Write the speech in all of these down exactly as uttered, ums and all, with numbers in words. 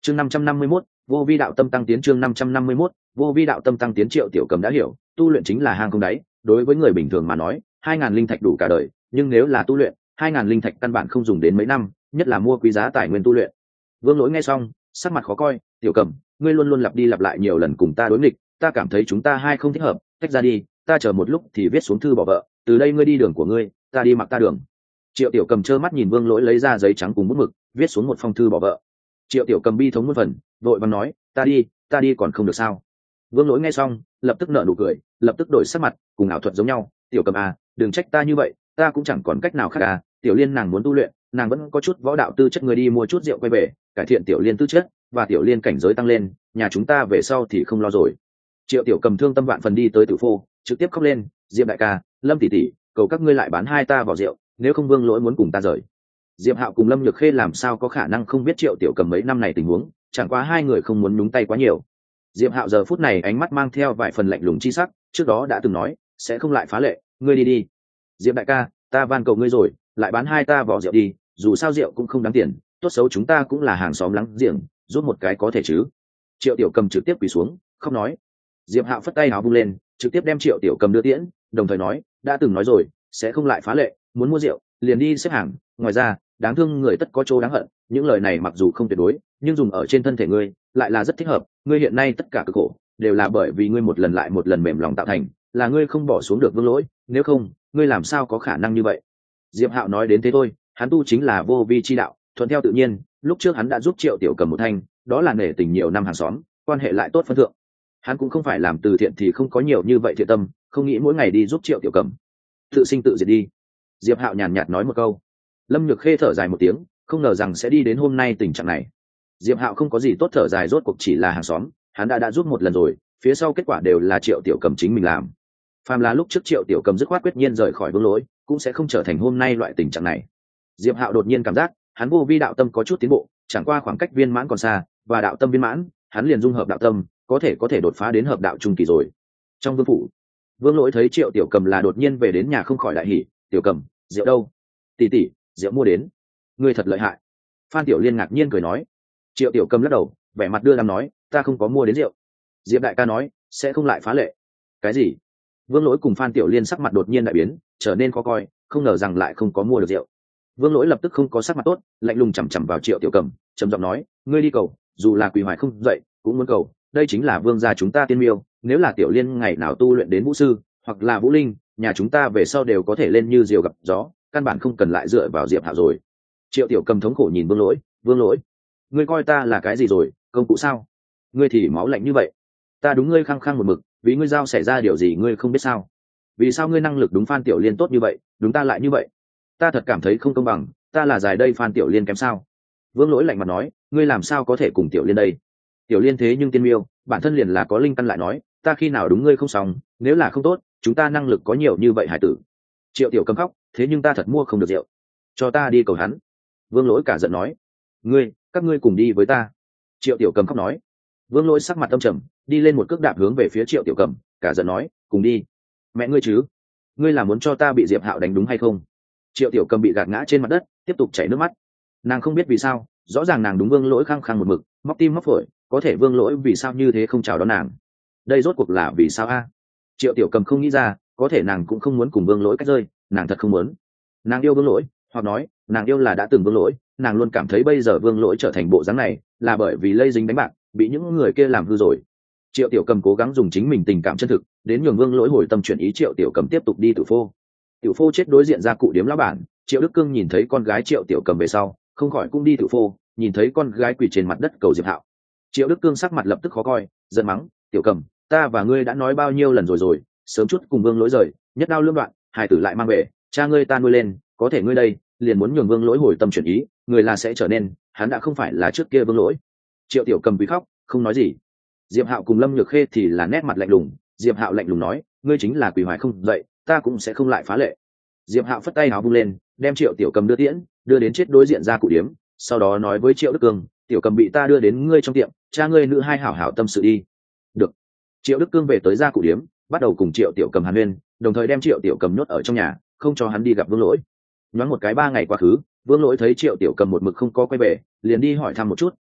chương năm trăm năm mươi mốt vô vi đạo tâm tăng tiến. chương năm trăm năm mươi mốt vô vi đạo tâm tăng tiến. Triệu Tiểu Cầm đã hiểu, tu luyện chính là hang không đáy. Đối với người bình thường mà nói, hai ngàn linh thạch đủ cả đời, nhưng nếu là tu luyện, hai ngàn linh thạch căn bản không dùng đến mấy năm, nhất là mua quý giá tài nguyên tu luyện. Vương Lỗi nghe xong, sắc mặt khó coi. Tiểu Cầm, ngươi luôn luôn lặp đi lặp lại nhiều lần cùng ta đối nghịch, ta cảm thấy chúng ta hai không thích hợp, tách ra đi, ta chờ một lúc thì viết xuống thư bỏ vợ, từ đây ngươi đi đường của ngươi, ta đi mặc ta đường. Triệu Tiểu Cầm trơ mắt nhìn Vương Lỗi lấy ra giấy trắng cùng bút mực, viết xuống một phong thư bỏ vợ. Triệu Tiểu Cầm bi thống muôn phần, vội vàng nói, ta đi, ta đi còn không được sao? Vương Lỗi nghe xong, lập tức nở nụ cười, lập tức đổi sắc mặt, cùng ảo thuật giống nhau. Tiểu Cầm à, đừng trách ta như vậy, ta cũng chẳng còn cách nào khác à. Tiểu Liên nàng muốn tu luyện, nàng vẫn có chút võ đạo tư chất, người đi mua chút rượu quay về, cải thiện Tiểu Liên tư chất và Tiểu Liên cảnh giới tăng lên, nhà chúng ta về sau thì không lo rồi. Triệu Tiểu Cầm thương tâm vạn phần đi tới tử phô, trực tiếp khóc lên, Diệp đại ca, Lâm tỷ tỷ, cầu các ngươi lại bán hai ta vào rượu, nếu không Vương Lỗi muốn cùng ta rời. Diệp Hạo cùng Lâm Nhược Khê làm sao có khả năng không biết Triệu Tiểu Cầm mấy năm này tình huống, chẳng qua hai người không muốn nhúng tay quá nhiều. Diệp Hạo giờ phút này ánh mắt mang theo vài phần lạnh lùng chi sắc, trước đó đã từng nói sẽ không lại phá lệ, ngươi đi đi. Diệp đại ca, ta van cầu ngươi rồi, lại bán hai ta vỏ rượu đi, dù sao rượu cũng không đáng tiền, tốt xấu chúng ta cũng là hàng xóm láng giềng, giúp một cái có thể chứ. Triệu Tiểu Cầm trực tiếp quỳ xuống, khóc nói. Diệp Hạo phất tay áo vung lên, trực tiếp đem Triệu Tiểu Cầm đưa tiễn, đồng thời nói, đã từng nói rồi, sẽ không lại phá lệ, muốn mua rượu, liền đi xếp hàng, ngoài ra, đáng thương người tất có chỗ đáng hận, những lời này mặc dù không tuyệt đối, nhưng dùng ở trên thân thể ngươi, lại là rất thích hợp, ngươi hiện nay tất cả cực khổ, đều là bởi vì ngươi một lần lại một lần mềm lòng tạo thành, là ngươi không bỏ xuống được Vương Lỗi, nếu không, ngươi làm sao có khả năng như vậy. Diệp Hạo nói đến thế thôi, hắn tu chính là vô vi chi đạo, thuận theo tự nhiên, lúc trước hắn đã giúp Triệu Tiểu Cầm một thanh, đó là nể tình nhiều năm hàng xóm, quan hệ lại tốt phân thượng. Hắn cũng không phải làm từ thiện thì không có nhiều như vậy thiện tâm, không nghĩ mỗi ngày đi giúp Triệu Tiểu Cầm, tự sinh tự diệt đi. Diệp Hạo nhàn nhạt nói một câu. Lâm Nhược Khê thở dài một tiếng, không ngờ rằng sẽ đi đến hôm nay tình trạng này. Diệp Hạo không có gì tốt thở dài, rốt cuộc chỉ là hàng xóm, hắn đã đã giúp một lần rồi, phía sau kết quả đều là Triệu Tiểu Cầm chính mình làm. Phàm là lúc trước Triệu Tiểu Cầm dứt khoát quyết nhiên rời khỏi Vương Lỗi, cũng sẽ không trở thành hôm nay loại tình trạng này. Diệp Hạo đột nhiên cảm giác, hắn vô vi đạo tâm có chút tiến bộ, chẳng qua khoảng cách viên mãn còn xa, và đạo tâm viên mãn, hắn liền dung hợp đạo tâm, có thể có thể đột phá đến hợp đạo trung kỳ rồi. Trong vương phủ, Vương Lỗi thấy Triệu Tiểu Cầm là đột nhiên về đến nhà không khỏi đại hỉ, "Tiểu Cầm, rượu đâu?" "Tỷ tỷ, rượu mua đến." "Ngươi thật lợi hại." Phan Tiểu Liên ngạc nhiên cười nói. Triệu Tiểu Cầm lắc đầu, vẻ mặt đưa đám nói, "Ta không có mua đến rượu." Diệp đại ca nói, "Sẽ không lại phá lệ." "Cái gì?" Vương Lỗi cùng Phan Tiểu Liên sắc mặt đột nhiên đại biến, trở nên khó coi, không ngờ rằng lại không có mua được rượu. Vương Lỗi lập tức không có sắc mặt tốt, lạnh lùng chằm chằm vào Triệu Tiểu Cầm, trầm giọng nói, "Ngươi đi cầu, dù là quỳ hoài không dậy, cũng muốn cầu, đây chính là vương gia chúng ta tiên miêu, nếu là Tiểu Liên ngày nào tu luyện đến vũ sư, hoặc là vũ linh, nhà chúng ta về sau đều có thể lên như diều gặp gió, căn bản không cần lại dựa vào Diệp Hạo rồi." Triệu Tiểu Cầm thống khổ nhìn Vương Lỗi, "Vương Lỗi, ngươi coi ta là cái gì rồi, công cụ sao? Ngươi thì máu lạnh như vậy, ta đúng ngươi khăng khăng một mực, vì ngươi giao xảy ra điều gì ngươi không biết sao? Vì sao ngươi năng lực đúng Phan Tiểu Liên tốt như vậy, đúng ta lại như vậy? Ta thật cảm thấy không công bằng, ta là dài đây Phan Tiểu Liên kém sao?" Vương Lỗi lạnh mặt nói, "Ngươi làm sao có thể cùng Tiểu Liên đây? Tiểu Liên thế nhưng tiên miêu, bản thân liền là có linh căn, lại nói, ta khi nào đúng ngươi không xong, nếu là không tốt, chúng ta năng lực có nhiều như vậy hải tử." Triệu Tiểu Cầm khóc, "Thế nhưng ta thật mua không được rượu, cho ta đi cầu hắn." Vương Lỗi cả giận nói, "Ngươi, các ngươi cùng đi với ta." Triệu Tiểu Cầm khóc nói. Vương Lỗi sắc mặt âm trầm, đi lên một cước đạp hướng về phía Triệu Tiểu Cầm, cả giận nói, "Cùng đi? Mẹ ngươi chứ, ngươi là muốn cho ta bị Diệp Hạo đánh đúng hay không?" Triệu Tiểu Cầm bị gạt ngã trên mặt đất, tiếp tục chảy nước mắt. Nàng không biết vì sao, rõ ràng nàng đúng Vương Lỗi khăng khăng một mực, móc tim móc phổi, có thể Vương Lỗi vì sao như thế không chào đón nàng? Đây rốt cuộc là vì sao a? Triệu Tiểu Cầm không nghĩ ra, có thể nàng cũng không muốn cùng Vương Lỗi cách rơi, nàng thật không muốn. Nàng yêu Vương Lỗi, hoặc nói, nàng yêu là đã từng Vương Lỗi, nàng luôn cảm thấy bây giờ Vương Lỗi trở thành bộ dáng này, là bởi vì lây dính đánh bạc, bị những người kia làm hư rồi. Triệu Tiểu Cầm cố gắng dùng chính mình tình cảm chân thực, đến nhường Vương Lỗi hồi tâm chuyển ý. Triệu Tiểu Cầm tiếp tục đi tử phô. Tiểu phô chết đối diện ra cụ điếm lão bản, Triệu Đức Cương nhìn thấy con gái Triệu Tiểu Cầm về sau, không khỏi cũng đi tử phô, nhìn thấy con gái quỳ trên mặt đất cầu Diệp Hạo. Triệu Đức Cương sắc mặt lập tức khó coi, giận mắng, "Tiểu Cầm, ta và ngươi đã nói bao nhiêu lần rồi rồi, sớm chút cùng Vương Lỗi rời, nhất đao lưỡng đoạn, hài tử lại mang về, cha ngươi ta nuôi lên, có thể ngươi đây liền muốn nhường Vương Lỗi hồi tâm chuyển ý, người là sẽ trở nên, hắn đã không phải là trước kia Vương Lỗi." Triệu Tiểu Cầm quý khóc, không nói gì. Diệp Hạo cùng Lâm Nhược Khê thì là nét mặt lạnh lùng, Diệp Hạo lạnh lùng nói, "Ngươi chính là quỳ hoài không dậy, ta cũng sẽ không lại phá lệ." Diệp Hạo phất tay áo vung lên, đem Triệu Tiểu Cầm đưa tiễn, đưa đến chết đối diện ra cụ điếm, sau đó nói với Triệu Đức Cương, "Tiểu Cầm bị ta đưa đến ngươi trong tiệm, cha ngươi nữ hai hảo hảo tâm sự đi." Được. Triệu Đức Cương về tới gia cụ điếm, bắt đầu cùng Triệu Tiểu Cầm hàn huyên, đồng thời đem Triệu Tiểu Cầm nhốt ở trong nhà, không cho hắn đi gặp Vương Lỗi. Nhoáng một cái ba ngày quá khứ, Vương Lỗi thấy Triệu Tiểu Cầm một mực không có quay về, liền đi hỏi thăm một chút,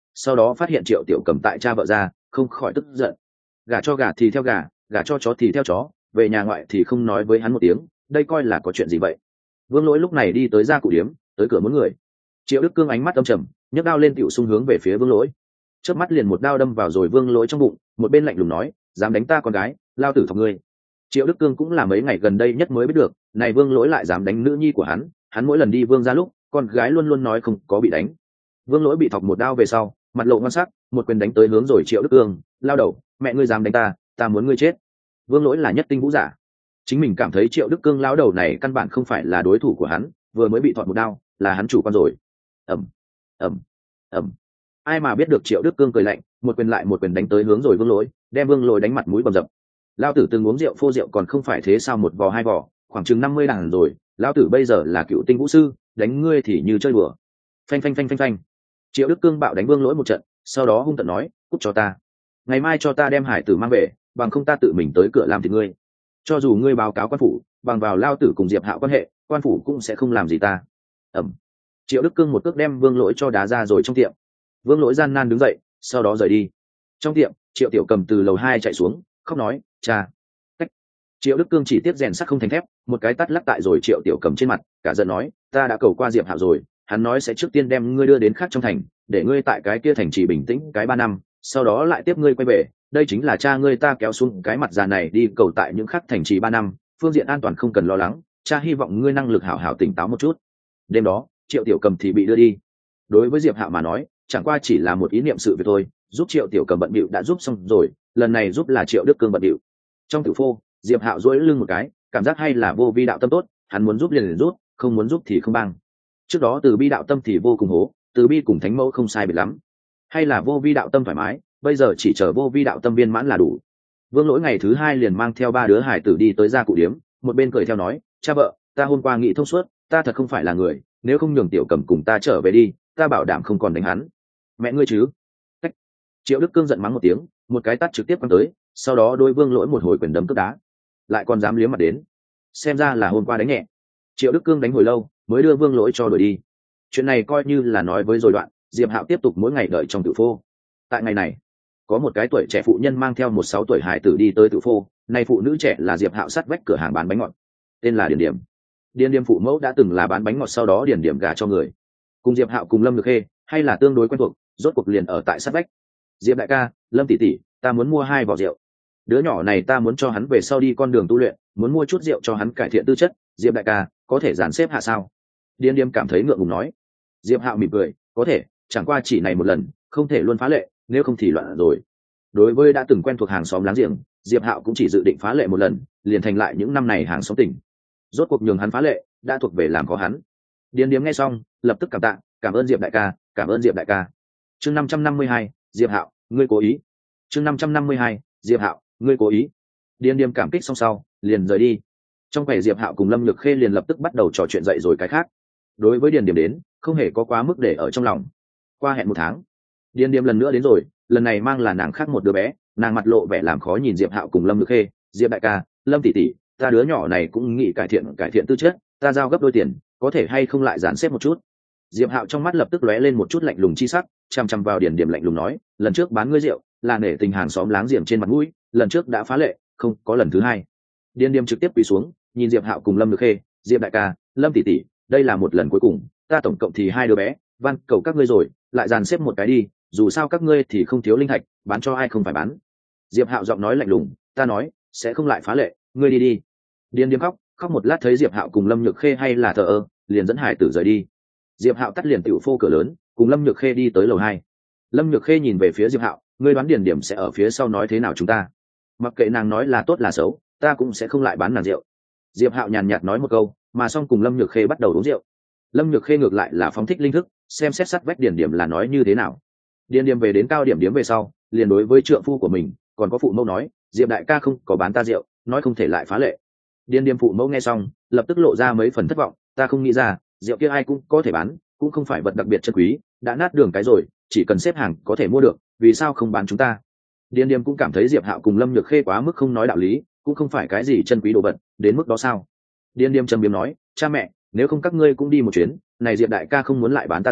sau đó phát hiện triệu tiểu cầm tại cha vợ ra, không khỏi tức giận. Gả cho gà thì theo gà, gả cho chó thì theo chó, về nhà ngoại thì không nói với hắn một tiếng, đây coi là có chuyện gì vậy? Vương Lỗi lúc này đi tới gia cụ điếm, tới cửa muốn người. Triệu Đức Cương ánh mắt âm trầm, nhấc đao lên tiểu xung hướng về phía Vương Lỗi. Chớp mắt liền một đao đâm vào rồi Vương Lỗi trong bụng, một bên lạnh lùng nói, dám đánh ta con gái, lao tử thọc ngươi. Triệu Đức Cương cũng là mấy ngày gần đây nhất mới biết được, này Vương Lỗi lại dám đánh nữ nhi của hắn, hắn mỗi lần đi Vương gia lúc, con gái luôn luôn nói không có bị đánh. Vương Lỗi bị thọc một đao về sau, mặt lộ ngon sắc, một quyền đánh tới hướng rồi Triệu Đức Cương, lao đầu, mẹ ngươi dám đánh ta, ta muốn ngươi chết. Vương Lỗi là nhất tinh vũ giả, chính mình cảm thấy Triệu Đức Cương lao đầu này căn bản không phải là đối thủ của hắn, vừa mới bị thọt một đao, là hắn chủ quan rồi. Ầm, ầm, ầm. Ai mà biết được Triệu Đức Cương cười lạnh, một quyền lại một quyền đánh tới hướng rồi Vương Lỗi, đem Vương Lỗi đánh mặt mũi bầm dập. Lão tử từng uống rượu phô rượu còn không phải thế sao, một vò hai vò, khoảng chừng năm mươi đàn rồi, lão tử bây giờ là cựu tinh vũ sư, đánh ngươi thì như chơi đùa. Phanh phanh phanh phanh phanh. Triệu Đức Cương bạo đánh Vương Lỗi một trận, sau đó hung tợn nói, cút cho ta. Ngày mai cho ta đem hải tử mang về, bằng không ta tự mình tới cửa làm thịt ngươi. Cho dù ngươi báo cáo quan phủ, bằng vào lao tử cùng Diệp Hạo quan hệ, quan phủ cũng sẽ không làm gì ta. Ẩm. Triệu Đức Cương một cước đem Vương Lỗi cho đá ra rồi trong tiệm. Vương Lỗi gian nan đứng dậy, sau đó rời đi. Trong tiệm, Triệu Tiểu Cầm từ lầu hai chạy xuống, khóc nói, cha. Cách. Triệu Đức Cương chỉ tiếp rèn sắt không thành thép, một cái tát lắc tại rồi Triệu Tiểu Cầm trên mặt, cả giận nói, ta đã cầu qua Diệp Hạo rồi, hắn nói sẽ trước tiên đem ngươi đưa đến khác trong thành, để ngươi tại cái kia thành trì bình tĩnh cái ba năm, sau đó lại tiếp ngươi quay về. Đây chính là cha ngươi, ta kéo xuống cái mặt già này đi cầu tại những khác thành trì ba năm, phương diện an toàn không cần lo lắng, cha hy vọng ngươi năng lực hảo hảo tỉnh táo một chút. Đêm đó, Triệu Tiểu Cầm thì bị đưa đi. Đối với Diệp Hạo mà nói, chẳng qua chỉ là một ý niệm sự việc thôi, giúp Triệu Tiểu Cầm bận bịu đã giúp xong rồi, lần này giúp là Triệu Đức Cương bận bịu. Trong tử phô, Diệp Hạo duỗi lưng một cái, cảm giác hay là vô vi đạo tâm tốt, hắn muốn giúp liền liền giúp, không muốn giúp thì không bằng. Trước đó Từ Bi đạo tâm thì vô cùng hố, Từ Bi cùng Thánh Mẫu không sai biệt lắm, hay là vô vi đạo tâm thoải mái, bây giờ chỉ chờ vô vi đạo tâm viên mãn là đủ. Vương Lỗi ngày thứ hai liền mang theo ba đứa hải tử đi tới gia cụ điếm, một bên cười theo nói, cha vợ, ta hôm qua nghĩ thông suốt, ta thật không phải là người, nếu không nhường Tiểu Cầm cùng ta trở về đi, ta bảo đảm không còn đánh hắn. Mẹ ngươi chứ? Cách. Triệu Đức Cương giận mắng một tiếng, một cái tát trực tiếp quăng tới, sau đó đôi Vương Lỗi một hồi quyền đấm cước đá, lại còn dám liếm mặt đến, xem ra là hôm qua đánh nhẹ. Triệu Đức Cương đánh hồi lâu mới đưa Vương Lỗi cho đuổi đi. Chuyện này coi như là nói với rồi đoạn, Diệp Hạo tiếp tục mỗi ngày đợi trong tử phô. Tại ngày này, có một cái tuổi trẻ phụ nhân mang theo một sáu tuổi hải tử đi tới tử phô, này phụ nữ trẻ là Diệp Hạo sát vách cửa hàng bán bánh ngọt, tên là Điền Điểm. Điền Điểm phụ mẫu đã từng là bán bánh ngọt, sau đó Điền Điểm gả cho người, cùng Diệp Hạo cùng Lâm Nhược Khê hay là tương đối quen thuộc, rốt cuộc liền ở tại sát vách. Diệp đại ca, Lâm tỷ tỷ, ta muốn mua hai vỏ rượu, đứa nhỏ này ta muốn cho hắn về sau đi con đường tu luyện, muốn mua chút rượu cho hắn cải thiện tư chất, Diệp đại ca có thể dàn xếp hạ sao? Điền Điểm cảm thấy ngượng ngùng nói. Diệp Hạo mỉm cười, có thể, chẳng qua chỉ này một lần, không thể luôn phá lệ, nếu không thì loạn rồi. Đối với đã từng quen thuộc hàng xóm láng giềng, Diệp Hạo cũng chỉ dự định phá lệ một lần, liền thành lại những năm này hàng xóm tỉnh. Rốt cuộc nhường hắn phá lệ, đã thuộc về làm có hắn. Điền Điếm nghe xong, lập tức cảm tạ, cảm ơn Diệp đại ca, cảm ơn Diệp đại ca. Chương năm trăm năm mươi hai, Diệp Hạo, ngươi cố ý. Chương năm trăm năm mươi hai, Diệp Hạo, ngươi cố ý. Điền Điếm cảm kích xong sau, liền rời đi. Trong quầy Diệp Hạo cùng Lâm Nhược Khê liền lập tức bắt đầu trò chuyện dậy rồi cái khác. Đối với Điền Điếm đến, không hề có quá mức để ở trong lòng. Qua hẹn một tháng, Điền Điếm lần nữa đến rồi, lần này mang là nàng khác một đứa bé, nàng mặt lộ vẻ làm khó nhìn Diệp Hạo cùng Lâm Nhược Khê, Diệp đại ca, Lâm tỷ tỷ, ta đứa nhỏ này cũng nghĩ cải thiện cải thiện tư chất, ta giao gấp đôi tiền, có thể hay không lại dàn xếp một chút. Diệp Hạo trong mắt lập tức lóe lên một chút lạnh lùng chi sắc, chăm chăm vào Điền Điếm lạnh lùng nói, lần trước bán ngươi rượu là nể tình hàng xóm láng giềng trên mặt mũi, lần trước đã phá lệ, không có lần thứ hai. Điền Điếm trực tiếp quỳ xuống, nhìn Diệp Hạo cùng Lâm Nhược Khê, Diệp đại ca, Lâm tỷ tỷ, đây là một lần cuối cùng, ta tổng cộng thì hai đứa bé, van cầu các ngươi rồi, lại dàn xếp một cái đi, dù sao các ngươi thì không thiếu linh thạch, bán cho ai không phải bán. Diệp Hạo giọng nói lạnh lùng, ta nói sẽ không lại phá lệ, ngươi đi đi. Điền Điếm khóc khóc một lát, thấy Diệp Hạo cùng Lâm Nhược Khê hay là thờ ơ, liền dẫn hải tử rời đi. Diệp Hạo tắt liền tiểu phô cửa lớn, cùng Lâm Nhược Khê đi tới lầu hai. Lâm Nhược Khê nhìn về phía Diệp Hạo, ngươi đoán Điền Điểm sẽ ở phía sau nói thế nào chúng ta? Mặc kệ nàng nói là tốt là xấu, ta cũng sẽ không lại bán nàng rượu. Diệp Hạo nhàn nhạt nói một câu, mà xong cùng Lâm Nhược Khê bắt đầu uống rượu. Lâm Nhược Khê ngược lại là phóng thích linh thức, xem xét sát vách Điền Điểm là nói như thế nào. Điền Điểm về đến cao điểm điểm về sau, liền đối với trượng phu của mình, còn có phụ mẫu nói, Diệp đại ca không có bán ta rượu, nói không thể lại phá lệ. Điền Điểm phụ mẫu nghe xong, lập tức lộ ra mấy phần thất vọng, ta không nghĩ ra, rượu kia ai cũng có thể bán, cũng không phải vật đặc biệt chân quý, đã nát đường cái rồi, chỉ cần xếp hàng có thể mua được, vì sao không bán chúng ta? Điền Điểm cũng cảm thấy Diệp Hạo cùng Lâm Nhược Khê quá mức không nói đạo lý, cũng không phải cái gì chân quý đồ vật, đến mức đó sao? Điền Điểm trầm biếm nói, cha mẹ, nếu không các ngươi cũng đi một chuyến, này Diệp đại ca không muốn lại bán ta rượu,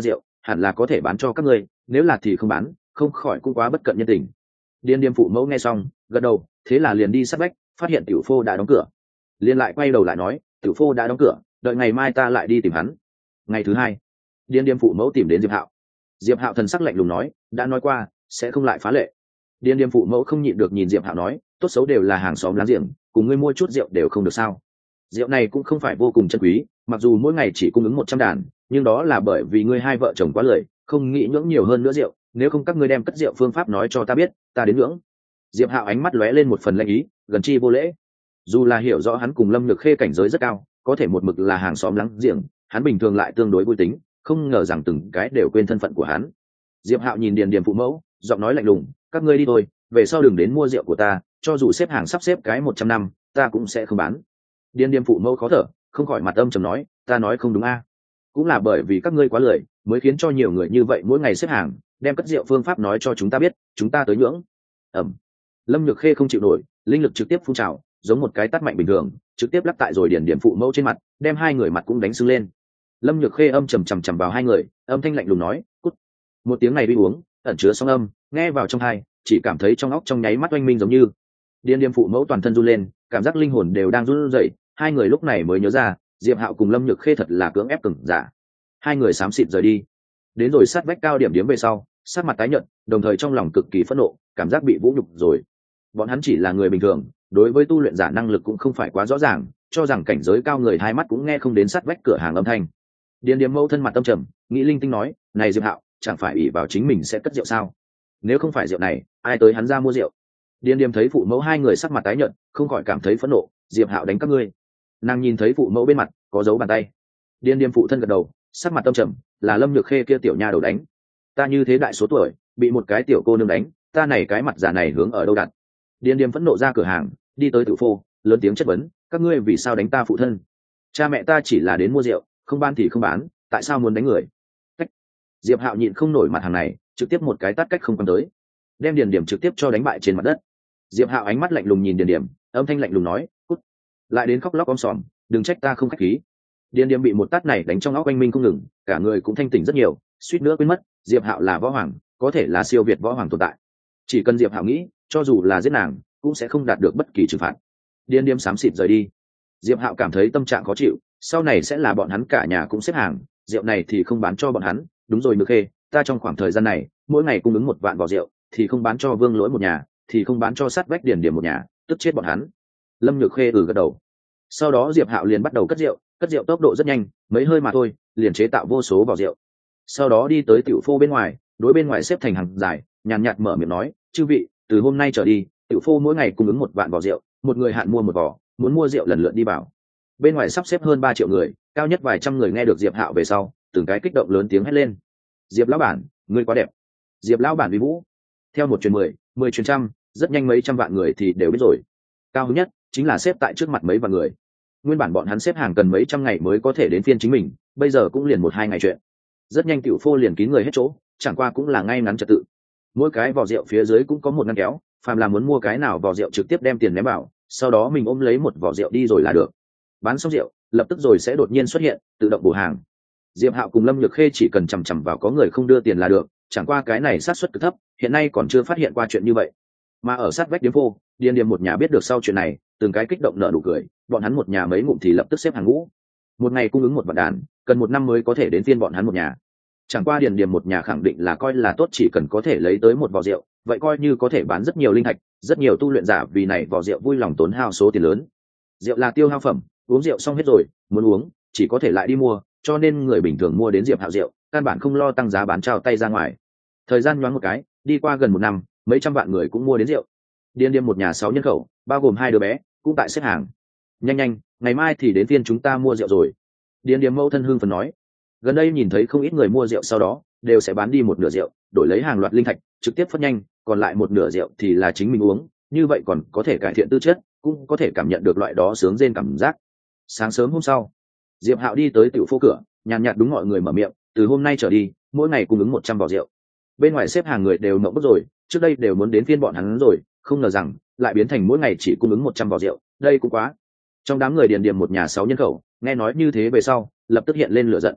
hẳn là có thể bán cho các ngươi, nếu là thì không bán, không khỏi cũng quá bất cận nhân tình. Điền Điềm phụ mẫu nghe xong gật đầu, thế là liền đi sát vách, phát hiện tiểu phô đã đóng cửa, liền lại quay đầu lại nói, tiểu phô đã đóng cửa, đợi ngày mai ta lại đi tìm hắn. Ngày thứ hai, Điền Điềm phụ mẫu tìm đến Diệp Hạo. Diệp Hạo thần sắc lạnh lùng nói, đã nói qua sẽ không lại phá lệ. Điền Điềm phụ mẫu không nhịn được nhìn Diệp Hạo nói, tốt xấu đều là hàng xóm láng giềng, cùng ngươi mua chút rượu đều không được sao? Rượu này cũng không phải vô cùng chân quý, mặc dù mỗi ngày chỉ cung ứng một trăm đàn, nhưng đó là bởi vì ngươi hai vợ chồng quá lười, không nghĩ nhưỡng nhiều hơn nữa rượu, nếu không các ngươi đem cất rượu phương pháp nói cho ta biết, ta đến nhưỡng. Diệp Hạo ánh mắt lóe lên một phần lạnh ý, gần chi vô lễ. Dù là hiểu rõ hắn cùng Lâm Nhược Khê cảnh giới rất cao, có thể một mực là hàng xóm láng giềng, hắn bình thường lại tương đối vui tính, không ngờ rằng từng cái đều quên thân phận của hắn. Diệp Hạo nhìn Điền Điềm phụ mẫu, giọng nói lạnh lùng, các ngươi đi thôi, về sau đừng đến mua rượu của ta, cho dù xếp hàng sắp xếp cái một trăm năm, ta cũng sẽ không bán. Điền Điềm phụ mẫu khó thở, không khỏi mặt âm trầm nói, ta nói không đúng a, cũng là bởi vì các ngươi quá lười, mới khiến cho nhiều người như vậy mỗi ngày xếp hàng, đem cất rượu phương pháp nói cho chúng ta biết, chúng ta tới nhưỡng. Ẩm. Lâm Nhược Khê không chịu nổi, linh lực trực tiếp phun trào, giống một cái tát mạnh bình thường, trực tiếp lắc tại rồi Điền Điềm phụ mẫu trên mặt, đem hai người mặt cũng đánh sưng lên. Lâm Nhược Khê âm trầm trầm trầm vào hai người, âm thanh lạnh lùng nói, cút. Một tiếng này đi uống, ẩn chứa sóng âm, nghe vào trong tai, chỉ cảm thấy trong óc trong nháy mắt oanh minh giống như. Điền Điềm phụ mẫu toàn thân run lên, cảm giác linh hồn đều đang run rẩy, hai người lúc này mới nhớ ra, Diệp Hạo cùng Lâm Nhược Khê thật là cưỡng ép cứng giả. Hai người xám xịt rời đi. Đến rồi sát vách cao điểm điểm về sau, sát mặt tái nhợt, đồng thời trong lòng cực kỳ phẫn nộ, cảm giác bị vũ nhục rồi. Bọn hắn chỉ là người bình thường, đối với tu luyện giả năng lực cũng không phải quá rõ ràng, cho rằng cảnh giới cao người hai mắt cũng nghe không đến sát vách cửa hàng âm thanh. Điền Điềm mẫu thân mặt tâm trầm, nghĩ linh tinh nói, này Diệp Hạo, chẳng phải ỷ vào chính mình sẽ cất rượu sao? Nếu không phải rượu này, ai tới hắn ra mua rượu? Điền Điềm thấy phụ mẫu hai người sắc mặt tái nhợt, không khỏi cảm thấy phẫn nộ, Diệp Hạo đánh các ngươi. Nàng nhìn thấy phụ mẫu bên mặt có dấu bàn tay. Điền Điềm phụ thân gật đầu, sắc mặt tâm trầm, là Lâm Nhược Khê kia tiểu nha đầu đánh. Ta như thế đại số tuổi, bị một cái tiểu cô nương đánh, ta này cái mặt giả này hướng ở đâu đặt? Điền Điềm phẫn nộ ra cửa hàng, đi tới tự phô, lớn tiếng chất vấn, các ngươi vì sao đánh ta phụ thân? Cha mẹ ta chỉ là đến mua rượu, không bán thì không bán, tại sao muốn đánh người? Cách. Diệp Hạo nhịn không nổi mặt hàng này, trực tiếp một cái tát cách không quan tới, đem Điền Điềm trực tiếp cho đánh bại trên mặt đất. Diệp Hạo ánh mắt lạnh lùng nhìn Điền Điềm, âm thanh lạnh lùng nói, cút. Lại đến khóc lóc om sòm, đừng trách ta không khách khí. Điền Điềm bị một tát này đánh trong óc quanh minh không ngừng, cả người cũng thanh tỉnh rất nhiều, suýt nữa quên mất, Diệp Hạo là võ hoàng, có thể là siêu việt võ hoàng tồn tại. Chỉ cần Diệp Hạo nghĩ, cho dù là giết nàng, cũng sẽ không đạt được bất kỳ trừng phạt. Điền Điềm xám xịt rời đi. Diệp Hạo cảm thấy tâm trạng khó chịu, sau này sẽ là bọn hắn cả nhà cũng xếp hàng, rượu này thì không bán cho bọn hắn, đúng rồi Nhược Khê, ta trong khoảng thời gian này, mỗi ngày cung ứng một vạn vò rượu, thì không bán cho Vương Lỗi một nhà, thì không bán cho sát vách Điền Điềm một nhà, tức chết bọn hắn. Lâm Nhược Khê ừ gật đầu. Sau đó Diệp Hạo liền bắt đầu cất rượu, cất rượu tốc độ rất nhanh, mấy hơi mà thôi, liền chế tạo vô số vò rượu. Sau đó đi tới tiểu phô bên ngoài, đối bên ngoài xếp thành hàng dài, nhàn nhạt mở miệng nói, chư vị, từ hôm nay trở đi, tiểu phô mỗi ngày cung ứng một vạn vò rượu, một người hạn mua một vò, muốn mua rượu lần lượt đi vào. Bên ngoài sắp xếp hơn ba triệu người, cao nhất vài trăm người nghe được Diệp Hạo về sau, từng cái kích động lớn tiếng hét lên, Diệp lão bản, ngươi quá đẹp. Diệp lão bản uy vũ. Theo một truyền mười, mười truyền trăm, rất nhanh mấy trăm vạn người thì đều biết rồi. Cao nhất chính là xếp tại trước mặt mấy vạn người. Nguyên bản bọn hắn xếp hàng cần mấy trăm ngày mới có thể đến phiên chính mình, bây giờ cũng liền một hai ngày chuyện. Rất nhanh tiểu phô liền kín người hết chỗ, chẳng qua cũng là ngay ngắn trật tự. Mỗi cái vò rượu phía dưới cũng có một ngăn kéo, phàm là muốn mua cái nào vò rượu trực tiếp đem tiền ném vào, sau đó mình ôm lấy một vò rượu đi rồi là được. Bán xong rượu, lập tức rồi sẽ đột nhiên xuất hiện, tự động bổ hàng. Diệp Hạo cùng Lâm Nhược Khê chỉ cần chằm chằm vào có người không đưa tiền là được, chẳng qua cái này sát suất cực thấp, hiện nay còn chưa phát hiện qua chuyện như vậy. Mà ở sát vách điếm phô, Điền Điềm một nhà biết được sau chuyện này, từng cái kích động nở nụ cười, bọn hắn một nhà mấy ngụm thì lập tức xếp hàng ngũ. Một ngày cung ứng một vạn đàn, cần một năm mới có thể đến phiên bọn hắn một nhà. Chẳng qua Điền Điềm một nhà khẳng định là coi là tốt, chỉ cần có thể lấy tới một vò rượu, vậy coi như có thể bán rất nhiều linh thạch, rất nhiều tu luyện giả vì này vò rượu vui lòng tốn hao số tiền lớn. Rượu là tiêu hao phẩm, uống rượu xong hết rồi, muốn uống chỉ có thể lại đi mua, cho nên người bình thường mua đến Diệp Hạo rượu, căn bản không lo tăng giá bán trao tay ra ngoài. Thời gian nhoáng một cái, đi qua gần một năm, mấy trăm vạn người cũng mua đến rượu. Điền Điềm một nhà sáu nhân khẩu, bao gồm hai đứa bé, cũng tại xếp hàng. Nhanh nhanh, ngày mai thì đến phiên chúng ta mua rượu rồi. Điền Điềm mẫu thân hưng phấn nói. Gần đây nhìn thấy không ít người mua rượu, sau đó đều sẽ bán đi một nửa rượu, đổi lấy hàng loạt linh thạch, trực tiếp phất nhanh, còn lại một nửa rượu thì là chính mình uống, như vậy còn có thể cải thiện tư chất, cũng có thể cảm nhận được loại đó sướng rên cảm giác. Sáng sớm hôm sau, Diệp Hạo đi tới tiểu phô cửa, nhàn nhạt đúng mọi người mở miệng, từ hôm nay trở đi, mỗi ngày cung ứng một trăm vò rượu. Bên ngoài xếp hàng người đều ngậm bức rồi, trước đây đều muốn đến phiên bọn hắn rồi, không ngờ rằng lại biến thành mỗi ngày chỉ cung ứng một trăm vò rượu, đây cũng quá. Trong đám người Điền Điềm một nhà sáu nhân khẩu, nghe nói như thế về sau, lập tức hiện lên lửa giận.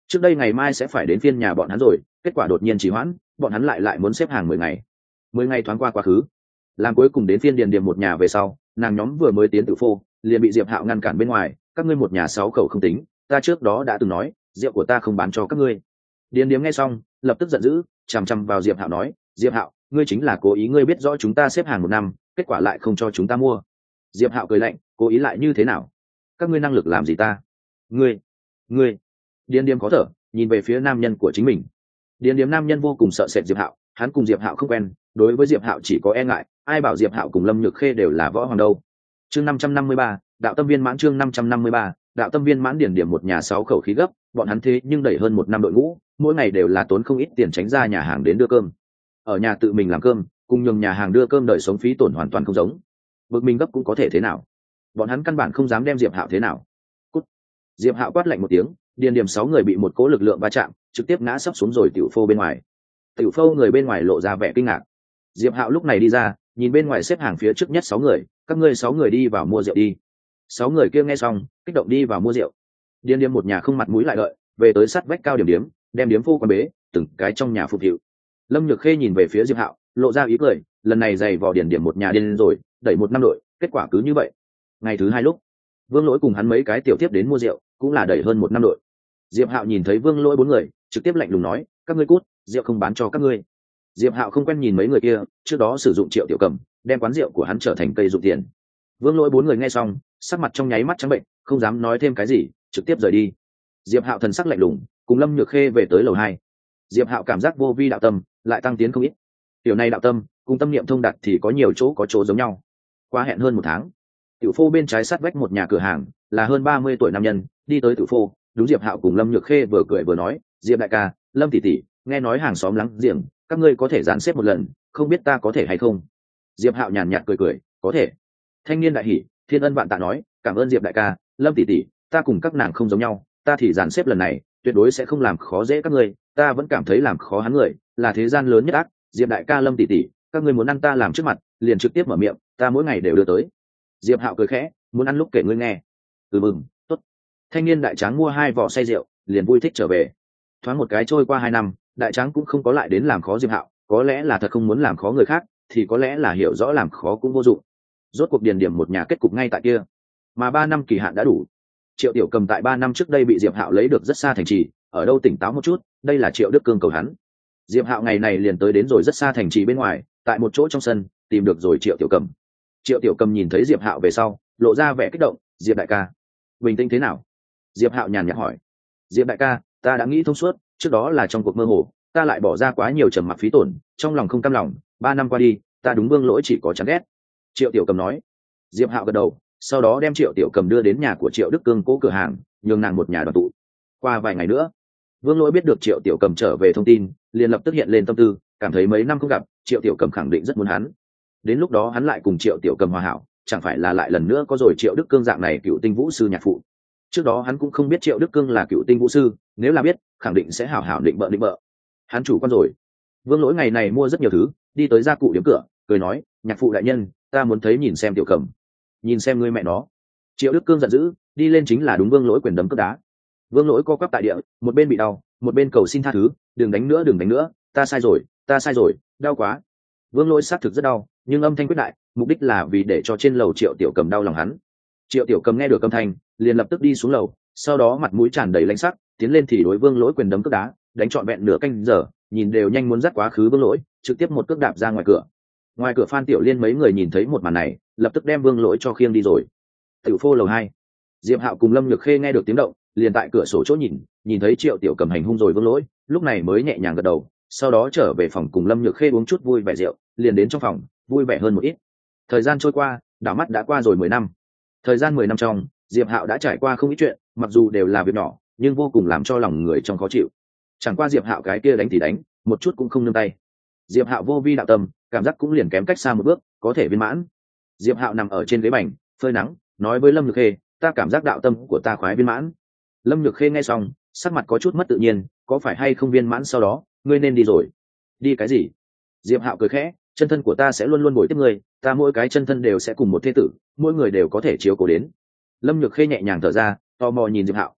trước đây ngày mai sẽ phải đến phiên nhà bọn hắn rồi, kết quả đột nhiên trì hoãn, bọn hắn lại lại muốn xếp hàng mười ngày. Mười ngày thoáng qua quá khứ, làm cuối cùng đến phiên Điền Điềm một nhà về sau, nàng nhóm vừa mới tiến tự phô, liền bị Diệp Hạo ngăn cản bên ngoài. Các ngươi một nhà sáu khẩu không tính, ta trước đó đã từng nói, rượu của ta không bán cho các ngươi. Điền Điềm nghe xong, lập tức giận dữ, chằm chằm vào Diệp Hạo nói, Diệp Hạo, ngươi chính là cố ý, ngươi biết rõ chúng ta xếp hàng một năm, kết quả lại không cho chúng ta mua. Diệp Hạo cười lạnh, cố ý lại như thế nào? Các ngươi năng lực làm gì ta? Ngươi, ngươi. Điền Điềm khó thở, nhìn về phía nam nhân của chính mình. Điền Điềm nam nhân vô cùng sợ sệt Diệp Hạo, hắn cùng Diệp Hạo không quen, đối với Diệp Hạo chỉ có e ngại, ai bảo Diệp Hạo cùng Lâm Nhược Khê đều là võ hoàng đâu. Chương năm trăm năm mươi ba, đạo tâm viên mãn. Chương năm trăm năm mươi ba, đạo tâm viên mãn. Điền Điềm một nhà sáu khẩu khí gấp, bọn hắn thế nhưng đẩy hơn một năm đội ngũ, mỗi ngày đều là tốn không ít tiền tránh ra nhà hàng đến đưa cơm. Ở nhà tự mình làm cơm, cùng nhường nhà hàng đưa cơm đợi sống phí tổn hoàn toàn không giống. Bực mình gấp cũng có thể thế nào? Bọn hắn căn bản không dám đem Diệp Hạo thế nào. Cút. Diệp Hạo quát lạnh một tiếng, Điền Điềm sáu người bị một cỗ lực lượng va chạm, trực tiếp ngã sấp xuống rồi tiểu phô bên ngoài. Tiểu phô người bên ngoài lộ ra vẻ kinh ngạc. Diệp Hạo lúc này đi ra, nhìn bên ngoài xếp hàng phía trước nhất sáu người, các ngươi sáu người đi vào mua rượu đi. Sáu người kia nghe xong, kích động đi vào mua rượu. Điền Điềm một nhà không mặt mũi lại đợi, về tới sát vách cao điểm điếm, đem điếm phô quan bế, từng cái trong nhà phục vụ. Lâm Nhược Khê nhìn về phía Diệp Hạo, lộ ra ý cười, lần này giày vò Điền Điềm một nhà điên rồi, đẩy một năm đội, kết quả cứ như vậy. Ngày thứ hai lúc, Vương Lỗi cùng hắn mấy cái tiểu tiếp đến mua rượu, cũng là đẩy hơn một năm đội. Diệp Hạo nhìn thấy Vương Lỗi bốn người, trực tiếp lạnh lùng nói, các ngươi cút, rượu không bán cho các ngươi. Diệp Hạo không quen nhìn mấy người kia, trước đó sử dụng Triệu Tiểu Cầm, đem quán rượu của hắn trở thành cây dụng tiền. Vương Lỗi bốn người nghe xong, sắc mặt trong nháy mắt trắng bệnh, không dám nói thêm cái gì, trực tiếp rời đi. Diệp Hạo thần sắc lạnh lùng, cùng Lâm Nhược Khê về tới lầu hai. Diệp Hạo cảm giác vô vi đạo tâm lại tăng tiến không ít. Tiểu này đạo tâm, cùng tâm niệm thông đạt thì có nhiều chỗ có chỗ giống nhau. Qua hẹn hơn một tháng, tiểu phô bên trái sát vách một nhà cửa hàng, là hơn ba mươi tuổi nam nhân, đi tới tiểu phô, đúng Diệp Hạo cùng Lâm Nhược Khê vừa cười vừa nói, Diệp đại ca, Lâm tỷ tỷ, nghe nói hàng xóm láng giềng, các ngươi có thể dàn xếp một lần, không biết ta có thể hay không? Diệp Hạo nhàn nhạt cười cười, có thể. Thanh niên đại hỉ, thiên ân vạn tạ nói, cảm ơn Diệp đại ca, Lâm tỷ tỷ, ta cùng các nàng không giống nhau, ta thì dàn xếp lần này, tuyệt đối sẽ không làm khó dễ các ngươi, ta vẫn cảm thấy làm khó hắn người, là thế gian lớn nhất ác. Diệp đại ca, Lâm tỷ tỷ, các ngươi muốn ăn ta làm trước mặt, liền trực tiếp mở miệng, ta mỗi ngày đều đưa tới. Diệp Hạo cười khẽ, muốn ăn lúc kể ngươi nghe. Ừ mừng, tốt. Thanh niên đại tráng mua hai vỏ say rượu, liền vui thích trở về. Thoáng một cái trôi qua hai năm, đại tráng cũng không có lại đến làm khó Diệp Hạo, có lẽ là thật không muốn làm khó người khác, thì có lẽ là hiểu rõ làm khó cũng vô dụng. Rốt cuộc Điền Điểm một nhà kết cục ngay tại kia, mà ba năm kỳ hạn đã đủ. Triệu Tiểu Cầm tại ba năm trước đây bị Diệp Hạo lấy được rất xa thành trì, ở đâu tỉnh táo một chút, đây là Triệu Đức Cương cầu hắn. Diệp Hạo ngày này liền tới đến rồi rất xa thành trì bên ngoài, tại một chỗ trong sân, tìm được rồi Triệu Tiểu Cầm. Triệu Tiểu Cầm nhìn thấy Diệp Hạo về sau, lộ ra vẻ kích động, Diệp đại ca, bình tĩnh thế nào? Diệp Hạo nhàn nhạt hỏi. Diệp đại ca, ta đã nghĩ thông suốt, trước đó là trong cuộc mơ hồ, ta lại bỏ ra quá nhiều trầm mặc phí tổn, trong lòng không cam lòng, ba năm qua đi, ta đúng Vương Lỗi chỉ có chán ghét. Triệu Tiểu Cầm nói. Diệp Hạo gật đầu, sau đó đem Triệu Tiểu Cầm đưa đến nhà của Triệu Đức Cương cố cửa hàng, nhường nàng một nhà đoàn tụ. Qua vài ngày nữa, Vương Lỗi biết được Triệu Tiểu Cầm trở về thông tin, liền lập tức hiện lên tâm tư, cảm thấy mấy năm không gặp, Triệu Tiểu Cầm khẳng định rất muốn hắn. Đến lúc đó hắn lại cùng Triệu Tiểu Cầm hòa hảo, chẳng phải là lại lần nữa có rồi Triệu Đức Cương dạng này cựu tinh vũ sư nhạc phụ. Trước đó hắn cũng không biết Triệu Đức Cương là cựu tinh vũ sư, nếu là biết, khẳng định sẽ hảo hảo định bợ định bợ. Hắn chủ quan rồi. Vương Lỗi ngày này mua rất nhiều thứ, đi tới gia cụ điểm cửa, cười nói, nhạc phụ đại nhân, ta muốn thấy nhìn xem Tiểu Cầm. Nhìn xem ngươi mẹ nó. Triệu Đức Cương giận dữ, đi lên chính là đúng Vương Lỗi quyền đấm cước đá. Vương Lỗi co quắp tại địa, một bên bị đau, một bên cầu xin tha thứ, đừng đánh nữa đừng đánh nữa, ta sai rồi, ta sai rồi, đau quá. Vương Lỗi xác thực rất đau, nhưng âm thanh quyết đại, mục đích là vì để cho trên lầu Triệu Tiểu Cầm đau lòng hắn. Triệu Tiểu Cầm nghe được âm thanh, liền lập tức đi xuống lầu, sau đó mặt mũi tràn đầy lãnh sắc, tiến lên thì đối Vương Lỗi quyền đấm cước đá, đánh trọn vẹn nửa canh giờ, nhìn đều nhanh muốn dắt quá khứ Vương Lỗi, trực tiếp một cước đạp ra ngoài cửa. Ngoài cửa Phan Tiểu Liên mấy người nhìn thấy một màn này, lập tức đem Vương Lỗi cho khiêng đi rồi. Tiểu phô lầu hai, Diệp Hạo cùng Lâm Nhược Khê nghe được tiếng động, liền tại cửa sổ chỗ nhìn, nhìn thấy Triệu Tiểu Cầm hành hung rồi Vương Lỗi, lúc này mới nhẹ nhàng gật đầu, sau đó trở về phòng cùng Lâm Nhược Khê uống chút vui vẻ rượu, liền đến trong phòng, vui vẻ hơn một ít. Thời gian trôi qua, đảo mắt đã qua rồi mười năm. Thời gian mười năm trong, Diệp Hạo đã trải qua không ít chuyện, mặc dù đều là việc nhỏ, nhưng vô cùng làm cho lòng người trong khó chịu. Chẳng qua Diệp Hạo cái kia đánh thì đánh, một chút cũng không nương tay. Diệp Hạo vô vi đạo tâm, cảm giác cũng liền kém cách xa một bước, có thể viên mãn. Diệp Hạo nằm ở trên ghế bành, phơi nắng, nói với Lâm Nhược Khê, ta cảm giác đạo tâm của ta khoái viên mãn. Lâm Nhược Khê nghe xong, sắc mặt có chút mất tự nhiên, có phải hay không viên mãn sau đó, ngươi nên đi rồi. Đi cái gì? Diệp Hạo cười khẽ, chân thân của ta sẽ luôn luôn bồi tiếp ngươi, ta mỗi cái chân thân đều sẽ cùng một thế tử, mỗi người đều có thể chiếu cố đến. Lâm Nhược Khê nhẹ nhàng thở ra, tò mò nhìn Diệp Hạo,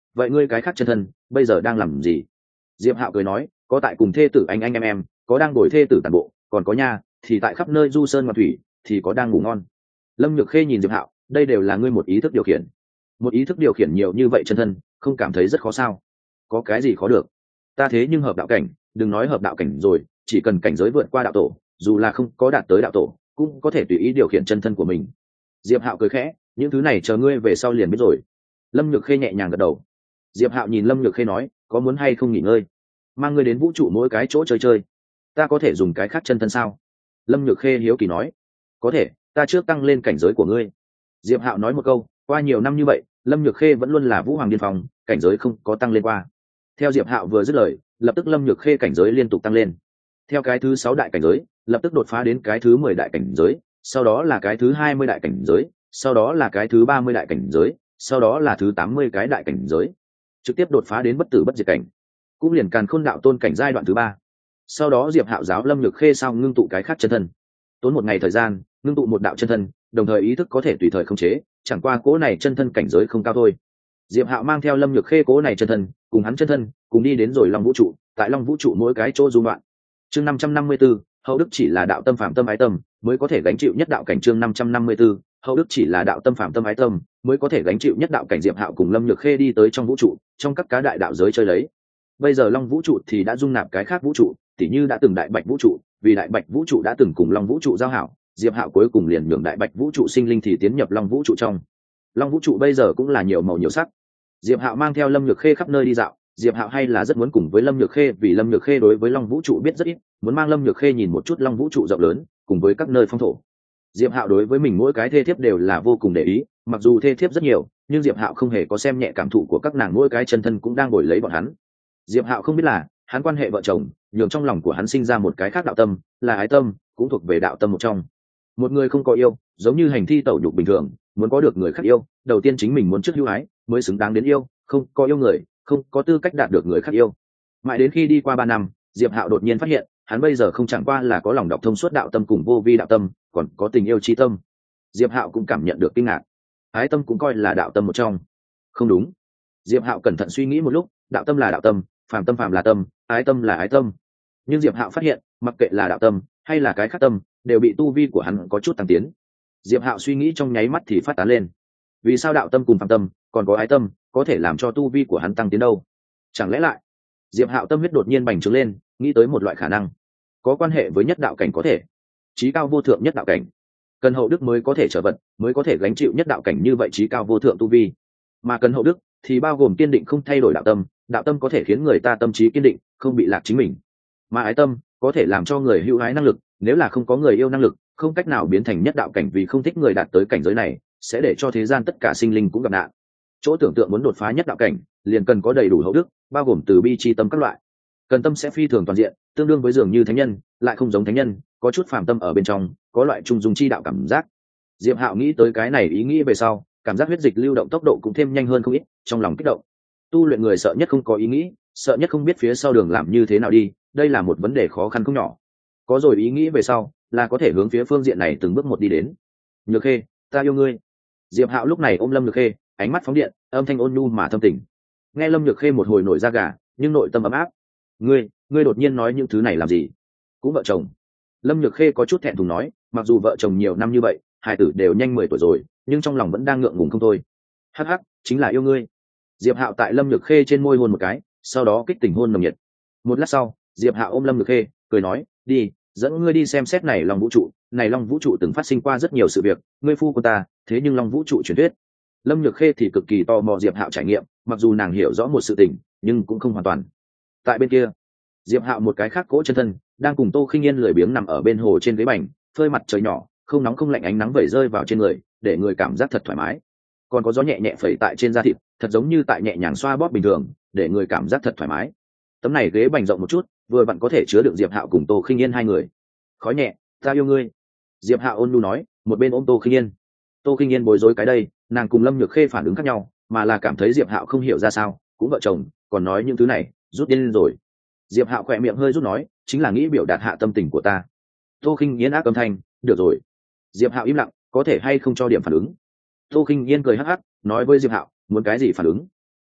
vậy ngươi cái khác chân thân bây giờ đang làm gì? Diệp Hạo cười nói, có tại cùng thê tử anh anh em em, có đang đổi thê tử tàn bộ, còn có nha thì tại khắp nơi du sơn ngoạn thủy, thì có đang ngủ ngon. Lâm Nhược Khê nhìn Diệp Hạo, đây đều là ngươi một ý thức điều khiển. Một ý thức điều khiển nhiều như vậy chân thân, không cảm thấy rất khó sao? Có cái gì khó được? Ta thế nhưng hợp đạo cảnh, đừng nói hợp đạo cảnh rồi, chỉ cần cảnh giới vượt qua đạo tổ, dù là không có đạt tới đạo tổ, cũng có thể tùy ý điều khiển chân thân của mình. Diệp Hạo cười khẽ, những thứ này chờ ngươi về sau liền biết rồi. Lâm Nhược Khê nhẹ nhàng gật đầu. Diệp Hạo nhìn Lâm Nhược Khê nói, có muốn hay không nghỉ ngơi, mang ngươi đến vũ trụ mỗi cái chỗ chơi chơi. Ta có thể dùng cái khác chân thân sao? Lâm Nhược Khê hiếu kỳ nói. Có thể, ta trước tăng lên cảnh giới của ngươi. Diệp Hạo nói một câu, qua nhiều năm như vậy, Lâm Nhược Khê vẫn luôn là vũ hoàng điên phong, cảnh giới không có tăng lên qua. Theo Diệp Hạo vừa dứt lời, lập tức Lâm Nhược Khê cảnh giới liên tục tăng lên. Theo cái thứ sáu đại cảnh giới, lập tức đột phá đến cái thứ mười đại cảnh giới, sau đó là cái thứ hai mươi đại cảnh giới, sau đó là cái thứ ba mươi đại cảnh giới, sau đó là thứ tám mươi cái đại cảnh giới, trực tiếp đột phá đến bất tử bất diệt cảnh, cũng liền Càn Khôn đạo tôn cảnh giai đoạn thứ ba. Sau đó Diệp Hạo giáo Lâm Nhược Khê sao ngưng tụ cái khác chân thân, tốn một ngày thời gian ngưng tụ một đạo chân thân, đồng thời ý thức có thể tùy thời khống chế, chẳng qua cố này chân thân cảnh giới không cao thôi. Diệp Hạo mang theo Lâm Nhược Khê cố này chân thân, cùng hắn chân thân, cùng đi đến rồi Long vũ trụ, tại Long vũ trụ mỗi cái chỗ du loạn. Chương năm trăm năm mươi 554, hậu đức chỉ là đạo tâm phạm tâm ái tâm, mới có thể gánh chịu nhất đạo cảnh. Chương năm trăm năm mươi 554, hậu đức chỉ là đạo tâm phạm tâm ái tâm, mới có thể gánh chịu nhất đạo cảnh. Diệp Hạo cùng Lâm Nhược Khê đi tới trong vũ trụ, trong các cá đại đạo giới chơi lấy. Bây giờ Long vũ trụ thì đã dung nạp cái khác vũ trụ, tỉ như đã từng đại bạch vũ trụ, vì đại bạch vũ trụ đã từng cùng Long vũ trụ giao hảo, Diệp Hạo cuối cùng liền nhường đại bạch vũ trụ sinh linh thì tiến nhập Long vũ trụ trong. Long vũ trụ bây giờ cũng là nhiều màu nhiều sắc. Diệp Hạo mang theo Lâm Nhược Khê khắp nơi đi dạo, Diệp Hạo hay là rất muốn cùng với Lâm Nhược Khê, vì Lâm Nhược Khê đối với Long vũ trụ biết rất ít, muốn mang Lâm Nhược Khê nhìn một chút Long vũ trụ rộng lớn, cùng với các nơi phong thổ. Diệp Hạo đối với mình mỗi cái thê thiếp đều là vô cùng để ý, mặc dù thê thiếp rất nhiều, nhưng Diệp Hạo không hề có xem nhẹ cảm thụ của các nàng, mỗi cái chân thân cũng đang bồi lấy bọn hắn. Diệp Hạo không biết là, hắn quan hệ vợ chồng, nhường trong lòng của hắn sinh ra một cái khác đạo tâm, là ái tâm, cũng thuộc về đạo tâm một trong. Một người không có yêu, giống như hành thi tẩu nhục bình thường, muốn có được người khác yêu, đầu tiên chính mình muốn trước hữu ái, mới xứng đáng đến yêu, không có yêu người, không có tư cách đạt được người khác yêu. Mãi đến khi đi qua ba năm, Diệp Hạo đột nhiên phát hiện, hắn bây giờ không chẳng qua là có lòng đọc thông suốt đạo tâm cùng vô vi đạo tâm, còn có tình yêu chi tâm. Diệp Hạo cũng cảm nhận được kinh ngạc. Ái tâm cũng coi là đạo tâm một trong. Không đúng. Diệp Hạo cẩn thận suy nghĩ một lúc, đạo tâm là đạo tâm, phàm tâm phàm là tâm, ái tâm là ái tâm. Nhưng Diệp Hạo phát hiện, mặc kệ là đạo tâm hay là cái khác tâm, đều bị tu vi của hắn có chút tăng tiến. Diệp Hạo suy nghĩ trong nháy mắt thì phát tán lên. Vì sao đạo tâm cùng phàm tâm, còn có ái tâm, có thể làm cho tu vi của hắn tăng tiến đâu? Chẳng lẽ lại? Diệp Hạo tâm huyết đột nhiên bành trướng lên, nghĩ tới một loại khả năng, có quan hệ với nhất đạo cảnh, có thể chí cao vô thượng nhất đạo cảnh, cần hậu đức mới có thể trở vật, mới có thể gánh chịu nhất đạo cảnh như vậy chí cao vô thượng tu vi. Mà cần hậu đức thì bao gồm kiên định không thay đổi đạo tâm, đạo tâm có thể khiến người ta tâm trí kiên định, không bị lạc chính mình. Mà ái tâm có thể làm cho người hữu ái năng lực, nếu là không có người yêu năng lực, không cách nào biến thành nhất đạo cảnh, vì không thích người đạt tới cảnh giới này, sẽ để cho thế gian tất cả sinh linh cũng gặp nạn. Chỗ tưởng tượng muốn đột phá nhất đạo cảnh, liền cần có đầy đủ hậu đức, bao gồm từ bi chi tâm các loại. Cần tâm sẽ phi thường toàn diện, tương đương với dường như thánh nhân, lại không giống thánh nhân, có chút phàm tâm ở bên trong, có loại trung dung chi đạo cảm giác. Diệp Hạo nghĩ tới cái này ý nghĩ về sau, cảm giác huyết dịch lưu động tốc độ cũng thêm nhanh hơn không ít, trong lòng kích động. Tu luyện người sợ nhất không có ý nghĩ, sợ nhất không biết phía sau đường làm như thế nào đi, đây là một vấn đề khó khăn không nhỏ. Có rồi ý nghĩ về sau, là có thể hướng phía phương diện này từng bước một đi đến. Nhược Khê, ta yêu ngươi. Diệp Hạo lúc này ôm Lâm Nhược Khê, ánh mắt phóng điện, âm thanh ôn nhu mà thâm tình. Nghe Lâm Nhược Khê một hồi nổi da gà, nhưng nội tâm ấm áp. Ngươi, ngươi đột nhiên nói những thứ này làm gì? Cũng vợ chồng. Lâm Nhược Khê có chút thẹn thùng nói, mặc dù vợ chồng nhiều năm như vậy, hai tử đều nhanh mười tuổi rồi, nhưng trong lòng vẫn đang ngượng ngùng không thôi. Hắc hắc, chính là yêu ngươi. Diệp Hạo tại Lâm Nhược Khê trên môi hôn một cái, sau đó kích tình hôn nồng nhiệt. Một lát sau, Diệp Hạo ôm Lâm Nhược Khê, cười nói, đi, dẫn ngươi đi xem xét này Long vũ trụ, này Long vũ trụ từng phát sinh qua rất nhiều sự việc, ngươi phu của ta, thế nhưng Long vũ trụ truyền thuyết. Lâm Nhược Khê thì cực kỳ tò mò Diệp Hạo trải nghiệm, mặc dù nàng hiểu rõ một sự tình, nhưng cũng không hoàn toàn. Tại bên kia, Diệp Hạo một cái khác cỗ chân thân, đang cùng Tô Khinh Yên lười biếng nằm ở bên hồ trên ghế bành, phơi mặt trời nhỏ, không nóng không lạnh, ánh nắng vẩy rơi vào trên người, để người cảm giác thật thoải mái. Còn có gió nhẹ nhẹ phẩy tại trên da thịt, thật giống như tại nhẹ nhàng xoa bóp bình thường, để người cảm giác thật thoải mái. Tấm này ghế bành rộng một chút, vừa vặn có thể chứa được Diệp Hạo cùng Tô Khinh Yên hai người. Khói nhẹ, ta yêu ngươi. Diệp Hạo ôn nhu nói, một bên ôm Tô Khinh Yên. Tô Khinh Yên bối rối cái đây, nàng cùng Lâm Nhược Khê phản ứng khác nhau, mà là cảm thấy Diệp Hạo không hiểu ra sao, cũng vợ chồng, còn nói những thứ này, rút điên lên rồi. Diệp Hạo khỏe miệng hơi rút nói, chính là nghĩ biểu đạt hạ tâm tình của ta. Tô Khinh Yên ác âm thanh, được rồi. Diệp Hạo im lặng, có thể hay không cho điểm phản ứng. Tô Khinh Yên cười hắc hắc, nói với Diệp Hạo, muốn cái gì phản ứng?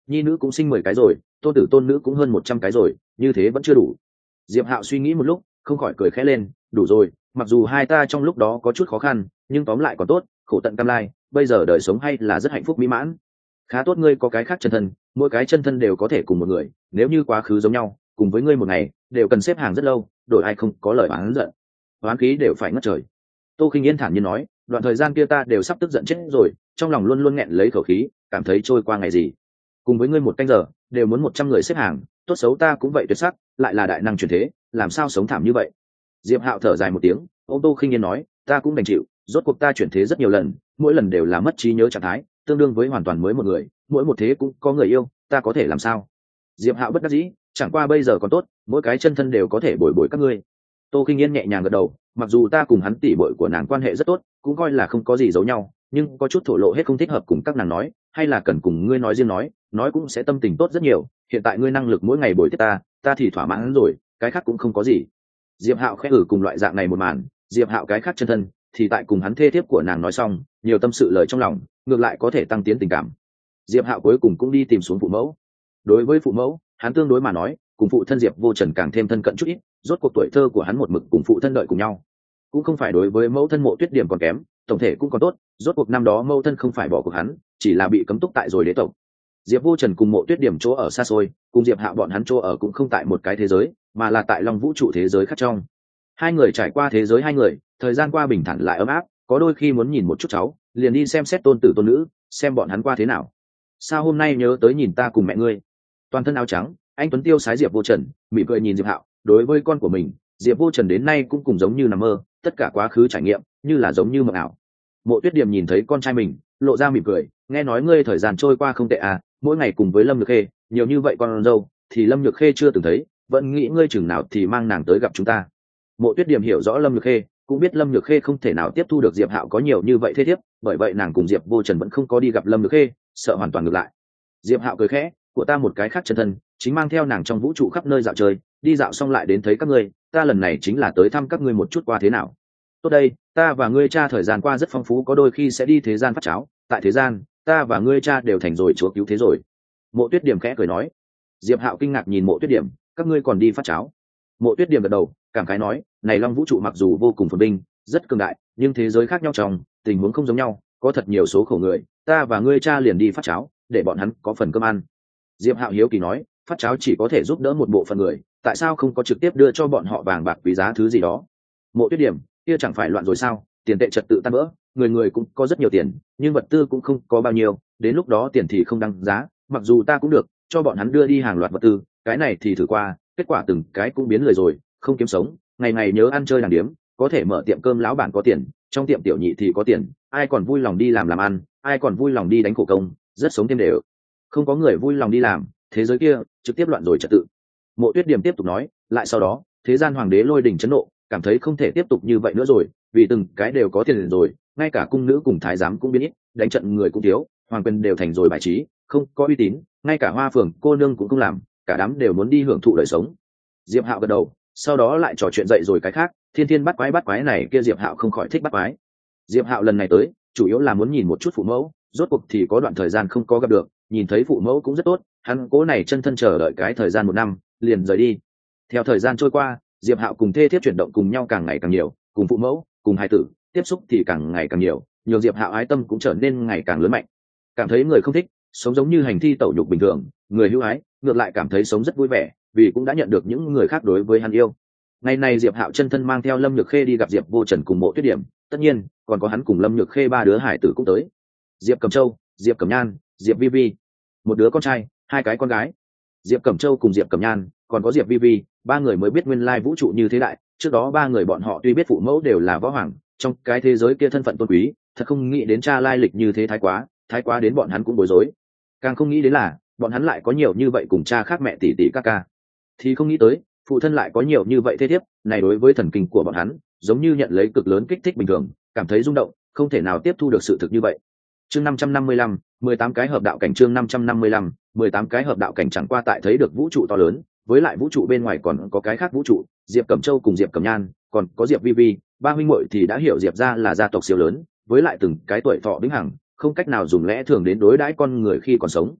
nhi nữ cũng sinh mười cái rồi, tôn tử tôn nữ cũng hơn một trăm cái rồi, như thế vẫn chưa đủ. Diệp Hạo suy nghĩ một lúc, không khỏi cười khẽ lên, đủ rồi, mặc dù hai ta trong lúc đó có chút khó khăn, nhưng tóm lại còn tốt, khổ tận cam lai, bây giờ đời sống hay là rất hạnh phúc mỹ mãn. Khá tốt ngươi có cái khác chân thân, mỗi cái chân thân đều có thể cùng một người, nếu như quá khứ giống nhau, cùng với ngươi một ngày, đều cần xếp hàng rất lâu, đổi ai không có lời oán giận. Oán khí đều phải ngất trời. Tô Khinh Yên thản nhiên nói, đoạn thời gian kia ta đều sắp tức giận chết rồi, trong lòng luôn luôn nghẹn lấy khẩu khí, cảm thấy trôi qua ngày gì. Cùng với ngươi một canh giờ, đều muốn một trăm người xếp hàng, tốt xấu ta cũng vậy tuyệt sắc, lại là đại năng truyền thế, làm sao sống thảm như vậy. Diệp Hạo thở dài một tiếng, ô Tô Khinh Yên nói, ta cũng đành chịu, rốt cuộc ta chuyển thế rất nhiều lần, mỗi lần đều là mất trí nhớ trạng thái, tương đương với hoàn toàn mới một người, mỗi một thế cũng có người yêu, ta có thể làm sao. Diệp Hạo bất đắc dĩ, chẳng qua bây giờ còn tốt, mỗi cái chân thân đều có thể bồi bồi các ngươi. Tô Khinh Yên nhẹ nhàng gật đầu, mặc dù ta cùng hắn tỷ muội của nàng quan hệ rất tốt, cũng coi là không có gì giấu nhau, nhưng có chút thổ lộ hết không thích hợp cùng các nàng nói, hay là cần cùng ngươi nói riêng nói, nói cũng sẽ tâm tình tốt rất nhiều. Hiện tại ngươi năng lực mỗi ngày bồi tiếp ta, ta thì thỏa mãn rồi, cái khác cũng không có gì. Diệp Hạo khẽ ử cùng loại dạng này một màn, Diệp Hạo cái khác chân thân thì tại cùng hắn thê thiếp của nàng nói xong, nhiều tâm sự lời trong lòng, ngược lại có thể tăng tiến tình cảm. Diệp Hạo cuối cùng cũng đi tìm xuống phụ mẫu. Đối với phụ mẫu, hắn tương đối mà nói, cùng phụ thân Diệp Vô Trần càng thêm thân cận chút ít, rốt cuộc tuổi thơ của hắn một mực cùng phụ thân đợi cùng nhau, cũng không phải đối với mẫu thân Mộ Tuyết Điểm còn kém, tổng thể cũng còn tốt, rốt cuộc năm đó mẫu thân không phải bỏ cuộc hắn, chỉ là bị cấm túc tại rồi đế tộc. Diệp Vô Trần cùng Mộ Tuyết Điểm chỗ ở xa xôi, cùng Diệp Hạo bọn hắn chỗ ở cũng không tại một cái thế giới, mà là tại Long Vũ trụ thế giới khác trong. Hai người trải qua thế giới hai người, thời gian qua bình thản lại ấm áp, có đôi khi muốn nhìn một chút cháu, liền đi xem xét tôn tử tôn nữ, xem bọn hắn qua thế nào. Sao hôm nay nhớ tới nhìn ta cùng mẹ ngươi? Toàn thân áo trắng, anh tuấn tiêu sái Diệp Vô Trần, mỉm cười nhìn Diệp Hạo, đối với con của mình, Diệp Vô Trần đến nay cũng cùng giống như nằm mơ, tất cả quá khứ trải nghiệm, như là giống như mộng ảo. Mộ Tuyết Điểm nhìn thấy con trai mình, lộ ra mỉm cười, nghe nói ngươi thời gian trôi qua không tệ à, mỗi ngày cùng với Lâm Nhược Khê, nhiều như vậy con dâu, thì Lâm Nhược Khê chưa từng thấy, vẫn nghĩ ngươi chừng nào thì mang nàng tới gặp chúng ta. Mộ Tuyết Điểm hiểu rõ Lâm Nhược Khê, cũng biết Lâm Nhược Khê không thể nào tiếp thu được Diệp Hạo có nhiều như vậy thế thiếp, bởi vậy nàng cùng Diệp Vô Trần vẫn không có đi gặp Lâm Nhược Khê, sợ hoàn toàn ngược lại. Diệp Hạo cười khẽ, của ta một cái khác chân thân, chính mang theo nàng trong vũ trụ khắp nơi dạo chơi, đi dạo xong lại đến thấy các ngươi, ta lần này chính là tới thăm các ngươi một chút qua thế nào. Tốt đây, ta và ngươi cha thời gian qua rất phong phú, có đôi khi sẽ đi thế gian phát cháo, tại thế gian, ta và ngươi cha đều thành rồi chúa cứu thế rồi. Mộ Tuyết Điểm khẽ cười nói. Diệp Hạo kinh ngạc nhìn Mộ Tuyết Điểm, các ngươi còn đi phát cháo? Mộ Tuyết Điểm gật đầu, cảm khái nói, này Long vũ trụ mặc dù vô cùng phồn vinh, rất cường đại, nhưng thế giới khác nhau trong, tình huống không giống nhau, có thật nhiều số khổ người, ta và ngươi cha liền đi phát cháo, để bọn hắn có phần cơm ăn. Diệp Hạo hiếu kỳ nói, phát cháo chỉ có thể giúp đỡ một bộ phận người, tại sao không có trực tiếp đưa cho bọn họ vàng bạc quý giá thứ gì đó? Mộ Tuyết Điểm, kia chẳng phải loạn rồi sao? Tiền tệ trật tự tan vỡ, người người cũng có rất nhiều tiền, nhưng vật tư cũng không có bao nhiêu, đến lúc đó tiền thì không đăng giá, mặc dù ta cũng được, cho bọn hắn đưa đi hàng loạt vật tư, cái này thì thử qua, kết quả từng cái cũng biến lời rồi, không kiếm sống, ngày ngày nhớ ăn chơi đàng điếm, có thể mở tiệm cơm lão bản có tiền, trong tiệm tiểu nhị thì có tiền, ai còn vui lòng đi làm làm ăn, ai còn vui lòng đi đánh khổ công, rất sống thêm đều. Không có người vui lòng đi làm, thế giới kia trực tiếp loạn rồi trật tự. Mộ Tuyết Điểm tiếp tục nói, lại sau đó, thế gian hoàng đế lôi đình chấn nộ, cảm thấy không thể tiếp tục như vậy nữa rồi, vì từng cái đều có tiền rồi, ngay cả cung nữ cùng thái giám cũng biến ít, đánh trận người cũng thiếu, hoàng quyền đều thành rồi bài trí, không có uy tín, ngay cả hoa phường cô nương cũng không làm, cả đám đều muốn đi hưởng thụ đời sống. Diệp Hạo gật đầu, sau đó lại trò chuyện dậy rồi cái khác, thiên thiên bắt quái bắt quái này kia Diệp Hạo không khỏi thích bắt quái. Diệp Hạo lần này tới, chủ yếu là muốn nhìn một chút phụ mẫu, rốt cuộc thì có đoạn thời gian không có gặp được, nhìn thấy phụ mẫu cũng rất tốt, hắn cố này chân thân chờ đợi cái thời gian một năm, liền rời đi. Theo thời gian trôi qua, Diệp Hạo cùng thê thiếp chuyển động cùng nhau càng ngày càng nhiều, cùng phụ mẫu, cùng hài tử, tiếp xúc thì càng ngày càng nhiều, nhiều Diệp Hạo ái tâm cũng trở nên ngày càng lớn mạnh. Cảm thấy người không thích, sống giống như hành thi tẩu nhục bình thường, người hữu ái, ngược lại cảm thấy sống rất vui vẻ, vì cũng đã nhận được những người khác đối với hắn yêu. Ngày này Diệp Hạo chân thân mang theo Lâm Nhược Khê đi gặp Diệp Vô Trần cùng Mộ Tuyết Điểm, tất nhiên còn có hắn cùng Lâm Nhược Khê ba đứa hải tử cũng tới. Diệp Cẩm Châu, Diệp Cẩm Nhan, Diệp Vi Vi, một đứa con trai, hai cái con gái. Diệp Cẩm Châu cùng Diệp Cẩm Nhan, còn có Diệp Vi Vi, ba người mới biết nguyên lai vũ trụ như thế đại, trước đó ba người bọn họ tuy biết phụ mẫu đều là võ hoàng, trong cái thế giới kia thân phận tôn quý, thật không nghĩ đến cha lai lịch như thế thái quá, thái quá đến bọn hắn cũng bối rối. Càng không nghĩ đến là, bọn hắn lại có nhiều như vậy cùng cha khác mẹ tỷ tỷ ca ca. Thì không nghĩ tới, phụ thân lại có nhiều như vậy thế thiếp, này đối với thần kinh của bọn hắn, giống như nhận lấy cực lớn kích thích bình thường, cảm thấy rung động, không thể nào tiếp thu được sự thực như vậy. Chương năm trăm năm mươi lăm, mười tám cái hợp đạo cảnh chương năm trăm năm mươi lăm, mười tám cái hợp đạo cảnh chẳng qua tại thấy được vũ trụ to lớn, với lại vũ trụ bên ngoài còn có cái khác vũ trụ, Diệp Cẩm Châu cùng Diệp Cẩm Nhan, còn có Diệp Vi Vi, ba huynh muội thì đã hiểu Diệp gia là gia tộc siêu lớn, với lại từng cái tuổi thọ vĩnh hằng, không cách nào dùng lẽ thường đến đối đãi con người khi còn sống.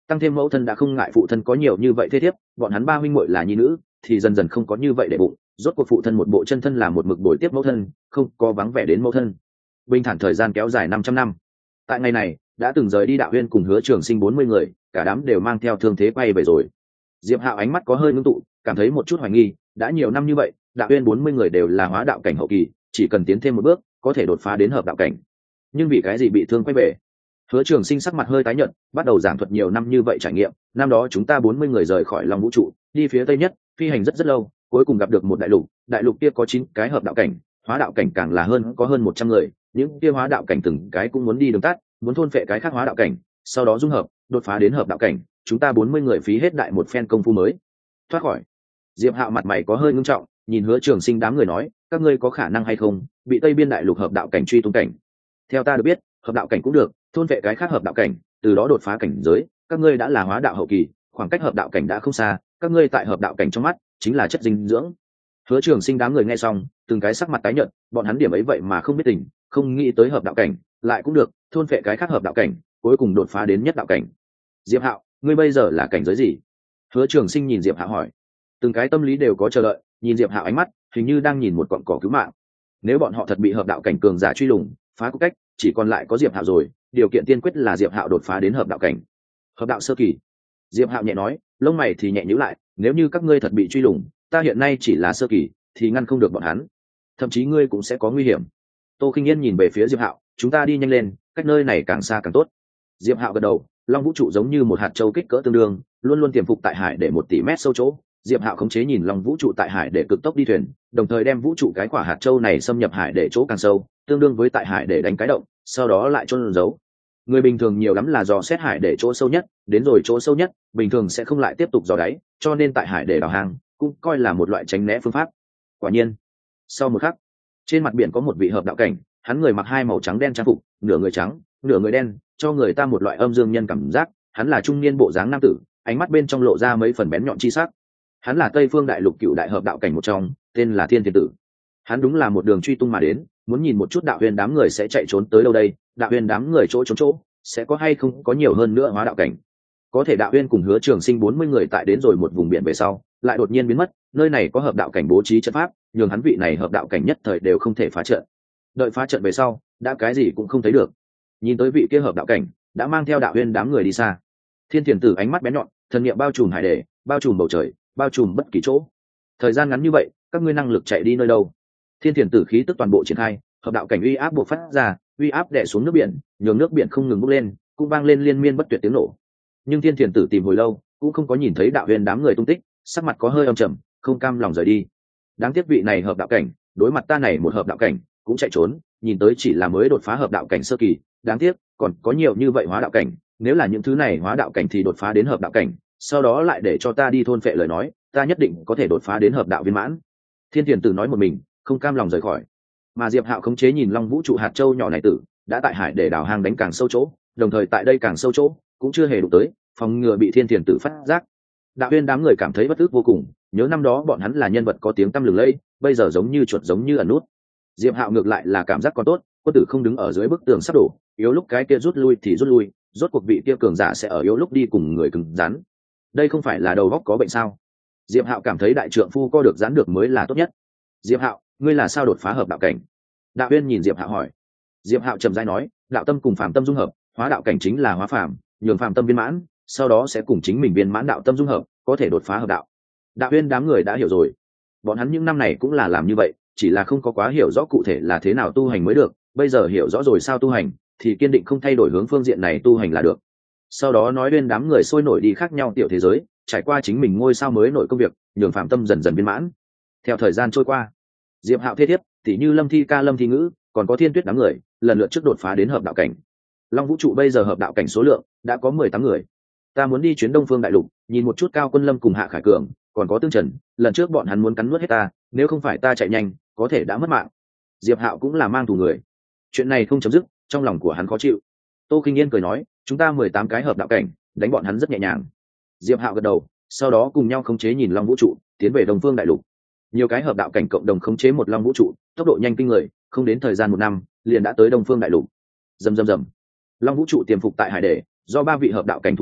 tăng thêm mẫu thân đã không ngại phụ thân có nhiều như vậy thế thiếp, bọn hắn ba huynh muội là nhi nữ thì dần dần không có như vậy để bụng. Rốt cuộc phụ thân một bộ chân thân là một mực bồi tiếp mẫu thân, không có vắng vẻ đến mẫu thân. Bình thản thời gian kéo dài năm trăm năm. Tại ngày này đã từng rời đi Đạo Uyên cùng Hứa Trường Sinh bốn mươi người, cả đám đều mang theo thương thế quay về rồi. Diệp Hạo ánh mắt có hơi ngưng tụ, cảm thấy một chút hoài nghi, đã nhiều năm như vậy, Đạo Uyên bốn mươi người đều là hóa đạo cảnh hậu kỳ, chỉ cần tiến thêm một bước, có thể đột phá đến hợp đạo cảnh. Nhưng vì cái gì bị thương quay về? Hứa Trường Sinh sắc mặt hơi tái nhợt, bắt đầu giảng thuật nhiều năm như vậy trải nghiệm. Năm đó chúng ta bốn mươi người rời khỏi Long Vũ trụ, đi phía tây nhất, phi hành rất rất lâu, cuối cùng gặp được một đại lục. Đại lục kia có chín cái hợp đạo cảnh, hóa đạo cảnh càng là hơn, có hơn một trăm người. Những kia hóa đạo cảnh từng cái cũng muốn đi đường tắt, muốn thôn phệ cái khác hóa đạo cảnh, sau đó dung hợp, đột phá đến hợp đạo cảnh. Chúng ta bốn mươi người phí hết đại một phen công phu mới thoát khỏi. Diệp Hạo mặt mày có hơi ngưng trọng, nhìn Hứa Trường Sinh đám người nói, các ngươi có khả năng hay không bị Tây Biên đại lục hợp đạo cảnh truy tung cảnh? Theo ta được biết, hợp đạo cảnh cũng được, thôn vệ cái khác hợp đạo cảnh, từ đó đột phá cảnh giới. Các ngươi đã là hóa đạo hậu kỳ, khoảng cách hợp đạo cảnh đã không xa, các ngươi tại hợp đạo cảnh trong mắt chính là chất dinh dưỡng. Hứa Trường Sinh đám người nghe xong, từng cái sắc mặt tái nhợt, bọn hắn điểm ấy vậy mà không biết tình, không nghĩ tới hợp đạo cảnh, lại cũng được, thôn vệ cái khác hợp đạo cảnh, cuối cùng đột phá đến nhất đạo cảnh. Diệp Hạo, ngươi bây giờ là cảnh giới gì? Hứa Trường Sinh nhìn Diệp Hạo hỏi. Từng cái tâm lý đều có chờ đợi, nhìn Diệp Hạo ánh mắt hình như đang nhìn một cọng cỏ cứu mạng. Nếu bọn họ thật bị hợp đạo cảnh cường giả truy lùng, phá cục cách, chỉ còn lại có Diệp Hạo rồi, điều kiện tiên quyết là Diệp Hạo đột phá đến hợp đạo cảnh. Hợp đạo sơ kỳ. Diệp Hạo nhẹ nói, lông mày thì nhẹ nhíu lại, nếu như các ngươi thật bị truy lùng, ta hiện nay chỉ là sơ kỳ, thì ngăn không được bọn hắn, thậm chí ngươi cũng sẽ có nguy hiểm. Tô Khinh Yên nhìn về phía Diệp Hạo, chúng ta đi nhanh lên, cách nơi này càng xa càng tốt. Diệp Hạo gật đầu, Long Vũ trụ giống như một hạt châu kích cỡ tương đương, luôn luôn tiềm phục tại hải để một tỷ mét sâu chỗ. Diệp Hạo khống chế nhìn Long Vũ trụ tại hải để cực tốc đi thuyền, đồng thời đem vũ trụ cái quả hạt châu này xâm nhập hải để chỗ càng sâu, tương đương với tại hải để đánh cái động, sau đó lại chôn giấu. Người bình thường nhiều lắm là dò xét hải để chỗ sâu nhất, đến rồi chỗ sâu nhất, bình thường sẽ không lại tiếp tục dò đáy, cho nên tại hải để đào hang cũng coi là một loại tránh né phương pháp. Quả nhiên, sau một khắc, trên mặt biển có một vị hợp đạo cảnh, hắn người mặc hai màu trắng đen trang phục, nửa người trắng, nửa người đen, cho người ta một loại âm dương nhân cảm giác. Hắn là trung niên bộ dáng nam tử, ánh mắt bên trong lộ ra mấy phần bén nhọn chi sắc. Hắn là Tây Phương Đại Lục cựu đại hợp đạo cảnh một trong, tên là Thiên Thiên Tử. Hắn đúng là một đường truy tung mà đến, muốn nhìn một chút Đạo Huyền đám người sẽ chạy trốn tới đâu đây, Đạo Huyền đám người chỗ trốn chỗ, sẽ có hay không có nhiều hơn nữa hóa đạo cảnh. Có thể Đạo Huyền cùng Hứa Trường Sinh bốn mươi người tại đến rồi một vùng biển về sau, lại đột nhiên biến mất, nơi này có hợp đạo cảnh bố trí trận pháp, nhường hắn vị này hợp đạo cảnh nhất thời đều không thể phá trận. Đợi phá trận về sau, đã cái gì cũng không thấy được. Nhìn tới vị kia hợp đạo cảnh đã mang theo Đạo Huyền đám người đi xa. Thiên Thiền Tử ánh mắt bén nhọn, thần niệm bao trùm hải đề, bao trùm bầu trời, bao trùm bất kỳ chỗ. Thời gian ngắn như vậy, các ngươi năng lực chạy đi nơi đâu? Thiên Thiền Tử khí tức toàn bộ triển khai, hợp đạo cảnh uy áp bộc phát ra, uy áp đè xuống nước biển, nhường nước biển không ngừng bốc lên, cũng vang lên liên miên bất tuyệt tiếng nổ. Nhưng Thiên Thiền Tử tìm hồi lâu, cũng không có nhìn thấy Đạo Huyền đám người tung tích, sắc mặt có hơi âm trầm, không cam lòng rời đi. Đáng tiếc vị này hợp đạo cảnh, đối mặt ta này một hợp đạo cảnh, cũng chạy trốn, nhìn tới chỉ là mới đột phá hợp đạo cảnh sơ kỳ, đáng tiếc, còn có nhiều như vậy hóa đạo cảnh, nếu là những thứ này hóa đạo cảnh thì đột phá đến hợp đạo cảnh, sau đó lại để cho ta đi thôn phệ lời nói, ta nhất định có thể đột phá đến hợp đạo viên mãn. Thiên Thiền Tử nói một mình, không cam lòng rời khỏi. Mà Diệp Hạo khống chế nhìn Long Vũ trụ hạt châu nhỏ này tử, đã tại hải để đào hang đánh càng sâu chỗ, đồng thời tại đây càng sâu chỗ, cũng chưa hề đụng tới, phòng ngừa bị Thiên Thiền Tử phát giác. Đạo Uyên đám người cảm thấy bất ức vô cùng, nhớ năm đó bọn hắn là nhân vật có tiếng tăm lừng lẫy, bây giờ giống như chuột giống như ẩn nút. Diệp Hạo ngược lại là cảm giác còn tốt, quân tử không đứng ở dưới bức tường sắp đổ, yếu lúc cái kia rút lui thì rút lui, rốt cuộc vị kia cường giả sẽ ở yếu lúc đi cùng người cứng rắn. Đây không phải là đầu óc có bệnh sao? Diệp Hạo cảm thấy đại trượng phu co được giãn được mới là tốt nhất. Diệp Hạo, ngươi là sao đột phá hợp đạo cảnh? Đạo Uyên nhìn Diệp Hạo hỏi. Diệp Hạo trầm rãi nói, đạo tâm cùng phàm tâm dung hợp, hóa đạo cảnh chính là hóa phàm, nhường phàm tâm viên mãn, sau đó sẽ cùng chính mình viên mãn đạo tâm dung hợp, có thể đột phá hợp đạo. Đạo Uyên đám người đã hiểu rồi. Bọn hắn những năm này cũng là làm như vậy, chỉ là không có quá hiểu rõ cụ thể là thế nào tu hành mới được, bây giờ hiểu rõ rồi sao tu hành, thì kiên định không thay đổi hướng phương diện này tu hành là được. Sau đó nói Uyên đám người sôi nổi đi khác nhau tiểu thế giới, trải qua chính mình ngôi sao mới nổi công việc, nhường phàm tâm dần dần viên mãn. Theo thời gian trôi qua, Diệp Hạo thế thiếp, tỷ như Lâm Thi Ca, Lâm Thi Ngữ, còn có Thiên Tuyết đám người, lần lượt trước đột phá đến hợp đạo cảnh. Long Vũ trụ bây giờ hợp đạo cảnh số lượng đã có mười tám người. Ta muốn đi chuyến Đông Phương Đại Lục, nhìn một chút Cao Quân Lâm cùng Hạ Khải Cường, còn có Tương Trần, lần trước bọn hắn muốn cắn nuốt hết ta, nếu không phải ta chạy nhanh, có thể đã mất mạng. Diệp Hạo cũng là mang thù người. Chuyện này không chấm dứt, trong lòng của hắn khó chịu. Tô Khinh Yên cười nói, chúng ta mười tám cái hợp đạo cảnh, đánh bọn hắn rất nhẹ nhàng. Diệp Hạo gật đầu, sau đó cùng nhau khống chế nhìn Long Vũ trụ, tiến về Đông Phương Đại Lục. Nhiều cái hợp đạo cảnh cộng đồng khống chế một Long Vũ trụ, tốc độ nhanh kinh người, không đến thời gian một năm, liền đã tới Đông Phương Đại Lục. Rầm rầm rầm. Long Vũ trụ tiềm phục tại hải để, do ba vị hợp đạo cảnh thủ hộ,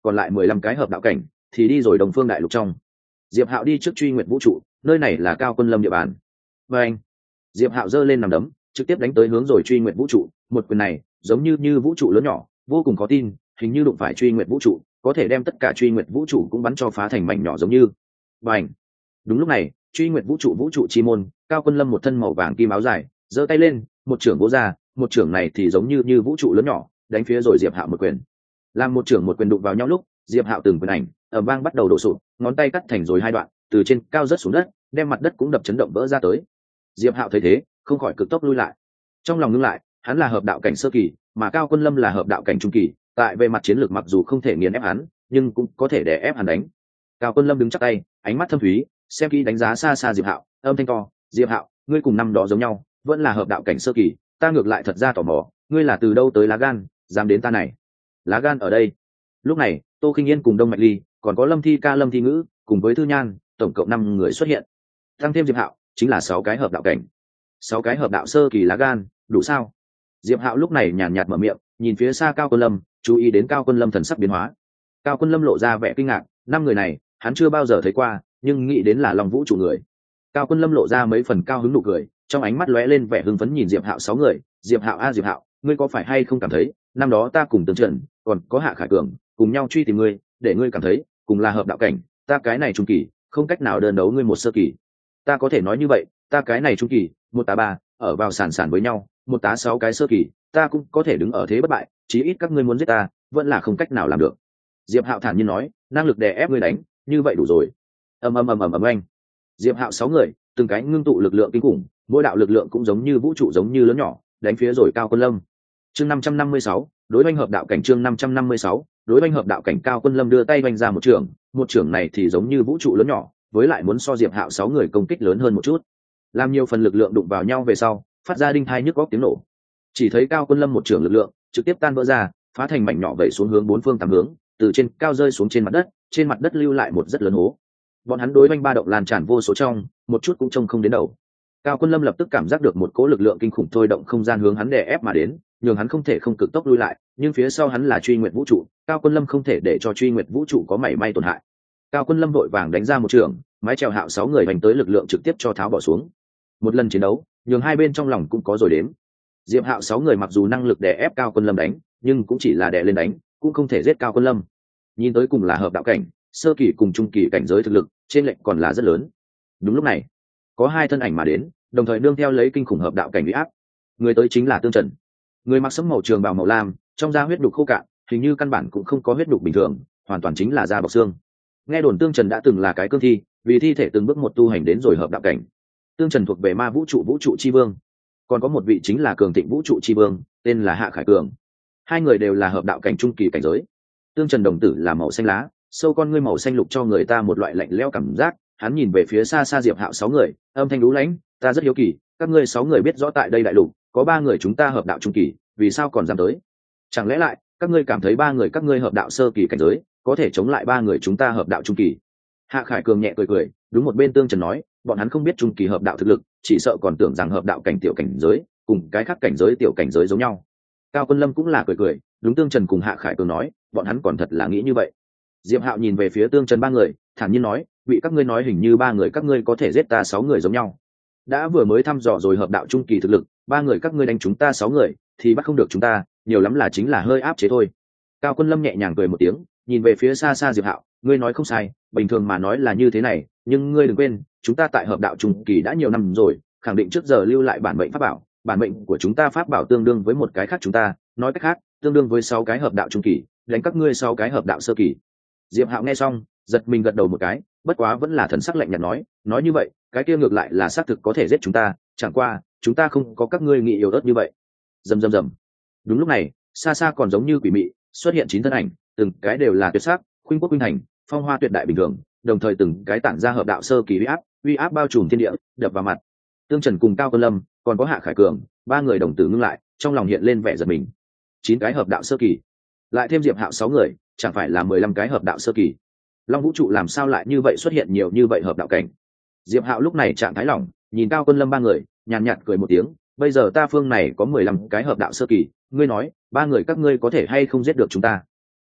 còn lại mười lăm cái hợp đạo cảnh thì đi rồi đồng phương đại lục trong. Diệp Hạo đi trước truy nguyện vũ trụ, nơi này là Cao Quân Lâm địa bàn. Và anh, Diệp Hạo giơ lên nằm đấm, trực tiếp đánh tới hướng rồi truy nguyện vũ trụ. Một quyền này giống như như vũ trụ lớn nhỏ, vô cùng khó tin, hình như đụng phải truy nguyện vũ trụ, có thể đem tất cả truy nguyện vũ trụ cũng bắn cho phá thành mảnh nhỏ giống như. Và anh, đúng lúc này, truy nguyện vũ trụ vũ trụ chi môn, Cao Quân Lâm một thân màu vàng kim áo dài, giơ tay lên, một trưởng vỗ ra, một trưởng này thì giống như như vũ trụ lớn nhỏ, đánh phía rồi Diệp Hạo một quyền. Làm một trưởng một quyền đụng vào nhau lúc, Diệp Hạo từng quyền ảnh ầm vang bắt đầu đổ sụp, ngón tay cắt thành rồi hai đoạn, từ trên cao rớt xuống đất, đem mặt đất cũng đập chấn động vỡ ra tới. Diệp Hạo thấy thế, không khỏi cực tốc lui lại. Trong lòng ngưng lại, hắn là hợp đạo cảnh sơ kỳ, mà Cao Quân Lâm là hợp đạo cảnh trung kỳ, tại về mặt chiến lược mặc dù không thể nghiền ép hắn, nhưng cũng có thể đè ép hắn đánh. Cao Quân Lâm đứng chắp tay, ánh mắt thâm thúy, xem kỹ đánh giá xa xa Diệp Hạo, âm thanh to, "Diệp Hạo, ngươi cùng năm đó giống nhau, vẫn là hợp đạo cảnh sơ kỳ, ta ngược lại thật ra tò mò, ngươi là từ đâu tới lá gan, dám đến ta này?" Lá gan ở đây. Lúc này, Tô Khinh Yên cùng Đông Mạch Ly, còn có Lâm Thi Ca, Lâm Thi Ngữ, cùng với Thư Nhan, tổng cộng năm người xuất hiện. Tăng thêm Diệp Hạo, chính là sáu cái hợp đạo cảnh. Sáu cái hợp đạo sơ kỳ lá gan, đủ sao? Diệp Hạo lúc này nhàn nhạt mở miệng, nhìn phía xa Cao Quân Lâm, chú ý đến Cao Quân Lâm thần sắc biến hóa. Cao Quân Lâm lộ ra vẻ kinh ngạc, năm người này, hắn chưa bao giờ thấy qua, nhưng nghĩ đến là Long Vũ trụ người. Cao Quân Lâm lộ ra mấy phần cao hứng nụ cười, trong ánh mắt lóe lên vẻ hưng phấn nhìn Diệp Hạo sáu người, "Diệp Hạo a Diệp Hạo, ngươi có phải hay không cảm thấy, năm đó ta cùng Tương Trần, còn có Hạ Khải Cường, cùng nhau truy tìm ngươi, để ngươi cảm thấy, cùng là hợp đạo cảnh, ta cái này trung kỳ, không cách nào đơn đấu ngươi một sơ kỳ. Ta có thể nói như vậy, ta cái này trung kỳ, một tá ba, ở vào sàn sàn với nhau, một tá sáu cái sơ kỳ, ta cũng có thể đứng ở thế bất bại, chí ít các ngươi muốn giết ta, vẫn là không cách nào làm được." Diệp Hạo thản nhiên nói, "Năng lực đè ép ngươi đánh, như vậy đủ rồi." Ầm ầm ầm ầm ầm anh. Diệp Hạo sáu người, từng cái ngưng tụ lực lượng kinh khủng, mỗi đạo lực lượng cũng giống như vũ trụ giống như lớn nhỏ, đánh phía rồi Cao Quân Lâm. Chương năm trăm năm mươi sáu, đối oanh hợp đạo cảnh chương năm trăm năm mươi sáu, đối oanh hợp đạo cảnh. Cao Quân Lâm đưa tay oanh ra một trường, một trường này thì giống như vũ trụ lớn nhỏ, với lại muốn so Diệp Hạo sáu người công kích lớn hơn một chút. Làm nhiều phần lực lượng đụng vào nhau về sau, phát ra đinh thai nhức góc tiếng nổ. Chỉ thấy Cao Quân Lâm một trường lực lượng, trực tiếp tan vỡ ra, phá thành mảnh nhỏ vẩy xuống hướng bốn phương tám hướng, từ trên cao rơi xuống trên mặt đất, trên mặt đất lưu lại một rất lớn hố. Bọn hắn đối oanh ba động lan tràn vô số trong, một chút cũng trông không đến đầu. Cao Quân Lâm lập tức cảm giác được một cỗ lực lượng kinh khủng thôi động không gian hướng hắn đè ép mà đến, nhường hắn không thể không cực tốc lui lại, nhưng phía sau hắn là Truy Nguyệt vũ trụ, Cao Quân Lâm không thể để cho Truy Nguyệt vũ trụ có mảy may tổn hại. Cao Quân Lâm vội vàng đánh ra một trường, mái chèo Hạo sáu người hành tới lực lượng trực tiếp cho tháo bỏ xuống. Một lần chiến đấu, nhường hai bên trong lòng cũng có rồi đếm. Diệp Hạo sáu người mặc dù năng lực đè ép Cao Quân Lâm đánh, nhưng cũng chỉ là đè lên đánh, cũng không thể giết Cao Quân Lâm. Nhìn tới cùng là hợp đạo cảnh, sơ kỳ cùng trung kỳ cảnh giới thực lực, trên lệnh còn là rất lớn. Đúng lúc này, có hai thân ảnh mà đến, đồng thời nương theo lấy kinh khủng hợp đạo cảnh uy áp. Người tới chính là Tương Trần. Người mặc sẫm màu trường bào màu lam, trong da huyết đục khô cạn, hình như căn bản cũng không có huyết đục bình thường, hoàn toàn chính là da bọc xương. Nghe đồn Tương Trần đã từng là cái cương thi, vì thi thể từng bước một tu hành đến rồi hợp đạo cảnh. Tương Trần thuộc về ma vũ trụ vũ trụ chi vương, còn có một vị chính là cường thịnh vũ trụ chi vương, tên là Hạ Khải Cường. Hai người đều là hợp đạo cảnh trung kỳ cảnh giới. Tương Trần đồng tử là màu xanh lá, sâu con ngươi màu xanh lục cho người ta một loại lạnh lẽo cảm giác. Hắn nhìn về phía xa xa Diệp Hạo sáu người, âm thanh lú lãnh, "Ta rất hiếu kỳ, các ngươi sáu người biết rõ tại đây đại lục có ba người chúng ta hợp đạo trung kỳ, vì sao còn dám tới? Chẳng lẽ lại các ngươi cảm thấy ba người các ngươi hợp đạo sơ kỳ cảnh giới có thể chống lại ba người chúng ta hợp đạo trung kỳ?" Hạ Khải Cường nhẹ cười cười, đúng một bên Tương Trần nói, "Bọn hắn không biết trung kỳ hợp đạo thực lực, chỉ sợ còn tưởng rằng hợp đạo cảnh tiểu cảnh giới cùng cái khác cảnh giới tiểu cảnh giới giống nhau." Cao Quân Lâm cũng là cười cười, đúng Tương Trần cùng Hạ Khải Cường nói, "Bọn hắn còn thật là nghĩ như vậy." Diệp Hạo nhìn về phía Tương Trần ba người, thản nhiên nói, "Vị các ngươi nói hình như ba người các ngươi có thể giết ta sáu người giống nhau. Đã vừa mới thăm dò rồi hợp đạo trung kỳ thực lực, ba người các ngươi đánh chúng ta sáu người thì bắt không được chúng ta, nhiều lắm là chính là hơi áp chế thôi." Cao Quân Lâm nhẹ nhàng cười một tiếng, nhìn về phía xa xa Diệp Hạo, "Ngươi nói không sai, bình thường mà nói là như thế này, nhưng ngươi đừng quên, chúng ta tại hợp đạo trung kỳ đã nhiều năm rồi, khẳng định trước giờ lưu lại bản mệnh pháp bảo, bản mệnh của chúng ta pháp bảo tương đương với một cái khác chúng ta, nói cách khác, tương đương với sáu cái hợp đạo trung kỳ, đánh các ngươi sáu cái hợp đạo sơ kỳ." Diệp Hạo nghe xong, giật mình gật đầu một cái, bất quá vẫn là thần sắc lạnh nhạt nói, "Nói như vậy, cái kia ngược lại là xác thực có thể giết chúng ta, chẳng qua, chúng ta không có các ngươi nghĩ yếu ớt như vậy." Rầm rầm rầm. Đúng lúc này, xa xa còn giống như quỷ mị, xuất hiện chín thân ảnh, từng cái đều là tuyệt sắc, khuynh quốc khuynh thành, phong hoa tuyệt đại bình thường, đồng thời từng cái tản ra hợp đạo sơ kỳ uy áp, uy áp bao trùm thiên địa, đập vào mặt. Tương Trần cùng Cao Quân Lâm, còn có Hạ Khải Cường, ba người đồng tử ngưng lại, trong lòng hiện lên vẻ giật mình. Chín cái hợp đạo sơ kỳ, lại thêm Diệp Hạo sáu người, chẳng phải là mười lăm cái hợp đạo sơ kỳ. Long vũ trụ làm sao lại như vậy xuất hiện nhiều như vậy hợp đạo cảnh? Diệp Hạo lúc này trạng thái lỏng, nhìn Cao Quân Lâm ba người, nhàn nhạt cười một tiếng, "Bây giờ ta phương này có mười lăm cái hợp đạo sơ kỳ, ngươi nói, ba người các ngươi có thể hay không giết được chúng ta?"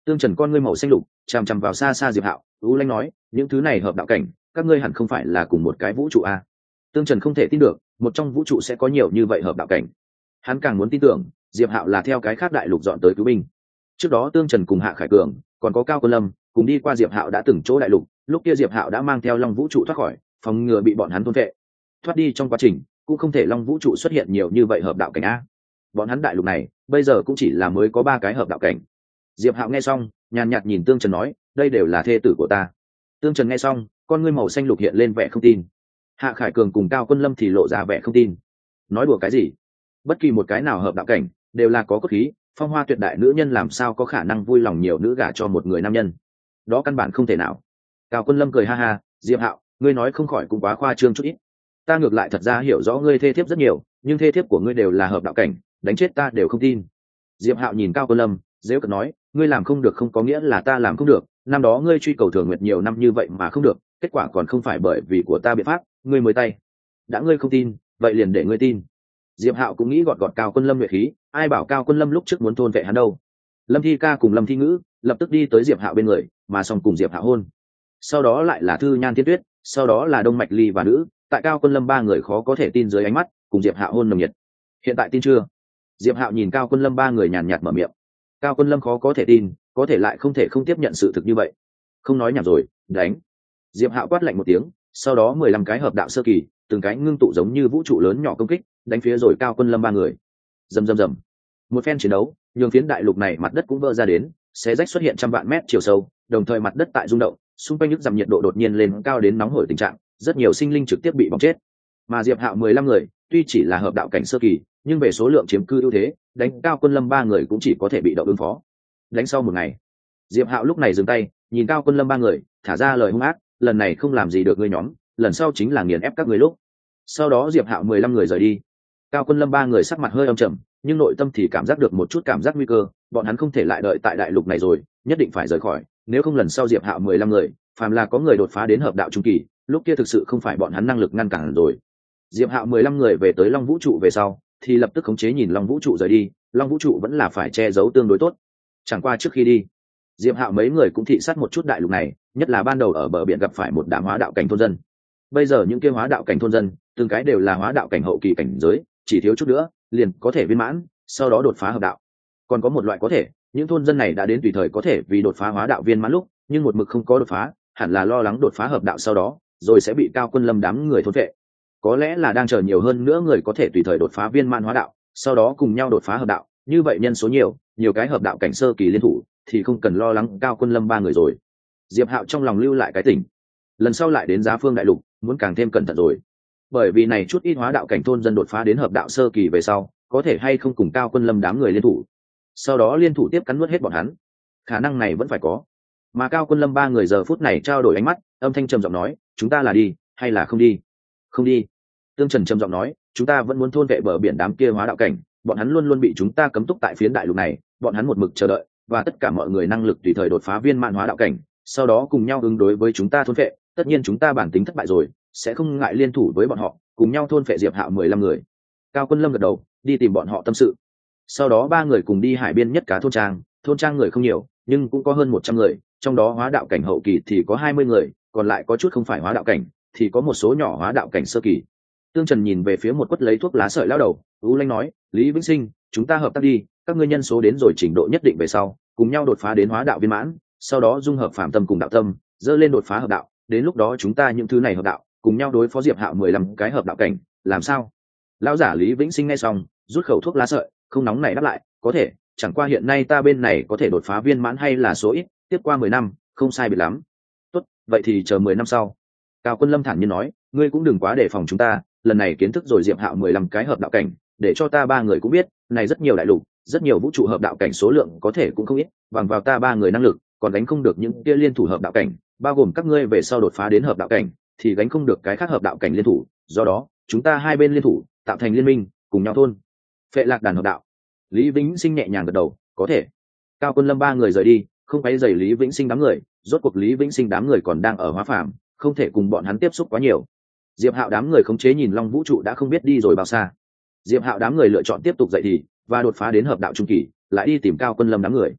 Tương Trần con ngươi màu xanh lục chằm chằm vào xa xa Diệp Hạo, u lanh nói, những thứ này hợp đạo cảnh, các ngươi hẳn không phải là cùng một cái vũ trụ à? Tương Trần không thể tin được, một trong vũ trụ sẽ có nhiều như vậy hợp đạo cảnh. Hắn càng muốn tin tưởng Diệp Hạo là theo cái khác đại lục dọn tới cứu binh. Trước đó Tương Trần cùng Hạ Khải Cường còn có Cao Quân Lâm cùng đi qua Diệp Hạo đã từng chỗ đại lục, lúc kia Diệp Hạo đã mang theo Long vũ trụ thoát khỏi, phòng ngừa bị bọn hắn thôn vệ. Thoát đi trong quá trình cũng không thể Long vũ trụ xuất hiện nhiều như vậy hợp đạo cảnh a. Bọn hắn đại lục này bây giờ cũng chỉ là mới có ba cái hợp đạo cảnh. Diệp Hạo nghe xong nhàn nhạt nhìn Tương Trần nói, đây đều là thê tử của ta. Tương Trần nghe xong con ngươi màu xanh lục hiện lên vẻ không tin. Hạ Khải Cường cùng Cao Quân Lâm thì lộ ra vẻ không tin. Nói đùa cái gì? Bất kỳ một cái nào hợp đạo cảnh đều là có cốt khí, phong hoa tuyệt đại nữ nhân làm sao có khả năng vui lòng nhiều nữ gả cho một người nam nhân? Đó căn bản không thể nào. Cao Quân Lâm cười ha ha, Diệp Hạo, ngươi nói không khỏi cũng quá khoa trương chút ít. Ta ngược lại thật ra hiểu rõ ngươi thê thiếp rất nhiều, nhưng thê thiếp của ngươi đều là hợp đạo cảnh, đánh chết ta đều không tin. Diệp Hạo nhìn Cao Quân Lâm, dễ cợt nói, ngươi làm không được không có nghĩa là ta làm không được, năm đó ngươi truy cầu Thường Nguyệt nhiều năm như vậy mà không được, kết quả còn không phải bởi vì của ta biện pháp, ngươi mới tay. Đã ngươi không tin, vậy liền để ngươi tin. Diệp Hạo cũng nghĩ gọt gọt Cao Quân Lâm luyện khí, ai bảo Cao Quân Lâm lúc trước muốn thôn vệ hắn đâu. Lâm Thi Ca cùng Lâm Thi Ngữ lập tức đi tới Diệp Hạo bên người, mà xong cùng Diệp Hạo hôn. Sau đó lại là Thư Nhan Thiên Tuyết, sau đó là Đông Mạch Ly và nữ, tại Cao Quân Lâm ba người khó có thể tin dưới ánh mắt, cùng Diệp Hạo hôn nồng nhiệt. Hiện tại tin chưa? Diệp Hạo nhìn Cao Quân Lâm ba người nhàn nhạt mở miệng. Cao Quân Lâm khó có thể tin, có thể lại không thể không tiếp nhận sự thực như vậy. Không nói nhảm rồi, đánh. Diệp Hạo quát lạnh một tiếng, sau đó mười lăm cái hợp đạo sơ kỳ, từng cái ngưng tụ giống như vũ trụ lớn nhỏ công kích, đánh phía rồi Cao Quân Lâm ba người. Rầm rầm rầm. Một phen chiến đấu, nhường phiến đại lục này mặt đất cũng vỡ ra đến, xé rách xuất hiện trăm vạn mét chiều sâu, đồng thời mặt đất tại rung động, xung quanh những dặm nhiệt độ đột nhiên lên cao đến nóng hổi tình trạng, rất nhiều sinh linh trực tiếp bị bỏng chết. Mà Diệp Hạo mười lăm người, tuy chỉ là hợp đạo cảnh sơ kỳ, nhưng về số lượng chiếm cư ưu thế, đánh Cao Quân Lâm ba người cũng chỉ có thể bị động ứng phó. Đánh sau một ngày, Diệp Hạo lúc này dừng tay, nhìn Cao Quân Lâm ba người, thả ra lời hung ác, lần này không làm gì được ngươi nhóm, lần sau chính là nghiền ép các ngươi lúc. Sau đó Diệp Hạo mười lăm người rời đi. Cao Quân Lâm ba người sắc mặt hơi âm trầm, nhưng nội tâm thì cảm giác được một chút cảm giác nguy cơ, bọn hắn không thể lại đợi tại đại lục này rồi, nhất định phải rời khỏi, nếu không lần sau Diệp Hạo mười lăm người, phàm là có người đột phá đến hợp đạo trung kỳ, lúc kia thực sự không phải bọn hắn năng lực ngăn cản rồi. Diệp Hạo mười lăm người về tới Long Vũ trụ về sau, thì lập tức khống chế nhìn Long Vũ trụ rời đi, Long Vũ trụ vẫn là phải che giấu tương đối tốt. Chẳng qua trước khi đi, Diệp Hạo mấy người cũng thị sát một chút đại lục này, nhất là ban đầu ở bờ biển gặp phải một đám hóa đạo cảnh thôn dân. Bây giờ những kia hóa đạo cảnh thôn dân, từng cái đều là hóa đạo cảnh hậu kỳ cảnh giới, chỉ thiếu chút nữa liền có thể viên mãn, sau đó đột phá hợp đạo. Còn có một loại có thể, những thôn dân này đã đến tùy thời có thể vì đột phá hóa đạo viên mãn lúc, nhưng một mực không có đột phá, hẳn là lo lắng đột phá hợp đạo sau đó, rồi sẽ bị Cao Quân Lâm đám người thôn vệ. Có lẽ là đang chờ nhiều hơn nữa người có thể tùy thời đột phá viên mãn hóa đạo, sau đó cùng nhau đột phá hợp đạo, như vậy nhân số nhiều, nhiều cái hợp đạo cảnh sơ kỳ liên thủ, thì không cần lo lắng Cao Quân Lâm ba người rồi. Diệp Hạo trong lòng lưu lại cái tỉnh, lần sau lại đến Giá Phương đại lục, muốn càng thêm cẩn thận rồi. Bởi vì này chút ít hóa đạo cảnh thôn dân đột phá đến hợp đạo sơ kỳ về sau, có thể hay không cùng Cao Quân Lâm đám người liên thủ, sau đó liên thủ tiếp cắn nuốt hết bọn hắn, khả năng này vẫn phải có. Mà Cao Quân Lâm ba người giờ phút này trao đổi ánh mắt, âm thanh trầm giọng nói, chúng ta là đi hay là không đi? Không đi. Tương Trần trầm giọng nói, chúng ta vẫn muốn thôn vệ bờ biển đám kia hóa đạo cảnh, bọn hắn luôn luôn bị chúng ta cấm túc tại phiến đại lục này, bọn hắn một mực chờ đợi, và tất cả mọi người năng lực tùy thời đột phá viên mãn hóa đạo cảnh, sau đó cùng nhau ứng đối với chúng ta thôn vệ, tất nhiên chúng ta bản tính thất bại rồi, sẽ không ngại liên thủ với bọn họ, cùng nhau thôn vệ Diệp Hạo mười lăm người. Cao Quân Lâm gật đầu, đi tìm bọn họ tâm sự. Sau đó ba người cùng đi hải biên nhất cá thôn trang, thôn trang người không nhiều, nhưng cũng có hơn một trăm người, trong đó hóa đạo cảnh hậu kỳ thì có hai mươi người, còn lại có chút không phải hóa đạo cảnh, thì có một số nhỏ hóa đạo cảnh sơ kỳ. Tương Trần nhìn về phía một quất lấy thuốc lá sợi lão đầu, u lanh nói, Lý Vĩnh Sinh, chúng ta hợp tác đi, các ngươi nhân số đến rồi trình độ nhất định về sau, cùng nhau đột phá đến hóa đạo viên mãn, sau đó dung hợp phạm tâm cùng đạo tâm, dơ lên đột phá hợp đạo, đến lúc đó chúng ta những thứ này hợp đạo, cùng nhau đối phó Diệp Hạo mười lăm cái hợp đạo cảnh, làm sao? Lão giả Lý Vĩnh Sinh nghe xong, rút khẩu thuốc lá sợi, không nóng này đáp lại, có thể, chẳng qua hiện nay ta bên này có thể đột phá viên mãn hay là số ít, tiếp qua mười năm, không sai biệt lắm. Tốt, vậy thì chờ mười năm sau. Cao Quân Lâm thản nhiên nói, ngươi cũng đừng quá đề phòng chúng ta, lần này kiến thức rồi Diệp Hạo mười lăm cái hợp đạo cảnh, để cho ta ba người cũng biết, này rất nhiều đại lục, rất nhiều vũ trụ hợp đạo cảnh số lượng có thể cũng không ít, bằng vào ta ba người năng lực, còn đánh không được những kia liên thủ hợp đạo cảnh, bao gồm các ngươi về sau đột phá đến hợp đạo cảnh, thì gánh không được cái khác hợp đạo cảnh liên thủ, do đó, chúng ta hai bên liên thủ, tạo thành liên minh, cùng nhau thôn phệ lạc đàn hợp đạo. Lý Vĩnh Sinh nhẹ nhàng gật đầu, có thể. Cao Quân Lâm ba người rời đi, không quấy rầy Lý Vĩnh Sinh đám người, rốt cuộc Lý Vĩnh Sinh đám người còn đang ở hóa phàm, không thể cùng bọn hắn tiếp xúc quá nhiều. Diệp Hạo đám người khống chế nhìn Long Vũ trụ đã không biết đi rồi bao xa. Diệp Hạo đám người lựa chọn tiếp tục dậy thì và đột phá đến hợp đạo trung kỳ, lại đi tìm Cao Quân Lâm đám người.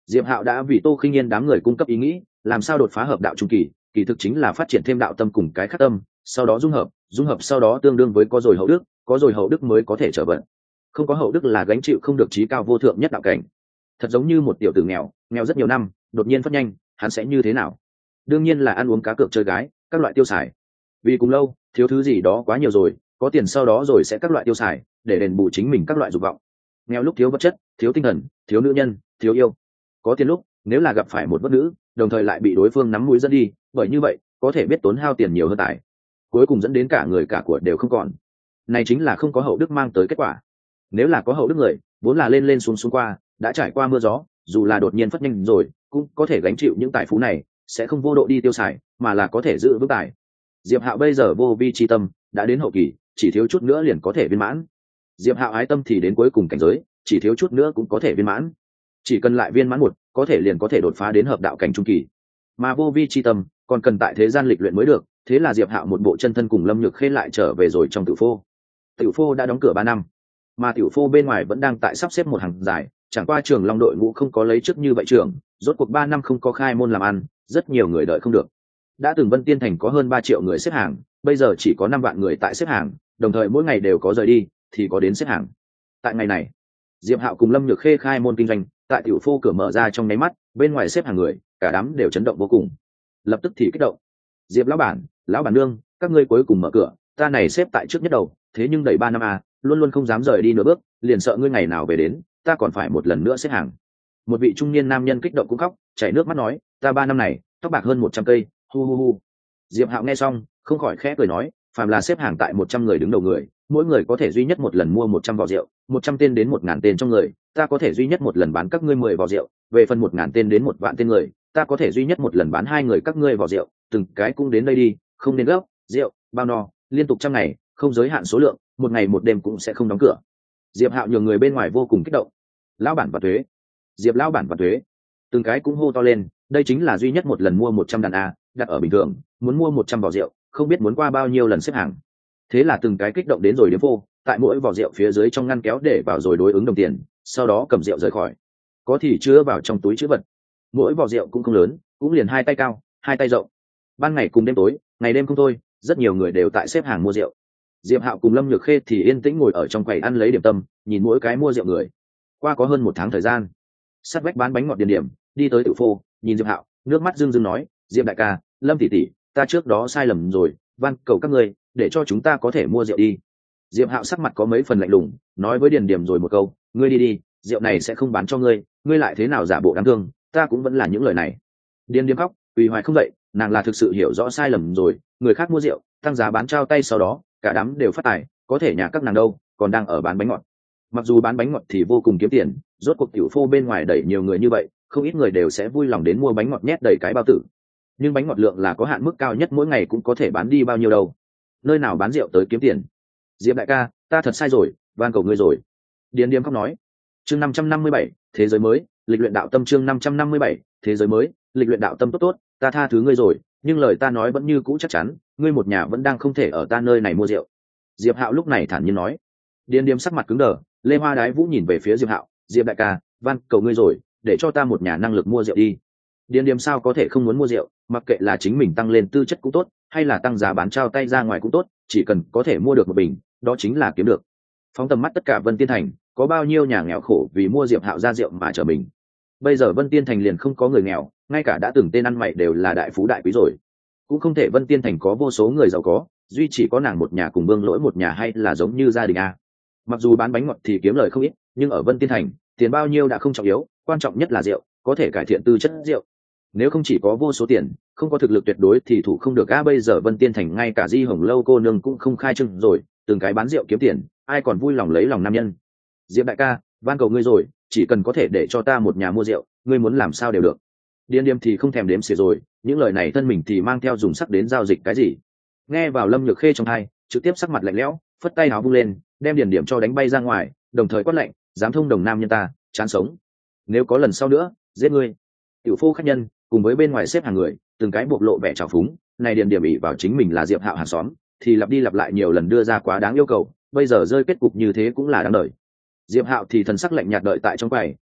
Diệp Hạo đã vì Tô Khinh Yên đám người cung cấp ý nghĩ, làm sao đột phá hợp đạo trung kỳ, kỳ thực chính là phát triển thêm đạo tâm cùng cái khắc tâm, sau đó dung hợp, dung hợp sau đó tương đương với có rồi hậu đức, có rồi hậu đức mới có thể trở vận. Không có hậu đức là gánh chịu không được chí cao vô thượng nhất đạo cảnh. Thật giống như một tiểu tử nghèo, nghèo rất nhiều năm, đột nhiên phát nhanh, hắn sẽ như thế nào? Đương nhiên là ăn uống cá cược chơi gái, các loại tiêu xài. Vì cùng lâu, thiếu thứ gì đó quá nhiều rồi, có tiền sau đó rồi sẽ các loại tiêu xài, để đền bù chính mình các loại dục vọng. Nghèo lúc thiếu vật chất, thiếu tinh thần, thiếu nữ nhân, thiếu yêu. Có tiền lúc, nếu là gặp phải một bất nữ, đồng thời lại bị đối phương nắm mũi dẫn đi, bởi như vậy, có thể biết tốn hao tiền nhiều hơn tài, cuối cùng dẫn đến cả người cả của đều không còn. Này chính là không có hậu đức mang tới kết quả. Nếu là có hậu đức người, vốn là lên lên xuống xuống qua, đã trải qua mưa gió, dù là đột nhiên phất nhanh rồi, cũng có thể gánh chịu những tài phú này, sẽ không vô độ đi tiêu xài, mà là có thể giữ vững tài. Diệp Hạo bây giờ vô vi chi tâm đã đến hậu kỳ, chỉ thiếu chút nữa liền có thể viên mãn. Diệp Hạo ái tâm thì đến cuối cùng cảnh giới, chỉ thiếu chút nữa cũng có thể viên mãn. Chỉ cần lại viên mãn một, có thể liền có thể đột phá đến hợp đạo cảnh trung kỳ. Mà vô vi chi tâm còn cần tại thế gian lịch luyện mới được, thế là Diệp Hạo một bộ chân thân cùng Lâm Nhược Khê lại trở về rồi trong tiểu phô. Tiểu phô đã đóng cửa ba năm, mà tiểu phô bên ngoài vẫn đang tại sắp xếp một hàng dài, chẳng qua Trường Long đội ngũ không có lấy trước như vậy trưởng, rốt cuộc ba năm không có khai môn làm ăn, rất nhiều người đợi không được. Đã từng Vân Tiên Thành có hơn ba triệu người xếp hàng, bây giờ chỉ có năm vạn người tại xếp hàng, đồng thời mỗi ngày đều có rời đi, thì có đến xếp hàng. Tại ngày này, Diệp Hạo cùng Lâm Nhược Khê khai môn kinh doanh, tại tiểu phô cửa mở ra trong nháy mắt, bên ngoài xếp hàng người, cả đám đều chấn động vô cùng. Lập tức thì kích động. Diệp lão bản, lão bản nương, các ngươi cuối cùng mở cửa, ta này xếp tại trước nhất đầu, thế nhưng đầy ba năm à, luôn luôn không dám rời đi nửa bước, liền sợ ngươi ngày nào về đến, ta còn phải một lần nữa xếp hàng. Một vị trung niên nam nhân kích động cũng khóc, chảy nước mắt nói, ta ba năm này, tóc bạc hơn một trăm cây, hu hu hu. Diệp Hạo nghe xong, không khỏi khẽ cười nói, phàm là xếp hàng tại một trăm người đứng đầu người, mỗi người có thể duy nhất một lần mua một trăm vò rượu, một trăm tên đến một ngàn tên trong người, ta có thể duy nhất một lần bán các ngươi mười vò rượu, về phần một ngàn tên đến một vạn tên người, ta có thể duy nhất một lần bán hai người các ngươi vò rượu, từng cái cũng đến đây đi, không nên gấp, rượu, bao no, liên tục trăm ngày, không giới hạn số lượng, một ngày một đêm cũng sẽ không đóng cửa. Diệp Hạo nhường người bên ngoài vô cùng kích động. Lão bản và thuế, Diệp lão bản và thuế, từng cái cũng hô to lên, đây chính là duy nhất một lần mua một trăm đàn a, đặt ở bình thường, muốn mua một trăm vò rượu, không biết muốn qua bao nhiêu lần xếp hàng. Thế là từng cái kích động đến rồi điếm vô, tại mỗi vò rượu phía dưới trong ngăn kéo để vào rồi đối ứng đồng tiền, sau đó cầm rượu rời khỏi. Có thì chứa vào trong túi trữ vật. Mỗi vò rượu cũng không lớn, cũng liền hai tay cao, hai tay rộng. Ban ngày cùng đêm tối, ngày đêm không thôi, rất nhiều người đều tại xếp hàng mua rượu. Diệp Hạo cùng Lâm Nhược Khê thì yên tĩnh ngồi ở trong quầy ăn lấy điểm tâm, nhìn mỗi cái mua rượu người. Qua có hơn một tháng thời gian, sát vách bán bánh ngọt Điền Điểm đi tới tự phô, nhìn Diệp Hạo, nước mắt rưng rưng nói, Diệp đại ca, Lâm tỷ tỷ, ta trước đó sai lầm rồi, van cầu các ngươi để cho chúng ta có thể mua rượu đi. Diệp Hạo sắc mặt có mấy phần lạnh lùng, nói với Điền Điểm rồi một câu, ngươi đi đi, rượu này sẽ không bán cho ngươi, ngươi lại thế nào giả bộ đáng thương, ta cũng vẫn là những lời này. Điền Điểm khóc, quỳ hoài không dậy, nàng là thực sự hiểu rõ sai lầm rồi, người khác mua rượu, tăng giá bán trao tay sau đó, cả đám đều phát tài, có thể nhà các nàng đâu, còn đang ở bán bánh ngọt. Mặc dù bán bánh ngọt thì vô cùng kiếm tiền, rốt cuộc tiểu phô bên ngoài đẩy nhiều người như vậy, không ít người đều sẽ vui lòng đến mua bánh ngọt nhét đầy cái bao tử. Nhưng bánh ngọt lượng là có hạn mức cao nhất mỗi ngày cũng có thể bán đi bao nhiêu đâu. Nơi nào bán rượu tới kiếm tiền. Diệp đại ca, ta thật sai rồi, van cầu ngươi rồi. Điền Điềm khóc nói. Chương năm trăm năm mươi bảy, thế giới mới, lịch luyện đạo tâm chương năm trăm năm mươi bảy, thế giới mới, lịch luyện đạo tâm tốt tốt, ta tha thứ ngươi rồi, nhưng lời ta nói vẫn như cũ chắc chắn, ngươi một nhà vẫn đang không thể ở ta nơi này mua rượu. Diệp Hạo lúc này thản nhiên nói. Điền Điềm sắc mặt cứng đờ, Lê Hoa Đái Vũ nhìn về phía Diệp Hạo, Diệp đại ca, van cầu ngươi rồi, để cho ta một nhà năng lực mua rượu đi. Điền Điềm sao có thể không muốn mua rượu, mặc kệ là chính mình tăng lên tư chất cũng tốt, hay là tăng giá bán trao tay ra ngoài cũng tốt, chỉ cần có thể mua được một bình, đó chính là kiếm được. Phóng tầm mắt tất cả Vân Tiên Thành, có bao nhiêu nhà nghèo khổ vì mua Diệp Hạo ra rượu mà trở mình. Bây giờ Vân Tiên Thành liền không có người nghèo, ngay cả đã từng tên ăn mày đều là đại phú đại quý rồi. Cũng không thể Vân Tiên Thành có vô số người giàu có, duy chỉ có nàng một nhà cùng Vương Lỗi một nhà hay là giống như gia đình a. Mặc dù bán bánh ngọt thì kiếm lời không ít, nhưng ở Vân Tiên Thành, tiền bao nhiêu đã không trọng yếu, quan trọng nhất là rượu, có thể cải thiện tư chất rượu. Nếu không chỉ có vô số tiền, không có thực lực tuyệt đối thì thủ không được a. Bây giờ Vân Tiên Thành ngay cả Di Hồng Lâu cô nương cũng không khai trương rồi, từng cái bán rượu kiếm tiền, ai còn vui lòng lấy lòng nam nhân. Diệp đại ca, van cầu ngươi rồi, chỉ cần có thể để cho ta một nhà mua rượu, ngươi muốn làm sao đều được. Điên Điềm thì không thèm đếm xỉa rồi, những lời này thân mình thì mang theo dùng sắc đến giao dịch cái gì. Nghe vào Lâm Nhược Khê trong tai, trực tiếp sắc mặt lạnh lẽo, phất tay áo vung lên, đem Điền Điểm cho đánh bay ra ngoài, đồng thời quát lạnh, dám thông đồng nam nhân ta, chán sống. Nếu có lần sau nữa, giết ngươi. Tiểu phu khách nhân cùng với bên ngoài xếp hàng người, từng cái bộc lộ vẻ trào phúng, này Điền Điểm ỷ vào chính mình là Diệp Hạo hàng xóm, thì lặp đi lặp lại nhiều lần đưa ra quá đáng yêu cầu, bây giờ rơi kết cục như thế cũng là đáng đời. Diệp Hạo thì thần sắc lạnh nhạt đợi tại trong quầy,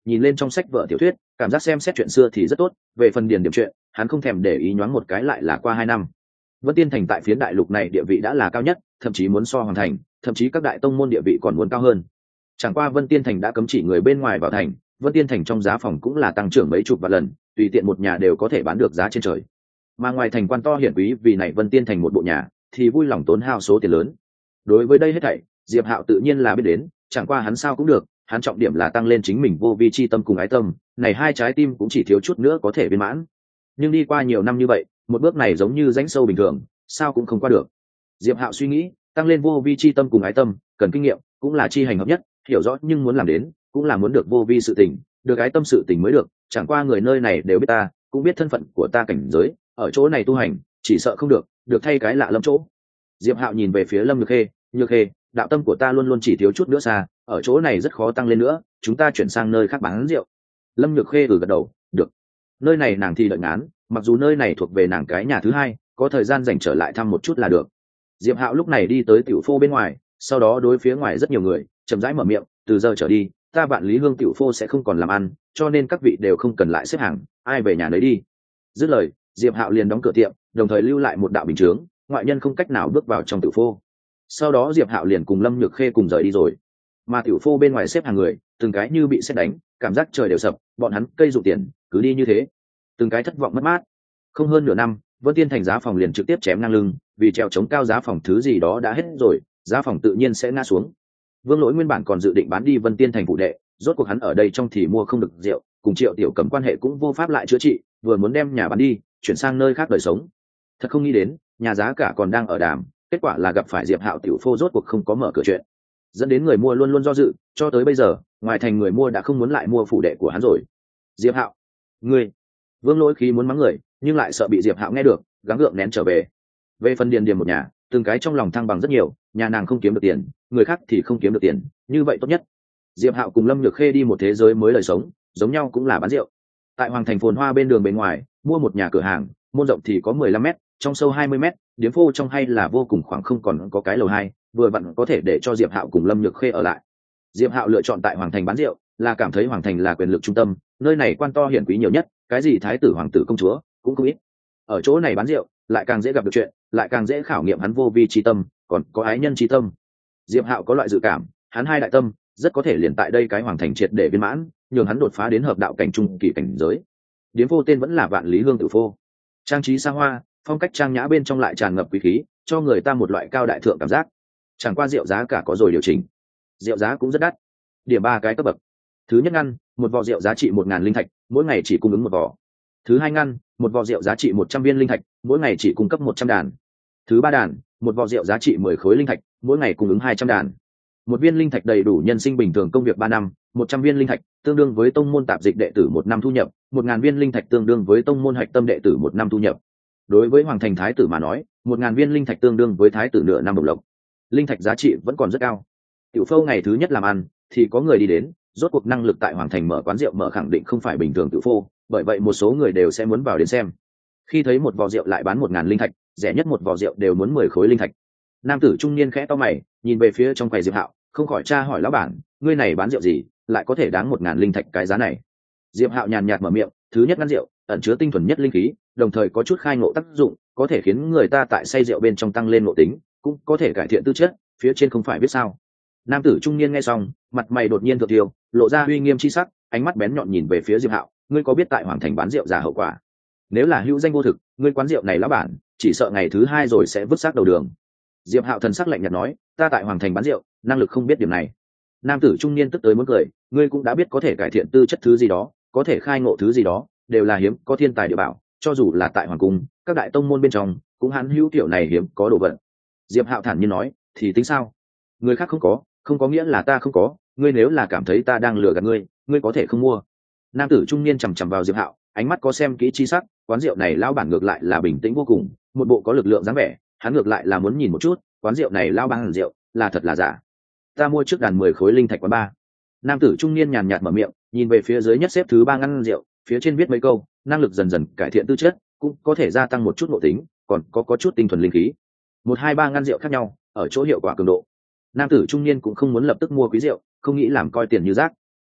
nhìn lên trong sách vở tiểu thuyết, cảm giác xem xét chuyện xưa thì rất tốt, về phần điền điểm chuyện hắn không thèm để ý, nhoáng một cái lại là qua hai năm. Vân Tiên Thành tại phiến đại lục này địa vị đã là cao nhất, thậm chí muốn so Hoàng Thành, thậm chí các đại tông môn địa vị còn muốn cao hơn. Chẳng qua Vân Tiên Thành đã cấm chỉ người bên ngoài vào thành, Vân Tiên Thành trong giá phòng cũng là tăng trưởng mấy chục vạn lần, tùy tiện một nhà đều có thể bán được giá trên trời. Mà ngoài thành quan to hiển quý vì này Vân Tiên Thành một bộ nhà, thì vui lòng tốn hao số tiền lớn. Đối với đây hết thảy, Diệp Hạo tự nhiên là biết đến, chẳng qua hắn sao cũng được, hắn trọng điểm là tăng lên chính mình vô vi chi tâm cùng ái tâm, này hai trái tim cũng chỉ thiếu chút nữa có thể viên mãn. Nhưng đi qua nhiều năm như vậy, một bước này giống như rãnh sâu bình thường, sao cũng không qua được. Diệp Hạo suy nghĩ, tăng lên vô vi chi tâm cùng ái tâm, cần kinh nghiệm, cũng là chi hành hợp nhất, hiểu rõ nhưng muốn làm đến, cũng là muốn được vô vi sự tình, được ái tâm sự tình mới được, chẳng qua người nơi này đều biết ta, cũng biết thân phận của ta cảnh giới, ở chỗ này tu hành, chỉ sợ không được, được thay cái lạ lẫm chỗ. Diệp Hạo nhìn về phía Lâm Nhược Khê, Nhược Khê, đạo tâm của ta luôn luôn chỉ thiếu chút nữa xa, ở chỗ này rất khó tăng lên nữa, chúng ta chuyển sang nơi khác bán rượu. Lâm Nhược Khê ừ gật đầu, được. Nơi này nàng thì đợi ngán, mặc dù nơi này thuộc về nàng cái nhà thứ hai, có thời gian dành trở lại thăm một chút là được. Diệp Hạo lúc này đi tới tiểu phô bên ngoài, sau đó đối phía ngoài rất nhiều người, chậm rãi mở miệng, từ giờ trở đi, ta Vạn Lý Hương tiểu phô sẽ không còn làm ăn, cho nên các vị đều không cần lại xếp hàng, ai về nhà nấy đi. Dứt lời, Diệp Hạo liền đóng cửa tiệm, đồng thời lưu lại một đạo bình chướng, ngoại nhân không cách nào bước vào trong tiểu phô. Sau đó Diệp Hạo liền cùng Lâm Nhược Khê cùng rời đi rồi. Mà tiểu phô bên ngoài xếp hàng người, từng cái như bị sét đánh, cảm giác trời đều sập, bọn hắn cây dụng tiền, cứ đi như thế, từng cái thất vọng mất mát. Không hơn nửa năm, Vân Tiên Thành giá phòng liền trực tiếp chém ngang lưng, vì treo chống cao giá phòng thứ gì đó đã hết rồi, giá phòng tự nhiên sẽ ngã xuống. Vương Lỗi nguyên bản còn dự định bán đi Vân Tiên Thành phụ đệ, rốt cuộc hắn ở đây trong thì mua không được rượu, cùng Triệu Tiểu Cầm quan hệ cũng vô pháp lại chữa trị, vừa muốn đem nhà bán đi, chuyển sang nơi khác đời sống. Thật không nghĩ đến, nhà giá cả còn đang ở đàm, kết quả là gặp phải Diệp Hạo tiểu phô rốt cuộc không có mở cửa chuyện, dẫn đến người mua luôn luôn do dự, cho tới bây giờ, ngoài thành người mua đã không muốn lại mua phủ đệ của hắn rồi. Diệp Hạo, ngươi! Vương Lỗi khí muốn mắng người, nhưng lại sợ bị Diệp Hạo nghe được, gắng gượng nén trở về. Về phần Điền Điềm một nhà, từng cái trong lòng thăng bằng rất nhiều, nhà nàng không kiếm được tiền, người khác thì không kiếm được tiền, như vậy tốt nhất. Diệp Hạo cùng Lâm Nhược Khê đi một thế giới mới đời sống, giống nhau cũng là bán rượu. Tại Hoàng Thành phồn hoa bên đường bên ngoài, mua một nhà cửa hàng, môn rộng thì có mười lăm mét, trong sâu hai mươi mét, điếm phô trong hay là vô cùng khoảng không còn có cái lầu hai, vừa vặn có thể để cho Diệp Hạo cùng Lâm Nhược Khê ở lại. Diệp Hạo lựa chọn tại Hoàng Thành bán rượu, là cảm thấy Hoàng Thành là quyền lực trung tâm, nơi này quan to hiển quý nhiều nhất, cái gì thái tử hoàng tử công chúa cũng không ít. Ở chỗ này bán rượu, lại càng dễ gặp được chuyện, lại càng dễ khảo nghiệm hắn vô vi chi tâm, còn có ái nhân chi tâm. Diệp Hạo có loại dự cảm, hắn hai đại tâm rất có thể liền tại đây cái Hoàng Thành triệt để viên mãn, nhường hắn đột phá đến hợp đạo cảnh trung kỳ cảnh giới. Điếm phô tên vẫn là Vạn Lý Hương Tử phô, trang trí xa hoa, phong cách trang nhã, bên trong lại tràn ngập quý khí, cho người ta một loại cao đại thượng cảm giác. Chẳng qua rượu giá cả có rồi điều chỉnh, rượu giá cũng rất đắt. Điểm ba cái cấp bậc: thứ nhất ngăn, một vò rượu giá trị một ngàn linh thạch, mỗi ngày chỉ cung ứng một vò. Thứ hai ngăn, một vò rượu giá trị một trăm viên linh thạch, mỗi ngày chỉ cung cấp một trăm đàn. Thứ ba đàn, một vò rượu giá trị mười khối linh thạch, mỗi ngày cung ứng hai trăm đàn. Một viên linh thạch đầy đủ nhân sinh bình thường công việc ba năm, một trăm viên linh thạch tương đương với tông môn tạp dịch đệ tử một năm thu nhập, một ngàn viên linh thạch tương đương với tông môn hạch tâm đệ tử một năm thu nhập. Đối với Hoàng Thành thái tử mà nói, một ngàn viên linh thạch tương đương với thái tử nửa năm bổng lộc. Linh thạch giá trị vẫn còn rất cao. Tiểu phâu ngày thứ nhất làm ăn thì có người đi đến, rốt cuộc năng lực tại Hoàng Thành mở quán rượu mở khẳng định không phải bình thường tiểu phô, bởi vậy một số người đều sẽ muốn vào đến xem. Khi thấy một vò rượu lại bán một ngàn linh thạch, rẻ nhất một vò rượu đều muốn mười khối linh thạch. Nam tử trung niên khẽ to mày, nhìn về phía trong quầy Diệp Hạo, không khỏi tra hỏi lão bản, ngươi này bán rượu gì, lại có thể đáng một ngàn linh thạch cái giá này? Diệp Hạo nhàn nhạt mở miệng, thứ nhất ngăn rượu ẩn chứa tinh thuần nhất linh khí, đồng thời có chút khai ngộ tác dụng, có thể khiến người ta tại say rượu bên trong tăng lên ngộ tính, cũng có thể cải thiện tư chất, phía trên không phải biết sao. Nam tử trung niên nghe xong, mặt mày đột nhiên thượng tiêu, lộ ra uy nghiêm chi sắc, ánh mắt bén nhọn nhìn về phía Diệp Hạo, ngươi có biết tại Hoàng Thành bán rượu giả hậu quả? Nếu là hữu danh vô thực, ngươi quán rượu này lão bản, chỉ sợ ngày thứ hai rồi sẽ vứt xác đầu đường. Diệp Hạo thần sắc lạnh nhạt nói, ta tại Hoàng Thành bán rượu, năng lực không biết điểm này. Nam tử trung niên tức tới muốn cười, ngươi cũng đã biết có thể cải thiện tư chất thứ gì đó, có thể khai ngộ thứ gì đó, đều là hiếm có thiên tài địa bảo, cho dù là tại hoàng cung, các đại tông môn bên trong, cũng hắn hữu tiểu này hiếm có đồ vật. Diệp Hạo thản nhiên nói, thì tính sao? Người khác không có, không có nghĩa là ta không có, ngươi nếu là cảm thấy ta đang lừa gạt ngươi, ngươi có thể không mua. Nam tử trung niên chằm chằm vào Diệp Hạo, ánh mắt có xem kỹ chi sắc, quán rượu này lão bản ngược lại là bình tĩnh vô cùng, một bộ có lực lượng dáng vẻ, hắn ngược lại là muốn nhìn một chút, quán rượu này lão bản rượu là thật là giả. Ta mua trước đàn mười khối linh thạch quán ba. Nam tử trung niên nhàn nhạt mở miệng, nhìn về phía dưới nhất xếp thứ ba ngăn rượu, phía trên viết mấy câu, năng lực dần dần cải thiện tư chất, cũng có thể gia tăng một chút nội tính, còn có có chút tinh thuần linh khí. Một hai ba ngăn rượu khác nhau, ở chỗ hiệu quả cường độ. Nam tử trung niên cũng không muốn lập tức mua quý rượu, không nghĩ làm coi tiền như rác.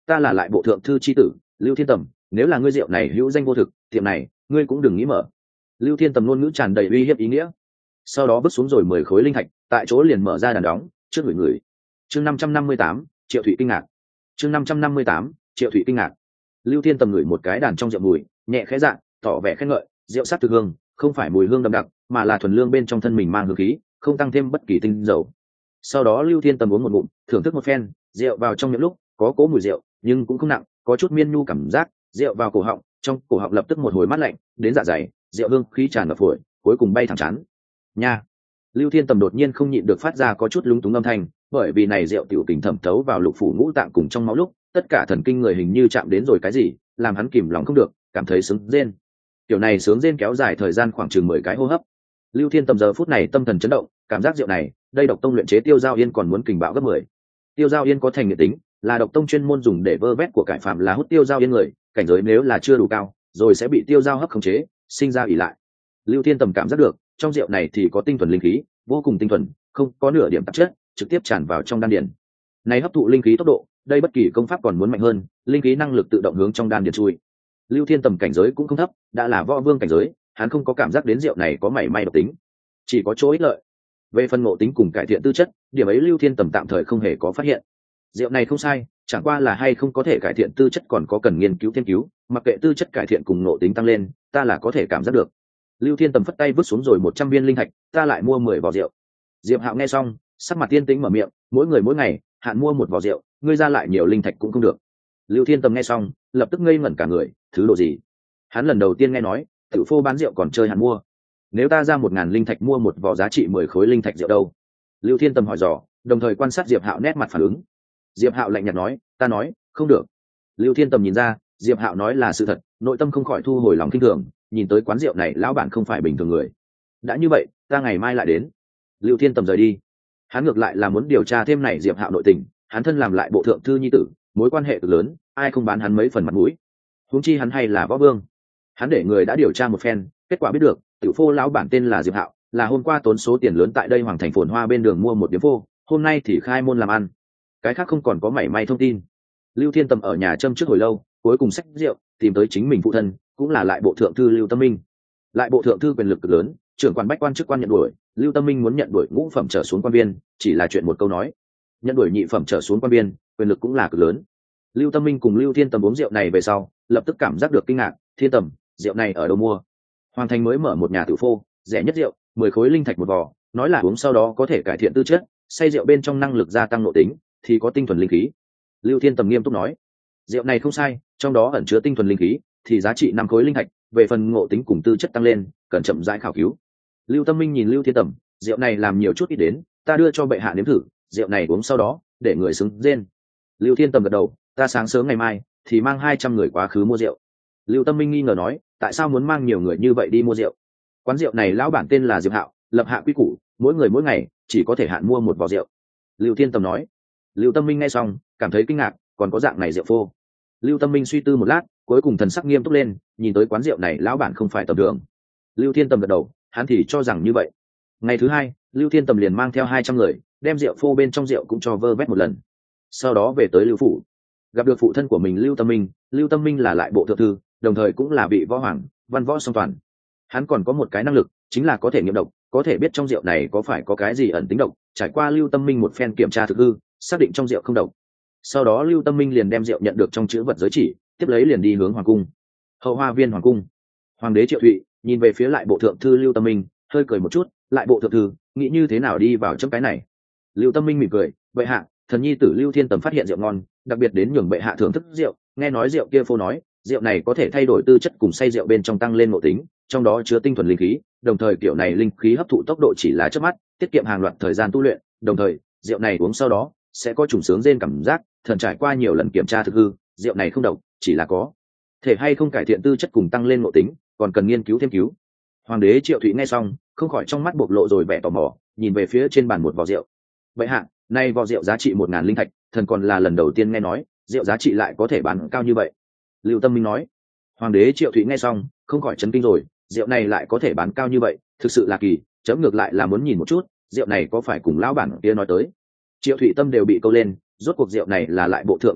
ta là lại bộ thượng thư chi tử Lưu Thiên Tầm, nếu là ngươi rượu này hữu danh vô thực, tiệm này ngươi cũng đừng nghĩ mở. Lưu Thiên Tầm ngôn ngữ tràn đầy uy hiếp ý nghĩa, sau đó bước xuống rồi mười khối linh thạch, tại chỗ liền mở ra đàn đóng trước người người. Chương năm trăm năm mươi tám, Triệu Thụy kinh ngạc. Chương năm trăm năm mươi tám, Triệu Thụy kinh ngạc. Lưu Thiên Tầm ngửi một cái đàn trong rượu mùi, nhẹ khẽ dạng, tỏ vẻ khen ngợi, rượu sắc thực hương, không phải mùi hương đậm đặc, mà là thuần lương bên trong thân mình mang hương khí, không tăng thêm bất kỳ tinh dầu. Sau đó Lưu Thiên Tầm uống một ngụm, thưởng thức một phen, rượu vào trong miệng lúc có cố mùi rượu, nhưng cũng không nặng, có chút miên nhu cảm giác, rượu vào cổ họng, trong cổ họng lập tức một hồi mát lạnh, đến dạ dày, rượu hương khí tràn ngập phổi, cuối cùng bay thẳng chán. Nha. Lưu Thiên Tầm đột nhiên không nhịn được phát ra có chút lúng túng âm thanh, bởi vì này rượu tiểu kình thẩm thấu vào lục phủ ngũ tạng cùng trong máu lúc, tất cả thần kinh người hình như chạm đến rồi cái gì, làm hắn kìm lòng không được, cảm thấy sướng rên. Kiểu này sướng rên kéo dài thời gian khoảng chừng mười cái hô hấp. Lưu Thiên Tầm giờ phút này tâm thần chấn động, cảm giác rượu này, đây độc tông luyện chế tiêu giao yên còn muốn kình bạo gấp mười. Tiêu giao yên có thành nghiện tính, là độc tông chuyên môn dùng để vơ vét của cải phạm là hút tiêu giao yên người, cảnh giới nếu là chưa đủ cao, rồi sẽ bị tiêu giao hấp khống chế, sinh ra ỷ lại. Lưu Thiên Tầm cảm giác được, trong rượu này thì có tinh thuần linh khí, vô cùng tinh thuần, không có nửa điểm tạp chất, trực tiếp tràn vào trong đan điền. Này hấp thụ linh khí tốc độ, đây bất kỳ công pháp còn muốn mạnh hơn, linh khí năng lực tự động hướng trong đan điền chui. Lưu Thiên Tầm cảnh giới cũng không thấp, đã là võ vương cảnh giới, hắn không có cảm giác đến rượu này có mảy may độc tính, chỉ có chỗ ích lợi. Về phần ngộ tính cùng cải thiện tư chất, điểm ấy Lưu Thiên Tầm tạm thời không hề có phát hiện. Rượu này không sai, chẳng qua là hay không có thể cải thiện tư chất còn có cần nghiên cứu thêm cứu, mặc kệ tư chất cải thiện cùng ngộ tính tăng lên, ta là có thể cảm giác được. Lưu Thiên Tầm phất tay vứt xuống rồi một trăm viên linh thạch, ta lại mua mười vò rượu. Diệp Hạo nghe xong, sắc mặt tiên tĩnh mở miệng, mỗi người mỗi ngày hạn mua một vò rượu, ngươi ra lại nhiều linh thạch cũng không được. Lưu Thiên Tầm nghe xong, lập tức ngây ngẩn cả người, thứ độ gì? Hắn lần đầu tiên nghe nói, tự phô bán rượu còn chơi hạn mua. Nếu ta ra một ngàn linh thạch mua một vò giá trị mười khối linh thạch rượu đâu? Lưu Thiên Tầm hỏi dò, đồng thời quan sát Diệp Hạo nét mặt phản ứng. Diệp Hạo lạnh nhạt nói, ta nói, không được. Lưu Thiên Tầm nhìn ra, Diệp Hạo nói là sự thật, nội tâm không khỏi thu hồi lòng kinh thường, nhìn tới quán rượu này lão bản không phải bình thường người. Đã như vậy, ta ngày mai lại đến. Lưu Thiên Tầm rời đi. Hắn ngược lại là muốn điều tra thêm này Diệp Hạo nội tình, hắn thân làm lại bộ thượng thư nhi tử, mối quan hệ cực lớn, ai không bán hắn mấy phần mặt mũi. Huống chi hắn hay là võ vương. Hắn để người đã điều tra một phen, kết quả biết được, tiểu phô lão bản tên là Diệp Hạo, là hôm qua tốn số tiền lớn tại đây hoàng thành phồn hoa bên đường mua một điếm phô, hôm nay thì khai môn làm ăn. Cái khác không còn có mảy may thông tin. Lưu Thiên Tầm ở nhà châm trước hồi lâu, cuối cùng xách rượu, tìm tới chính mình phụ thân, cũng là lại bộ thượng thư Lưu Tâm Minh. Lại bộ thượng thư quyền lực cực lớn, trưởng quan bách quan chức quan nhận đuổi, Lưu Tâm Minh muốn nhận đuổi ngũ phẩm trở xuống quan viên, chỉ là chuyện một câu nói. Nhận đuổi nhị phẩm trở xuống quan viên, quyền lực cũng là cực lớn. Lưu Tâm Minh cùng Lưu Thiên Tầm uống rượu này về sau, lập tức cảm giác được kinh ngạc, Thiên Tầm, rượu này ở đâu mua? Hoàng thành mới mở một nhà tử phô, rẻ nhất rượu, mười khối linh thạch một vò, nói là uống sau đó có thể cải thiện tư chất, say rượu bên trong năng lực gia tăng nội tính, thì có tinh thuần linh khí. Lưu Thiên Tầm nghiêm túc nói, rượu này không sai, trong đó ẩn chứa tinh thuần linh khí, thì giá trị năm khối linh thạch, về phần ngộ tính cùng tư chất tăng lên, cần chậm rãi khảo cứu. Lưu Tâm Minh nhìn Lưu Thiên Tầm, rượu này làm nhiều chút ít đến, ta đưa cho bệ hạ nếm thử, rượu này uống sau đó, để người xứng rên. Lưu Thiên Tầm gật đầu, ta sáng sớm ngày mai thì mang hai trăm người quá khứ mua rượu. Lưu Tâm Minh nghi ngờ nói, tại sao muốn mang nhiều người như vậy đi mua rượu? Quán rượu này lão bản tên là Diệp Hạo, lập hạ quy củ, mỗi người mỗi ngày chỉ có thể hạn mua một vò rượu. Lưu Thiên Tầm nói. Lưu Tâm Minh nghe xong, cảm thấy kinh ngạc, còn có dạng này rượu phô. Lưu Tâm Minh suy tư một lát, cuối cùng thần sắc nghiêm túc lên, nhìn tới quán rượu này lão bản không phải tầm thường. Lưu Thiên Tầm gật đầu, hắn thì cho rằng như vậy. Ngày thứ hai, Lưu Thiên Tầm liền mang theo hai trăm người, đem rượu phô bên trong rượu cũng cho vơ vét một lần. Sau đó về tới Lưu phủ, gặp được phụ thân của mình Lưu Tâm Minh. Lưu Tâm Minh là lại bộ thượng thư, đồng thời cũng là vị võ hoàng, văn võ song toàn. Hắn còn có một cái năng lực, chính là có thể nghiệm độc, có thể biết trong rượu này có phải có cái gì ẩn tính độc. Trải qua Lưu Tâm Minh một phen kiểm tra thực hư, xác định trong rượu không độc. Sau đó Lưu Tâm Minh liền đem rượu nhận được trong chữ vật giới chỉ, tiếp lấy liền đi hướng hoàng cung. Hậu hoa viên hoàng cung, hoàng đế Triệu Thụy nhìn về phía lại bộ thượng thư Lưu Tâm Minh, hơi cười một chút, lại bộ thượng thư nghĩ như thế nào đi vào trong cái này. Lưu Tâm Minh mỉm cười, bệ hạ, thần nhi tử Lưu Thiên Tầm phát hiện rượu ngon, đặc biệt đến nhường bệ hạ thưởng thức rượu, nghe nói rượu kia phô nói, rượu này có thể thay đổi tư chất cùng say rượu bên trong tăng lên ngộ tính, trong đó chứa tinh thuần linh khí, đồng thời kiểu này linh khí hấp thụ tốc độ chỉ là chớp mắt, tiết kiệm hàng loạt thời gian tu luyện, đồng thời, rượu này uống sau đó sẽ có trùng sướng rên cảm giác, thần trải qua nhiều lần kiểm tra thực hư, rượu này không độc, chỉ là có thể hay không cải thiện tư chất cùng tăng lên ngộ tính, còn cần nghiên cứu thêm cứu. Hoàng đế Triệu Thụy nghe xong, không khỏi trong mắt bộc lộ rồi vẻ tò mò, nhìn về phía trên bàn một vò rượu. Bệ hạ, nay vò rượu giá trị một ngàn linh thạch, thần còn là lần đầu tiên nghe nói, rượu giá trị lại có thể bán cao như vậy. Lưu Tâm Minh nói. Hoàng đế Triệu Thụy nghe xong, không khỏi chấn kinh rồi, rượu này lại có thể bán cao như vậy, thực sự là kỳ, chấm ngược lại là muốn nhìn một chút, rượu này có phải cùng lão bản kia nói tới. Triệu Thụy tâm đều bị câu lên, rốt cuộc rượu này là lại bộ thượng thư tặng,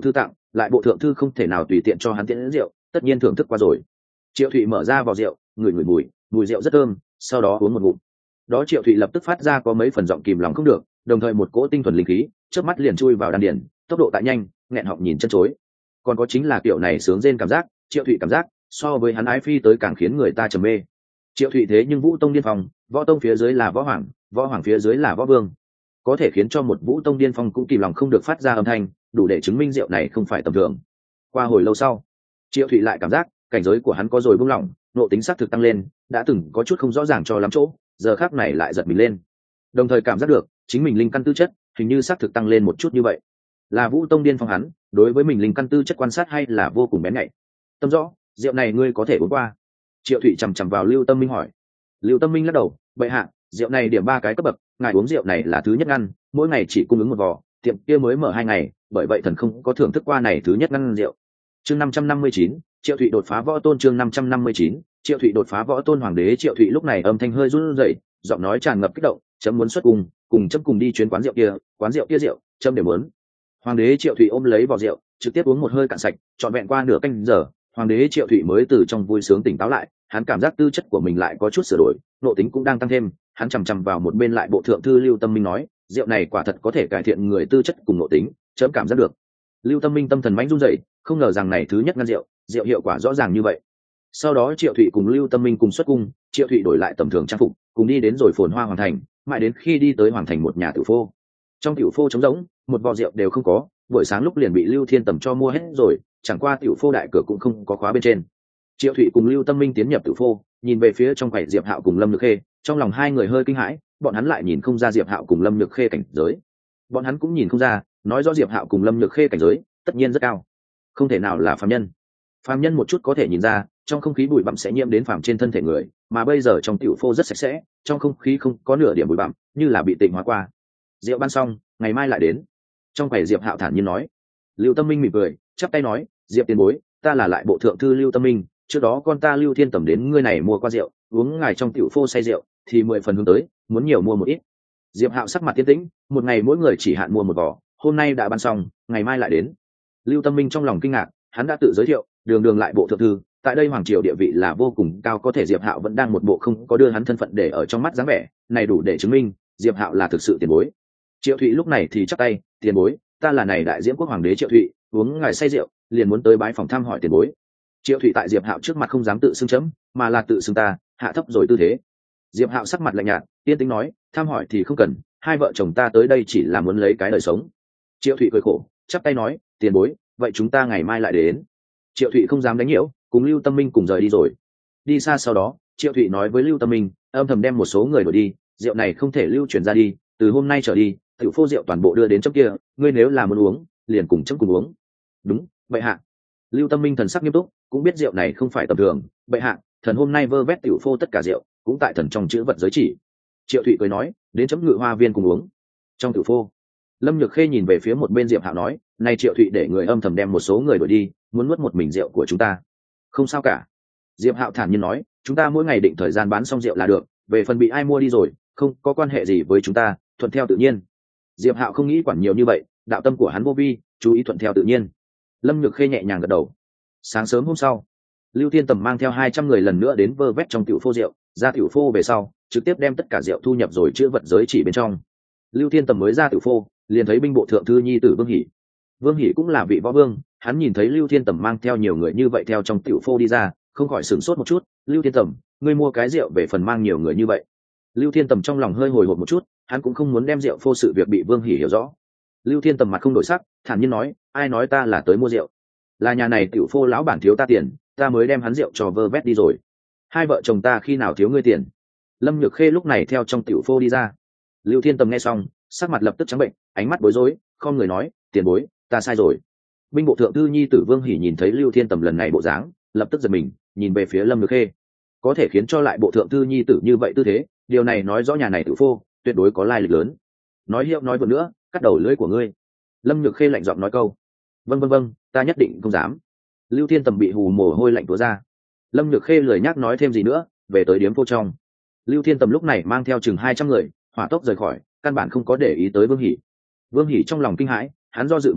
lại bộ thượng thư không thể nào tùy tiện cho hắn tiễn rượu, tất nhiên thưởng thức qua rồi. Triệu Thụy mở ra vò rượu, ngửi ngửi mùi mùi rượu rất thơm, sau đó uống một ngụm. Đó Triệu Thụy lập tức phát ra có mấy phần giọng kìm lòng không được, đồng thời một cỗ tinh thuần linh khí chớp mắt liền chui vào đan điền, tốc độ tại nhanh, nghẹn họng nhìn chân chối. Còn có chính là kiểu này sướng rên cảm giác, Triệu Thụy cảm giác so với hắn ái phi tới càng khiến người ta trầm mê. Triệu Thụy thế nhưng Vũ Tông điên phong, Võ Tông phía dưới là Võ Hoàng, Võ Hoàng phía dưới là Võ Vương, có thể khiến cho một Vũ Tông điên phong cũng kìm lòng không được phát ra âm thanh, đủ để chứng minh rượu này không phải tầm thường. Qua hồi lâu sau, Triệu Thụy lại cảm giác cảnh giới của hắn có rồi buông lỏng, nộ tính xác thực tăng lên, đã từng có chút không rõ ràng cho lắm chỗ, giờ khắc này lại giật mình lên. Đồng thời cảm giác được chính mình linh căn tư chất hình như xác thực tăng lên một chút như vậy. Là Vũ Tông điên phong hắn, đối với mình linh căn tư chất quan sát hay là vô cùng bén nhạy. Tâm rõ, rượu này ngươi có thể uống qua. Triệu Thụy chằm chằm vào Lưu Tâm Minh hỏi. Lưu Tâm Minh lắc đầu, bệ hạ, rượu này điểm ba cái cấp bậc, ngài uống rượu này là thứ nhất ngăn, mỗi ngày chỉ cung ứng một vò, tiệm kia mới mở hai ngày, bởi vậy thần không có thưởng thức qua này thứ nhất ngăn rượu. Chương năm trăm năm mươi chín, Triệu Thụy đột phá võ tôn. Chương năm trăm năm mươi chín, Triệu Thụy đột phá võ tôn. Hoàng đế Triệu Thụy lúc này âm thanh hơi run rẩy, giọng nói tràn ngập kích động, chấm muốn xuất cùng, cùng chấm cùng đi chuyến quán rượu kia, quán rượu kia rượu, chấm đều muốn. Hoàng đế Triệu Thụy ôm lấy vò rượu, trực tiếp uống một hơi cạn sạch, trọn vẹn qua nửa canh giờ, Hoàng đế Triệu Thụy mới từ trong vui sướng tỉnh táo lại, hắn cảm giác tư chất của mình lại có chút sửa đổi, nộ tính cũng đang tăng thêm, hắn chằm chằm vào một bên lại bộ thượng thư Lưu Tâm Minh nói, rượu này quả thật có thể cải thiện người tư chất cùng nộ tính, chấm cảm giác được. Lưu Tâm Minh tâm thần mãnh run rẩy, không ngờ rằng này thứ nhất ngăn rượu, rượu hiệu quả rõ ràng như vậy. Sau đó Triệu Thụy cùng Lưu Tâm Minh cùng xuất cung, Triệu Thụy đổi lại tầm thường trang phục, cùng đi đến rồi phồn hoa hoàng thành, mãi đến khi đi tới hoàng thành một nhà tử phô. Trong tiểu phô trống rỗng, một vò rượu đều không có, buổi sáng lúc liền bị Lưu Thiên Tầm cho mua hết rồi, chẳng qua tiểu phô đại cửa cũng không có khóa bên trên. Triệu Thụy cùng Lưu Tâm Minh tiến nhập tiểu phô, nhìn về phía trong quầy Diệp Hạo cùng Lâm Nhược Khê, trong lòng hai người hơi kinh hãi, bọn hắn lại nhìn không ra Diệp Hạo cùng Lâm Nhược Khê cảnh giới. Bọn hắn cũng nhìn không ra, nói rõ Diệp Hạo cùng Lâm Nhược Khê cảnh giới, tất nhiên rất cao, không thể nào là phàm nhân. Phàm nhân một chút có thể nhìn ra, trong không khí bụi bặm sẽ nhiễm đến phàm trên thân thể người, mà bây giờ trong tiểu phô rất sạch sẽ, trong không khí không có nửa điểm bụi bặm, như là bị tịnh hóa qua. Rượu ban xong, ngày mai lại đến. Trong quầy Diệp Hạo thản nhiên nói. Lưu Tâm Minh mỉm cười, chắp tay nói, Diệp tiền bối, ta là lại bộ thượng thư Lưu Tâm Minh, trước đó con ta Lưu Thiên Tầm đến ngươi này mua qua rượu, uống ngài trong tiểu phô say rượu, thì mười phần hướng tới, muốn nhiều mua một ít. Diệp Hạo sắc mặt tiến tĩnh, một ngày mỗi người chỉ hạn mua một vỏ, hôm nay đã bán xong, ngày mai lại đến. Lưu Tâm Minh trong lòng kinh ngạc, hắn đã tự giới thiệu, đường đường lại bộ thượng thư, tại đây hoàng triều địa vị là vô cùng cao, có thể Diệp Hạo vẫn đang một bộ không có đưa hắn thân phận để ở trong mắt dáng vẻ, này đủ để chứng minh Diệp Hạo là thực sự tiền bối. Triệu Thụy lúc này thì chắp tay, tiền bối, ta là này đại diễm quốc hoàng đế Triệu Thụy, uống ngài say rượu, liền muốn tới bái phòng thăm hỏi tiền bối. Triệu Thụy tại Diệp Hạo trước mặt không dám tự xưng chấm, mà là tự xưng ta, hạ thấp rồi tư thế. Diệp Hạo sắc mặt lạnh nhạt, tiên tính nói, thăm hỏi thì không cần, hai vợ chồng ta tới đây chỉ là muốn lấy cái đời sống. Triệu Thụy cười khổ, chắp tay nói, tiền bối, vậy chúng ta ngày mai lại đến. Triệu Thụy không dám đánh nhiễu, cùng Lưu Tâm Minh cùng rời đi rồi. Đi xa sau đó, Triệu Thụy nói với Lưu Tâm Minh, âm thầm đem một số người đuổi đi, rượu này không thể lưu truyền ra đi, từ hôm nay trở đi, tiểu phô rượu toàn bộ đưa đến chấm kia, ngươi nếu là muốn uống, liền cùng chấm cùng uống. Đúng, bệ hạ. Lưu Tâm Minh thần sắc nghiêm túc, cũng biết rượu này không phải tầm thường, bệ hạ, thần hôm nay vơ vét tiểu phô tất cả rượu, cũng tại thần trong chữ vật giới chỉ. Triệu Thụy cười nói, đến chấm ngự hoa viên cùng uống. Trong tiểu phô, Lâm Nhược Khê nhìn về phía một bên Diệp Hạo nói, nay Triệu Thụy để người âm thầm đem một số người đuổi đi, muốn nuốt một mình rượu của chúng ta. Không sao cả. Diệp Hạo thản nhiên nói, chúng ta mỗi ngày định thời gian bán xong rượu là được, về phần bị ai mua đi rồi, không có quan hệ gì với chúng ta, thuận theo tự nhiên. Diệp Hạo không nghĩ quản nhiều như vậy, đạo tâm của hắn vô vi, chú ý thuận theo tự nhiên. Lâm Nhược Khê nhẹ nhàng gật đầu. Sáng sớm hôm sau, Lưu Thiên Tầm mang theo hai trăm người lần nữa đến vơ vét trong tiểu phô rượu, ra tiểu phô về sau, trực tiếp đem tất cả rượu thu nhập rồi chứa vật giới chỉ bên trong. Lưu Thiên Tầm mới ra tiểu phô, liền thấy binh bộ thượng thư nhi tử Vương Hỷ. Vương Hỷ cũng là vị võ vương, hắn nhìn thấy Lưu Thiên Tầm mang theo nhiều người như vậy theo trong tiểu phô đi ra, không khỏi sửng sốt một chút, Lưu Thiên Tầm, ngươi mua cái rượu về phần mang nhiều người như vậy. Lưu Thiên Tầm trong lòng hơi hồi hộp một chút, hắn cũng không muốn đem rượu phô sự việc bị Vương Hỷ hiểu rõ. Lưu Thiên Tầm mặt không đổi sắc, thản nhiên nói, ai nói ta là tới mua rượu, là nhà này tiểu phô lão bản thiếu ta tiền, ta mới đem hắn rượu cho vơ vét đi rồi. Hai vợ chồng ta khi nào thiếu ngươi tiền? Lâm Nhược Khê lúc này theo trong tiểu phô đi ra. Lưu Thiên Tầm nghe xong, sắc mặt lập tức trắng bệnh, ánh mắt bối rối, không người nói, tiền bối, ta sai rồi. Binh bộ thượng thư nhi tử Vương Hỷ nhìn thấy Lưu Thiên Tầm lần này bộ dáng, lập tức giật mình, nhìn về phía Lâm Nhược Khê. Có thể khiến cho lại bộ thượng thư nhi tử như vậy tư thế, điều này nói rõ nhà này tiểu phô tuyệt đối có lai lịch lớn. Nói hiệu nói vượt nữa, cắt đầu lưỡi của ngươi. Lâm Nhược Khê lạnh giọng nói câu, vâng vâng vâng, ta nhất định không dám. Lưu Thiên Tầm bị hù mồ hôi lạnh túa ra. Lâm Nhược Khê lười nhắc nói thêm gì nữa, về tới điếm phô trong. Lưu Thiên Tầm lúc này mang theo chừng hai trăm người, hỏa tốc rời khỏi, căn bản không có để ý tới Vương Hỷ. Vương Hỷ trong lòng kinh hãi, hắn do dự một lát,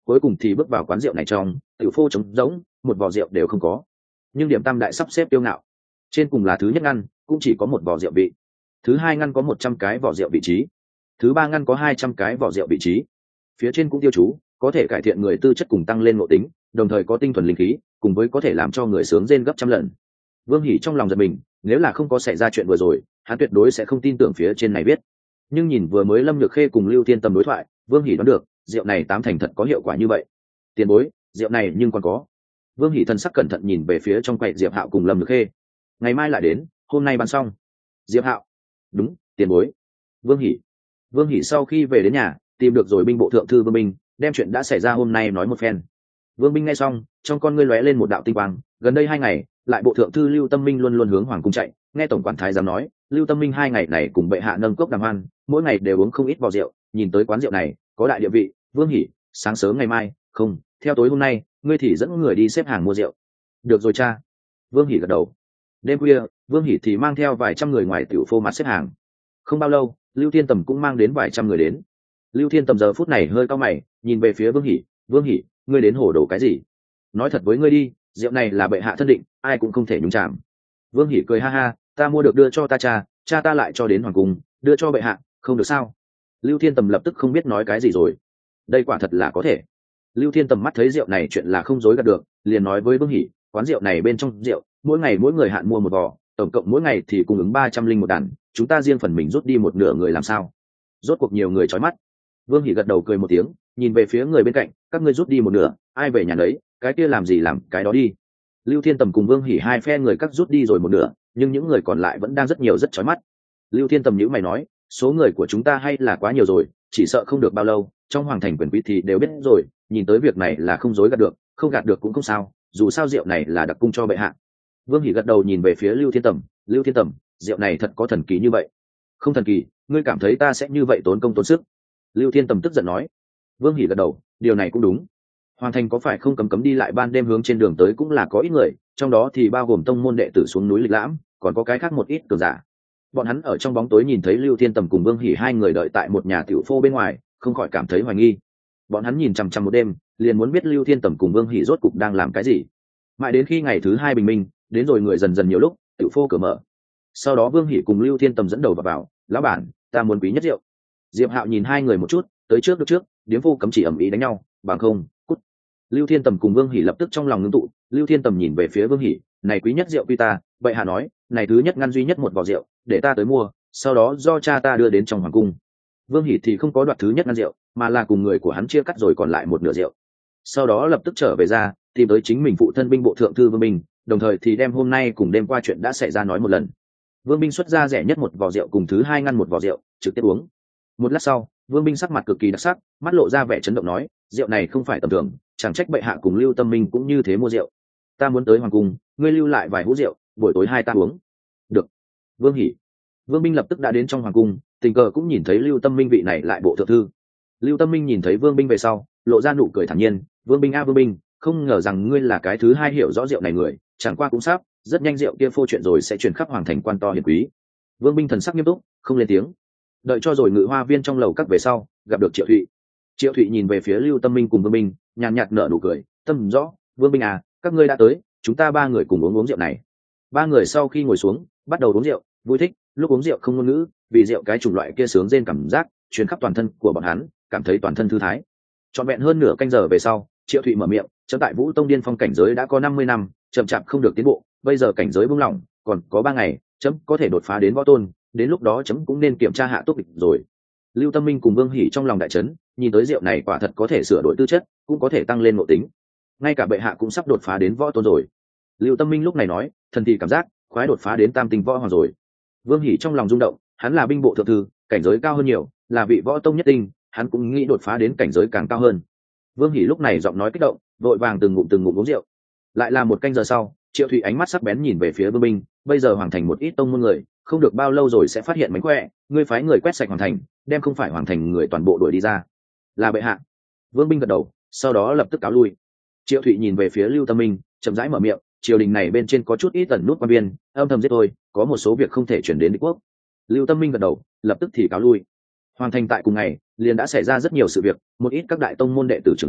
cuối cùng thì bước vào quán rượu này trong tiểu phô trống rỗng, một vò rượu đều không có. Nhưng điểm tam đại sắp xếp tiêu ngạo, trên cùng là thứ nhất ngăn cũng chỉ có một vò rượu vị, thứ hai ngăn có một trăm cái vỏ rượu vị trí, thứ ba ngăn có hai trăm cái vỏ rượu vị trí. Phía trên cũng tiêu chú có thể cải thiện người tư chất cùng tăng lên ngộ tính, đồng thời có tinh thuần linh khí, cùng với có thể làm cho người sướng rên gấp trăm lần. Vương Hỉ trong lòng giật mình, nếu là không có xảy ra chuyện vừa rồi, hắn tuyệt đối sẽ không tin tưởng phía trên này biết. Nhưng nhìn vừa mới Lâm Nhược Khê cùng Lưu Thiên Tầm đối thoại, Vương Hỉ đoán được, rượu này tám thành thật có hiệu quả như vậy. Tiền bối, rượu này nhưng còn có. Vương Hỉ thần sắc cẩn thận nhìn về phía trong quầy Diệp Hạo cùng Lâm Nhược Khê. Ngày mai lại đến, hôm nay bán xong. Diệp Hạo: Đúng, tiền bối. Vương Hỉ. Vương Hỉ sau khi về đến nhà, tìm được rồi binh bộ thượng thư Vương Minh, đem chuyện đã xảy ra hôm nay nói một phen. Vương Minh nghe xong, trong con ngươi lóe lên một đạo tinh quang, gần đây hai ngày, lại bộ thượng thư Lưu Tâm Minh luôn luôn hướng hoàng cung chạy, nghe tổng quản thái giám nói, Lưu Tâm Minh hai ngày này cùng bệ hạ nâng cốc đàm hoan, mỗi ngày đều uống không ít vò rượu, nhìn tới quán rượu này, có đại địa vị. Vương Hỉ, sáng sớm ngày mai, không, theo tối hôm nay, ngươi thì dẫn người đi xếp hàng mua rượu. Được rồi cha. Vương Hỉ gật đầu. Đêm khuya, Vương Hỉ thì mang theo vài trăm người ngoài tiểu phô mặt xếp hàng. Không bao lâu, Lưu Thiên Tầm cũng mang đến vài trăm người đến. Lưu Thiên Tầm giờ phút này hơi cau mày, nhìn về phía Vương Hỉ. Vương Hỉ, ngươi đến hồ đồ cái gì? Nói thật với ngươi đi, rượu này là bệ hạ thân định, ai cũng không thể nhúng chạm. Vương Hỉ cười ha ha, ta mua được đưa cho ta cha, cha ta lại cho đến hoàng cung, đưa cho bệ hạ, không được sao? Lưu Thiên Tầm lập tức không biết nói cái gì rồi. Đây quả thật là có thể. Lưu Thiên Tầm mắt thấy rượu này chuyện là không dối gạt được, liền nói với Vương Hỉ, quán rượu này bên trong rượu, mỗi ngày mỗi người hạn mua một vò, tổng cộng mỗi ngày thì cung ứng ba trăm linh một đàn, chúng ta riêng phần mình rút đi một nửa người làm sao? Rốt cuộc nhiều người chói mắt. Vương Hỉ gật đầu cười một tiếng, nhìn về phía người bên cạnh, các ngươi rút đi một nửa, ai về nhà đấy, cái kia làm gì làm cái đó đi. Lưu Thiên Tầm cùng Vương Hỉ hai phe người cắt rút đi rồi một nửa, nhưng những người còn lại vẫn đang rất nhiều rất chói mắt. Lưu Thiên Tầm nhíu mày nói, số người của chúng ta hay là quá nhiều rồi, chỉ sợ không được bao lâu, trong hoàng thành quyền quý thì đều biết rồi, nhìn tới việc này là không dối gạt được, không gạt được cũng không sao, dù sao rượu này là đặc cung cho bệ hạ. Vương Hỉ gật đầu nhìn về phía Lưu Thiên Tầm, Lưu Thiên Tầm, rượu này thật có thần kỳ như vậy? Không thần kỳ, ngươi cảm thấy ta sẽ như vậy tốn công tốn sức? Lưu Thiên Tầm tức giận nói. Vương Hỉ gật đầu, điều này cũng đúng. Hoàng thành có phải không cấm cấm đi lại ban đêm hướng trên đường tới cũng là có ít người, trong đó thì bao gồm tông môn đệ tử xuống núi lịch lãm, còn có cái khác một ít cường giả. Bọn hắn ở trong bóng tối nhìn thấy Lưu Thiên Tầm cùng Vương Hỉ hai người đợi tại một nhà tiểu phô bên ngoài, không khỏi cảm thấy hoài nghi. Bọn hắn nhìn chằm chằm một đêm, liền muốn biết Lưu Thiên Tầm cùng Vương Hỉ rốt cục đang làm cái gì. Mãi đến khi ngày thứ hai bình minh, đến rồi người dần dần nhiều lúc, tiểu phô cửa mở. Sau đó Vương Hỉ cùng Lưu Thiên Tầm dẫn đầu vào vào, lão bản, ta muốn quý nhất rượu. Diệp Hạo nhìn hai người một chút, tới trước được trước, điếm phu cấm chỉ ầm ĩ đánh nhau, bằng không, cút. Lưu Thiên Tầm cùng Vương Hỉ lập tức trong lòng ngưng tụ, Lưu Thiên Tầm nhìn về phía Vương Hỉ, này quý nhất rượu quy ta, vậy hạ nói, này thứ nhất ngăn duy nhất một vò rượu, để ta tới mua, sau đó do cha ta đưa đến trong hoàng cung. Vương Hỉ thì không có đoạt thứ nhất ngăn rượu, mà là cùng người của hắn chia cắt rồi còn lại một nửa rượu. Sau đó lập tức trở về ra, tìm tới chính mình phụ thân binh bộ thượng thư Vương Minh, đồng thời thì đem hôm nay cùng đêm qua chuyện đã xảy ra nói một lần. Vương Minh xuất ra rẻ nhất một vò rượu cùng thứ hai ngăn một vò rượu, trực tiếp uống. Một lát sau, Vương Minh sắc mặt cực kỳ đặc sắc, mắt lộ ra vẻ chấn động nói, rượu này không phải tầm thường, chẳng trách bệ hạ cùng Lưu Tâm Minh cũng như thế mua rượu. Ta muốn tới hoàng cung, ngươi lưu lại vài hũ rượu, buổi tối hai ta uống. Được. Vương Hỉ. Vương Minh lập tức đã đến trong hoàng cung, tình cờ cũng nhìn thấy Lưu Tâm Minh vị này lại bộ thượng thư. Lưu Tâm Minh nhìn thấy Vương Minh về sau, lộ ra nụ cười thản nhiên, Vương Minh a Vương Minh, không ngờ rằng ngươi là cái thứ hai hiểu rõ rượu này người, chẳng qua cũng sắp, rất nhanh rượu kia phô chuyện rồi sẽ truyền khắp hoàng thành quan to hiển quý. Vương Minh thần sắc nghiêm túc, không lên tiếng. Đợi cho rồi ngự hoa viên trong lầu các về sau, gặp được Triệu Thụy. Triệu Thụy nhìn về phía Lưu Tâm Minh cùng Vương Minh, nhàn nhạt nở nụ cười, tâm rõ, Vương Minh à, các ngươi đã tới, chúng ta ba người cùng uống uống rượu này. Ba người sau khi ngồi xuống, bắt đầu uống rượu, vui thích, lúc uống rượu không ngôn ngữ, vì rượu cái chủng loại kia sướng rên cảm giác truyền khắp toàn thân của bọn hắn, cảm thấy toàn thân thư thái. Trọn vẹn hơn nửa canh giờ về sau, Triệu Thụy mở miệng, chấm tại Vũ Tông Điên Phong cảnh giới đã có năm mươi năm, chậm chạp không được tiến bộ, bây giờ cảnh giới buông lỏng, còn có ba ngày, chấm có thể đột phá đến võ tôn, đến lúc đó chấm cũng nên kiểm tra hạ túc địch rồi. Lưu Tâm Minh cùng Vương Hỉ trong lòng đại chấn, nhìn tới rượu này quả thật có thể sửa đổi tư chất, cũng có thể tăng lên nội tính. Ngay cả bệ hạ cũng sắp đột phá đến võ tôn rồi. Lưu Tâm Minh lúc này nói, thần thì cảm giác khoái đột phá đến tam tinh võ hoàng rồi. Vương Hỉ trong lòng rung động, hắn là binh bộ thượng thư, cảnh giới cao hơn nhiều, là vị võ tông nhất tinh, hắn cũng nghĩ đột phá đến cảnh giới càng cao hơn. Vương Hỉ lúc này giọng nói kích động, vội vàng từng ngụm từng ngụm uống rượu. Lại là một canh giờ sau, Triệu Thụy ánh mắt sắc bén nhìn về phía Vương Minh, bây giờ hoàng thành một ít tông môn người, không được bao lâu rồi sẽ phát hiện mánh khỏe, ngươi phái người quét sạch hoàng thành, đem không phải hoàng thành người toàn bộ đuổi đi ra. Là bệ hạ. Vương Minh gật đầu, sau đó lập tức cáo lui. Triệu Thụy nhìn về phía Lưu Tâm Minh, chậm rãi mở miệng, triều đình này bên trên có chút ít tần nút quan biên, âm thầm giết tôi, có một số việc không thể chuyển đến đế quốc. Lưu Tâm Minh gật đầu, lập tức thì cáo lui. Hoàng thành tại cùng ngày, liền đã xảy ra rất nhiều sự việc, một ít các đại tông môn đệ tử trưởng lão,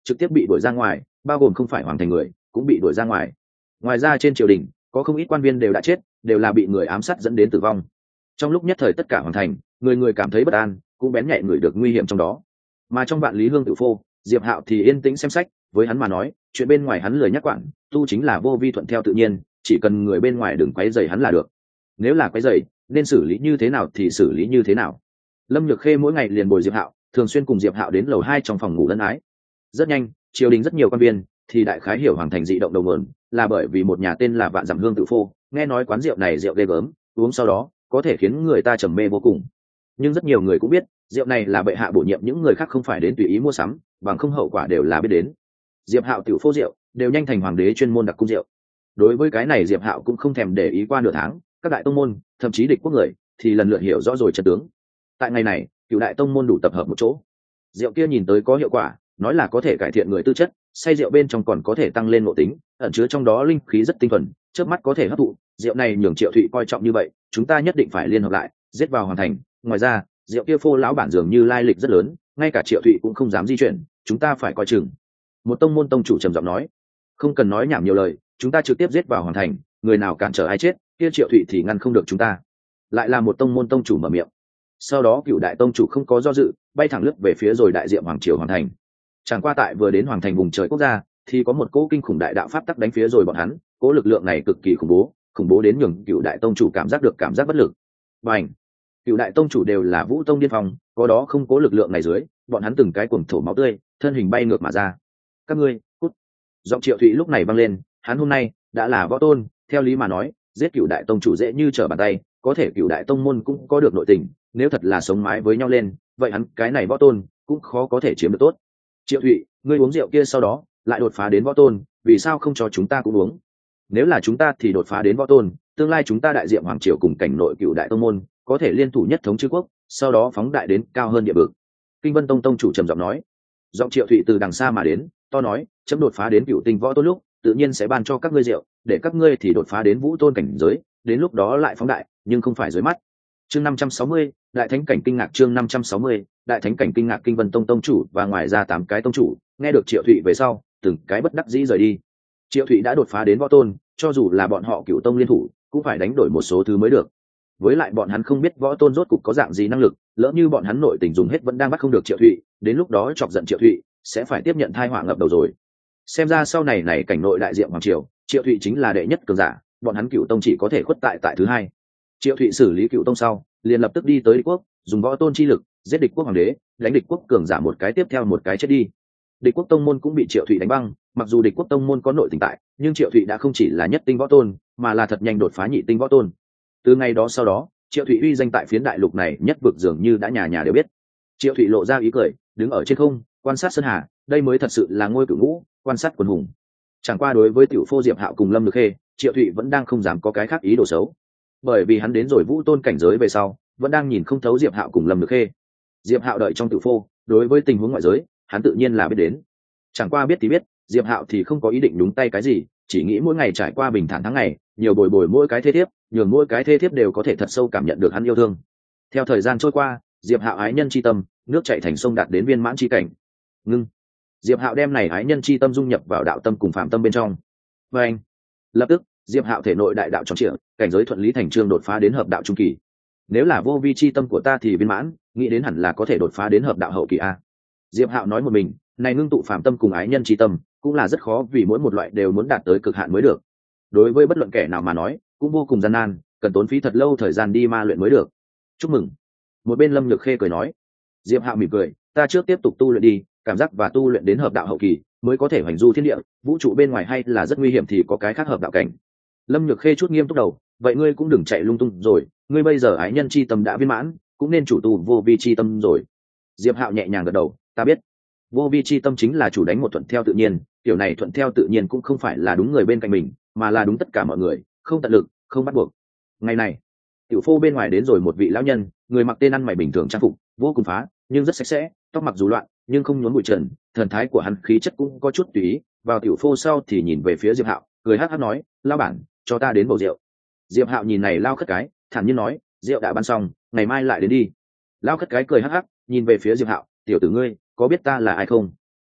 trực tiếp bị đuổi ra ngoài, bao gồm không phải hoàng thành người cũng bị đuổi ra ngoài. Ngoài ra trên triều đình có không ít quan viên đều đã chết, đều là bị người ám sát dẫn đến tử vong. Trong lúc nhất thời tất cả hoàng thành người người cảm thấy bất an, cũng bén nhạy người được nguy hiểm trong đó. Mà trong Vạn Lý Hương Tử Phô, Diệp Hạo thì yên tĩnh xem sách, với hắn mà nói chuyện bên ngoài hắn lười nhắc quản, tu chính là vô vi thuận theo tự nhiên, chỉ cần người bên ngoài đừng quấy rầy hắn là được. Nếu là quấy rầy nên xử lý như thế nào thì xử lý như thế nào. Lâm Nhược Khê mỗi ngày liền bồi Diệp Hạo, thường xuyên cùng Diệp Hạo đến lầu hai trong phòng ngủ lẫn ái. Rất nhanh triều đình rất nhiều quan viên thì đại khái hiểu hoàng thành dị động đầu nguồn là bởi vì một nhà tên là Vạn Dặm Hương Tử Phô, nghe nói quán rượu này rượu ghê gớm, uống sau đó có thể khiến người ta trầm mê vô cùng. Nhưng rất nhiều người cũng biết rượu này là bệ hạ bổ nhiệm những người khác không phải đến tùy ý mua sắm, bằng không hậu quả đều là biết đến. Diệp Hạo tiểu phô rượu đều nhanh thành hoàng đế chuyên môn đặc cung rượu. Đối với cái này Diệp Hạo cũng không thèm để ý. Qua nửa tháng các đại tông môn thậm chí địch quốc người thì lần lượt hiểu rõ rồi trận tướng. Tại ngày này cựu đại tông môn đủ tập hợp một chỗ. Rượu kia nhìn tới có hiệu quả, nói là có thể cải thiện người tư chất, say rượu bên trong còn có thể tăng lên ngộ tính, ẩn chứa trong đó linh khí rất tinh thuần, chớp mắt có thể hấp thụ. Rượu này nhường Triệu Thụy coi trọng như vậy, chúng ta nhất định phải liên hợp lại giết vào hoàn thành. Ngoài ra rượu kia phô lão bản dường như lai lịch rất lớn, ngay cả Triệu Thụy cũng không dám di chuyển, chúng ta phải coi chừng. Một tông môn tông chủ trầm giọng nói. Không cần nói nhảm nhiều lời, chúng ta trực tiếp giết vào hoàn thành, người nào cản trở ai chết, kia Triệu Thụy thì ngăn không được chúng ta. Lại là một tông môn tông chủ mở miệng. Sau đó cựu đại tông chủ không có do dự, bay thẳng lướt về phía rồi đại diện hoàng triều hoàn thành. Chẳng qua tại vừa đến hoàng thành vùng trời quốc gia thì có một cỗ kinh khủng đại đạo pháp tắc đánh phía rồi bọn hắn. Cỗ lực lượng này cực kỳ khủng bố, khủng bố đến nhường cựu đại tông chủ cảm giác được cảm giác bất lực. Bành! Cựu đại tông chủ đều là vũ tông điên phong, có đó không cố lực lượng này dưới, bọn hắn từng cái cuồng thổ máu tươi, thân hình bay ngược mà ra. Các ngươi cút! Giọng Triệu Thụy lúc này vang lên, hắn hôm nay đã là võ tôn, theo lý mà nói giết cựu đại tông chủ dễ như trở bàn tay, có thể cựu đại tông môn cũng có được nội tình, nếu thật là sống mái với nhau lên, vậy hắn cái này võ tôn cũng khó có thể chiếm được tốt. Triệu Thụy, ngươi uống rượu kia sau đó lại đột phá đến võ tôn, vì sao không cho chúng ta cũng uống? Nếu là chúng ta thì đột phá đến võ tôn, tương lai chúng ta đại diện hoàng triều cùng cảnh nội cựu đại tông môn có thể liên thủ nhất thống chư quốc, sau đó phóng đại đến cao hơn địa vực. Kinh Vân Tông tông chủ trầm giọng nói. Giọng Triệu Thụy từ đằng xa mà đến, to nói, chấm đột phá đến cựu tinh võ tôn lúc tự nhiên sẽ ban cho các ngươi rượu, để các ngươi thì đột phá đến vũ tôn cảnh giới, đến lúc đó lại phóng đại, nhưng không phải dưới mắt. Chương năm trăm sáu mươi, đại thánh cảnh kinh ngạc. Chương năm trăm sáu mươi, đại thánh cảnh kinh ngạc. Kinh Vân Tông tông chủ và ngoài ra tám cái tông chủ nghe được Triệu Thụy về sau, từng cái bất đắc dĩ rời đi. Triệu Thụy đã đột phá đến võ tôn, cho dù là bọn họ cựu tông liên thủ cũng phải đánh đổi một số thứ mới được. Với lại bọn hắn không biết võ tôn rốt cục có dạng gì năng lực, lỡ như bọn hắn nội tình dùng hết vẫn đang bắt không được Triệu Thụy, đến lúc đó chọc giận Triệu Thụy sẽ phải tiếp nhận thai họa ngập đầu rồi. Xem ra sau này này cảnh nội đại diện hoàng triều, Triệu Thụy chính là đệ nhất cường giả, bọn hắn cựu tông chỉ có thể khuất tại tại thứ hai. Triệu Thụy xử lý cựu tông sau, liền lập tức đi tới địch quốc, dùng võ tôn chi lực giết địch quốc hoàng đế, đánh địch quốc cường giả một cái tiếp theo một cái chết đi. Địch quốc tông môn cũng bị Triệu Thụy đánh băng, mặc dù địch quốc tông môn có nội tình tại, nhưng Triệu Thụy đã không chỉ là nhất tinh võ tôn, mà là thật nhanh đột phá nhị tinh võ tôn. Từ ngày đó sau đó, Triệu Thụy uy danh tại phiến đại lục này nhất vực dường như đã nhà nhà đều biết. Triệu Thụy lộ ra ý cười, đứng ở trên không quan sát sơn hà, đây mới thật sự là ngôi cửu ngũ, quan sát quần hùng. Chẳng qua đối với tiểu phô Diệp Hạo cùng Lâm Nhược Khê, Triệu Thụy vẫn đang không dám có cái khác ý đồ xấu, bởi vì hắn đến rồi vũ tôn cảnh giới về sau vẫn đang nhìn không thấu Diệp Hạo cùng Lâm Nhược Khê. Diệp Hạo đợi trong tiểu phô, đối với tình huống ngoại giới hắn tự nhiên là biết đến. Chẳng qua biết thì biết, Diệp Hạo thì không có ý định đúng tay cái gì, chỉ nghĩ mỗi ngày trải qua bình thản tháng ngày, nhiều bồi bồi mỗi cái thế thiếp, nhường mỗi cái thế thiếp đều có thể thật sâu cảm nhận được hắn yêu thương. Theo thời gian trôi qua, Diệp Hạo ái nhân chi tâm, nước chảy thành sông đạt đến viên mãn chi cảnh. Ngưng. Diệp Hạo đem này ái nhân chi tâm dung nhập vào đạo tâm cùng phạm tâm bên trong. Và anh, lập tức, Diệp Hạo thể nội đại đạo tròn trịa, cảnh giới thuận lý thành chương đột phá đến hợp đạo trung kỳ. Nếu là vô vi chi tâm của ta thì viên mãn, nghĩ đến hẳn là có thể đột phá đến hợp đạo hậu kỳ a. Diệp Hạo nói một mình, này ngưng tụ phạm tâm cùng ái nhân chi tâm, cũng là rất khó, vì mỗi một loại đều muốn đạt tới cực hạn mới được. Đối với bất luận kẻ nào mà nói, cũng vô cùng gian nan, cần tốn phí thật lâu thời gian đi ma luyện mới được. Chúc mừng. Một bên Lâm Nhược Khê cười nói. Diệp Hạo mỉm cười, ta trước tiếp tục tu luyện đi, cảm giác và tu luyện đến hợp đạo hậu kỳ mới có thể hoành du thiên địa, vũ trụ bên ngoài hay là rất nguy hiểm thì có cái khác hợp đạo cảnh. Lâm Nhược Khê chút nghiêm túc đầu, vậy ngươi cũng đừng chạy lung tung rồi, ngươi bây giờ ái nhân chi tâm đã viên mãn, cũng nên chủ tu vô vi chi tâm rồi. Diệp Hạo nhẹ nhàng gật đầu, ta biết. Vô vi chi tâm chính là chủ đánh một thuận theo tự nhiên, kiểu này thuận theo tự nhiên cũng không phải là đúng người bên cạnh mình, mà là đúng tất cả mọi người, không tận lực, không bắt buộc. Ngày này, tiểu phô bên ngoài đến rồi một vị lão nhân, người mặc tên ăn mày bình thường trang phục, vô cùng phá, nhưng rất sạch sẽ, tóc mặc dù loạn, nhưng không nhốn bụi trần, thần thái của hắn khí chất cũng có chút tùy ý. Vào tiểu phô sau thì nhìn về phía Diệp Hạo, cười hắc hắc nói, lão bản, cho ta đến bầu rượu. Diệp Hạo nhìn này lao khất cái, thản nhiên nói, rượu đã bán xong, ngày mai lại đến đi. Lao khất cái cười hắc hắc, nhìn về phía Diệp Hạo, tiểu tử ngươi có biết ta là ai không?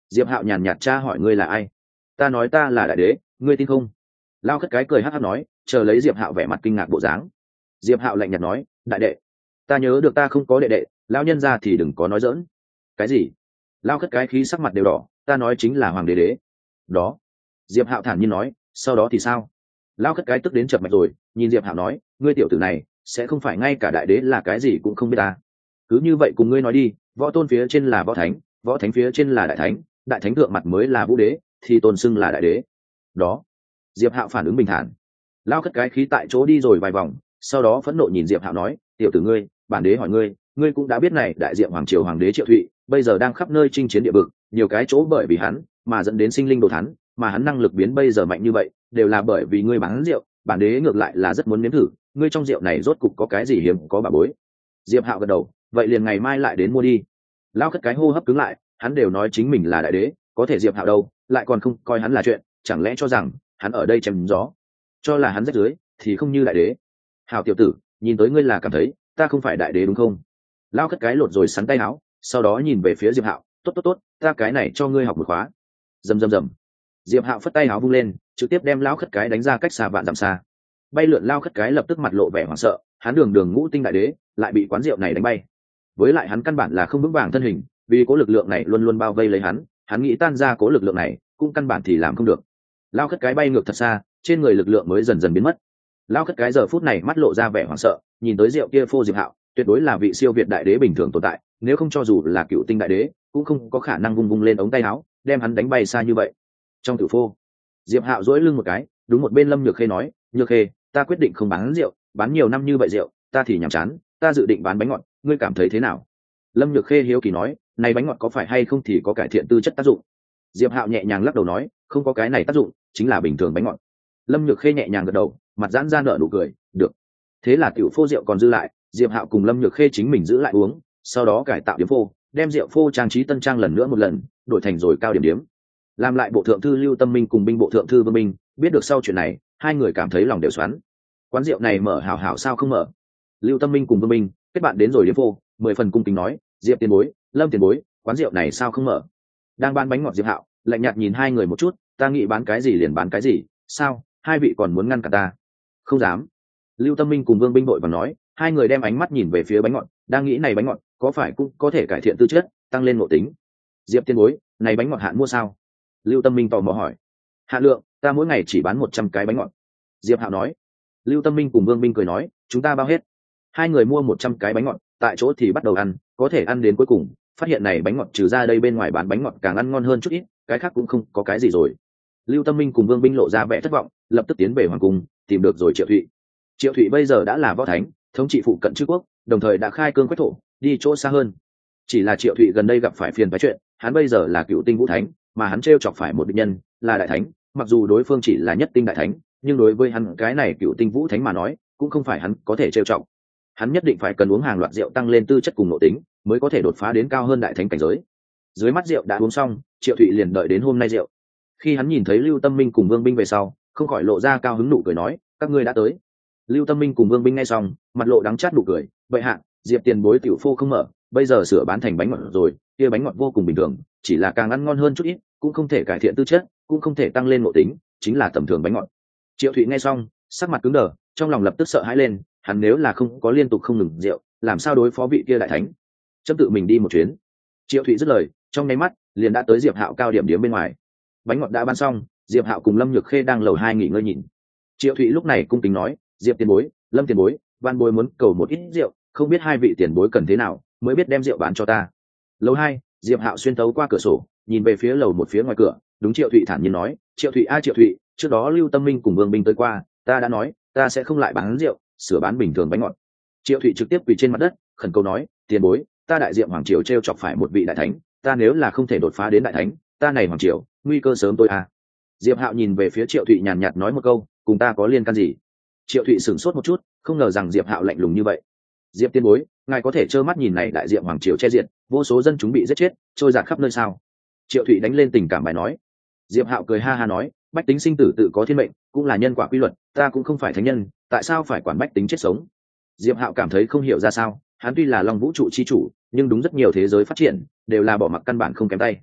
Diệp Hạo nhàn nhạt tra hỏi ngươi là ai. Ta nói ta là đại đế, ngươi tin không? Lao khất cái cười hắc hắc nói, chờ lấy Diệp Hạo vẻ mặt kinh ngạc bộ dáng. Diệp Hạo lạnh nhạt nói, đại đệ, ta nhớ được ta không có đệ đệ, lão nhân ra thì đừng có nói dỡn. Cái gì? Lao khất cái khí sắc mặt đều đỏ, ta nói chính là hoàng đế đế. Đó. Diệp Hạo thản nhiên nói, sau đó thì sao? Lao khất cái tức đến chập mạch rồi, nhìn Diệp Hạo nói, ngươi tiểu tử này sẽ không phải ngay cả đại đế là cái gì cũng không biết ta. Cứ như vậy cùng ngươi nói đi, võ tôn phía trên là võ thánh, võ thánh phía trên là đại thánh, đại thánh thượng mặt mới là vũ đế, thì tôn xưng là đại đế. Đó. Diệp Hạo phản ứng bình thản. Lao khất cái khí tại chỗ đi rồi vài vòng, sau đó phẫn nộ nhìn Diệp Hạo nói, tiểu tử ngươi, bản đế hỏi ngươi, ngươi cũng đã biết này đại diện hoàng triều hoàng đế Triệu Thụy bây giờ đang khắp nơi chinh chiến địa vực, nhiều cái chỗ bởi vì hắn mà dẫn đến sinh linh đồ thắn, mà hắn năng lực biến bây giờ mạnh như vậy đều là bởi vì ngươi bán rượu, bản đế ngược lại là rất muốn nếm thử ngươi trong rượu này rốt cục có cái gì hiếm có bà bối. Diệp Hạo gật đầu, vậy liền ngày mai lại đến mua đi. Lao khất cái hô hấp cứng lại, hắn đều nói chính mình là đại đế, có thể Diệp Hạo đâu lại còn không coi hắn là chuyện, chẳng lẽ cho rằng hắn ở đây chém gió, cho là hắn rách dưới thì không như đại đế. Hảo tiểu tử, nhìn tới ngươi là cảm thấy ta không phải đại đế đúng không? Lao khất cái lột rồi sắn tay áo, sau đó nhìn về phía Diệp Hạo, tốt tốt tốt, ta cái này cho ngươi học một khóa. Rầm rầm rầm. Diệp Hạo phất tay áo vung lên, trực tiếp đem Lao khất cái đánh ra cách xa vạn dặm xa. Bay lượn Lao khất cái lập tức mặt lộ vẻ hoảng sợ, hắn đường đường ngũ tinh đại đế lại bị quán rượu này đánh bay. Với lại hắn căn bản là không vững vàng thân hình, vì cố lực lượng này luôn luôn bao vây lấy hắn, hắn nghĩ tan ra cố lực lượng này cũng căn bản thì làm không được. Lao khất cái bay ngược thật xa, trên người lực lượng mới dần dần biến mất. Lao khất cái giờ phút này mắt lộ ra vẻ hoảng sợ, nhìn tới rượu kia phô Diệp Hạo tuyệt đối là vị siêu việt đại đế bình thường tồn tại, nếu không cho dù là cựu tinh đại đế cũng không có khả năng vung vung lên ống tay áo đem hắn đánh bay xa như vậy. Trong tử phô, Diệp Hạo duỗi lưng một cái, đúng một bên Lâm Nhược Khê nói, Nhược Khê, ta quyết định không bán rượu, bán nhiều năm như vậy rượu ta thì nhàm chán, ta dự định bán bánh ngọt, ngươi cảm thấy thế nào? Lâm Nhược Khê hiếu kỳ nói, này bánh ngọt có phải hay không thì có cải thiện tư chất tác dụng? Diệp Hạo nhẹ nhàng lắc đầu nói, không có cái này tác dụng, chính là bình thường bánh ngọt. Lâm Nhược Khê nhẹ nhàng gật đầu, mặt giãn ra nở nụ cười, được. Thế là tiểu phô rượu còn dư lại, Diệp Hạo cùng Lâm Nhược Khê chính mình giữ lại uống, sau đó cải tạo điểm phô, đem rượu phô trang trí tân trang lần nữa một lần, đổi thành rồi cao điểm điểm. Làm lại bộ thượng thư Lưu Tâm Minh cùng binh bộ thượng thư Vương Minh, biết được sau chuyện này, hai người cảm thấy lòng đều xoắn. Quán rượu này mở hảo hảo sao không mở? Lưu Tâm Minh cùng Vương Minh kết bạn đến rồi điểm phô, mười phần cung kính nói, Diệp tiền bối, Lâm tiền bối, quán rượu này sao không mở? Đang bán bánh ngọt Diệp Hạo lạnh nhạt nhìn hai người một chút, ta nghĩ bán cái gì liền bán cái gì, sao hai vị còn muốn ngăn cả ta? Không dám. Lưu Tâm Minh cùng Vương Binh đội và nói, hai người đem ánh mắt nhìn về phía bánh ngọt, đang nghĩ này bánh ngọt có phải cũng có thể cải thiện tư chất, tăng lên ngộ tính. Diệp tiên bối, này bánh ngọt hạn mua sao? Lưu Tâm Minh tò mò hỏi. Hạn lượng, ta mỗi ngày chỉ bán một trăm cái bánh ngọt. Diệp Hạo nói. Lưu Tâm Minh cùng Vương Binh cười nói, chúng ta bao hết. Hai người mua một trăm cái bánh ngọt, tại chỗ thì bắt đầu ăn, có thể ăn đến cuối cùng, phát hiện này bánh ngọt trừ ra đây bên ngoài bán bánh ngọt càng ăn ngon hơn chút ít, cái khác cũng không có cái gì rồi. Lưu Tâm Minh cùng Vương Binh lộ ra vẻ thất vọng, lập tức tiến về hoàng cung, tìm được rồi Triệu Thụy. Triệu Thụy bây giờ đã là võ thánh, thống trị phụ cận chư quốc, đồng thời đã khai cương quét thổ, đi chỗ xa hơn. Chỉ là Triệu Thụy gần đây gặp phải phiền phức chuyện, hắn bây giờ là cựu tinh vũ thánh, mà hắn trêu chọc phải một địch nhân, là đại thánh, mặc dù đối phương chỉ là nhất tinh đại thánh, nhưng đối với hắn cái này cựu tinh vũ thánh mà nói, cũng không phải hắn có thể trêu chọc. Hắn nhất định phải cần uống hàng loạt rượu tăng lên tư chất cùng nội tính, mới có thể đột phá đến cao hơn đại thánh cảnh giới. Dưới mắt rượu đã uống xong, Triệu Thụy liền đợi đến hôm nay rượu. Khi hắn nhìn thấy Lưu Tâm Minh cùng Vương Binh về sau, không khỏi lộ ra cao hứng nụ cười nói, các ngươi đã tới. Lưu Tâm Minh cùng Vương Binh nghe xong, mặt lộ đắng chát nụ cười, vậy hạ, Diệp tiền bối tiểu phô không mở, bây giờ sửa bán thành bánh ngọt rồi, kia bánh ngọt vô cùng bình thường, chỉ là càng ăn ngon hơn chút ít, cũng không thể cải thiện tư chất, cũng không thể tăng lên ngộ tính, chính là tầm thường bánh ngọt. Triệu Thụy nghe xong, sắc mặt cứng đờ, trong lòng lập tức sợ hãi lên, hắn nếu là không có liên tục không ngừng rượu, làm sao đối phó vị kia đại thánh? Chấm tự mình đi một chuyến. Triệu Thụy dứt lời, trong nháy mắt liền đã tới Diệp Hạo cao điểm điểm bên ngoài. Bánh ngọt đã bán xong, Diệp Hạo cùng Lâm Nhược Khê đang lầu hai nghỉ ngơi nhìn. Triệu Thụy lúc này cung kính nói, Diệp tiền bối, Lâm tiền bối, van bối muốn cầu một ít rượu, không biết hai vị tiền bối cần thế nào mới biết đem rượu bán cho ta. Lầu hai, Diệp Hạo xuyên tấu qua cửa sổ, nhìn về phía lầu một phía ngoài cửa, đúng Triệu Thụy thản nhiên nói, Triệu Thụy a Triệu Thụy, trước đó Lưu Tâm Minh cùng Vương Binh tới qua, ta đã nói, ta sẽ không lại bán rượu, sửa bán bình thường bánh ngọt. Triệu Thụy trực tiếp quỳ trên mặt đất, khẩn cầu nói, tiền bối, ta đại diện hoàng triều trêu chọc phải một vị đại thánh, ta nếu là không thể đột phá đến đại thánh, ta này hoàng triều nguy cơ sớm tôi à. Diệp Hạo nhìn về phía Triệu Thụy nhàn nhạt nói một câu, cùng ta có liên can gì? Triệu Thụy sửng sốt một chút, không ngờ rằng Diệp Hạo lạnh lùng như vậy. Diệp tiên bối, ngài có thể trơ mắt nhìn này đại diện hoàng triều che diện, vô số dân chúng bị giết chết, trôi dạt khắp nơi sao? Triệu Thụy đánh lên tình cảm bài nói. Diệp Hạo cười ha ha nói, bách tính sinh tử tự có thiên mệnh, cũng là nhân quả quy luật, ta cũng không phải thánh nhân, tại sao phải quản bách tính chết sống? Diệp Hạo cảm thấy không hiểu ra sao, hắn tuy là Long Vũ trụ chi chủ, nhưng đúng rất nhiều thế giới phát triển đều là bỏ mặc căn bản không kém tay.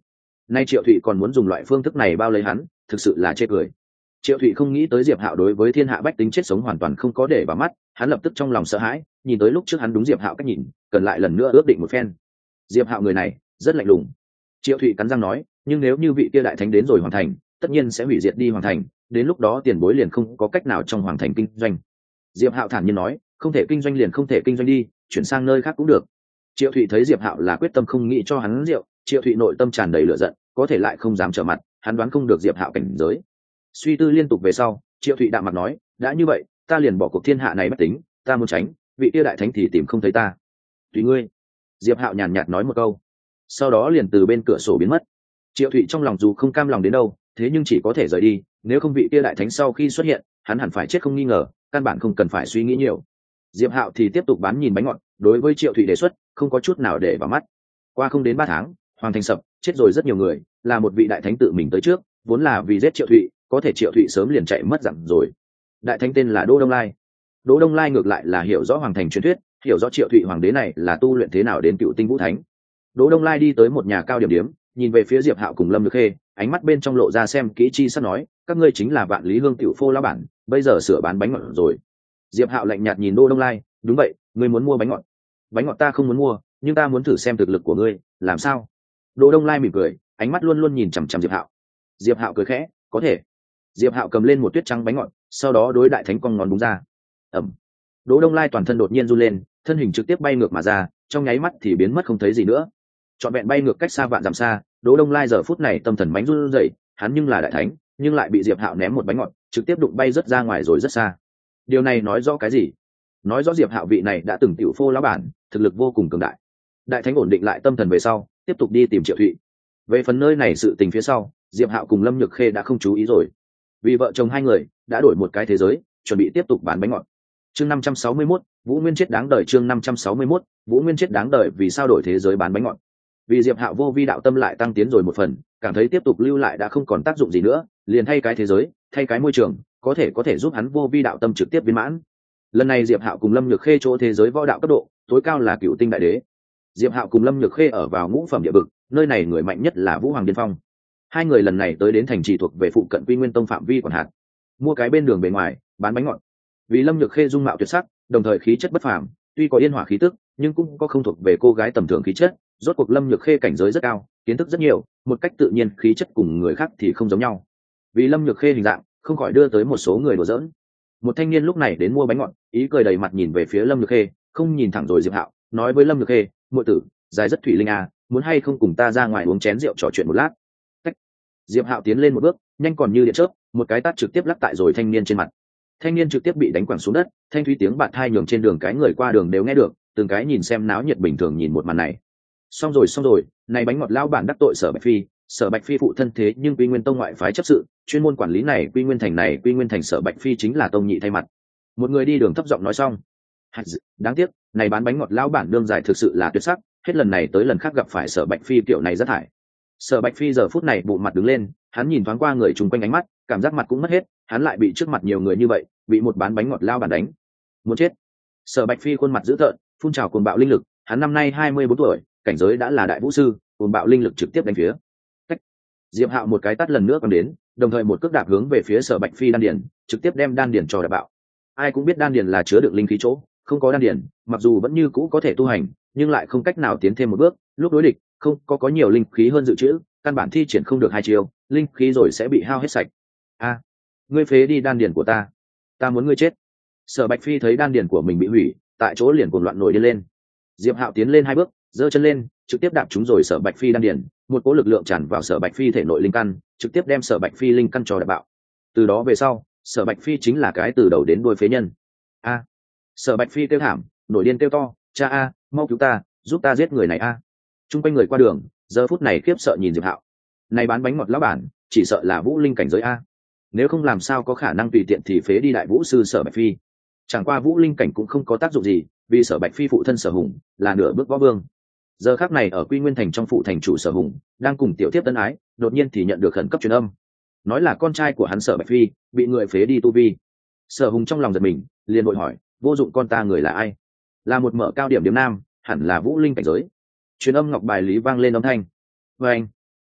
nay Triệu Thụy còn muốn dùng loại phương thức này bao lấy hắn, thực sự là chê cười. Triệu Thụy không nghĩ tới Diệp Hạo đối với thiên hạ bách tính chết sống hoàn toàn không có để vào mắt, hắn lập tức trong lòng sợ hãi, nhìn tới lúc trước hắn đúng Diệp Hạo cách nhìn, cần lại lần nữa ước định một phen. Diệp Hạo người này rất lạnh lùng. Triệu Thụy cắn răng nói, nhưng nếu như vị kia đại thánh đến rồi hoàn thành, tất nhiên sẽ hủy diệt đi hoàn thành, đến lúc đó tiền bối liền không có cách nào trong hoàng thành kinh doanh. Diệp Hạo thản nhiên nói, không thể kinh doanh liền không thể kinh doanh đi, chuyển sang nơi khác cũng được. Triệu Thụy thấy Diệp Hạo là quyết tâm không nghĩ cho hắn rượu, Triệu Thụy nội tâm tràn đầy lửa giận, có thể lại không dám trở mặt, hắn đoán không được Diệp Hạo cảnh giới. Suy tư liên tục về sau, Triệu Thụy đạm mặt nói, đã như vậy, ta liền bỏ cuộc thiên hạ này bất tính, ta muốn tránh, vị kia đại thánh thì tìm không thấy ta. Tùy ngươi. Diệp Hạo nhàn nhạt nói một câu, sau đó liền từ bên cửa sổ biến mất. Triệu Thụy trong lòng dù không cam lòng đến đâu, thế nhưng chỉ có thể rời đi, nếu không vị kia đại thánh sau khi xuất hiện, hắn hẳn phải chết không nghi ngờ, căn bản không cần phải suy nghĩ nhiều. Diệp Hạo thì tiếp tục bán nhìn bánh ngọt, đối với Triệu Thụy đề xuất, không có chút nào để vào mắt. Qua không đến ba tháng, hoàng thành sập, chết rồi rất nhiều người, là một vị đại thánh tự mình tới trước, vốn là vì giết Triệu Thụy, có thể Triệu Thụy sớm liền chạy mất dặn rồi. Đại thánh tên là Đỗ Đông Lai. Đỗ Đông Lai ngược lại là hiểu rõ hoàng thành truyền thuyết, hiểu rõ Triệu Thụy hoàng đế này là tu luyện thế nào đến Cựu Tinh Vũ Thánh. Đỗ Đông Lai đi tới một nhà cao điểm điểm, nhìn về phía Diệp Hạo cùng Lâm Nhược Khê, ánh mắt bên trong lộ ra xem kỹ chi sắp nói, các ngươi chính là Vạn Lý Hương tiểu phô lão bản, bây giờ sửa bán bánh ngọt rồi. Diệp Hạo lạnh nhạt nhìn Đỗ Đông Lai, đúng vậy, ngươi muốn mua bánh ngọt. Bánh ngọt ta không muốn mua, nhưng ta muốn thử xem thực lực của ngươi, làm sao? Đỗ Đông Lai mỉm cười, ánh mắt luôn luôn nhìn chằm chằm Diệp Hạo. Diệp Hạo cười khẽ, có thể. Diệp Hạo cầm lên một tuyết trắng bánh ngọt, sau đó đối đại thánh con ngón đúng ra. Ầm. Đỗ Đông Lai toàn thân đột nhiên run lên, thân hình trực tiếp bay ngược mà ra, trong nháy mắt thì biến mất không thấy gì nữa. Trọn vẹn bay ngược cách xa vạn dặm xa, Đỗ Đông Lai giờ phút này tâm thần mãnh run rẩy, hắn nhưng là đại thánh, nhưng lại bị Diệp Hạo ném một bánh ngọt, trực tiếp đụng bay rất ra ngoài rồi rất xa. Điều này nói rõ cái gì? Nói rõ Diệp Hạo vị này đã từng tiểu phô lão bản, thực lực vô cùng cường đại. Đại thánh ổn định lại tâm thần về sau, tiếp tục đi tìm Triệu Thụy. Về phần nơi này sự tình phía sau, Diệp Hạo cùng Lâm Nhược Khê đã không chú ý rồi. Vì vợ chồng hai người đã đổi một cái thế giới, chuẩn bị tiếp tục bán bánh ngọt. Chương năm trăm sáu mươi mốt, Vũ Nguyên chết đáng đời. Chương năm trăm sáu mươi mốt, Vũ Nguyên chết đáng đời. Vì sao đổi thế giới bán bánh ngọt? Vì Diệp Hạo vô vi đạo tâm lại tăng tiến rồi một phần, cảm thấy tiếp tục lưu lại đã không còn tác dụng gì nữa, liền thay cái thế giới, thay cái môi trường, có thể có thể giúp hắn vô vi đạo tâm trực tiếp viên mãn. Lần này Diệp Hạo cùng Lâm Nhược Khê chỗ thế giới võ đạo cấp độ tối cao là Cựu Tinh Đại Đế. Diệp Hạo cùng Lâm Nhược Khê ở vào ngũ phẩm địa vực, nơi này người mạnh nhất là Vũ Hoàng Điên Phong. Hai người lần này tới đến thành trì thuộc về phụ cận Quy Nguyên Tông phạm vi quản hạt, mua cái bên đường bề ngoài, bán bánh ngọt. Vì Lâm Nhược Khê dung mạo tuyệt sắc, đồng thời khí chất bất phàm, tuy có yên hỏa khí tức, nhưng cũng có không thuộc về cô gái tầm thường khí chất. Rốt cuộc Lâm Nhược Khê cảnh giới rất cao, kiến thức rất nhiều, một cách tự nhiên khí chất cùng người khác thì không giống nhau. Vì Lâm Nhược Khê hình dạng, không khỏi đưa tới một số người đùa giỡn. Một thanh niên lúc này đến mua bánh ngọt, ý cười đầy mặt nhìn về phía Lâm Nhược Khê, không nhìn thẳng rồi Diệp Hạo, nói với Lâm Nhược Khê, muội tử, dài rất thủy linh à, muốn hay không cùng ta ra ngoài uống chén rượu trò chuyện một lát. Cách. Diệp Hạo tiến lên một bước, nhanh còn như điện chớp, một cái tát trực tiếp lắc tại rồi thanh niên trên mặt. Thanh niên trực tiếp bị đánh quẳng xuống đất, thanh thúy tiếng bạt tai nhường trên đường cái người qua đường đều nghe được, từng cái nhìn xem náo nhiệt bình thường nhìn một màn này. Xong rồi xong rồi, này bánh ngọt lão bản đắc tội Sở Bạch Phi, Sở Bạch Phi phụ thân thế nhưng Quy Nguyên Tông ngoại phái chấp sự, chuyên môn quản lý này Quy Nguyên thành này, Quy Nguyên thành Sở Bạch Phi chính là tông nhị thay mặt. Một người đi đường thấp giọng nói xong. Đáng tiếc, này bán bánh ngọt lão bản đương dài thực sự là tuyệt sắc, hết lần này tới lần khác gặp phải Sở Bạch Phi kiểu này rất hại. Sở Bạch Phi giờ phút này bụng mặt đứng lên, hắn nhìn thoáng qua người chung quanh ánh mắt, cảm giác mặt cũng mất hết, hắn lại bị trước mặt nhiều người như vậy, bị một bán bánh ngọt lão bản đánh. Muốn chết. Sở Bạch Phi khuôn mặt dữ tợn, phun trào cuồng bạo linh lực, hắn năm nay hai mươi bốn tuổi, cảnh giới đã là đại vũ sư, cuồng bạo linh lực trực tiếp đánh phía. Cách. Diệp Hạo một cái tát lần nữa còn đến, đồng thời một cước đạp hướng về phía Sở Bạch Phi đan điền, trực tiếp đem đan điền cho đạp bạo. Ai cũng biết đan điền là chứa đựng linh khí chỗ, không có đan điền, mặc dù vẫn như cũ có thể tu hành, nhưng lại không cách nào tiến thêm một bước, lúc đối địch, không có có nhiều linh khí hơn dự trữ, căn bản thi triển không được hai chiêu, linh khí rồi sẽ bị hao hết sạch. A, ngươi phế đi đan điền của ta, ta muốn ngươi chết. Sở Bạch Phi thấy đan điền của mình bị hủy, tại chỗ liền cuồng loạn nổi điên lên. Diệp Hạo tiến lên hai bước, giơ chân lên, trực tiếp đạp trúng rồi Sở Bạch Phi đan điền, một cỗ lực lượng tràn vào Sở Bạch Phi thể nội linh căn, trực tiếp đem Sở Bạch Phi linh căn cho đạp bạo. Từ đó về sau, Sở Bạch Phi chính là cái từ đầu đến đuôi phế nhân. A, Sở Bạch Phi kêu thảm, nổi điên kêu to, cha a, mau cứu ta, giúp ta giết người này a. Trung quanh người qua đường, giờ phút này khiếp sợ nhìn Diệp Hạo. Này bán bánh ngọt lão bản, chỉ sợ là vũ linh cảnh giới a. Nếu không làm sao có khả năng tùy tiện thì phế đi đại vũ sư Sở Bạch Phi. Chẳng qua vũ linh cảnh cũng không có tác dụng gì, vì Sở Bạch Phi phụ thân Sở Hùng là nửa bước võ vương. Giờ khắc này ở Quy Nguyên thành trong phụ thành chủ Sở Hùng đang cùng tiểu thiếp tân ái, đột nhiên thì nhận được khẩn cấp truyền âm, nói là con trai của hắn Sở Bạch Phi bị người phế đi tu vi. Sở Hùng trong lòng giật mình, liền vội hỏi, vô dụng con ta người là ai? Là một mở cao điểm điểm nam, hẳn là vũ linh cảnh giới. Truyền âm ngọc bài lý vang lên âm thanh. Và anh,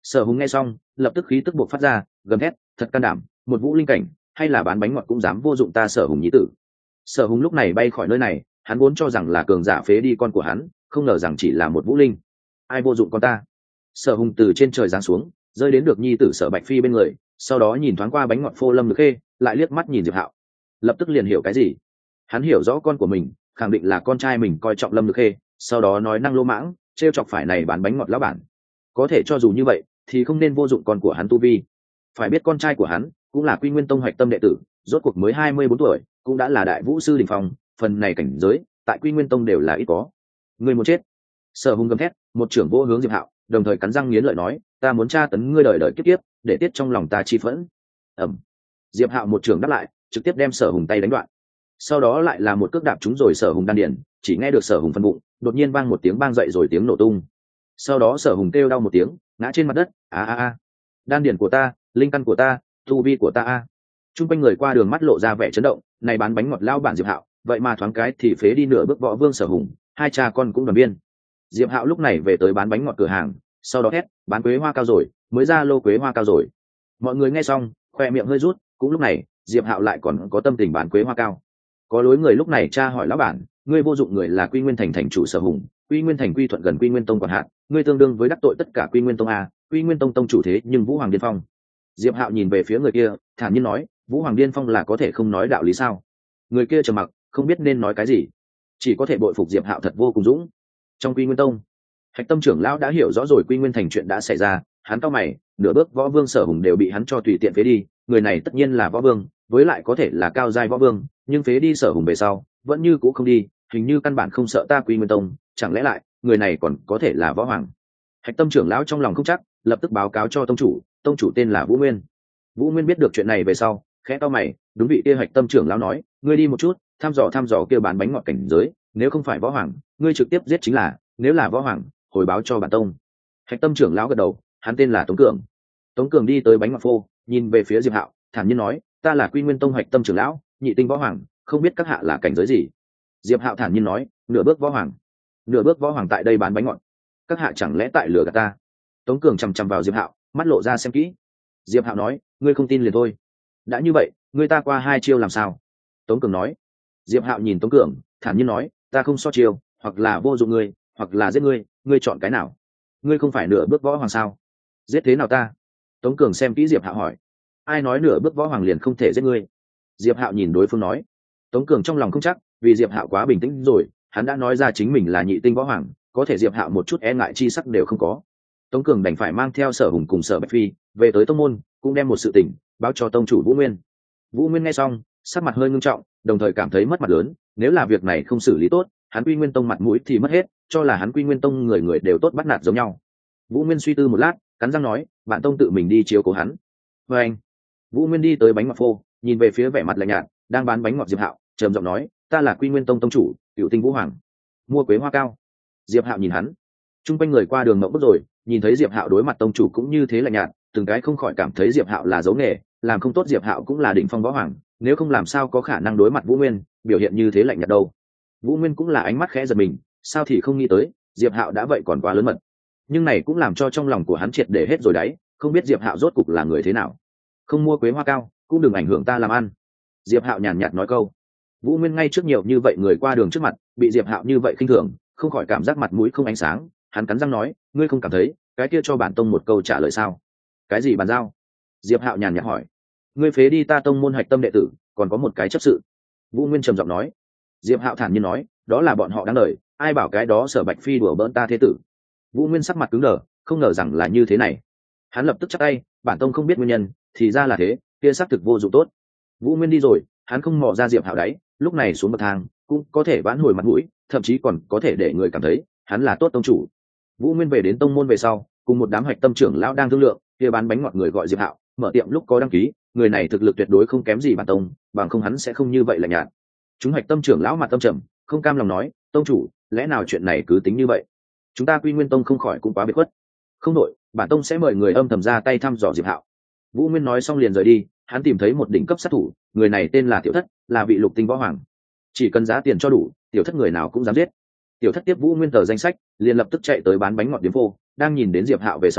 Sở Hùng nghe xong lập tức khí tức buộc phát ra, gầm thét, thật can đảm, một vũ linh cảnh hay là bán bánh ngọt cũng dám vô dụng ta Sở Hùng nhí tử. Sở Hùng lúc này bay khỏi nơi này, hắn vốn cho rằng là cường giả phế đi con của hắn, không ngờ rằng chỉ là một vũ linh. Ai vô dụng con ta? Sở Hùng từ trên trời giáng xuống, rơi đến được nhi tử Sở Bạch Phi bên người, sau đó nhìn thoáng qua bánh ngọt phô Lâm Nhược Khê, lại liếc mắt nhìn Diệp Hạo, lập tức liền hiểu cái gì. Hắn hiểu rõ con của mình khẳng định là con trai mình coi trọng Lâm Nhược Khê, sau đó nói năng lô mãng trêu chọc phải này bán bánh ngọt lão bản. Có thể cho dù như vậy thì không nên vô dụng con của hắn tu vi. Phải biết con trai của hắn cũng là Quy Nguyên Tông hoạch tâm đệ tử, rốt cuộc mới hai mươi bốn tuổi, cũng đã là đại vũ sư đỉnh phong, phần này cảnh giới tại Quy Nguyên Tông đều là ít có. Ngươi muốn chết? Sở Hùng gầm thét, một trưởng vô hướng Diệp Hạo, đồng thời cắn răng nghiến lợi nói, ta muốn tra tấn ngươi đời đời kiếp kiếp, để tiết trong lòng ta chi phẫn. Ầm. Diệp Hạo một trưởng đáp lại, trực tiếp đem Sở Hùng tay đánh đoạn. Sau đó lại là một cước đạp trúng rồi Sở Hùng đan điền, chỉ nghe được Sở Hùng phân bụng đột nhiên vang một tiếng bang dậy rồi tiếng nổ tung. Sau đó Sở Hùng kêu đau một tiếng, ngã trên mặt đất, a a a, đan điền của ta, linh căn của ta, tu vi của ta a. Trung quanh người qua đường mắt lộ ra vẻ chấn động, này bán bánh ngọt lao bản Diệp Hạo, vậy mà thoáng cái thì phế đi nửa bước võ vương Sở Hùng, hai cha con cũng đoàn biên. Diệp Hạo lúc này về tới bán bánh ngọt cửa hàng, sau đó hét, bán quế hoa cao rồi, mới ra lô quế hoa cao rồi. Mọi người nghe xong khoe miệng hơi rút, cũng lúc này Diệp Hạo lại còn có tâm tình bán quế hoa cao. Có lối người lúc này tra hỏi lão bản, ngươi vô dụng người là Quy Nguyên Thành thành chủ Sở Hùng, Quy Nguyên Thành quy thuận gần Quy Nguyên Tông quản hạt, ngươi tương đương với đắc tội tất cả Quy Nguyên Tông a, Quy Nguyên Tông tông chủ thế nhưng Vũ Hoàng Điên Phong. Diệp Hạo nhìn về phía người kia, thản nhiên nói, Vũ Hoàng Điên Phong là có thể không nói đạo lý sao? Người kia trầm mặc, không biết nên nói cái gì, chỉ có thể bội phục Diệp Hạo thật vô cùng dũng. Trong Quy Nguyên Tông, Hạch Tâm trưởng lão đã hiểu rõ rồi Quy Nguyên Thành chuyện đã xảy ra, hắn cau mày, nửa bước võ vương Sở Hùng đều bị hắn cho tùy tiện phế đi, người này tất nhiên là võ vương, với lại có thể là cao giai võ vương, nhưng phế đi Sở Hùng về sau, vẫn như cũ không đi, hình như căn bản không sợ ta Quy Nguyên Tông, chẳng lẽ lại người này còn có thể là võ hoàng? Hạch Tâm trưởng lão trong lòng không chắc, lập tức báo cáo cho tông chủ, tông chủ tên là Vũ Nguyên. Vũ Nguyên biết được chuyện này về sau, khẽ cau mày, đúng vị kia Hạch Tâm trưởng lão nói, ngươi đi một chút, thăm dò thăm dò kia bán bánh ngọt cảnh giới, nếu không phải võ hoàng, ngươi trực tiếp giết chính là, nếu là võ hoàng, hồi báo cho bản tông. Hạch Tâm trưởng lão gật đầu, hắn tên là Tống Cường. Tống Cường đi tới bánh ngọt phô, nhìn về phía Diệp Hạo, thản nhiên nói, ta là Quy Nguyên Tông Hạch Tâm trưởng lão, nhị tinh võ hoàng, không biết các hạ là cảnh giới gì? Diệp Hạo thản nhiên nói, nửa bước võ hoàng. Nửa bước võ hoàng tại đây bán bánh ngọt, các hạ chẳng lẽ tại lửa gạt ta? Tống Cường chằm chằm vào Diệp Hạo, mắt lộ ra xem kỹ. Diệp Hạo nói, ngươi không tin liền thôi. Đã như vậy, ngươi ta qua hai chiêu làm sao? Tống Cường nói. Diệp Hạo nhìn Tống Cường, thản nhiên nói, ta không so chiêu, hoặc là vô dụng ngươi, hoặc là giết ngươi, ngươi chọn cái nào? Ngươi không phải nửa bước võ hoàng sao? Giết thế nào ta? Tống Cường xem kỹ Diệp Hạo hỏi. Ai nói nửa bước võ hoàng liền không thể giết ngươi? Diệp Hạo nhìn đối phương nói. Tống Cường trong lòng không chắc, vì Diệp Hạo quá bình tĩnh rồi, hắn đã nói ra chính mình là nhị tinh võ hoàng, có thể Diệp Hạo một chút e ngại chi sắc đều không có. Tống Cường đành phải mang theo Sở Hùng cùng Sở Bạch Phi về tới tông môn, cũng đem một sự tình báo cho tông chủ Vũ Nguyên. Vũ Nguyên nghe xong, sắc mặt hơi ngưng trọng, đồng thời cảm thấy mất mặt lớn, nếu là việc này không xử lý tốt, hắn Quy Nguyên Tông mặt mũi thì mất hết, cho là hắn Quy Nguyên Tông người người đều tốt bắt nạt giống nhau. Vũ Nguyên suy tư một lát, cắn răng nói, bạn tông tự mình đi chiếu cố hắn. Và anh, Vũ Nguyên đi tới bánh ngọt phô, nhìn về phía vẻ mặt lạnh nhạt đang bán bánh ngọt Diệp Hạo, trầm giọng nói, ta là Quy Nguyên Tông tông chủ, Cựu Tinh Vũ Hoàng, mua quế hoa cao. Diệp Hạo nhìn hắn, chung quanh người qua đường ngậm bức rồi, nhìn thấy Diệp Hạo đối mặt tông chủ cũng như thế lạnh nhạt, từng cái không khỏi cảm thấy Diệp Hạo là dấu nghề, làm không tốt Diệp Hạo cũng là đỉnh phong võ hoàng, nếu không làm sao có khả năng đối mặt Vũ Nguyên biểu hiện như thế lạnh nhạt đâu. Vũ Nguyên cũng là ánh mắt khẽ giật mình, sao thì không nghĩ tới Diệp Hạo đã vậy còn quá lớn mật, nhưng này cũng làm cho trong lòng của hắn triệt để hết rồi đấy, không biết Diệp Hạo rốt cục là người thế nào. Không mua quế hoa cao cũng đừng ảnh hưởng ta làm ăn. Diệp Hạo nhàn nhạt nói câu. Vũ Nguyên ngay trước nhiều như vậy người qua đường trước mặt bị Diệp Hạo như vậy khinh thường, không khỏi cảm giác mặt mũi không ánh sáng, hắn cắn răng nói, ngươi không cảm thấy cái kia cho bản tông một câu trả lời sao? Cái gì bàn giao? Diệp Hạo nhàn nhạt hỏi. Ngươi phế đi ta tông môn hạch tâm đệ tử, còn có một cái chấp sự. Vũ Nguyên trầm giọng nói. Diệp Hạo thản nhiên nói, đó là bọn họ đáng đời, ai bảo cái đó Sở Bạch Phi đùa bỡn ta thế tử. Vũ Nguyên sắc mặt cứng đờ, không ngờ rằng là như thế này. Hắn lập tức chắp tay, bản tông không biết nguyên nhân, thì ra là thế, kia xác thực vô dụng tốt. Vũ Nguyên đi rồi, hắn không mò ra Diệp Hạo đấy, lúc này xuống bậc thang cũng có thể vãn hồi mặt mũi, thậm chí còn có thể để người cảm thấy hắn là tốt tông chủ. Vũ Nguyên về đến tông môn về sau, cùng một đám hạch tâm trưởng lão đang thương lượng, kia bán bánh ngọt người gọi Diệp Hạo, mở tiệm lúc có đăng ký, người này thực lực tuyệt đối không kém gì bản tông, bằng không hắn sẽ không như vậy lạnh nhạt. Chúng hạch tâm trưởng lão mặt tâm trầm, không cam lòng nói, tông chủ, lẽ nào chuyện này cứ tính như vậy? Chúng ta Quy Nguyên Tông không khỏi cũng quá biệt khuất. Không đội, bản tông sẽ mời người âm thầm ra tay thăm dò Diệp Hạo. Vũ Nguyên nói xong liền rời đi, hắn tìm thấy một đỉnh cấp sát thủ, người này tên là Tiểu Thất, là vị lục tinh võ hoàng. Chỉ cần giá tiền cho đủ, Tiểu Thất người nào cũng dám giết. Tiểu Thất tiếp Vũ Nguyên tờ danh sách, liền lập tức chạy tới bán bánh ngọt điếm phô, đang nhìn đến Diệp Hạo về sau,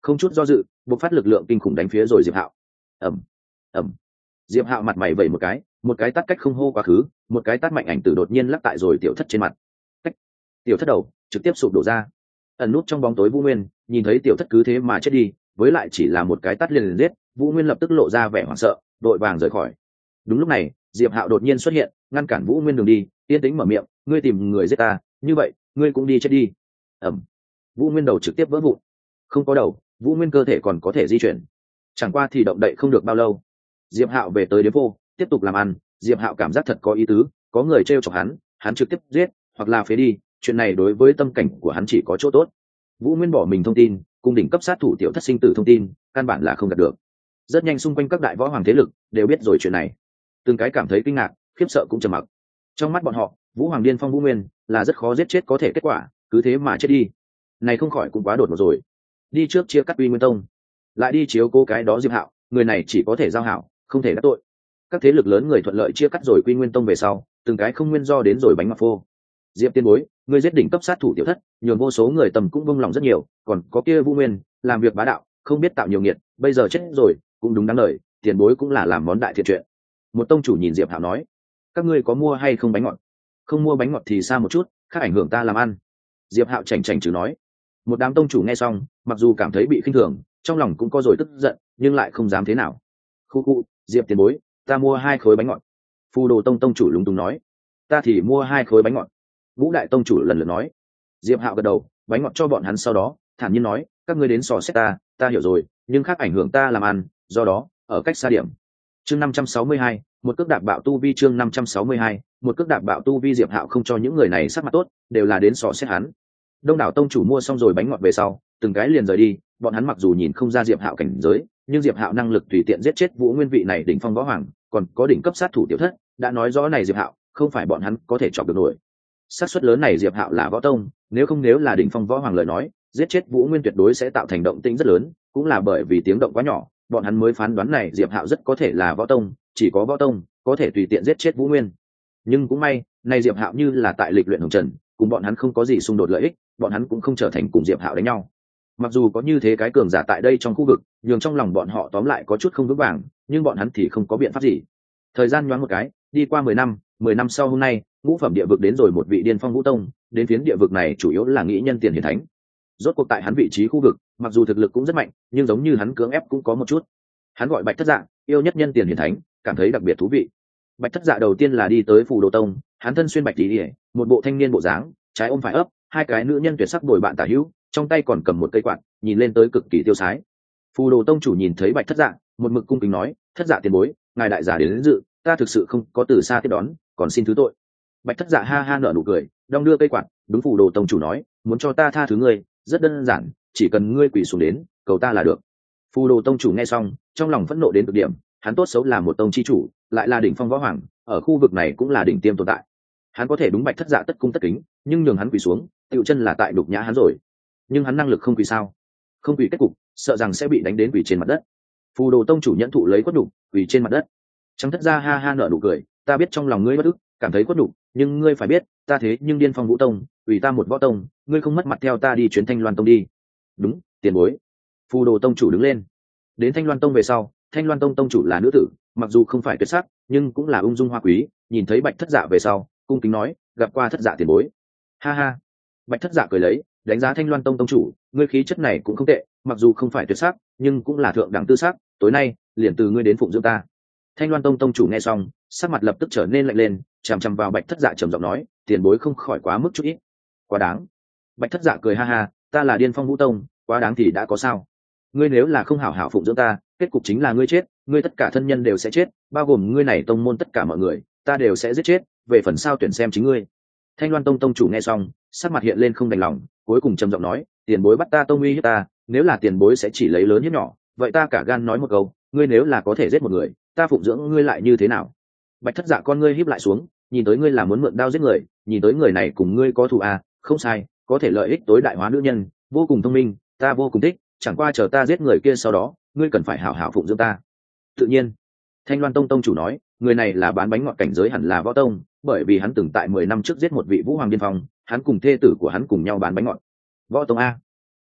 không chút do dự bộc phát lực lượng kinh khủng đánh phía rồi diệp hạo. ẩm ẩm diệp hạo mặt mày vẩy một cái, một cái tát cách không hô quá khứ, một cái tát mạnh ảnh tử đột nhiên lắc tại rồi tiểu thất trên mặt. Cách. Tiểu thất đầu trực tiếp sụp đổ ra. Ẩn nút trong bóng tối Vũ Nguyên nhìn thấy tiểu thất cứ thế mà chết đi, với lại chỉ là một cái tát liền liền giết, Vũ Nguyên lập tức lộ ra vẻ hoảng sợ, đội vàng rời khỏi. Đúng lúc này diệp hạo đột nhiên xuất hiện, ngăn cản Vũ Nguyên đường đi, yên tĩnh mở miệng, ngươi tìm người giết ta, như vậy ngươi cũng đi chết đi. ẩm Vũ Nguyên đầu trực tiếp vỡ vụn. Không có đầu, Vũ Nguyên cơ thể còn có thể di chuyển, chẳng qua thì động đậy không được bao lâu. Diệp hạo về tới điếm vô tiếp tục làm ăn. Diệp hạo cảm giác thật có ý tứ, có người t r e o chọc hắn hắn trực tiếp giết hoặc là phế đi, chuyện này đối với tâm cảnh của hắn chỉ có chỗ tốt. Vũ Nguyên bỏ mình thông tin cùng đỉnh cấp sát thủ tiểu thất sinh tử thông tin căn bản là không đạt được. Rất nhanh xung quanh các đại võ hoàng thế lực đều biết rồi chuyện này, từng cái cảm thấy kinh ngạc khiếp sợ cũng trầm mặc. Trong mắt bọn họ Vũ Hoàng điên phong Vũ Nguyên là rất khó giết chết có thể kết quả cứ thế mà chết đi, này không khỏi cũng quá đột ngột rồi. Đi trước chia cắt Uy Nguyên Tông, lại đi chiếu cố cái đó Diệp hạo, người này chỉ có thể giao hảo không thể đắc tội. Các thế lực lớn người thuận lợi chia cắt rồi Quy Nguyên Tông về sau, từng cái không nguyên do đến rồi bánh mặt phô. Diệp tiên bối, ngươi giết đỉnh cấp sát thủ tiểu thất, nhường vô số người tầm cũng vung lòng rất nhiều, còn có kia Vũ Nguyên làm việc bá đạo không biết tạo nhiều nghiệt, bây giờ chết rồi cũng đúng đáng lời, tiền bối cũng là làm món đại thiện chuyện. Một tông chủ nhìn Diệp hạo nói, các ngươi có mua hay không bánh ngọt? Không mua bánh ngọt thì xa một chút, khác ảnh hưởng ta làm ăn. Diệp hạo chảnh chảnh chữ nói. Một đám tông chủ nghe xong mặc dù cảm thấy bị khinh thường, trong lòng cũng có rồi tức giận nhưng lại không dám thế nào. Khu khu, Diệp tiền bối, ta mua hai khối bánh ngọt. Phù Đồ Tông tông chủ lúng túng nói. Ta thì mua hai khối bánh ngọt. Vũ Đại tông chủ lần lượt nói. Diệp hạo gật đầu, bánh ngọt cho bọn hắn, sau đó thản nhiên nói, các ngươi đến sò xét ta ta hiểu rồi, nhưng khác ảnh hưởng ta làm ăn, do đó ở cách xa điểm. Chương năm trăm sáu mươi hai, một cước đạp bạo tu vi. Chương năm trăm sáu mươi hai, một cước đạp bạo tu vi. Diệp hạo không cho những người này sắc mặt tốt, đều là đến sò xét hắn. Đông đảo tông chủ mua xong rồi bánh ngọt về sau, từng cái liền rời đi. Bọn hắn mặc dù nhìn không ra Diệp hạo cảnh giới, nhưng Diệp hạo năng lực tùy tiện giết chết Vũ Nguyên vị này đỉnh phong võ hoàng, còn có đỉnh cấp sát thủ tiểu thất, đã nói rõ này Diệp hạo không phải bọn hắn có thể chọc được nổi. Xác suất lớn này Diệp hạo là võ tông, nếu không nếu là đỉnh phong võ hoàng lời nói, giết chết Vũ Nguyên tuyệt đối sẽ tạo thành động tĩnh rất lớn, cũng là bởi vì tiếng động quá nhỏ, bọn hắn mới phán đoán này Diệp hạo rất có thể là võ tông, chỉ có võ tông có thể tùy tiện giết chết Vũ Nguyên. Nhưng cũng may, này Diệp hạo như là tại lịch luyện hồng trần, cùng bọn hắn không có gì xung đột lợi ích, bọn hắn cũng không trở thành cùng Diệp hạo đánh nhau. Mặc dù có như thế cái cường giả tại đây trong khu vực, nhường trong lòng bọn họ tóm lại có chút không vững vàng, nhưng bọn hắn thì không có biện pháp gì. Thời gian nhoáng một cái, đi qua mười năm, mười năm sau hôm nay, ngũ phẩm địa vực đến rồi một vị điên phong vũ tông, đến phiến địa vực này chủ yếu là nghĩ nhân tiền hiển thánh. Rốt cuộc tại hắn vị trí khu vực, mặc dù thực lực cũng rất mạnh, nhưng giống như hắn cưỡng ép cũng có một chút. Hắn gọi Bạch Thất Dạ, yêu nhất nhân tiền hiển thánh, cảm thấy đặc biệt thú vị. Bạch Thất Dạ đầu tiên là đi tới Phù Đồ Tông, hắn thân xuyên bạch tí ỉa, một bộ thanh niên bộ dáng, trái ôm phải ấp, hai cái nữ nhân tuyệt sắc bồi bạn tả hữu, trong tay còn cầm một cây quạt, nhìn lên tới cực kỳ tiêu sái. Phù Đồ Tông chủ nhìn thấy Bạch Thất Dạ, một mực cung kính nói, Thất Dạ tiền bối, ngài đại giả đến, đến dự, ta thực sự không có từ xa tiếp đón, còn xin thứ tội. Bạch Thất Dạ ha ha nở nụ cười, đong đưa cây quạt, đúng Phù Đồ Tông chủ nói, muốn cho ta tha thứ ngươi, rất đơn giản, chỉ cần ngươi quỳ xuống đến, cầu ta là được. Phù Đồ Tông chủ nghe xong, trong lòng phẫn nộ đến cực điểm, hắn tốt xấu là một tông chi chủ, lại là đỉnh phong võ hoàng, ở khu vực này cũng là đỉnh tiêm tồn tại. Hắn có thể đúng Bạch Thất Dạ tất cung tất kính, nhưng nhường hắn quỳ xuống, tựu chân là tại đục nhã hắn rồi. Nhưng hắn năng lực không quỳ sao? Không quỳ kết cục, sợ rằng sẽ bị đánh đến quỳ trên mặt đất. Phù Đồ Tông chủ nhẫn thụ lấy quất nhục, quỳ trên mặt đất. Trắng Thất Dạ ha ha nở nụ cười, ta biết trong lòng ngươi bất ức, cảm thấy quất nhục, nhưng ngươi phải biết, ta thế nhưng điên phong vũ tông, quỳ ta một võ tông, ngươi không mất mặt theo ta đi chuyến Thanh Loan tông đi. Đúng, tiền bối. Phù Đồ Tông chủ đứng lên. Đến Thanh Loan tông về sau, Thanh Loan tông tông chủ là nữ tử, mặc dù không phải tuyệt sắc, nhưng cũng là ung dung hoa quý. Nhìn thấy Bạch Thất Dạ về sau, cung kính nói, gặp qua Thất Dạ tiền bối. Ha ha. Bạch Thất Dạ cười lấy, đánh giá Thanh Loan tông tông chủ, ngươi khí chất này cũng không tệ, mặc dù không phải tuyệt sắc, nhưng cũng là thượng đẳng tư sắc, tối nay liền từ ngươi đến phụng dưỡng ta. Thanh Loan tông tông chủ nghe xong, sắc mặt lập tức trở nên lạnh lên, chằm chằm vào Bạch Thất Dạ trầm giọng nói, tiền bối không khỏi quá mức chút ít. Quá đáng. Bạch Thất Dạ cười ha ha, ta là điên phong vũ tông, quá đáng thì đã có sao? Ngươi nếu là không hảo hảo phụng dưỡng ta, kết cục chính là ngươi chết, ngươi tất cả thân nhân đều sẽ chết, bao gồm ngươi này tông môn tất cả mọi người, ta đều sẽ giết chết, về phần sau tuyển xem chính ngươi. Thanh Loan tông tông chủ nghe xong, sắc mặt hiện lên không đành lòng, cuối cùng trầm giọng nói, tiền bối bắt ta tông uy hiếp ta, nếu là tiền bối sẽ chỉ lấy lớn hiếp nhỏ, vậy ta cả gan nói một câu, ngươi nếu là có thể giết một người, ta phụng dưỡng ngươi lại như thế nào? Bạch Thất Dạ con ngươi híp lại xuống, nhìn tới ngươi là muốn mượn đao giết người, nhìn tới người này cùng ngươi có thù à? Không sai, có thể lợi ích tối đại hóa nữ nhân, vô cùng thông minh, ta vô cùng thích, chẳng qua chờ ta giết người kia sau đó, ngươi cần phải hảo hảo phụng dưỡng ta. Tự nhiên. Thanh Loan tông tông chủ nói, người này là bán bánh ngọt cảnh giới hẳn là võ tông, bởi vì hắn từng tại mười năm trước giết một vị vũ hoàng điên phong, hắn cùng thê tử của hắn cùng nhau bán bánh ngọt. Võ tông a?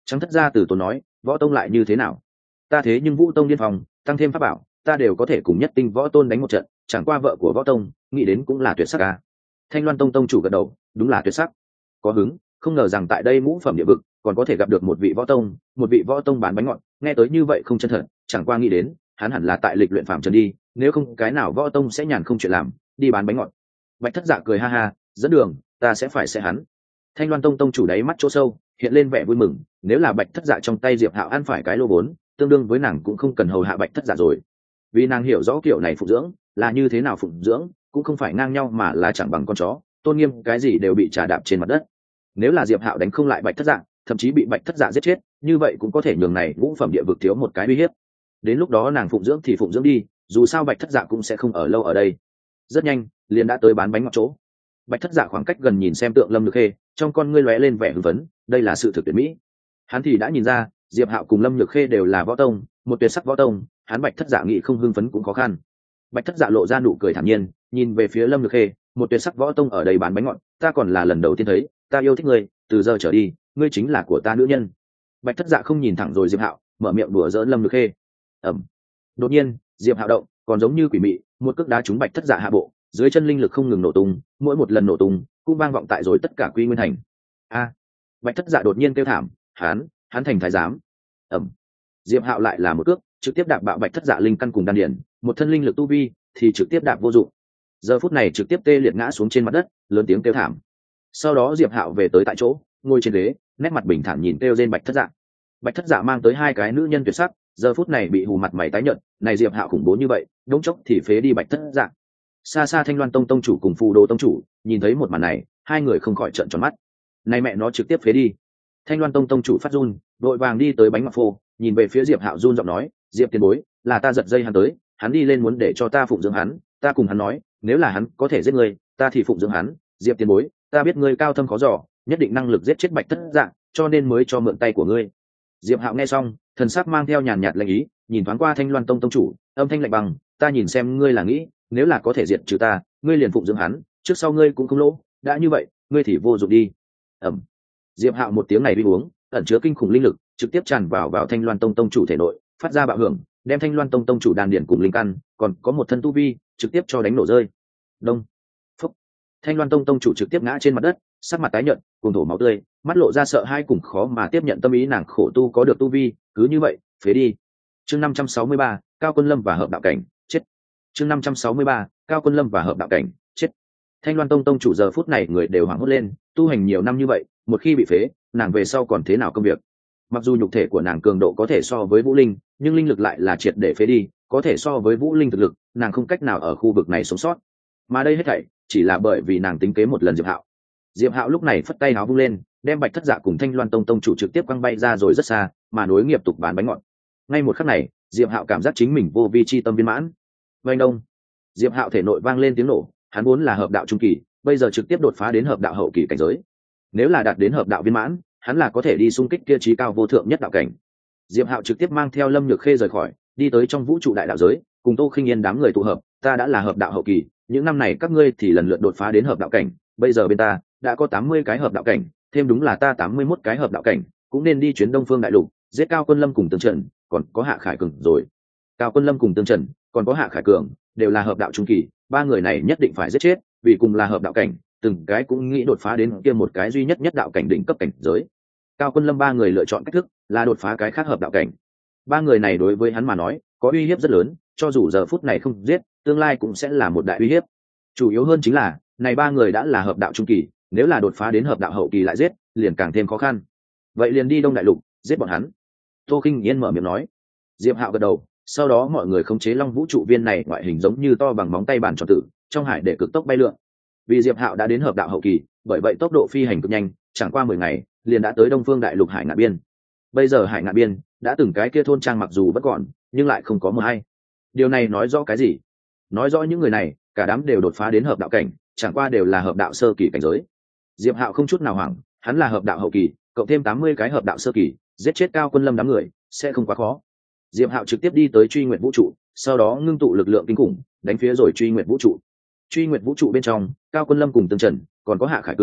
Trắng thất gia từ tốn nói, võ tông lại như thế nào? Ta thế nhưng vũ tông điên phòng, tăng thêm pháp bảo, ta đều có thể cùng nhất tinh võ tôn đánh một trận, chẳng qua vợ của võ tông nghĩ đến cũng là tuyệt sắc à. Thanh Loan tông tông chủ gật đầu, đúng là tuyệt sắc. Có hứng, không ngờ rằng tại đây ngũ phẩm địa vực còn có thể gặp được một vị võ tông, một vị võ tông bán bánh ngọt, nghe tới như vậy không chân thật, chẳng qua nghĩ đến hắn hẳn là tại lịch luyện phạm trần đi, nếu không cái nào võ tông sẽ nhàn không chuyện làm đi bán bánh ngọt. Bạch thất dạ cười ha ha, dẫn đường, ta sẽ phải sẽ hắn. Thanh Loan tông tông chủ đáy mắt chỗ sâu hiện lên vẻ vui mừng, nếu là bạch thất dạ trong tay Diệp Hạo ăn phải cái lô vốn, tương đương với nàng cũng không cần hầu hạ bạch thất dạ rồi, vì nàng hiểu rõ kiểu này phụng dưỡng là như thế nào, phụng dưỡng cũng không phải ngang nhau mà là chẳng bằng con chó, tôn nghiêm cái gì đều bị trà đạp trên mặt đất. Nếu là Diệp Hạo đánh không lại bạch thất dạ, thậm chí bị bạch thất dạ giết chết, như vậy cũng có thể nhường này ngũ phẩm địa vực thiếu một cái uy hiếp. Đến lúc đó nàng phụng dưỡng thì phụng dưỡng đi, dù sao bạch thất dạ cũng sẽ không ở lâu ở đây. Rất nhanh liền đã tới bán bánh ngọt chỗ. Bạch thất dạ khoảng cách gần nhìn xem tượng Lâm Nhược Khê, trong con ngươi lóe lên vẻ hưng phấn, đây là sự thực tuyệt mỹ. Hắn thì đã nhìn ra Diệp Hạo cùng Lâm Nhược Khê đều là võ tông, một tuyệt sắc võ tông, hắn bạch thất dạ nghĩ không hưng phấn cũng khó khăn. Bạch thất dạ lộ ra nụ cười thản nhiên, nhìn về phía Lâm Nhược Khê, một tuyệt sắc võ tông ở đây bán bánh ngọt, ta còn là lần đầu tiên thấy, ta yêu thích ngươi, từ giờ trở đi ngươi chính là của ta nữ nhân. Bạch thất dạ không nhìn thẳng rồi Diệp Hạo, mở miệng đùa giỡn Lâm Nhược Khê. Ẩm. Đột nhiên Diệp Hạo động, còn giống như quỷ mị, một cước đá trúng bạch thất dạ hạ bộ, dưới chân linh lực không ngừng nổ tung, mỗi một lần nổ tung cũng vang vọng tại rồi tất cả Quy Nguyên thành. A. Bạch thất dạ đột nhiên kêu thảm, hắn hắn thành thái giám. Ẩm. Diệp Hạo lại là một cước trực tiếp đạp bạo bạch thất dạ linh căn cùng đan điển, một thân linh lực tu vi thì trực tiếp đạp vô dụng, giờ phút này trực tiếp tê liệt ngã xuống trên mặt đất, lớn tiếng kêu thảm. Sau đó Diệp Hạo về tới tại chỗ, ngồi trên ghế, nét mặt bình thản nhìn kêu trên bạch thất dạ. Bạch thất dạ mang tới hai cái nữ nhân tuyệt sắc, giờ phút này bị hù mặt mày tái nhợt, này Diệp Hạo khủng bố như vậy, đống chốc thì phế đi bạch thất dạ. Xa xa Thanh Loan tông tông chủ cùng Phù Đồ tông chủ nhìn thấy một màn này, hai người không khỏi trợn tròn mắt. Này mẹ nó trực tiếp phế đi. Thanh Loan tông tông chủ phát run, vội vàng đi tới bánh ngọt phô, nhìn về phía Diệp Hạo run giọng nói, Diệp tiền bối, là ta giật dây hắn tới, hắn đi lên muốn để cho ta phụng dưỡng hắn, ta cùng hắn nói, nếu là hắn có thể giết ngươi, ta thì phụng dưỡng hắn. Diệp tiền bối, ta biết ngươi cao thâm khó dò, nhất định năng lực giết chết bạch thất dạ, cho nên mới cho mượn tay của ngươi. Diệp Hạo nghe xong, thần sắc mang theo nhàn nhạt lạnh ý, nhìn thoáng qua Thanh Loan tông tông chủ, âm thanh lạnh bằng, ta nhìn xem ngươi là nghĩ, nếu là có thể diệt trừ ta, ngươi liền phụng dưỡng hắn, trước sau ngươi cũng không lỗ, đã như vậy, ngươi thì vô dụng đi. Ẩm. Diệp Hạo một tiếng này đi uống, ẩn chứa kinh khủng linh lực, trực tiếp tràn vào vào Thanh Loan tông tông chủ thể nội, phát ra bạo hưởng, đem Thanh Loan tông tông chủ đan điển cùng linh căn, còn có một thân tu vi, trực tiếp cho đánh nổ rơi. Đông. Phúc. Thanh Loan tông tông chủ trực tiếp ngã trên mặt đất, sắc mặt tái nhợt, cuồng thổ máu tươi, mắt lộ ra sợ hãi cùng khó mà tiếp nhận tâm ý nàng khổ tu có được tu vi, cứ như vậy, phế đi. Chương năm trăm sáu mươi ba, Cao Quân Lâm và hợp đạo cảnh, chết. Chương năm trăm sáu mươi ba, Cao Quân Lâm và hợp đạo cảnh, chết. Thanh Loan tông tông chủ giờ phút này người đều hoảng hốt lên, tu hành nhiều năm như vậy, một khi bị phế, nàng về sau còn thế nào công việc? Mặc dù nhục thể của nàng cường độ có thể so với Vũ Linh, nhưng linh lực lại là triệt để phế đi, có thể so với Vũ Linh thực lực, nàng không cách nào ở khu vực này sống sót. Mà đây hết thảy chỉ là bởi vì nàng tính kế một lần Diệp Hạo. Diệp Hạo lúc này phất tay áo vung lên, đem Bạch Thất Dạ cùng Thanh Loan tông tông chủ trực tiếp quăng bay ra rồi rất xa, mà nối nghiệp tục bán bánh ngọt. Ngay một khắc này, Diệp Hạo cảm giác chính mình vô vi chi tâm viên mãn. Vành đông, Diệp Hạo thể nội vang lên tiếng nổ, hắn vốn là hợp đạo trung kỳ, bây giờ trực tiếp đột phá đến hợp đạo hậu kỳ cảnh giới. Nếu là đạt đến hợp đạo viên mãn, hắn là có thể đi xung kích kia chí cao vô thượng nhất đạo cảnh. Diệp Hạo trực tiếp mang theo Lâm Nhược Khê rời khỏi, đi tới trong vũ trụ đại đạo giới, cùng Tô Khinh Yên đám người tụ hợp, ta đã là hợp đạo hậu kỳ, những năm này các ngươi thì lần lượt đột phá đến hợp đạo cảnh, bây giờ bên ta đã có tám mươi cái hợp đạo cảnh, thêm đúng là ta tám mươi mốt cái hợp đạo cảnh, cũng nên đi chuyến Đông Phương đại lục, giết Cao Quân Lâm cùng Tương Trần, còn có Hạ Khải Cường rồi. Cao Quân Lâm cùng Tương Trần, còn có Hạ Khải Cường, đều là hợp đạo trung kỳ, ba người này nhất định phải giết chết, vì cùng là hợp đạo cảnh, từng cái cũng nghĩ đột phá đến kia một cái duy nhất nhất đạo cảnh đỉnh cấp cảnh giới. Cao Quân Lâm ba người lựa chọn cách thức là đột phá cái khác hợp đạo cảnh. Ba người này đối với hắn mà nói, có uy hiếp rất lớn, cho dù giờ phút này không giết, tương lai cũng sẽ là một đại uy hiếp. Chủ yếu hơn chính là, này ba người đã là hợp đạo trung kỳ, nếu là đột phá đến hợp đạo hậu kỳ lại giết, liền càng thêm khó khăn. Vậy liền đi Đông Đại Lục, giết bọn hắn. Tô Khinh Yên mở miệng nói. Diệp Hạo gật đầu, sau đó mọi người khống chế Long Vũ trụ viên này ngoại hình giống như to bằng móng tay bàn tròn tử, trong hải để cực tốc bay lượn. Vì Diệp Hạo đã đến hợp đạo hậu kỳ, bởi vậy tốc độ phi hành cực nhanh, chẳng qua mười ngày, liền đã tới Đông Phương Đại Lục Hải Ngạn Biên. Bây giờ Hải Ngạn Biên đã từng cái kia thôn trang mặc dù vẫn còn, nhưng lại không có mờ hay. Điều này nói rõ cái gì? Nói rõ những người này, cả đám đều đột phá đến hợp đạo cảnh, chẳng qua đều là hợp đạo sơ kỳ cảnh giới. Diệp Hạo không chút nào hoảng, hắn là hợp đạo hậu kỳ, cộng thêm tám mươi cái hợp đạo sơ kỳ, giết chết Cao Quân Lâm đám người sẽ không quá khó. Diệp Hạo trực tiếp đi tới Truy Nguyệt vũ trụ, sau đó ngưng tụ lực lượng kinh khủng, đánh phía rồi Truy Nguyệt vũ trụ. Truy Nguyệt vũ trụ bên trong, Cao Quân Lâm cùng Tương Trần, còn có Hạ Khải Cường,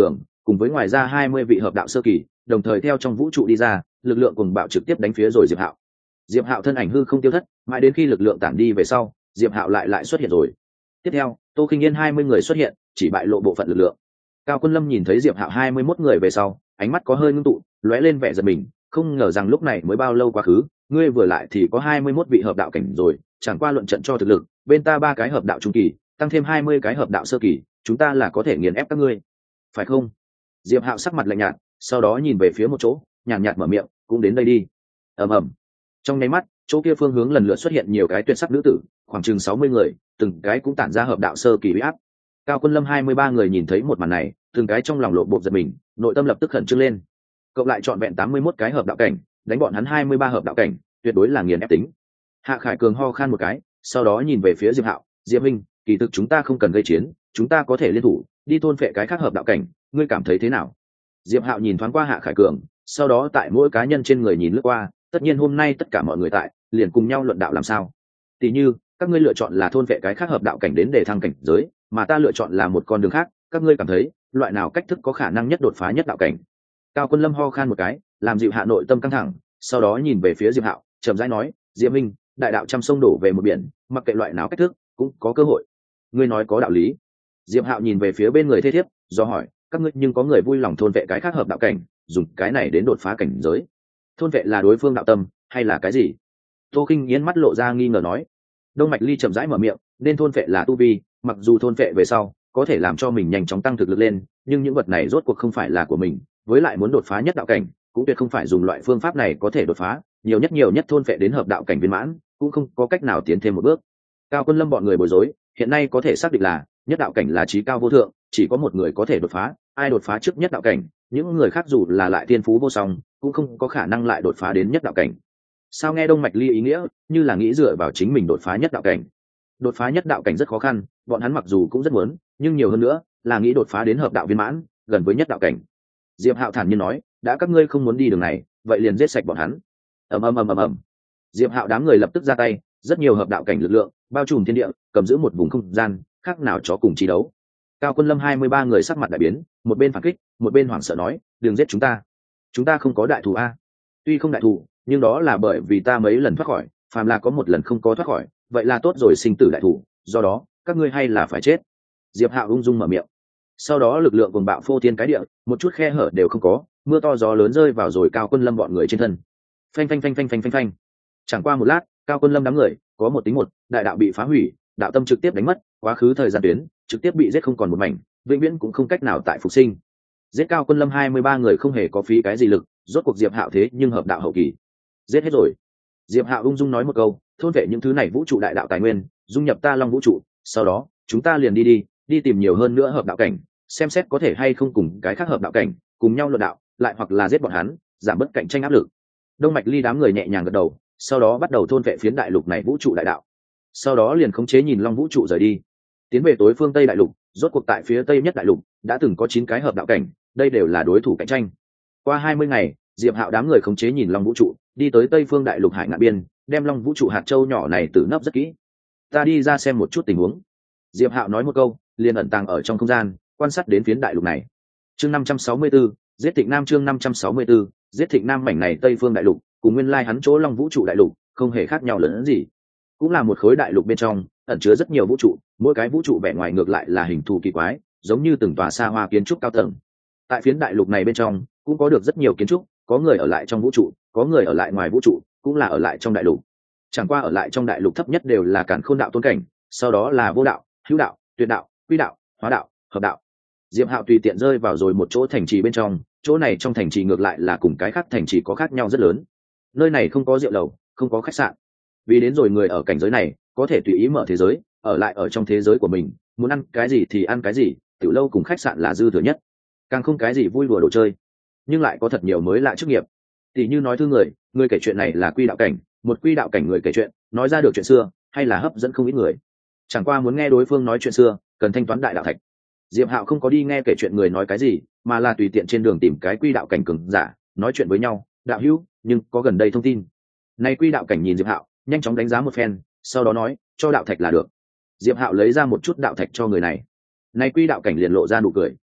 cùng với ngoài ra hai mươi vị hợp đạo sơ kỳ đồng thời theo trong vũ trụ đi ra, lực lượng cùng bạo trực tiếp đánh phía rồi diệp hạo. Diệp hạo thân ảnh hư không tiêu thất, mãi đến khi lực lượng tản đi về sau, diệp hạo lại lại xuất hiện rồi. Tiếp theo Tô Khinh Yên hai mươi người xuất hiện, chỉ bại lộ bộ phận lực lượng. Cao Quân Lâm nhìn thấy diệp hạo hai mươi mốt người về sau, ánh mắt có hơi ngưng tụ, lóe lên vẻ giật mình, không ngờ rằng lúc này mới bao lâu quá khứ, ngươi vừa lại thì có hai mươi mốt vị hợp đạo cảnh rồi, chẳng qua luận trận cho thực lực, bên ta ba cái hợp đạo trung kỳ, tăng thêm hai mươi cái hợp đạo sơ kỳ, chúng ta là có thể nghiền ép các ngươi, phải không? Diệp hạo sắc mặt lạnh nhạt, sau đó nhìn về phía một chỗ, nhàn nhạt mở miệng, cũng đến đây đi. Ầm ầm. Trong nháy mắt, chỗ kia phương hướng lần lượt xuất hiện nhiều cái tuyệt sắc nữ tử, khoảng chừng sáu mươi người, từng cái cũng tản ra hợp đạo sơ kỳ uy áp. Cao Quân Lâm hai mươi ba người nhìn thấy một màn này, từng cái trong lòng lộ bộ giật mình, nội tâm lập tức khẩn trương lên. Cộng lại trọn vẹn tám mươi mốt cái hợp đạo cảnh, đánh bọn hắn hai mươi ba hợp đạo cảnh, tuyệt đối là nghiền ép tính. Hạ Khải Cường ho khan một cái, sau đó nhìn về phía Diệp Hạo, "Diệp Minh, kỳ thực chúng ta không cần gây chiến, chúng ta có thể liên thủ, đi thôn phệ cái khác hợp đạo cảnh, ngươi cảm thấy thế nào?" Diệp Hạo nhìn thoáng qua Hạ Khải Cường, sau đó tại mỗi cá nhân trên người nhìn lướt qua, tất nhiên hôm nay tất cả mọi người tại, liền cùng nhau luận đạo làm sao. Tỷ như, các ngươi lựa chọn là thôn phệ cái khác hợp đạo cảnh đến để thăng cảnh giới, mà ta lựa chọn là một con đường khác, các ngươi cảm thấy, loại nào cách thức có khả năng nhất đột phá nhất đạo cảnh? Cao Quân Lâm ho khan một cái, làm dịu hạ nội tâm căng thẳng, sau đó nhìn về phía Diệp Hạo, chậm rãi nói, "Diệp Minh, đại đạo trăm sông đổ về một biển, mặc kệ loại nào cách thức, cũng có cơ hội." Ngươi nói có đạo lý. Diệp Hạo nhìn về phía bên người Thế Thiếp, do hỏi, "Các ngươi nhưng có người vui lòng thôn vệ cái khác hợp đạo cảnh, dùng cái này đến đột phá cảnh giới? Thôn vệ là đối phương đạo tâm, hay là cái gì?" Tô Khinh Nghiến mắt lộ ra nghi ngờ nói. Đông Mạch Ly chậm rãi mở miệng, "Nên thôn vệ là tu vi, mặc dù thôn vệ về sau có thể làm cho mình nhanh chóng tăng thực lực lên, nhưng những vật này rốt cuộc không phải là của mình, với lại muốn đột phá nhất đạo cảnh, cũng tuyệt không phải dùng loại phương pháp này có thể đột phá, nhiều nhất nhiều nhất thôn vệ đến hợp đạo cảnh viên mãn, cũng không có cách nào tiến thêm một bước." Cao Quân Lâm bọn người bối rối, hiện nay có thể xác định là nhất đạo cảnh là chí cao vô thượng, chỉ có một người có thể đột phá, ai đột phá trước nhất đạo cảnh, những người khác dù là lại thiên phú vô song, cũng không có khả năng lại đột phá đến nhất đạo cảnh. Sao nghe Đông Mạch Ly ý nghĩa, như là nghĩ dựa vào chính mình đột phá nhất đạo cảnh. Đột phá nhất đạo cảnh rất khó khăn, bọn hắn mặc dù cũng rất muốn, nhưng nhiều hơn nữa là nghĩ đột phá đến hợp đạo viên mãn, gần với nhất đạo cảnh. Diệp Hạo thản nhiên nói, "Đã các ngươi không muốn đi đường này, vậy liền giết sạch bọn hắn." Ầm ầm ầm ầm ầm. Diệp Hạo đám người lập tức ra tay, rất nhiều hợp đạo cảnh lực lượng bao trùm thiên địa, cầm giữ một vùng không gian, khác nào chó cùng chi đấu. Cao Quân Lâm hai mươi ba người sắc mặt đại biến, một bên phản kích, một bên hoảng sợ nói, "Đừng giết chúng ta, chúng ta không có đại thù a." "Tuy không đại thù, nhưng đó là bởi vì ta mấy lần thoát khỏi, phàm là có một lần không có thoát khỏi, vậy là tốt rồi, sinh tử đại thù, do đó các ngươi hay là phải chết." Diệp Hạo ung dung mở miệng. Sau đó lực lượng cuồng bạo phô thiên cái địa, một chút khe hở đều không có, mưa to gió lớn rơi vào rồi Cao Quân Lâm bọn người trên thân. Phanh phanh phanh phanh phanh phanh phanh. Chẳng qua một lát, Cao Quân Lâm đám người có một tính một, đại đạo bị phá hủy, đạo tâm trực tiếp đánh mất, quá khứ thời gian tuyến trực tiếp bị giết không còn một mảnh, vĩnh viễn cũng không cách nào tại phục sinh. Giết Cao Quân Lâm hai mươi ba người không hề có phí cái gì lực, rốt cuộc Diệp Hạo thế nhưng hợp đạo hậu kỳ. Giết hết rồi. Diệp Hạo ung dung nói một câu, thôn vệ những thứ này vũ trụ đại đạo tài nguyên, dung nhập ta Long vũ trụ, sau đó chúng ta liền đi đi, đi tìm nhiều hơn nữa hợp đạo cảnh, xem xét có thể hay không cùng cái khác hợp đạo cảnh cùng nhau luận đạo, lại hoặc là giết bọn hắn, giảm bớt cạnh tranh áp lực. Đông Mạch Ly đám người nhẹ nhàng gật đầu, sau đó bắt đầu thôn vệ phiến đại lục này vũ trụ đại đạo. Sau đó liền khống chế nhìn Long vũ trụ rời đi, tiến về tối phương Tây đại lục. Rốt cuộc tại phía Tây nhất đại lục đã từng có chín cái hợp đạo cảnh, đây đều là đối thủ cạnh tranh. Qua hai mươi ngày, Diệp Hạo đám người khống chế nhìn Long vũ trụ, đi tới Tây phương đại lục hải ngạn biên, đem Long vũ trụ hạt châu nhỏ này tử nấp rất kỹ. "Ta đi ra xem một chút tình huống." Diệp Hạo nói một câu, liền ẩn tàng ở trong không gian, quan sát đến phiến đại lục này. Chương năm trăm sáu mươi 564, giết Thịnh Nam. Chương năm trăm sáu mươi 564, giết Thịnh Nam. Mảnh này Tây phương đại lục cùng nguyên lai hắn chỗ Long vũ trụ đại lục không hề khác nhau lớn gì, cũng là một khối đại lục bên trong ẩn chứa rất nhiều vũ trụ, mỗi cái vũ trụ vẻ ngoài ngược lại là hình thù kỳ quái, giống như từng tòa xa hoa kiến trúc cao tầng. Tại phiến đại lục này bên trong cũng có được rất nhiều kiến trúc, có người ở lại trong vũ trụ, có người ở lại ngoài vũ trụ, cũng là ở lại trong đại lục. Chẳng qua ở lại trong đại lục thấp nhất đều là Càn Khôn đạo tôn cảnh, sau đó là vô đạo, hữu đạo, tuyệt đạo, quy đạo, hóa đạo, hợp đạo. Diệp Hạo tùy tiện rơi vào rồi một chỗ thành trì bên trong, chỗ này trong thành trì ngược lại là cùng cái khác thành trì có khác nhau rất lớn. Nơi này không có rượu lầu, không có khách sạn, vì đến rồi người ở cảnh giới này có thể tùy ý mở thế giới, ở lại ở trong thế giới của mình, muốn ăn cái gì thì ăn cái gì, tiểu lâu cùng khách sạn là dư thừa nhất, càng không cái gì vui đùa đồ chơi. Nhưng lại có thật nhiều mới lạ chức nghiệp, tỷ như nói thư người, người kể chuyện này là quy đạo cảnh, một quy đạo cảnh người kể chuyện, nói ra được chuyện xưa, hay là hấp dẫn không ít người. Chẳng qua muốn nghe đối phương nói chuyện xưa, cần thanh toán đại đạo thạch. Diệp Hạo không có đi nghe kể chuyện người nói cái gì, mà là tùy tiện trên đường tìm cái quy đạo cảnh cường giả, nói chuyện với nhau, đạo hữu, nhưng có gần đây thông tin. Nay quy đạo cảnh nhìn Diệp Hạo, nhanh chóng đánh giá một phen, sau đó nói, cho đạo thạch là được. Diệp Hạo lấy ra một chút đạo thạch cho người này. Nay quy đạo cảnh liền lộ ra nụ cười,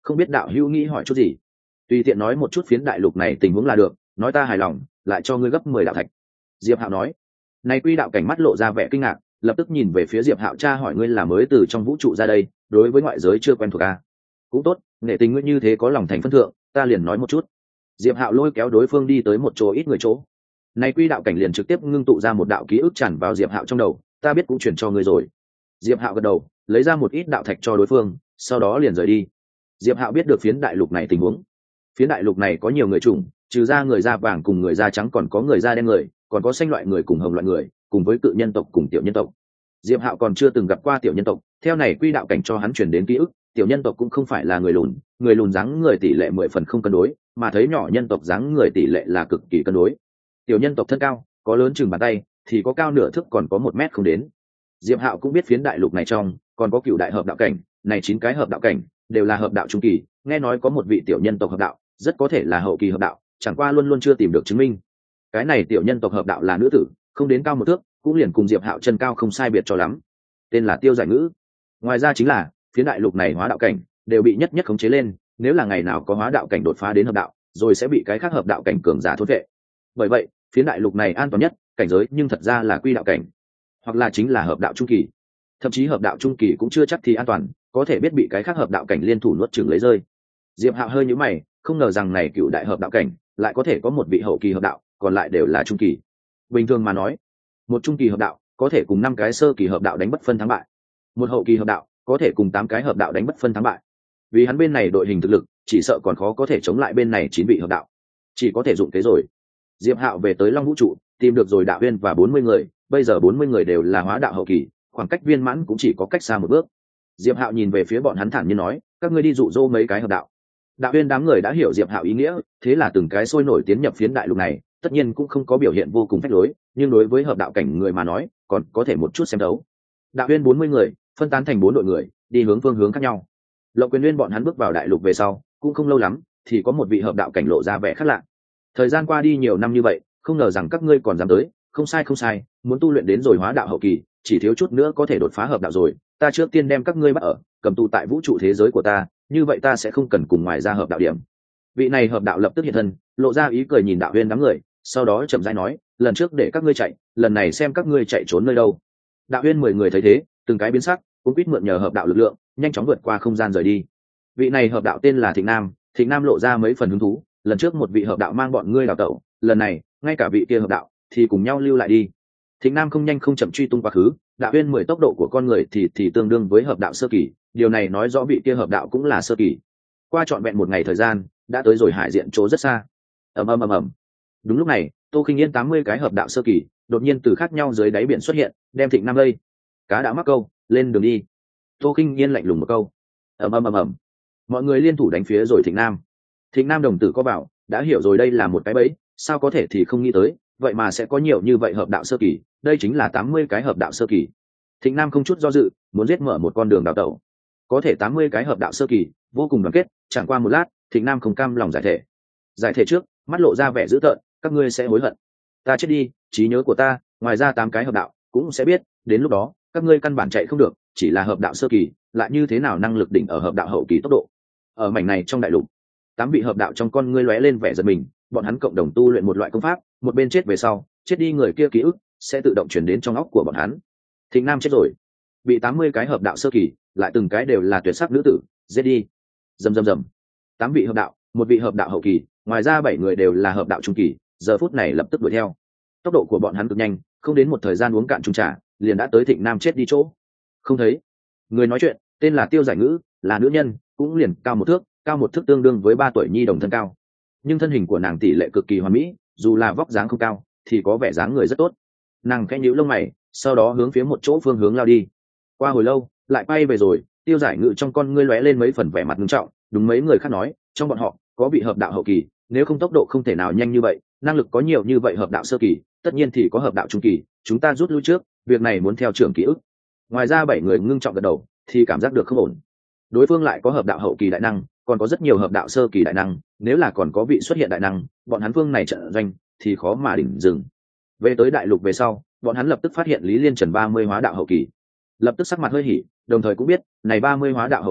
không biết đạo hữu nghĩ hỏi chút gì, tùy tiện nói một chút phiến đại lục này tình huống là được, nói ta hài lòng lại cho ngươi gấp mười đạo thạch. Diệp Hạo nói. Này Quy đạo cảnh mắt lộ ra vẻ kinh ngạc, lập tức nhìn về phía Diệp Hạo, cha hỏi ngươi là mới từ trong vũ trụ ra đây, đối với ngoại giới chưa quen thuộc à? Cũng tốt, nể tình ngươi như thế có lòng thành phân thượng, ta liền nói một chút. Diệp Hạo lôi kéo đối phương đi tới một chỗ ít người chỗ. Này Quy đạo cảnh liền trực tiếp ngưng tụ ra một đạo ký ức tràn vào Diệp Hạo trong đầu, ta biết cũng chuyển cho ngươi rồi. Diệp Hạo gật đầu, lấy ra một ít đạo thạch cho đối phương, sau đó liền rời đi. Diệp Hạo biết được phiến đại lục này tình huống. Phiến đại lục này có nhiều người chủng, trừ ra người da vàng cùng người da trắng còn có người da đen người, còn có xanh loại người cùng hồng loại người, cùng với cự nhân tộc cùng tiểu nhân tộc. Diệp Hạo còn chưa từng gặp qua tiểu nhân tộc, theo này Quy đạo cảnh cho hắn truyền đến ký ức, tiểu nhân tộc cũng không phải là người lùn, người lùn dáng người tỷ lệ mười phần không cân đối, mà thấy nhỏ nhân tộc dáng người tỷ lệ là cực kỳ cân đối. Tiểu nhân tộc thân cao, có lớn chừng bàn tay, thì có cao nửa thước còn có một mét không đến. Diệp Hạo cũng biết phiến đại lục này trong còn có cựu đại hợp đạo cảnh, này chín cái hợp đạo cảnh đều là hợp đạo trung kỳ, nghe nói có một vị tiểu nhân tộc hợp đạo, rất có thể là hậu kỳ hợp đạo, chẳng qua luôn luôn chưa tìm được chứng minh. Cái này tiểu nhân tộc hợp đạo là nữ tử, không đến cao một thước, cũng liền cùng Diệp Hạo chân cao không sai biệt cho lắm. Tên là Tiêu Giải Ngữ. Ngoài ra chính là phiến đại lục này hóa đạo cảnh đều bị nhất nhất khống chế lên, nếu là ngày nào có hóa đạo cảnh đột phá đến hợp đạo, rồi sẽ bị cái khác hợp đạo cảnh cường giả thôn vệ. Bởi vậy, phiến đại lục này an toàn nhất cảnh giới nhưng thật ra là Quy đạo cảnh, hoặc là chính là hợp đạo trung kỳ. Thậm chí hợp đạo trung kỳ cũng chưa chắc thì an toàn, có thể biết bị cái khác hợp đạo cảnh liên thủ nuốt chửng lấy rơi. Diệp Hạo hơi nhíu mày, không ngờ rằng này cựu đại hợp đạo cảnh lại có thể có một vị hậu kỳ hợp đạo, còn lại đều là trung kỳ. Bình thường mà nói, một trung kỳ hợp đạo có thể cùng năm cái sơ kỳ hợp đạo đánh bất phân thắng bại, một hậu kỳ hợp đạo có thể cùng tám cái hợp đạo đánh bất phân thắng bại. Vì hắn bên này đội hình thực lực chỉ sợ còn khó có thể chống lại bên này chín vị hợp đạo, chỉ có thể dụng thế rồi. Diệp Hạo về tới Long Vũ trụ, tìm được rồi đạo viên và bốn mươi người, bây giờ bốn mươi người đều là hóa đạo hậu kỳ, khoảng cách viên mãn cũng chỉ có cách xa một bước. Diệp Hạo nhìn về phía bọn hắn thản nhiên nói, các ngươi đi dụ dỗ mấy cái hợp đạo. Đạo viên đám người đã hiểu Diệp Hạo ý nghĩa, thế là từng cái sôi nổi tiến nhập phiến đại lục này, tất nhiên cũng không có biểu hiện vô cùng phách lối, nhưng đối với hợp đạo cảnh người mà nói, còn có thể một chút xem đấu. Đạo viên bốn mươi người phân tán thành bốn đội người, đi hướng phương hướng khác nhau. Lộc Quyền Nguyên bọn hắn bước vào đại lục về sau, cũng không lâu lắm, thì có một vị hợp đạo cảnh lộ ra vẻ khác lạ. Thời gian qua đi nhiều năm như vậy, không ngờ rằng các ngươi còn dám tới, không sai không sai, muốn tu luyện đến rồi hóa đạo hậu kỳ, chỉ thiếu chút nữa có thể đột phá hợp đạo rồi, ta trước tiên đem các ngươi bắt ở, cầm tù tại vũ trụ thế giới của ta, như vậy ta sẽ không cần cùng ngoài ra hợp đạo điểm. Vị này hợp đạo lập tức hiện thân, lộ ra ý cười nhìn đạo viên đám người, sau đó chậm rãi nói, lần trước để các ngươi chạy, lần này xem các ngươi chạy trốn nơi đâu. Đạo viên mười người thấy thế, từng cái biến sắc, cũng biết mượn nhờ hợp đạo lực lượng, nhanh chóng vượt qua không gian rời đi. Vị này hợp đạo tên là Thịnh Nam, Thịnh Nam lộ ra mấy phần hứng thú, lần trước một vị hợp đạo mang bọn ngươi đào tẩu, lần này ngay cả vị kia hợp đạo thì cùng nhau lưu lại đi. Thịnh Nam không nhanh không chậm truy tung quá khứ, đạo viên mười tốc độ của con người thì thì tương đương với hợp đạo sơ kỳ, điều này nói rõ vị kia hợp đạo cũng là sơ kỳ. Qua trọn vẹn một ngày thời gian, đã tới rồi hải diện chỗ rất xa. ầm ầm ầm ầm. Đúng lúc này, Tô Khinh Yên tám mươi cái hợp đạo sơ kỳ đột nhiên từ khác nhau dưới đáy biển xuất hiện, đem Thịnh Nam lây. Cá đã mắc câu, lên đường đi. Tô Khinh Yên lạnh lùng một câu. ầm ầm ầm ầm. Mọi người liên thủ đánh phía rồi Thịnh Nam. Thịnh Nam đồng tử có bảo, đã hiểu rồi đây là một cái bẫy, sao có thể thì không nghĩ tới, vậy mà sẽ có nhiều như vậy hợp đạo sơ kỳ, đây chính là tám mươi cái hợp đạo sơ kỳ. Thịnh Nam không chút do dự, muốn giết mở một con đường đào tẩu. Có thể tám mươi cái hợp đạo sơ kỳ, vô cùng đoàn kết, chẳng qua một lát, Thịnh Nam không cam lòng giải thể. Giải thể trước, mắt lộ ra vẻ dữ tợn, các ngươi sẽ hối hận. Ta chết đi, trí nhớ của ta, ngoài ra tám cái hợp đạo cũng sẽ biết, đến lúc đó, các ngươi căn bản chạy không được, chỉ là hợp đạo sơ kỳ, lại như thế nào năng lực đỉnh ở hợp đạo hậu kỳ tốc độ. Ở mảnh này trong đại lục, tám vị hợp đạo trong con ngươi lóe lên vẻ giật mình, bọn hắn cộng đồng tu luyện một loại công pháp, một bên chết về sau, chết đi người kia ký ức sẽ tự động chuyển đến trong óc của bọn hắn. Thịnh Nam chết rồi, bị tám mươi cái hợp đạo sơ kỳ, lại từng cái đều là tuyệt sắc nữ tử, giết đi. Rầm rầm rầm. Tám vị hợp đạo, một vị hợp đạo hậu kỳ, ngoài ra bảy người đều là hợp đạo trung kỳ, giờ phút này lập tức đuổi theo. Tốc độ của bọn hắn cực nhanh, không đến một thời gian uống cạn chung trà, liền đã tới Thịnh Nam chết đi chỗ. Không thấy. Người nói chuyện, tên là Tiêu Giải Ngữ, là nữ nhân, cũng liền cao một thước, cao một thước tương đương với ba tuổi nhi đồng thân cao. Nhưng thân hình của nàng tỷ lệ cực kỳ hoàn mỹ, dù là vóc dáng không cao, thì có vẻ dáng người rất tốt. Nàng khẽ nhíu lông mày, sau đó hướng phía một chỗ phương hướng lao đi. Qua hồi lâu, lại quay về rồi, Tiêu Giải Ngữ trong con ngươi lóe lên mấy phần vẻ mặt nghiêm trọng, đúng mấy người khác nói, trong bọn họ có bị hợp đạo hậu kỳ, nếu không tốc độ không thể nào nhanh như vậy, năng lực có nhiều như vậy hợp đạo sơ kỳ, tất nhiên thì có hợp đạo trung kỳ, chúng ta rút lui trước, việc này muốn theo trưởng ký ức. Ngoài ra bảy người ngưng trọng gật đầu, thì cảm giác được không ổn. Đối phương lại có hợp đạo hậu kỳ đại năng, còn có rất nhiều hợp đạo sơ kỳ đại năng, nếu là còn có vị xuất hiện đại năng, bọn hắn phương này trận doanh thì khó mà đỉnh dừng. Về tới đại lục về sau, bọn hắn lập tức phát hiện Lý Liên Trần ba mươi hóa đạo hậu kỳ, lập tức sắc mặt hơi hỉ, đồng thời cũng biết này ba mươi hóa đạo hậu kỳ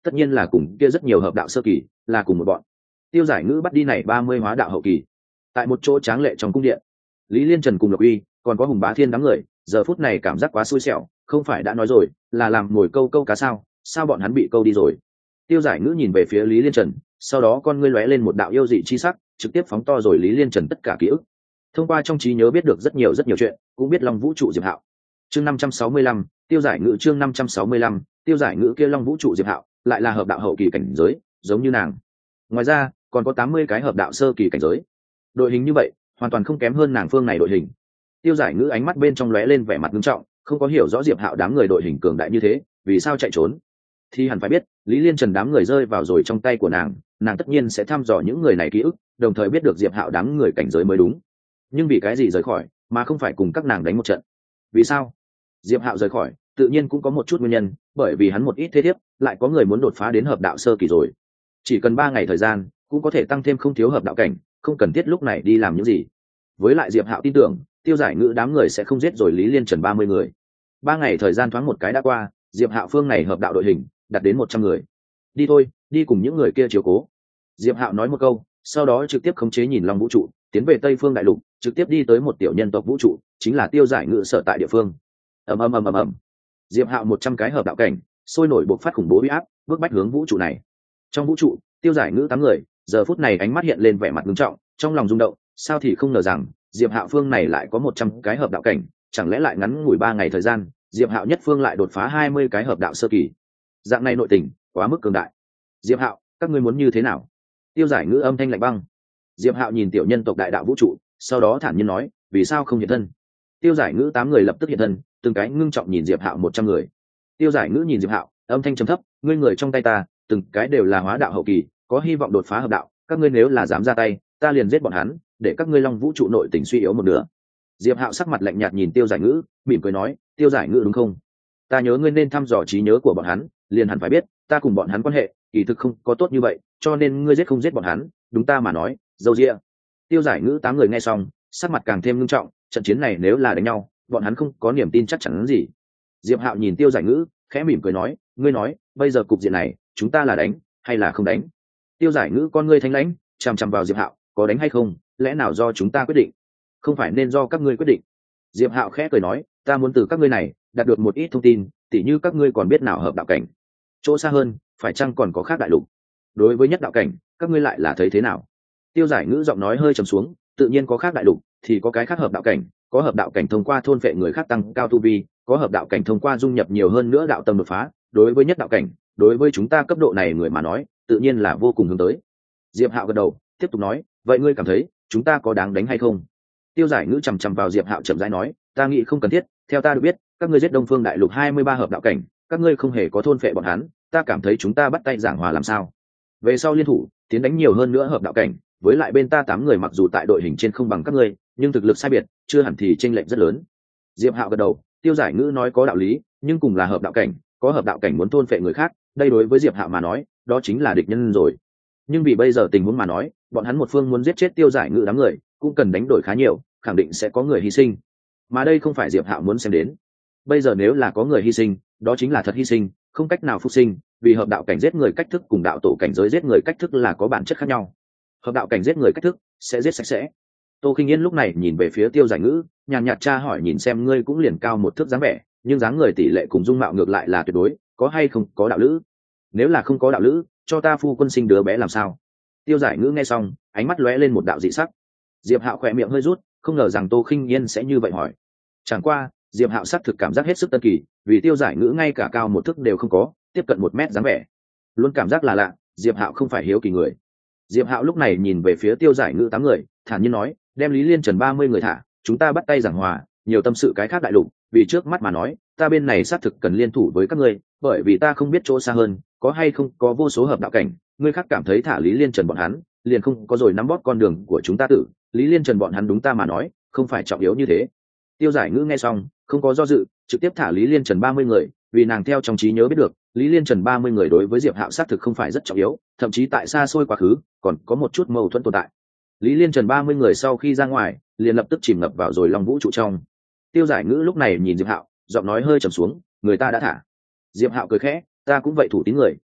tất nhiên là cùng kia rất nhiều hợp đạo sơ kỳ là cùng một bọn. Tiêu Giải Ngữ bắt đi này ba mươi hóa đạo hậu kỳ. Tại một chỗ tráng lệ trong cung điện, Lý Liên Trần cùng Lộc Uy còn có Hùng Bá Thiên đám người giờ phút này cảm giác quá xui xẻo, không phải đã nói rồi là làm ngồi câu câu cá sao, sao bọn hắn bị câu đi rồi. Tiêu Giải Ngữ nhìn về phía Lý Liên Trần, sau đó con ngươi lóe lên một đạo yêu dị chi sắc, trực tiếp phóng to rồi Lý Liên Trần tất cả ký ức. Thông qua trong trí nhớ biết được rất nhiều rất nhiều chuyện, cũng biết Long Vũ trụ Diệp Hạo. Chương năm trăm sáu mươi lăm, Tiêu Giải Ngữ chương năm trăm sáu mươi lăm, Tiêu Giải Ngữ kia Long Vũ trụ Diệp Hạo, lại là hợp đạo hậu kỳ cảnh giới, giống như nàng. Ngoài ra, còn có tám mươi cái hợp đạo sơ kỳ cảnh giới. Đội hình như vậy, hoàn toàn không kém hơn nàng phương này đội hình. Tiêu Giải Ngữ ánh mắt bên trong lóe lên vẻ mặt nghiêm trọng, không có hiểu rõ Diệp Hạo đám người đội hình cường đại như thế, vì sao chạy trốn. Thì hẳn phải biết, Lý Liên Trần đám người rơi vào rồi trong tay của nàng, nàng tất nhiên sẽ thăm dò những người này ký ức, đồng thời biết được Diệp Hạo đám người cảnh giới mới đúng. Nhưng vì cái gì rời khỏi, mà không phải cùng các nàng đánh một trận? Vì sao? Diệp Hạo rời khỏi, tự nhiên cũng có một chút nguyên nhân, bởi vì hắn một ít thế thiếp, lại có người muốn đột phá đến hợp đạo sơ kỳ rồi. Chỉ cần ba ngày thời gian, cũng có thể tăng thêm không thiếu hợp đạo cảnh, không cần thiết lúc này đi làm những gì. Với lại Diệp Hạo tin tưởng, Tiêu Giải Ngữ đám người sẽ không giết rồi Lý Liên Trần ba mươi người. Ba ngày thời gian thoáng một cái đã qua, Diệp Hạo phương này hợp đạo đội hình đạt đến một trăm người. Đi thôi, đi cùng những người kia chiếu cố. Diệp Hạo nói một câu, sau đó trực tiếp khống chế nhìn Long Vũ trụ, tiến về Tây Phương Đại Lục, trực tiếp đi tới một tiểu nhân tộc vũ trụ, chính là Tiêu Giải Ngữ sở tại địa phương. Ầm ầm ầm ầm ầm. Diệp Hạo một trăm cái hợp đạo cảnh, sôi nổi bộc phát khủng bố uy áp, bước bách hướng vũ trụ này. Trong vũ trụ, Tiêu Giải Ngữ tám người, giờ phút này ánh mắt hiện lên vẻ mặt nghiêm trọng, trong lòng rung động, sao thì không ngờ rằng, Diệp Hạo phương này lại có một trăm cái hợp đạo cảnh, chẳng lẽ lại ngắn ngủi ba ngày thời gian, Diệp Hạo nhất phương lại đột phá hai mươi cái hợp đạo sơ kỳ. Dạng này nội tình, quá mức cường đại. Diệp Hạo, các ngươi muốn như thế nào? Tiêu Giải Ngữ âm thanh lạnh băng. Diệp Hạo nhìn tiểu nhân tộc đại đạo vũ trụ, sau đó thản nhiên nói, vì sao không hiện thân? Tiêu Giải Ngữ tám người lập tức hiện thân, từng cái ngưng trọng nhìn Diệp Hạo một trăm người. Tiêu Giải Ngữ nhìn Diệp Hạo, âm thanh trầm thấp, ngươi người trong tay ta, từng cái đều là hóa đạo hậu kỳ, có hy vọng đột phá hợp đạo, các ngươi nếu là dám ra tay, ta liền giết bọn hắn, để các ngươi Long vũ trụ nội tình suy yếu một nửa. Diệp Hạo sắc mặt lạnh nhạt nhìn Tiêu Giải Ngữ, mỉm cười nói, Tiêu Giải Ngữ đúng không? Ta nhớ ngươi nên thăm dò trí nhớ của bọn hắn, liền hẳn phải biết, ta cùng bọn hắn quan hệ, kỳ thực không có tốt như vậy, cho nên ngươi giết không giết bọn hắn, đúng ta mà nói, dâu dịa. Tiêu Giải Ngữ tám người nghe xong, sắc mặt càng thêm nghiêm trọng, trận chiến này nếu là đánh nhau, bọn hắn không có niềm tin chắc chắn gì. Diệp Hạo nhìn Tiêu Giải Ngữ, khẽ mỉm cười nói, ngươi nói, bây giờ cục diện này, chúng ta là đánh hay là không đánh? Tiêu Giải Ngữ con ngươi thanh lãnh, chằm chằm vào Diệp Hạo, có đánh hay không, lẽ nào do chúng ta quyết định, không phải nên do các ngươi quyết định. Diệp Hạo khẽ cười nói, ta muốn từ các ngươi này đạt được một ít thông tin, tỉ như các ngươi còn biết nào hợp đạo cảnh, chỗ xa hơn, phải chăng còn có khác đại lục? Đối với nhất đạo cảnh, các ngươi lại là thấy thế nào? Tiêu Giải Ngữ giọng nói hơi trầm xuống, tự nhiên có khác đại lục, thì có cái khác hợp đạo cảnh, có hợp đạo cảnh thông qua thôn phệ người khác tăng cao tu vi, có hợp đạo cảnh thông qua dung nhập nhiều hơn nữa đạo tâm đột phá. Đối với nhất đạo cảnh, đối với chúng ta cấp độ này người mà nói, tự nhiên là vô cùng hướng tới. Diệp Hạo gật đầu, tiếp tục nói, vậy ngươi cảm thấy chúng ta có đáng đánh hay không? Tiêu Giải Ngữ chằm chằm vào Diệp Hạo chậm rãi nói, ta nghĩ không cần thiết, theo ta được biết, các ngươi giết Đông Phương Đại Lục hai mươi ba hợp đạo cảnh, các ngươi không hề có thôn phệ bọn hắn, ta cảm thấy chúng ta bắt tay giảng hòa làm sao? Về sau liên thủ, tiến đánh nhiều hơn nữa hợp đạo cảnh, với lại bên ta tám người mặc dù tại đội hình trên không bằng các ngươi, nhưng thực lực sai biệt, chưa hẳn thì chênh lệch rất lớn. Diệp Hạo gật đầu, Tiêu Giải Ngữ nói có đạo lý, nhưng cùng là hợp đạo cảnh, có hợp đạo cảnh muốn thôn phệ người khác, đây đối với Diệp Hạo mà nói, đó chính là địch nhân rồi. Nhưng vì bây giờ tình huống mà nói, bọn hắn một phương muốn giết chết Tiêu Giải Ngữ đám người, cũng cần đánh đổi khá nhiều, khẳng định sẽ có người hy sinh. Mà đây không phải Diệp Hạo muốn xem đến. Bây giờ nếu là có người hy sinh, đó chính là thật hy sinh, không cách nào phục sinh, vì hợp đạo cảnh giết người cách thức cùng đạo tổ cảnh giới giết người cách thức là có bản chất khác nhau. Hợp đạo cảnh giết người cách thức sẽ giết sạch sẽ. Tô Khinh Yên lúc này nhìn về phía Tiêu Giải Ngữ, nhàn nhạt tra hỏi, nhìn xem ngươi cũng liền cao một thước dáng vẻ, nhưng dáng người tỷ lệ cùng dung mạo ngược lại là tuyệt đối, có hay không có đạo lữ? Nếu là không có đạo lữ, cho ta phu quân sinh đứa bé làm sao? Tiêu Giải Ngữ nghe xong, ánh mắt lóe lên một đạo dị sắc. Diệp Hạo khỏe miệng hơi rút, không ngờ rằng Tô Khinh Yên sẽ như vậy hỏi. Chẳng qua, Diệp Hạo xác thực cảm giác hết sức tân kỳ, vì Tiêu Giải Ngữ ngay cả cao một thước đều không có, tiếp cận một mét dáng vẻ, luôn cảm giác là lạ. Diệp Hạo không phải hiếu kỳ người. Diệp Hạo lúc này nhìn về phía Tiêu Giải Ngữ tám người, thản nhiên nói, đem Lý Liên Trần ba mươi người thả, chúng ta bắt tay giảng hòa, nhiều tâm sự cái khác đại lục, vì trước mắt mà nói, ta bên này xác thực cần liên thủ với các ngươi, bởi vì ta không biết chỗ xa hơn, có hay không có vô số hợp đạo cảnh, ngươi khác cảm thấy thả Lý Liên Trần bọn hắn, liền không có rồi nắm bóp con đường của chúng ta tự, Lý Liên Trần bọn hắn đúng ta mà nói, không phải trọng yếu như thế. Tiêu Giải Ngữ nghe xong, không có do dự, trực tiếp thả Lý Liên Trần ba mươi người, vì nàng theo trong trí nhớ biết được, Lý Liên Trần ba mươi người đối với Diệp Hạo xác thực không phải rất trọng yếu, thậm chí tại xa xôi quá khứ, còn có một chút mâu thuẫn tồn tại. Lý Liên Trần ba mươi người sau khi ra ngoài, liền lập tức chìm ngập vào rồi Long vũ trụ trong. Tiêu Giải Ngữ lúc này nhìn Diệp Hạo, giọng nói hơi trầm xuống, người ta đã thả. Diệp Hạo cười khẽ, ta cũng vậy thủ tín người,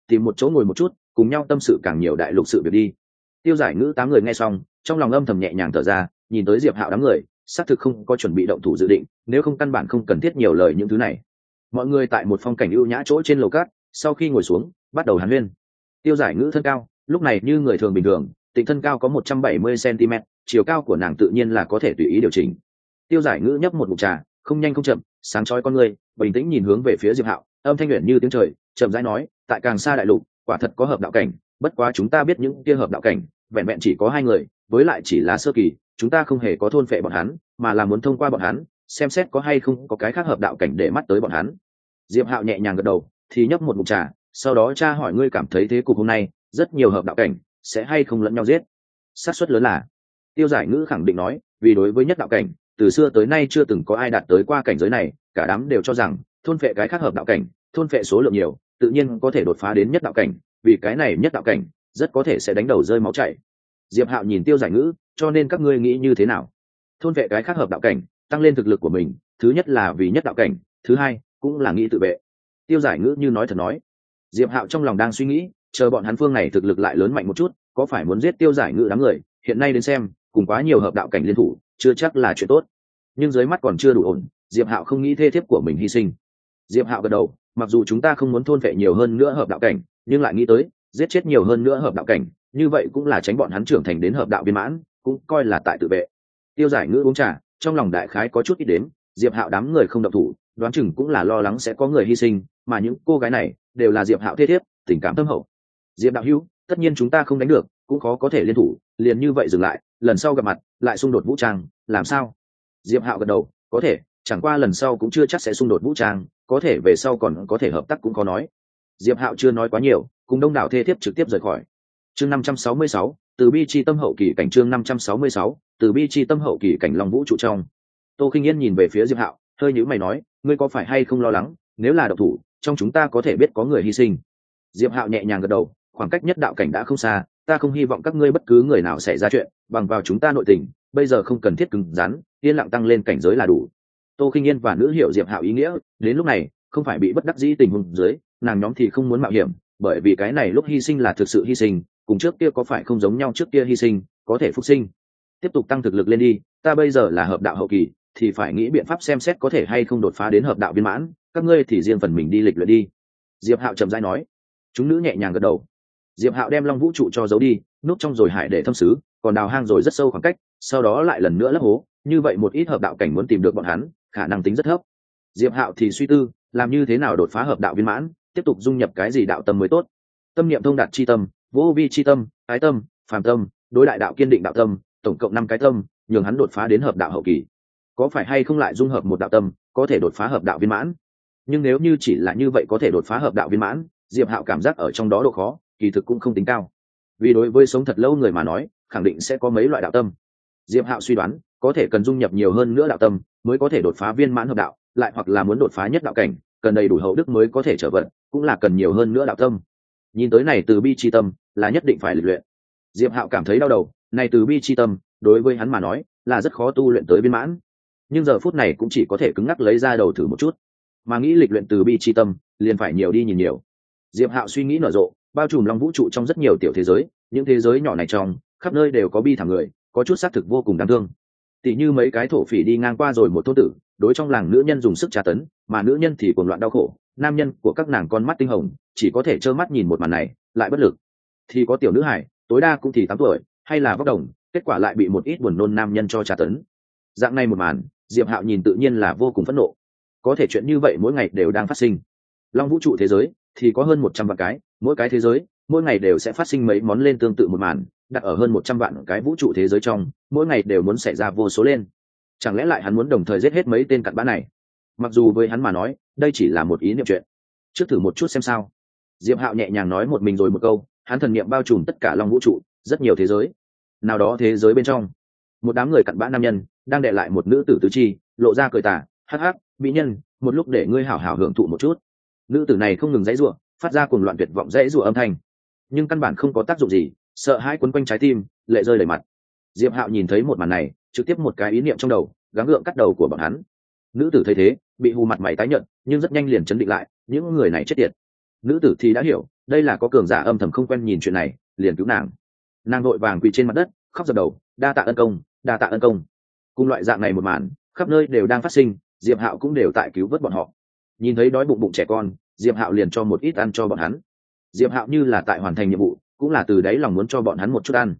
tìm một chỗ ngồi một chút cùng nhau tâm sự càng nhiều đại lục sự việc đi. Tiêu Giải Ngữ tám người nghe xong trong lòng âm thầm nhẹ nhàng thở ra, nhìn tới Diệp Hạo đám người xác thực không có chuẩn bị động thủ dự định, nếu không căn bản không cần thiết nhiều lời những thứ này. Mọi người tại một phong cảnh ưu nhã chỗ trên lầu cát, sau khi ngồi xuống bắt đầu hàn huyên. Tiêu Giải Ngữ thân cao lúc này như người thường bình thường, Tịnh thân cao có một trăm bảy mươi xăng-ti-mét, chiều cao của nàng tự nhiên là có thể tùy ý điều chỉnh. Tiêu Giải Ngữ nhấp một ngụm trà, không nhanh không chậm, sáng chói con người, bình tĩnh nhìn hướng về phía Diệp Hạo, âm thanh luyện như tiếng trời, chậm rãi nói, tại càng xa đại lục, quả thật có hợp đạo cảnh, bất quá chúng ta biết những kia hợp đạo cảnh, vẹn vẹn chỉ có hai người, với lại chỉ là sơ kỳ, chúng ta không hề có thôn phệ bọn hắn, mà là muốn thông qua bọn hắn, xem xét có hay không có cái khác hợp đạo cảnh để mắt tới bọn hắn. Diệp Hạo nhẹ nhàng gật đầu, thì nhấp một ngụm trà, sau đó cha hỏi ngươi cảm thấy thế cục hôm nay, rất nhiều hợp đạo cảnh sẽ hay không lẫn nhau giết? Xác suất lớn là. Tiêu Giải Ngữ khẳng định nói, vì đối với nhất đạo cảnh, từ xưa tới nay chưa từng có ai đạt tới qua cảnh giới này, cả đám đều cho rằng thôn phệ cái khác hợp đạo cảnh, thôn phệ số lượng nhiều, tự nhiên có thể đột phá đến nhất đạo cảnh, vì cái này nhất đạo cảnh rất có thể sẽ đánh đầu rơi máu chảy. Diệp Hạo nhìn Tiêu Giải Ngữ, cho nên các ngươi nghĩ như thế nào? Thôn vệ cái khác hợp đạo cảnh, tăng lên thực lực của mình, thứ nhất là vì nhất đạo cảnh, thứ hai cũng là nghĩ tự vệ. Tiêu Giải Ngữ như nói thật nói. Diệp Hạo trong lòng đang suy nghĩ, chờ bọn hắn phương này thực lực lại lớn mạnh một chút, có phải muốn giết Tiêu Giải Ngữ đám người, hiện nay đến xem, cùng quá nhiều hợp đạo cảnh liên thủ, chưa chắc là chuyện tốt. Nhưng dưới mắt còn chưa đủ ổn, Diệp Hạo không nghĩ thê thiếp của mình hy sinh. Diệp Hạo gật đầu, mặc dù chúng ta không muốn thôn vệ nhiều hơn nữa hợp đạo cảnh, nhưng lại nghĩ tới, giết chết nhiều hơn nữa hợp đạo cảnh, như vậy cũng là tránh bọn hắn trưởng thành đến hợp đạo viên mãn, cũng coi là tại tự vệ. Tiêu Giải Ngữ uống trà, trong lòng đại khái có chút ít đến, Diệp Hạo đám người không động thủ, đoán chừng cũng là lo lắng sẽ có người hy sinh, mà những cô gái này đều là Diệp Hạo thế thiếp, tình cảm thâm hậu. Diệp đạo hữu, tất nhiên chúng ta không đánh được, cũng khó có thể liên thủ, liền như vậy dừng lại, lần sau gặp mặt lại xung đột vũ trang, làm sao? Diệp Hạo gật đầu, có thể, chẳng qua lần sau cũng chưa chắc sẽ xung đột vũ trang, có thể về sau còn có thể hợp tác cũng có nói. Diệp Hạo chưa nói quá nhiều, cùng đông đảo thê thiếp trực tiếp rời khỏi. Chương năm trăm sáu mươi sáu, từ bi chi tâm hậu kỳ cảnh. Chương năm trăm sáu mươi sáu, từ bi chi tâm hậu kỳ cảnh Long Vũ trụ trong. Tô Khinh Yên nhìn về phía Diệp Hạo, hơi nhíu mày nói, ngươi có phải hay không lo lắng, nếu là độc thủ, trong chúng ta có thể biết có người hy sinh. Diệp Hạo nhẹ nhàng gật đầu, khoảng cách nhất đạo cảnh đã không xa, ta không hy vọng các ngươi bất cứ người nào xảy ra chuyện, bằng vào chúng ta nội tình, bây giờ không cần thiết cứng rắn, yên lặng tăng lên cảnh giới là đủ. Tô Khinh Yên và nữ hiểu Diệp Hạo ý nghĩa, đến lúc này, không phải bị bất đắc dĩ tình huống dưới, nàng nhóm thì không muốn mạo hiểm, bởi vì cái này lúc hy sinh là thực sự hy sinh, cùng trước kia có phải không giống nhau, trước kia hy sinh có thể phục sinh. Tiếp tục tăng thực lực lên đi, ta bây giờ là hợp đạo hậu kỳ, thì phải nghĩ biện pháp xem xét có thể hay không đột phá đến hợp đạo viên mãn, các ngươi thì riêng phần mình đi lịch luyện đi. Diệp Hạo chậm rãi nói. Chúng nữ nhẹ nhàng gật đầu. Diệp Hạo đem Long Vũ trụ cho giấu đi, núp trong rồi hải để thâm sứ, còn đào hang rồi rất sâu khoảng cách, sau đó lại lần nữa lấp hố, như vậy một ít hợp đạo cảnh muốn tìm được bọn hắn, khả năng tính rất thấp. Diệp Hạo thì suy tư, làm như thế nào đột phá hợp đạo viên mãn, tiếp tục dung nhập cái gì đạo tâm mới tốt. Tâm niệm thông đạt chi tâm, vô vi chi tâm, ái tâm, phàm tâm, đối đại đạo kiên định đạo tâm, tổng cộng năm cái tâm, nhường hắn đột phá đến hợp đạo hậu kỳ. Có phải hay không lại dung hợp một đạo tâm, có thể đột phá hợp đạo viên mãn? Nhưng nếu như chỉ là như vậy có thể đột phá hợp đạo viên mãn, Diệp Hạo cảm giác ở trong đó độ khó, kỳ thực cũng không tính cao. Vì đối với sống thật lâu người mà nói, khẳng định sẽ có mấy loại đạo tâm. Diệp Hạo suy đoán, có thể cần dung nhập nhiều hơn nữa đạo tâm, mới có thể đột phá viên mãn hợp đạo, lại hoặc là muốn đột phá nhất đạo cảnh, cần đầy đủ hậu đức mới có thể trở vận, cũng là cần nhiều hơn nữa đạo tâm. Nhìn tới này từ bi chi tâm, là nhất định phải luyện luyện. Diệp Hạo cảm thấy đau đầu, này từ bi chi tâm, đối với hắn mà nói, là rất khó tu luyện tới viên mãn. Nhưng giờ phút này cũng chỉ có thể cứng ngắc lấy ra đầu thử một chút. Mà nghĩ lịch luyện từ bi chi tâm, liền phải nhiều đi nhìn nhiều. Diệp Hạo suy nghĩ nở rộ, bao trùm Long Vũ trụ trong rất nhiều tiểu thế giới, những thế giới nhỏ này trong, khắp nơi đều có bi thảm người, có chút xác thực vô cùng đáng thương. Tỷ như mấy cái thổ phỉ đi ngang qua rồi một thôn tử, đối trong làng nữ nhân dùng sức tra tấn, mà nữ nhân thì cuồng loạn đau khổ, nam nhân của các nàng con mắt tinh hồng, chỉ có thể trơ mắt nhìn một màn này, lại bất lực. Thì có tiểu nữ hải, tối đa cũng thì tám tuổi, hay là vóc đồng, kết quả lại bị một ít buồn nôn nam nhân cho tra tấn. Dạng này một màn, Diệp Hạo nhìn tự nhiên là vô cùng phẫn nộ. Có thể chuyện như vậy mỗi ngày đều đang phát sinh. Long Vũ trụ thế giới thì có hơn một trăm vạn cái, mỗi cái thế giới, mỗi ngày đều sẽ phát sinh mấy món lên tương tự một màn, đặt ở hơn một trăm vạn cái vũ trụ thế giới trong, mỗi ngày đều muốn xảy ra vô số lên. Chẳng lẽ lại hắn muốn đồng thời giết hết mấy tên cặn bã này? Mặc dù với hắn mà nói, đây chỉ là một ý niệm chuyện. Trước thử một chút xem sao. Diệp Hạo nhẹ nhàng nói một mình rồi một câu, hắn thần niệm bao trùm tất cả Long Vũ trụ, rất nhiều thế giới. Nào đó thế giới bên trong, một đám người cặn bã nam nhân đang đè lại một nữ tử tứ chi, lộ ra cười tà, hắc hắc, mỹ nhân, một lúc để ngươi hảo hảo hưởng thụ một chút. Nữ tử này không ngừng giãy giụa, phát ra cuồng loạn tuyệt vọng giãy giụa âm thanh, nhưng căn bản không có tác dụng gì, sợ hãi quấn quanh trái tim, lệ rơi đầy mặt. Diệp Hạo nhìn thấy một màn này, trực tiếp một cái ý niệm trong đầu, gắng gượng cắt đầu của bọn hắn. Nữ tử thấy thế, bị hù mặt mày tái nhợt, nhưng rất nhanh liền chấn định lại, những người này chết tiệt. Nữ tử thì đã hiểu, đây là có cường giả âm thầm không quen nhìn chuyện này, liền cứu nàng. Nàng vội vàng quỳ trên mặt đất khóc dập đầu, đa tạ ân công, đa tạ ân công. Cùng loại dạng này một màn khắp nơi đều đang phát sinh, Diệp Hạo cũng đều tại cứu vớt bọn họ. Nhìn thấy đói bụng bụng trẻ con, Diệp Hạo liền cho một ít ăn cho bọn hắn. Diệp Hạo như là tại hoàn thành nhiệm vụ, cũng là từ đáy lòng muốn cho bọn hắn một chút ăn.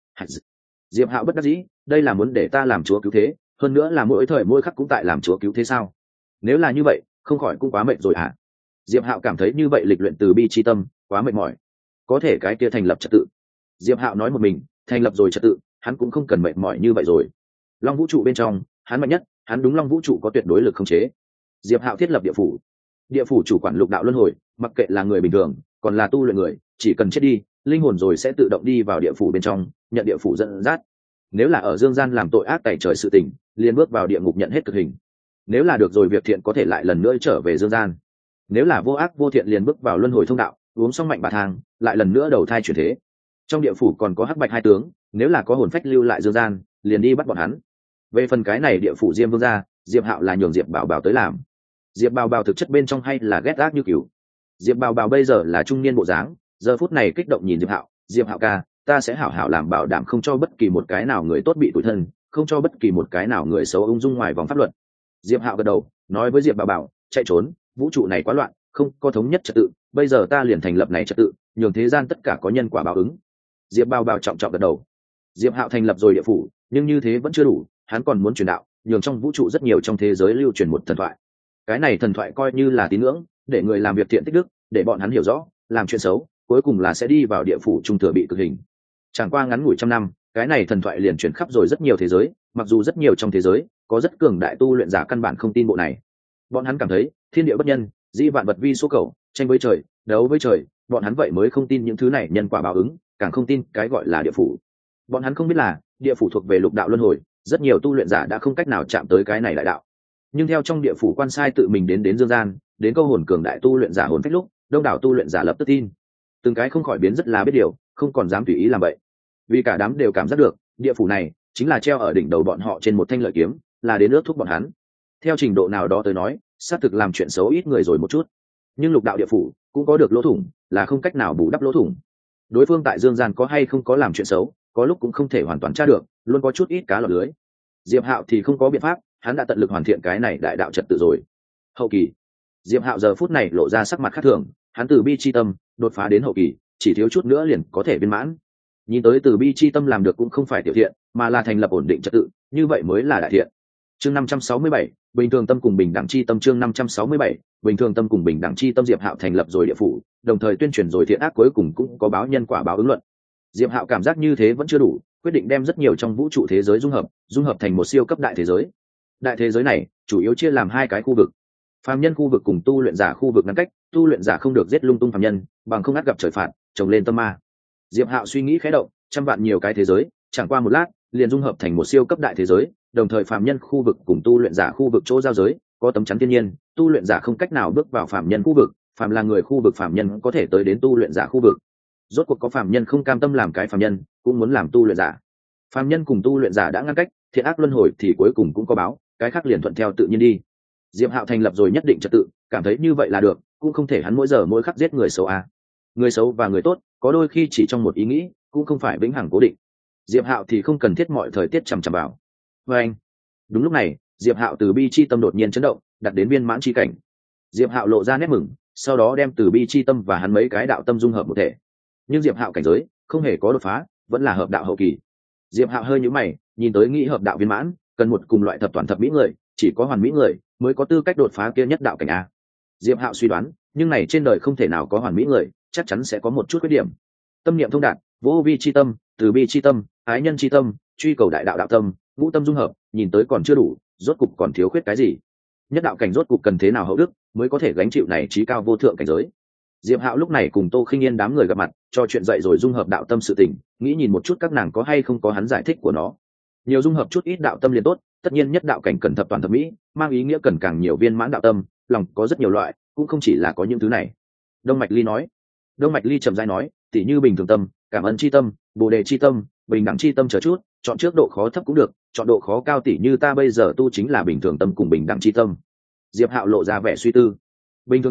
Diệp Hạo bất đắc dĩ, đây là muốn để ta làm chúa cứu thế, hơn nữa là mỗi thời mỗi khắc cũng tại làm chúa cứu thế sao? Nếu là như vậy, không khỏi cũng quá mệt rồi hả? Diệp Hạo cảm thấy như vậy lịch luyện từ bi chi tâm quá mệt mỏi. Có thể cái kia thành lập trật tự. Diệp Hạo nói một mình, thành lập rồi trật tự, hắn cũng không cần mệt mỏi như vậy rồi. Long vũ trụ bên trong, hắn mạnh nhất, hắn đúng Long vũ trụ có tuyệt đối lực khống chế. Diệp Hạo thiết lập địa phủ. Địa phủ chủ quản lục đạo luân hồi, mặc kệ là người bình thường, còn là tu luyện người, chỉ cần chết đi, linh hồn rồi sẽ tự động đi vào địa phủ bên trong, nhận địa phủ dẫn dắt. Nếu là ở dương gian làm tội ác tày trời sự tình, liền bước vào địa ngục nhận hết cực hình. Nếu là được rồi việc thiện có thể lại lần nữa trở về dương gian. Nếu là vô ác vô thiện liền bước vào luân hồi thông đạo, uống xong mạnh bà thang, lại lần nữa đầu thai chuyển thế. Trong địa phủ còn có hắc bạch hai tướng, nếu là có hồn phách lưu lại dương gian, liền đi bắt bọn hắn. Về phần cái này địa phủ Diêm Vương gia, Diệp Hạo là nhường Diệp Bảo Bảo tới làm. Diệp Bảo Bảo thực chất bên trong hay là ghét ác như cừu. Diệp Bảo Bảo bây giờ là trung niên bộ dáng, giờ phút này kích động nhìn Diệp Hạo, "Diệp Hạo ca, ta sẽ hảo hảo làm bảo đảm không cho bất kỳ một cái nào người tốt bị tủi thân, không cho bất kỳ một cái nào người xấu ung dung ngoài vòng pháp luật." Diệp Hạo gật đầu, nói với Diệp Bảo Bảo, "Chạy trốn, vũ trụ này quá loạn, không có thống nhất trật tự, bây giờ ta liền thành lập này trật tự, nhường thế gian tất cả có nhân quả báo ứng." Diệp Bảo Bảo trọng trọng gật đầu. Diệp Hạo thành lập rồi địa phủ, nhưng như thế vẫn chưa đủ, hắn còn muốn truyền đạo, nhường trong vũ trụ rất nhiều trong thế giới lưu truyền một thần thoại. Cái này thần thoại coi như là tín ngưỡng, để người làm việc thiện tích đức, để bọn hắn hiểu rõ, làm chuyện xấu, cuối cùng là sẽ đi vào địa phủ trung thừa bị cực hình. Chẳng qua ngắn ngủi trăm năm, cái này thần thoại liền truyền khắp rồi rất nhiều thế giới, mặc dù rất nhiều trong thế giới có rất cường đại tu luyện giả căn bản không tin bộ này. Bọn hắn cảm thấy thiên địa bất nhân, dĩ vạn vật vi số cầu, tranh với trời, đấu với trời, bọn hắn vậy mới không tin những thứ này nhân quả báo ứng, càng không tin cái gọi là địa phủ. Bọn hắn không biết là địa phủ thuộc về lục đạo luân hồi, rất nhiều tu luyện giả đã không cách nào chạm tới cái này đại đạo. Nhưng theo trong địa phủ quan sai tự mình đến đến dương gian, đến câu hồn cường đại tu luyện giả hồn phách lúc, đông đảo tu luyện giả lập tức tin. Từng cái không khỏi biến rất là biết điều, không còn dám tùy ý làm vậy. Vì cả đám đều cảm giác được, địa phủ này chính là treo ở đỉnh đầu bọn họ trên một thanh lợi kiếm, là đến ước thúc bọn hắn. Theo trình độ nào đó tới nói, xác thực làm chuyện xấu ít người rồi một chút. Nhưng lục đạo địa phủ cũng có được lỗ thủng, là không cách nào bù đắp lỗ thủng. Đối phương tại dương gian có hay không có làm chuyện xấu, có lúc cũng không thể hoàn toàn tra được, luôn có chút ít cá lọt lưới. Diệp Hạo thì không có biện pháp, hắn đã tận lực hoàn thiện cái này đại đạo trật tự rồi. Hậu kỳ, Diệp Hạo giờ phút này lộ ra sắc mặt khác thường, hắn từ bi chi tâm đột phá đến hậu kỳ, chỉ thiếu chút nữa liền có thể viên mãn. Nhìn tới từ bi chi tâm làm được cũng không phải tiểu thiện, mà là thành lập ổn định trật tự, như vậy mới là đại thiện. Chương năm trăm sáu mươi bảy, bình thường tâm cùng bình đẳng chi tâm. Chương năm trăm sáu mươi bảy, bình thường tâm cùng bình đẳng chi tâm. Diệp Hạo thành lập rồi địa phủ, đồng thời tuyên truyền rồi thiện ác, cuối cùng cũng có báo nhân quả báo ứng luận. Diệp Hạo cảm giác như thế vẫn chưa đủ, quyết định đem rất nhiều trong vũ trụ thế giới dung hợp, dung hợp thành một siêu cấp đại thế giới. Đại thế giới này chủ yếu chia làm hai cái khu vực. Phàm nhân khu vực cùng tu luyện giả khu vực ngăn cách, tu luyện giả không được giết lung tung phàm nhân, bằng không ngắt gặp trời phạt, trồng lên tâm ma. Diệp Hạo suy nghĩ khẽ động, trăm vạn nhiều cái thế giới, chẳng qua một lát, liền dung hợp thành một siêu cấp đại thế giới, đồng thời phàm nhân khu vực cùng tu luyện giả khu vực chỗ giao giới, có tấm chắn thiên nhiên, tu luyện giả không cách nào bước vào phàm nhân khu vực, phàm là người khu vực phàm nhân có thể tới đến tu luyện giả khu vực. Rốt cuộc có phàm nhân không cam tâm làm cái phàm nhân, cũng muốn làm tu luyện giả. Phàm nhân cùng tu luyện giả đã ngăn cách, thiện ác luân hồi thì cuối cùng cũng có báo, cái khác liền thuận theo tự nhiên đi. Diệp Hạo thành lập rồi nhất định trật tự, cảm thấy như vậy là được, cũng không thể hắn mỗi giờ mỗi khắc giết người xấu à. Người xấu và người tốt, có đôi khi chỉ trong một ý nghĩ, cũng không phải vĩnh hằng cố định. Diệp Hạo thì không cần thiết mọi thời tiết chằm chằm vào. Và anh, đúng lúc này, Diệp Hạo từ bi chi tâm đột nhiên chấn động, đặt đến viên mãn chi cảnh. Diệp Hạo lộ ra nét mừng, sau đó đem từ bi chi tâm và hắn mấy cái đạo tâm dung hợp một thể. Nhưng Diệp Hạo cảnh giới không hề có đột phá, vẫn là hợp đạo hậu kỳ. Diệp Hạo hơi nhíu mày, nhìn tới nghĩ hợp đạo viên mãn, cần một cùng loại thập toàn thập mỹ người, chỉ có hoàn mỹ người mới có tư cách đột phá kia nhất đạo cảnh a. Diệp Hạo suy đoán, nhưng này trên đời không thể nào có hoàn mỹ người, chắc chắn sẽ có một chút khuyết điểm. Tâm niệm thông đạt, vô vi chi tâm, từ bi chi tâm, ái nhân chi tâm, truy cầu đại đạo đạo tâm, ngũ tâm dung hợp, nhìn tới còn chưa đủ, rốt cục còn thiếu khuyết cái gì? Nhất đạo cảnh rốt cục cần thế nào hậu đức mới có thể gánh chịu này trí cao vô thượng cảnh giới? Diệp Hạo lúc này cùng Tô Khinh Yên đám người gặp mặt, cho chuyện dậy rồi dung hợp đạo tâm sự tình, nghĩ nhìn một chút các nàng có hay không có hắn giải thích của nó. Nhiều dung hợp chút ít đạo tâm liền tốt, tất nhiên nhất đạo cảnh cần thập toàn thập mỹ, mang ý nghĩa cần càng nhiều viên mãn đạo tâm, lòng có rất nhiều loại, cũng không chỉ là có những thứ này. Đông Mạch Ly nói. Đông Mạch Ly trầm rãi nói, tỉ như bình thường tâm, cảm ơn chi tâm, bồ đề chi tâm, bình đẳng chi tâm chờ chút, chọn trước độ khó thấp cũng được, chọn độ khó cao tỉ như ta bây giờ tu chính là bình thường tâm cùng bình đẳng chi tâm. Diệp Hạo lộ ra vẻ suy tư. Bình thường tâm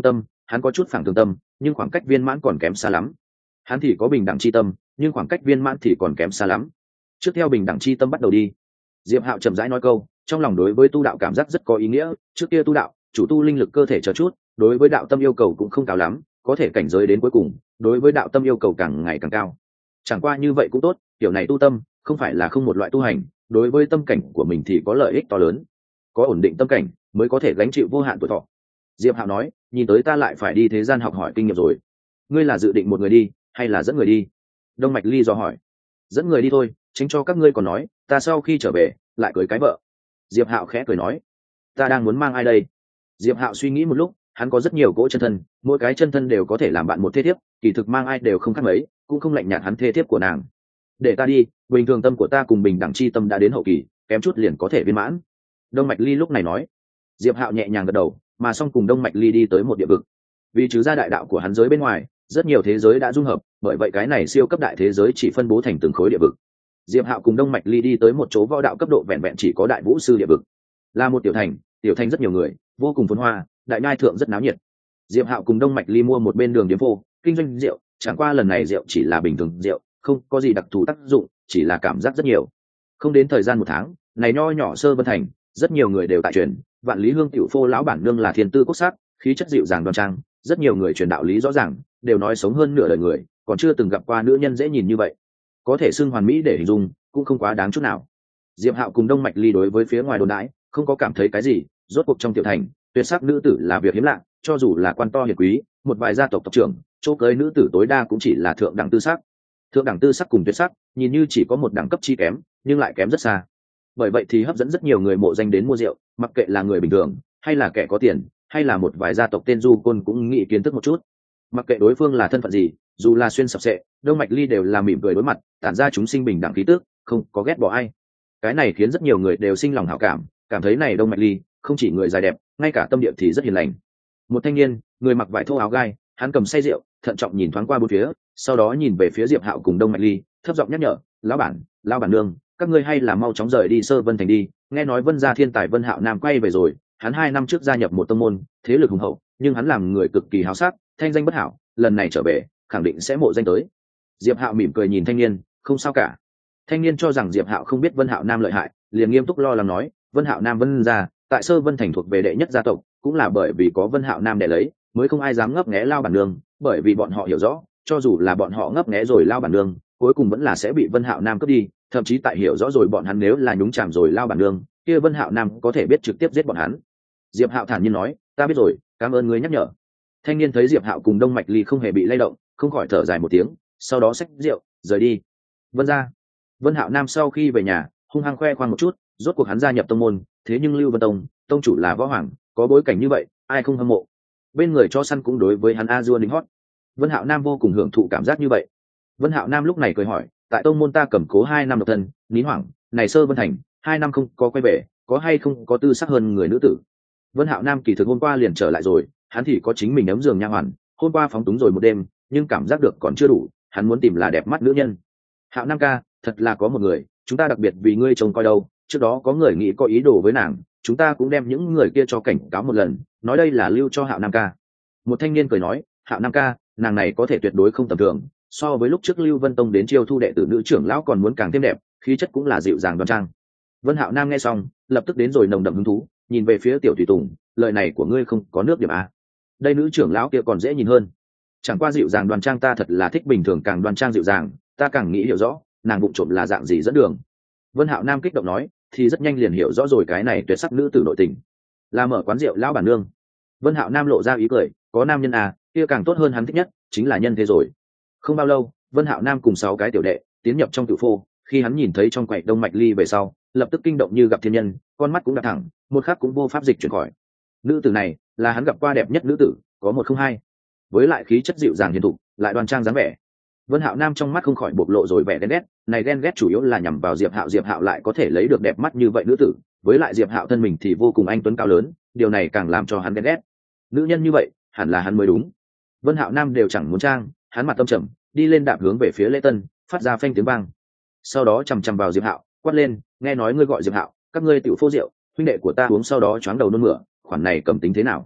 hắn có chút phản tương tâm, nhưng khoảng cách viên mãn còn kém xa lắm. Hắn thì có bình đẳng chi tâm, nhưng khoảng cách viên mãn thì còn kém xa lắm. Trước theo bình đẳng chi tâm bắt đầu đi. Diệp Hạo chậm rãi nói câu, trong lòng đối với tu đạo cảm giác rất có ý nghĩa. Trước kia tu đạo, chủ tu linh lực cơ thể chờ chút, đối với đạo tâm yêu cầu cũng không cao lắm, có thể cảnh giới đến cuối cùng, đối với đạo tâm yêu cầu càng ngày càng cao. Chẳng qua như vậy cũng tốt, kiểu này tu tâm không phải là không một loại tu hành, đối với tâm cảnh của mình thì có lợi ích to lớn. Có ổn định tâm cảnh mới có thể gánh chịu vô hạn tuổi thọ. Diệp Hạo nói, nhìn tới ta lại phải đi thế gian học hỏi kinh nghiệm rồi. Ngươi là dự định một người đi hay là dẫn người đi? Đông Mạch Ly dò hỏi. Dẫn người đi thôi, tránh cho các ngươi còn nói ta sau khi trở về lại cưới cái vợ. Diệp Hạo khẽ cười nói, ta đang muốn mang ai đây? Diệp Hạo suy nghĩ một lúc, hắn có rất nhiều cỗ chân thân, mỗi cái chân thân đều có thể làm bạn một thế thiếp, kỳ thực mang ai đều không khác mấy, cũng không lạnh nhạt hắn thế thiếp của nàng. Để ta đi, bình thường tâm của ta cùng bình đẳng chi tâm đã đến hậu kỳ, kém chút liền có thể viên mãn. Đông Mạch Ly lúc này nói. Diệp Hạo nhẹ nhàng gật đầu, mà xong cùng Đông Mạch Ly đi tới một địa vực. Vì trừ ra đại đạo của hắn giới bên ngoài, rất nhiều thế giới đã dung hợp, bởi vậy cái này siêu cấp đại thế giới chỉ phân bố thành từng khối địa vực. Diệp Hạo cùng Đông Mạch Ly đi tới một chỗ võ đạo cấp độ vẹn vẹn chỉ có đại vũ sư địa vực, là một tiểu thành, tiểu thành rất nhiều người, vô cùng phồn hoa, đại nhai thượng rất náo nhiệt. Diệp Hạo cùng Đông Mạch Ly mua một bên đường điếm vô, kinh doanh rượu, chẳng qua lần này rượu chỉ là bình thường rượu, không có gì đặc thù tác dụng, chỉ là cảm giác rất nhiều. Không đến thời gian một tháng, này nho nhỏ Sơ Vân thành, rất nhiều người đều tại truyền, Vạn Lý Hương tiểu phô lão bản nương là thiên tư quốc sắc, khí chất dịu dàng đoan trang, rất nhiều người truyền đạo lý rõ ràng, đều nói sống hơn nửa đời người, còn chưa từng gặp qua nữ nhân dễ nhìn như vậy. Có thể xưng hoàn mỹ để hình dung, cũng không quá đáng chút nào. Diệp Hạo cùng Đông Mạch Ly đối với phía ngoài đồn đãi, không có cảm thấy cái gì, rốt cuộc trong tiểu thành, tuyệt sắc nữ tử là việc hiếm lạ, cho dù là quan to hiền quý, một vài gia tộc tộc trưởng, chỗ cưới nữ tử tối đa cũng chỉ là thượng đẳng tư sắc. Thượng đẳng tư sắc cùng tuyệt sắc, nhìn như chỉ có một đẳng cấp chi kém, nhưng lại kém rất xa. Bởi vậy thì hấp dẫn rất nhiều người mộ danh đến mua rượu, mặc kệ là người bình thường, hay là kẻ có tiền, hay là một vài gia tộc tên du côn cũng nghĩ kiến thức một chút. Mặc kệ đối phương là thân phận gì, dù là xuyên sập sệ, Đông Mạch Ly đều là mỉm cười đối mặt, tản ra chúng sinh bình đẳng khí tức, không có ghét bỏ ai. Cái này khiến rất nhiều người đều sinh lòng hảo cảm, cảm thấy này Đông Mạch Ly không chỉ người dài đẹp, ngay cả tâm địa thì rất hiền lành. Một thanh niên, người mặc vải thô áo gai, hắn cầm say rượu, thận trọng nhìn thoáng qua bốn phía, sau đó nhìn về phía Diệp Hạo cùng Đông Mạch Ly, thấp giọng nhắc nhở, lão bản, lão bản nương, các ngươi hay là mau chóng rời đi Sơ Vân thành đi, nghe nói Vân gia thiên tài Vân Hạo Nam quay về rồi, hắn hai năm trước gia nhập một tông môn, thế lực hùng hậu, nhưng hắn làm người cực kỳ háo sắc, thanh danh bất hảo, lần này trở về, khẳng định sẽ mộ danh tới. Diệp Hạo mỉm cười nhìn thanh niên, không sao cả. Thanh niên cho rằng Diệp Hạo không biết Vân Hạo Nam lợi hại, liền nghiêm túc lo lắng nói, Vân Hạo Nam Vân gia, tại Sơ Vân thành thuộc về đệ nhất gia tộc, cũng là bởi vì có Vân Hạo Nam để lấy, mới không ai dám ngấp nghé lao bản nương, bởi vì bọn họ hiểu rõ, cho dù là bọn họ ngấp nghé rồi lao bản nương, cuối cùng vẫn là sẽ bị Vân Hạo Nam cướp đi, thậm chí tại hiểu rõ rồi bọn hắn nếu là nhúng chàm rồi lao bản nương, kia Vân Hạo Nam có thể biết trực tiếp giết bọn hắn. Diệp Hạo thản nhiên nói, ta biết rồi, cảm ơn ngươi nhắc nhở. Thanh niên thấy Diệp Hạo cùng Đông Mạch Ly không hề bị lay động, không khỏi thở dài một tiếng, sau đó xách rượu rời đi. Vân gia. Vân Hạo Nam sau khi về nhà, hung hăng khoe khoang một chút, rốt cuộc hắn gia nhập tông môn, thế nhưng Lưu Vân Tông, tông chủ là võ hoàng, có bối cảnh như vậy, ai không hâm mộ. Bên người cho săn cũng đối với hắn a dua đính hót. Vân Hạo Nam vô cùng hưởng thụ cảm giác như vậy. Vân Hạo Nam lúc này cười hỏi, tại tông môn ta cầm cố hai năm độc thân, nín hoảng, này Sơ Vân thành, hai năm không có quay về, có hay không có tư sắc hơn người nữ tử. Vân Hạo Nam kỳ thực hôm qua liền trở lại rồi, hắn thì có chính mình ấm giường nha hoàn, hôm qua phóng túng rồi một đêm, nhưng cảm giác được còn chưa đủ, hắn muốn tìm là đẹp mắt nữ nhân. Hạo Nam ca, thật là có một người, chúng ta đặc biệt vì ngươi trông coi đâu, trước đó có người nghĩ có ý đồ với nàng, chúng ta cũng đem những người kia cho cảnh cáo một lần, nói đây là lưu cho Hạo Nam ca. Một thanh niên cười nói, Hạo Nam ca, nàng này có thể tuyệt đối không tầm thường, so với lúc trước Lưu Vân Tông đến chiêu thu đệ tử nữ trưởng lão còn muốn càng thêm đẹp, khí chất cũng là dịu dàng đoan trang. Vân Hạo Nam nghe xong, lập tức đến rồi nồng đậm hứng thú, nhìn về phía Tiểu Thủy Tùng, lời này của ngươi không có nước điểm à? Đây nữ trưởng lão kia còn dễ nhìn hơn. Chẳng qua dịu dàng đoan trang ta thật là thích, bình thường càng đoan trang dịu dàng, ta càng nghĩ hiểu rõ, nàng vụng trộm là dạng gì dẫn đường. Vân Hạo Nam kích động nói, thì rất nhanh liền hiểu rõ rồi cái này tuyệt sắc nữ tử nội tình, là mở quán rượu lão bản nương. Vân Hạo Nam lộ ra ý cười, có nam nhân à, kia càng tốt hơn, hắn thích nhất chính là nhân thế rồi. Không bao lâu, Vân Hạo Nam cùng sáu cái tiểu đệ tiến nhập trong tiểu phô, khi hắn nhìn thấy trong quầy Đông Mạch Ly về sau, lập tức kinh động như gặp thiên nhân, con mắt cũng đạp thẳng, một khắc cũng vô pháp dịch chuyển khỏi. Nữ tử này là hắn gặp qua đẹp nhất nữ tử, có một không hai, với lại khí chất dịu dàng hiền thục, lại đoan trang dáng vẻ. Vân Hạo Nam trong mắt không khỏi bộc lộ rồi vẻ ghen ghét, này ghen ghét chủ yếu là nhằm vào Diệp Hạo, Diệp Hạo lại có thể lấy được đẹp mắt như vậy nữ tử, với lại Diệp Hạo thân mình thì vô cùng anh tuấn cao lớn, điều này càng làm cho hắn ghen ghét. Nữ nhân như vậy, hẳn là hắn mới đúng. Vân Hạo Nam đều chẳng muốn trang, hắn mặt tâm trầm, đi lên đạp hướng về phía Lễ Tân, phát ra phanh tiếng vang. Sau đó chằm chằm vào Diệp Hạo, quát lên, nghe nói ngươi gọi Diệp Hạo, các ngươi tiểu phô rượu, huynh đệ của ta uống sau đó choáng đầu nôn mửa, khoản này cầm tính thế nào?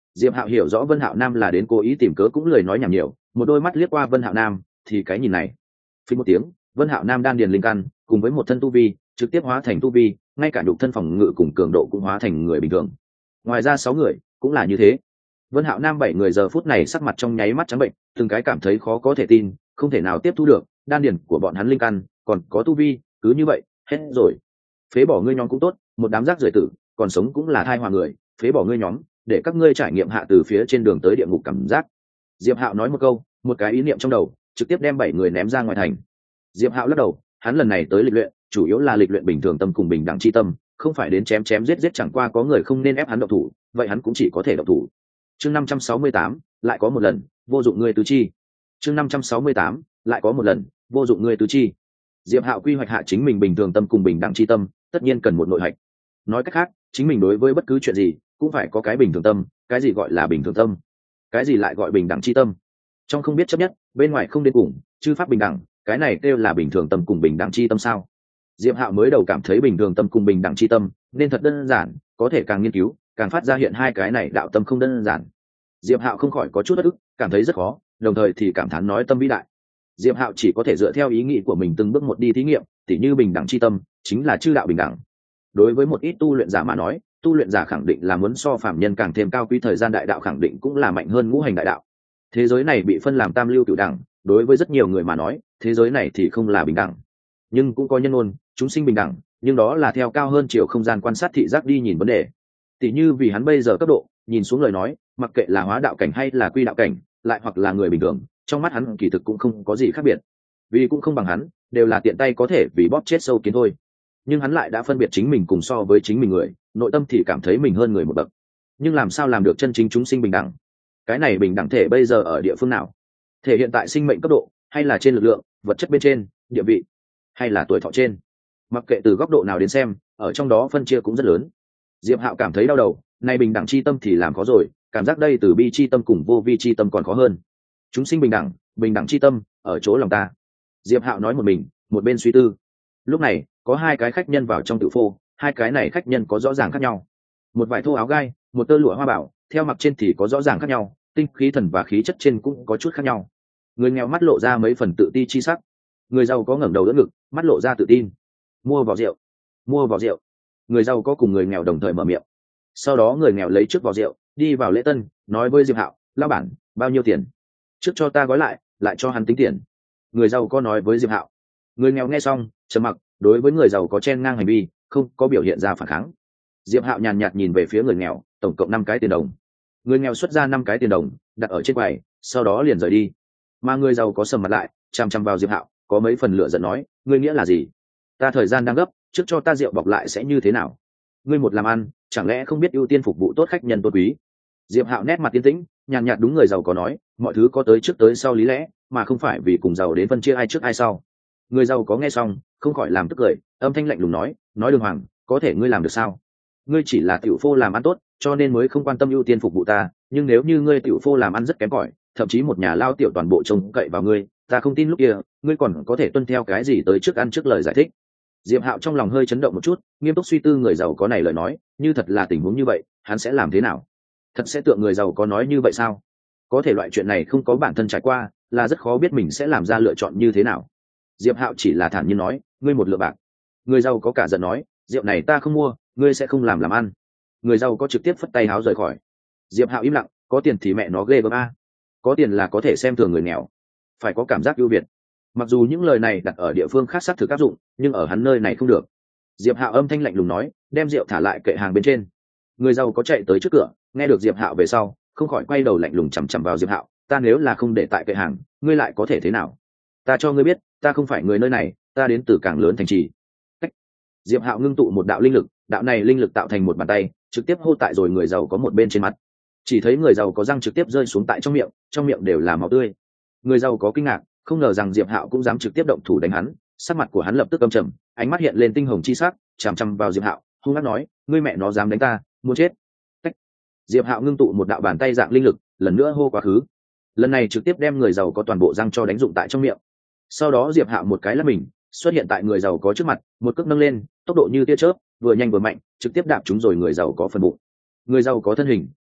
Diệp Hạo hiểu rõ Vân Hạo Nam là đến cố ý tìm cớ, cũng lười nói nhảm nhiều, một đôi mắt liếc qua Vân Hạo Nam, thì cái nhìn này. Phí một tiếng, Vân Hạo Nam đan điền linh căn cùng với một thân tu vi trực tiếp hóa thành tu vi, ngay cả nhục thân phòng ngự cùng cường độ cũng hóa thành người bình thường. Ngoài ra sáu người cũng là như thế. Vân Hạo Nam bảy người giờ phút này sắc mặt trong nháy mắt trắng bệnh, từng cái cảm thấy khó có thể tin, không thể nào tiếp thu được, đan điền của bọn hắn linh căn còn có tu vi, cứ như vậy hết rồi. Phế bỏ ngươi nhóm cũng tốt, một đám rác rưởi tử, còn sống cũng là thai họa người, phế bỏ ngươi nhóm, để các ngươi trải nghiệm hạ từ phía trên đường tới địa ngục cảm giác. Diệp Hạo nói một câu, một cái ý niệm trong đầu trực tiếp đem bảy người ném ra ngoài thành. Diệp Hạo lắc đầu, hắn lần này tới lịch luyện chủ yếu là lịch luyện bình thường tâm cùng bình đẳng chi tâm, không phải đến chém chém giết giết, chẳng qua có người không nên ép hắn động thủ, vậy hắn cũng chỉ có thể động thủ. Chương năm trăm sáu mươi tám, lại có một lần, vô dụng ngươi tứ chi. Chương năm trăm sáu mươi tám, lại có một lần, vô dụng ngươi tứ chi. Diệp Hạo quy hoạch hạ chính mình bình thường tâm cùng bình đẳng chi tâm, tất nhiên cần một nội hạch. Nói cách khác, chính mình đối với bất cứ chuyện gì cũng phải có cái bình thường tâm. Cái gì gọi là bình thường tâm? Cái gì lại gọi bình đẳng chi tâm? Trong không biết chấp nhất, bên ngoài không đến cùng, chư pháp bình đẳng, cái này kêu là bình thường tâm cùng bình đẳng chi tâm sao? Diệp Hạo mới đầu cảm thấy bình thường tâm cùng bình đẳng chi tâm nên thật đơn giản, có thể càng nghiên cứu càng phát ra hiện hai cái này đạo tâm không đơn giản. Diệp Hạo không khỏi có chút bất ức, cảm thấy rất khó, đồng thời thì cảm thán nói tâm vĩ đại. Diệp Hạo chỉ có thể dựa theo ý nghĩ của mình từng bước một đi thí nghiệm, tỉ như bình đẳng chi tâm chính là chư đạo bình đẳng. Đối với một ít tu luyện giả mà nói, tu luyện giả khẳng định là muốn so phàm nhân càng thêm cao quý, thời gian đại đạo khẳng định cũng là mạnh hơn ngũ hành đại đạo. Thế giới này bị phân làm tam lưu cửu đẳng, đối với rất nhiều người mà nói, thế giới này thì không là bình đẳng. Nhưng cũng có nhân ngôn, chúng sinh bình đẳng, nhưng đó là theo cao hơn chiều không gian quan sát thị giác đi nhìn vấn đề. Tỉ như vì hắn bây giờ cấp độ, nhìn xuống lời nói, mặc kệ là hóa đạo cảnh hay là quy đạo cảnh, lại hoặc là người bình thường, trong mắt hắn kỳ thực cũng không có gì khác biệt. Vì cũng không bằng hắn, đều là tiện tay có thể vì bóp chết sâu kiến thôi. Nhưng hắn lại đã phân biệt chính mình cùng so với chính mình người, nội tâm thì cảm thấy mình hơn người một bậc. Nhưng làm sao làm được chân chính chúng sinh bình đẳng? Cái này bình đẳng thể bây giờ ở địa phương nào? Thể hiện tại sinh mệnh cấp độ, hay là trên lực lượng, vật chất bên trên, địa vị, hay là tuổi thọ trên? Mặc kệ từ góc độ nào đến xem, ở trong đó phân chia cũng rất lớn. Diệp Hạo cảm thấy đau đầu, này bình đẳng chi tâm thì làm khó rồi, cảm giác đây từ bi chi tâm cùng vô vi chi tâm còn khó hơn. Chúng sinh bình đẳng, bình đẳng chi tâm ở chỗ lòng ta. Diệp Hạo nói một mình, một bên suy tư. Lúc này, có hai cái khách nhân vào trong tự phô, hai cái này khách nhân có rõ ràng khác nhau. Một vải thô áo gai, một tơ lụa hoa bảo, theo mặc trên thì có rõ ràng khác nhau, tinh khí thần và khí chất trên cũng có chút khác nhau. Người nghèo mắt lộ ra mấy phần tự ti chi sắc, người giàu có ngẩng đầu đỡ ngực, mắt lộ ra tự tin. Mua vỏ rượu, mua vỏ rượu. Người giàu có cùng người nghèo đồng thời mở miệng. Sau đó người nghèo lấy trước vỏ rượu, đi vào lễ tân, nói với Diệp Hạo, lão bản, bao nhiêu tiền? Trước cho ta gói lại, lại cho hắn tính tiền. Người giàu có nói với Diệp Hạo. Người nghèo nghe xong, trầm mặc, đối với người giàu có chen ngang hành vi, không có biểu hiện ra phản kháng. Diệp Hạo nhàn nhạt nhìn về phía người nghèo, tổng cộng năm cái tiền đồng. Người nghèo xuất ra năm cái tiền đồng, đặt ở trên quầy, sau đó liền rời đi. Mà người giàu có sầm mặt lại, chằm chằm vào Diệp Hạo, có mấy phần lửa giận nói, ngươi nghĩa là gì? Ta thời gian đang gấp, trước cho ta rượu bọc lại sẽ như thế nào? Ngươi một làm ăn, chẳng lẽ không biết ưu tiên phục vụ tốt khách nhân tôn quý? Diệp Hạo nét mặt tiến tĩnh, nhàn nhạt đúng người giàu có nói, mọi thứ có tới trước tới sau lý lẽ, mà không phải vì cùng giàu đến phân chia ai trước ai sau. Người giàu có nghe xong, không khỏi làm tức cười, âm thanh lạnh lùng nói, nói đường hoàng, có thể ngươi làm được sao? Ngươi chỉ là tiểu phô làm ăn tốt, cho nên mới không quan tâm ưu tiên phục vụ ta, nhưng nếu như ngươi tiểu phô làm ăn rất kém cỏi, thậm chí một nhà lao tiểu toàn bộ trông cậy vào ngươi, ta không tin lúc kia, ngươi còn có thể tuân theo cái gì tới trước ăn trước lời giải thích. Diệp Hạo trong lòng hơi chấn động một chút, nghiêm túc suy tư người giàu có này lời nói, như thật là tình huống như vậy, hắn sẽ làm thế nào? Thật sẽ tượng người giàu có nói như vậy sao? Có thể loại chuyện này không có bản thân trải qua, là rất khó biết mình sẽ làm ra lựa chọn như thế nào. Diệp Hạo chỉ là thản nhiên nói, ngươi một lượng bạc. Người giàu có cả giận nói, rượu này ta không mua, ngươi sẽ không làm làm ăn. Người giàu có trực tiếp phất tay háo rời khỏi. Diệp Hạo im lặng, có tiền thì mẹ nó ghê gớm a. Có tiền là có thể xem thường người nghèo, phải có cảm giác ưu việt. Mặc dù những lời này đặt ở địa phương khác xác thực áp dụng, nhưng ở hắn nơi này không được. Diệp Hạo âm thanh lạnh lùng nói, đem rượu thả lại kệ hàng bên trên. Người giàu có chạy tới trước cửa, nghe được Diệp Hạo về sau, không khỏi quay đầu lạnh lùng chằm chằm vào Diệp Hạo, ta nếu là không để tại kệ hàng, ngươi lại có thể thế nào? Ta cho ngươi biết, ta không phải người nơi này, ta đến từ càng lớn thành trì. Cách. Diệp Hạo ngưng tụ một đạo linh lực, đạo này linh lực tạo thành một bàn tay, trực tiếp hô tại rồi người giàu có một bên trên mặt. Chỉ thấy người giàu có răng trực tiếp rơi xuống tại trong miệng, trong miệng đều là máu tươi. Người giàu có kinh ngạc, không ngờ rằng Diệp Hạo cũng dám trực tiếp động thủ đánh hắn, sắc mặt của hắn lập tức âm trầm, ánh mắt hiện lên tinh hồng chi sắc, chằm chằm vào Diệp Hạo, hung hăng nói, ngươi mẹ nó dám đánh ta, muốn chết. Cách. Diệp Hạo ngưng tụ một đạo bàn tay dạng linh lực, lần nữa hô quá khứ. Lần này trực tiếp đem người giàu có toàn bộ răng cho đánh dụng tại trong miệng. Sau đó Diệp Hạo một cái lắc mình, xuất hiện tại người giàu có trước mặt, một cước nâng lên, tốc độ như tia chớp, vừa nhanh vừa mạnh, trực tiếp đạp trúng rồi người giàu có phần bụng. Người giàu có thân hình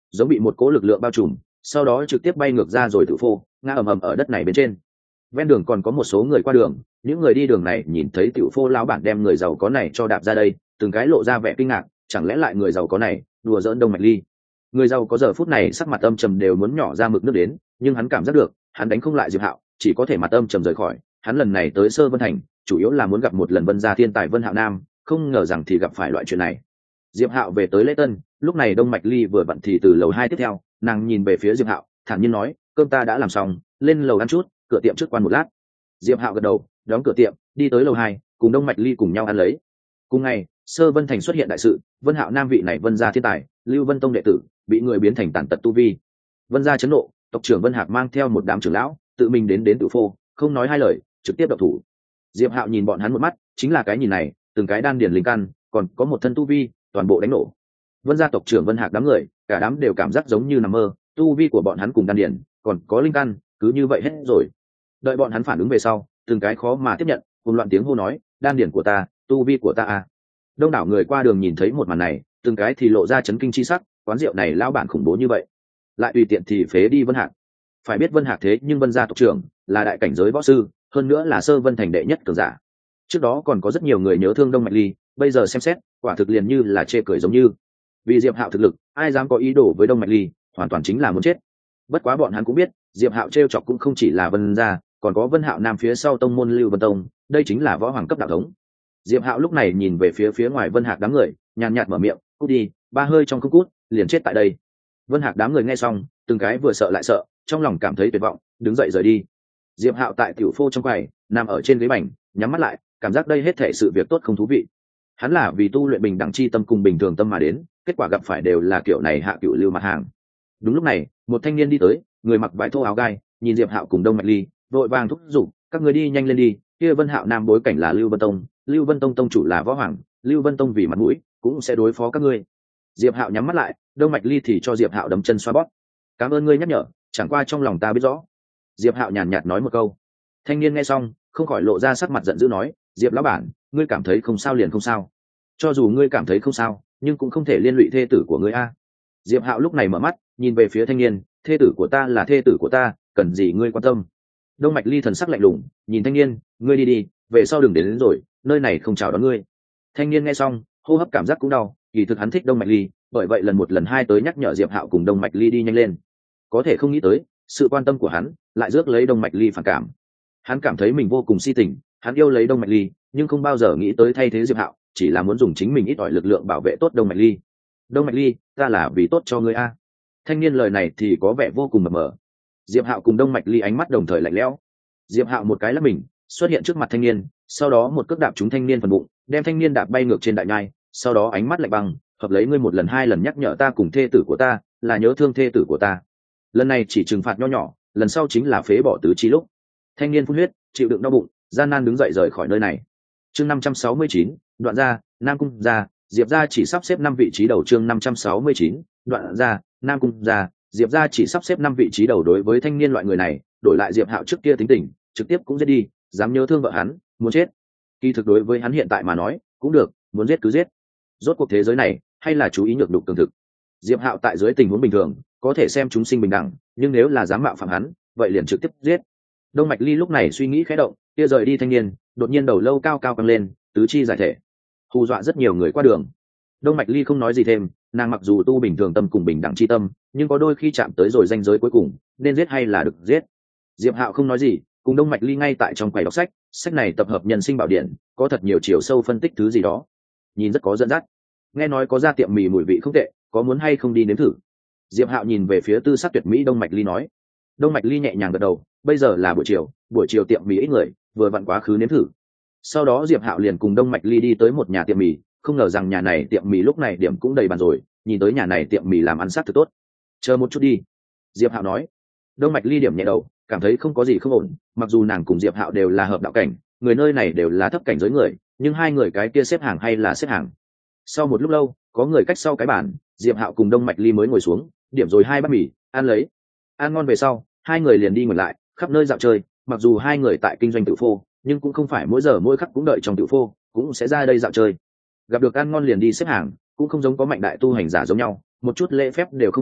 giống bị một cỗ lực lượng bao trùm, sau đó trực tiếp bay ngược ra rồi tự phô ngã ầm ầm ở đất này bên trên. Ven đường còn có một số người qua đường, những người đi đường này nhìn thấy tiểu phô lão bản đem người giàu có này cho đạp ra đây, từng cái lộ ra vẻ kinh ngạc, chẳng lẽ lại người giàu có này đùa giỡn Đông Mạch Ly. Người giàu có giờ phút này sắc mặt âm trầm đều muốn nhỏ ra mực nước đến, nhưng hắn cảm giác được hắn đánh không lại Diệp Hạo, chỉ có thể mặt âm trầm rời khỏi. Hắn lần này tới Sơ Vân Thành chủ yếu là muốn gặp một lần Vân gia thiên tài Vân Hạo Nam, không ngờ rằng thì gặp phải loại chuyện này. Diệp Hạo về tới lễ tân, lúc này Đông Mạch Ly vừa vặn thì từ lầu hai tiếp theo, nàng nhìn về phía Diệp Hạo thản nhiên nói, cơm ta đã làm xong, lên lầu ăn chút, cửa tiệm trước quan một lát. Diệp Hạo gật đầu, đóng cửa tiệm, đi tới lầu hai, cùng Đông Mạch Ly cùng nhau ăn lấy. Cùng ngày, Sơ Vân Thành xuất hiện đại sự, Vân Hạo Nam vị này Vân gia thiên tài, Lưu Vân Tông đệ tử, bị người biến thành tàn tật tu vi. Vân gia chấn nộ, tộc trưởng Vân Hạc mang theo một đám trưởng lão, tự mình đến đến tự phô, không nói hai lời, trực tiếp động thủ. Diệp Hạo nhìn bọn hắn một mắt, chính là cái nhìn này, từng cái đan điền linh căn, còn có một thân tu vi, toàn bộ đánh nổ. Vân gia tộc trưởng Vân Hạc đám người, cả đám đều cảm giác giống như nằm mơ, tu vi của bọn hắn cùng đan điền, còn có linh căn, cứ như vậy hết rồi. Đợi bọn hắn phản ứng về sau, từng cái khó mà tiếp nhận, cùng loạn tiếng hô nói, đan điền của ta, tu vi của ta à. Đông đảo người qua đường nhìn thấy một màn này, từng cái thì lộ ra chấn kinh chi sắc, quán rượu này lão bản khủng bố như vậy, lại tùy tiện thì phế đi Vân Hạc. Phải biết Vân Hạc thế nhưng Vân gia tộc trưởng là đại cảnh giới võ sư, hơn nữa là Sơ Vân Thành đệ nhất cường giả. Trước đó còn có rất nhiều người nhớ thương Đông Mạch Ly, bây giờ xem xét, quả thực liền như là chê cười giống như. Vì Diệp Hạo thực lực, ai dám có ý đồ với Đông Mạch Ly, hoàn toàn chính là muốn chết. Bất quá bọn hắn cũng biết, Diệp Hạo trêu chọc cũng không chỉ là Vân gia, còn có Vân Hạo Nam phía sau tông môn Lưu Vân Tông, đây chính là võ hoàng cấp đạo thống. Diệp Hạo lúc này nhìn về phía phía ngoài Vân Hạc đám người, nhàn nhạt mở miệng, "Cút đi, ba hơi trong không cút, liền chết tại đây." Vân Hạc đám người nghe xong, từng cái vừa sợ lại sợ, trong lòng cảm thấy tuyệt vọng, đứng dậy rời đi. Diệp Hạo tại tiểu phô trong quầy, nằm ở trên ghế bành, nhắm mắt lại, cảm giác đây hết thảy sự việc tốt không thú vị. Hắn là vì tu luyện bình đẳng chi tâm cùng bình thường tâm mà đến, kết quả gặp phải đều là kiểu này hạ cựu lưu mặt hàng. Đúng lúc này, một thanh niên đi tới, người mặc vải thô áo gai, nhìn Diệp Hạo cùng Đông Mạch Ly, vội vàng thúc giục, "Các người đi nhanh lên đi, kia Vân Hạo Nam bối cảnh là Lưu Vân Tông, Lưu Vân Tông tông chủ là võ hoàng, Lưu Vân Tông vì mặt mũi cũng sẽ đối phó các ngươi." Diệp Hạo nhắm mắt lại, Đông Mạch Ly thì cho Diệp Hạo đấm chân xoa bóp. "Cảm ơn ngươi nhắc nhở, chẳng qua trong lòng ta biết rõ." Diệp Hạo nhàn nhạt nói một câu. Thanh niên nghe xong, không khỏi lộ ra sắc mặt giận dữ nói, "Diệp lão bản, ngươi cảm thấy không sao liền không sao. Cho dù ngươi cảm thấy không sao, nhưng cũng không thể liên lụy thê tử của ngươi a." Diệp Hạo lúc này mở mắt, nhìn về phía thanh niên, "Thê tử của ta là thê tử của ta, cần gì ngươi quan tâm." Đông Mạch Ly thần sắc lạnh lùng, nhìn thanh niên, "Ngươi đi đi, về sau đừng đến, đến rồi, nơi này không chào đón ngươi." Thanh niên nghe xong, hô hấp cảm giác cũng đau, kỳ thực hắn thích Đông Mạch Ly, bởi vậy lần một lần hai tới nhắc nhở Diệp Hạo cùng Đông Mạch Ly đi nhanh lên. Có thể không nghĩ tới, sự quan tâm của hắn lại rước lấy Đông Mạch Ly phản cảm. Hắn cảm thấy mình vô cùng si tình, hắn yêu lấy Đông Mạch Ly, nhưng không bao giờ nghĩ tới thay thế Diệp Hạo, chỉ là muốn dùng chính mình ít ỏi lực lượng bảo vệ tốt Đông Mạch Ly. "Đông Mạch Ly, ta là vì tốt cho ngươi a." Thanh niên lời này thì có vẻ vô cùng mập mờ. Diệp Hạo cùng Đông Mạch Ly ánh mắt đồng thời lạnh lẽo. Diệp Hạo một cái lắc mình, xuất hiện trước mặt thanh niên, sau đó một cước đạp trúng thanh niên phần bụng, đem thanh niên đạp bay ngược trên đại nhai, sau đó ánh mắt lạnh băng, "Hợp lấy ngươi một lần hai lần nhắc nhở ta cùng thê tử của ta, là nhớ thương thê tử của ta. Lần này chỉ trừng phạt nho nhỏ, lần sau chính là phế bỏ tứ chi lúc." Thanh niên phun huyết, chịu đựng đau bụng, gian nan đứng dậy rời khỏi nơi này. Chương năm trăm sáu mươi chín, Đoạn gia, Nam cung gia, Diệp gia chỉ sắp xếp năm vị trí đầu. Chương năm trăm sáu mươi chín, Đoạn gia, Nam cung gia, Diệp gia chỉ sắp xếp năm vị trí đầu. Đối với thanh niên loại người này, đổi lại Diệp Hạo trước kia tính tình, trực tiếp cũng giết đi, dám nhớ thương vợ hắn, muốn chết. Kỳ thực đối với hắn hiện tại mà nói, cũng được, muốn giết cứ giết. Rốt cuộc thế giới này, hay là chú ý nhược đục tương thực. Diệp Hạo tại dưới tình huống bình thường, có thể xem chúng sinh bình đẳng, nhưng nếu là dám mạo phạm hắn, vậy liền trực tiếp giết. Đông Mạch Ly lúc này suy nghĩ khẽ động, kia rời đi thanh niên, đột nhiên đầu lâu cao cao căng lên, tứ chi giải thể, hù dọa rất nhiều người qua đường. Đông Mạch Ly không nói gì thêm, nàng mặc dù tu bình thường tâm cùng bình đẳng chi tâm, nhưng có đôi khi chạm tới rồi ranh giới cuối cùng, nên giết hay là được giết. Diệp Hạo không nói gì, cùng Đông Mạch Ly ngay tại trong quầy đọc sách, sách này tập hợp nhân sinh bảo điển, có thật nhiều chiều sâu phân tích thứ gì đó, nhìn rất có dẫn dắt. Nghe nói có ra tiệm mì mùi vị không tệ, có muốn hay không đi nếm thử? Diệp Hạo nhìn về phía tư sắc tuyệt mỹ Đông Mạch Ly nói. Đông Mạch Ly nhẹ nhàng gật đầu, bây giờ là buổi chiều, buổi chiều tiệm mì ít người, vừa vặn quá khứ nếm thử. Sau đó Diệp Hạo liền cùng Đông Mạch Ly đi tới một nhà tiệm mì, không ngờ rằng nhà này tiệm mì lúc này điểm cũng đầy bàn rồi, nhìn tới nhà này tiệm mì làm ăn sát thực tốt. "Chờ một chút đi." Diệp Hạo nói. Đông Mạch Ly điểm nhẹ đầu, cảm thấy không có gì không ổn, mặc dù nàng cùng Diệp Hạo đều là hợp đạo cảnh, người nơi này đều là thấp cảnh giới người, nhưng hai người cái kia xếp hàng hay là xếp hàng. Sau một lúc lâu, có người cách sau cái bàn, Diệp Hạo cùng Đông Mạch Ly mới ngồi xuống, điểm rồi hai bát mì, ăn lấy. Ăn ngon về sau, hai người liền đi ngồi lại, khắp nơi dạo chơi, mặc dù hai người tại kinh doanh tự phô, nhưng cũng không phải mỗi giờ mỗi khắc cũng đợi trong tự phô, cũng sẽ ra đây dạo chơi. Gặp được ăn ngon liền đi xếp hàng, cũng không giống có mạnh đại tu hành giả giống nhau, một chút lễ phép đều không có,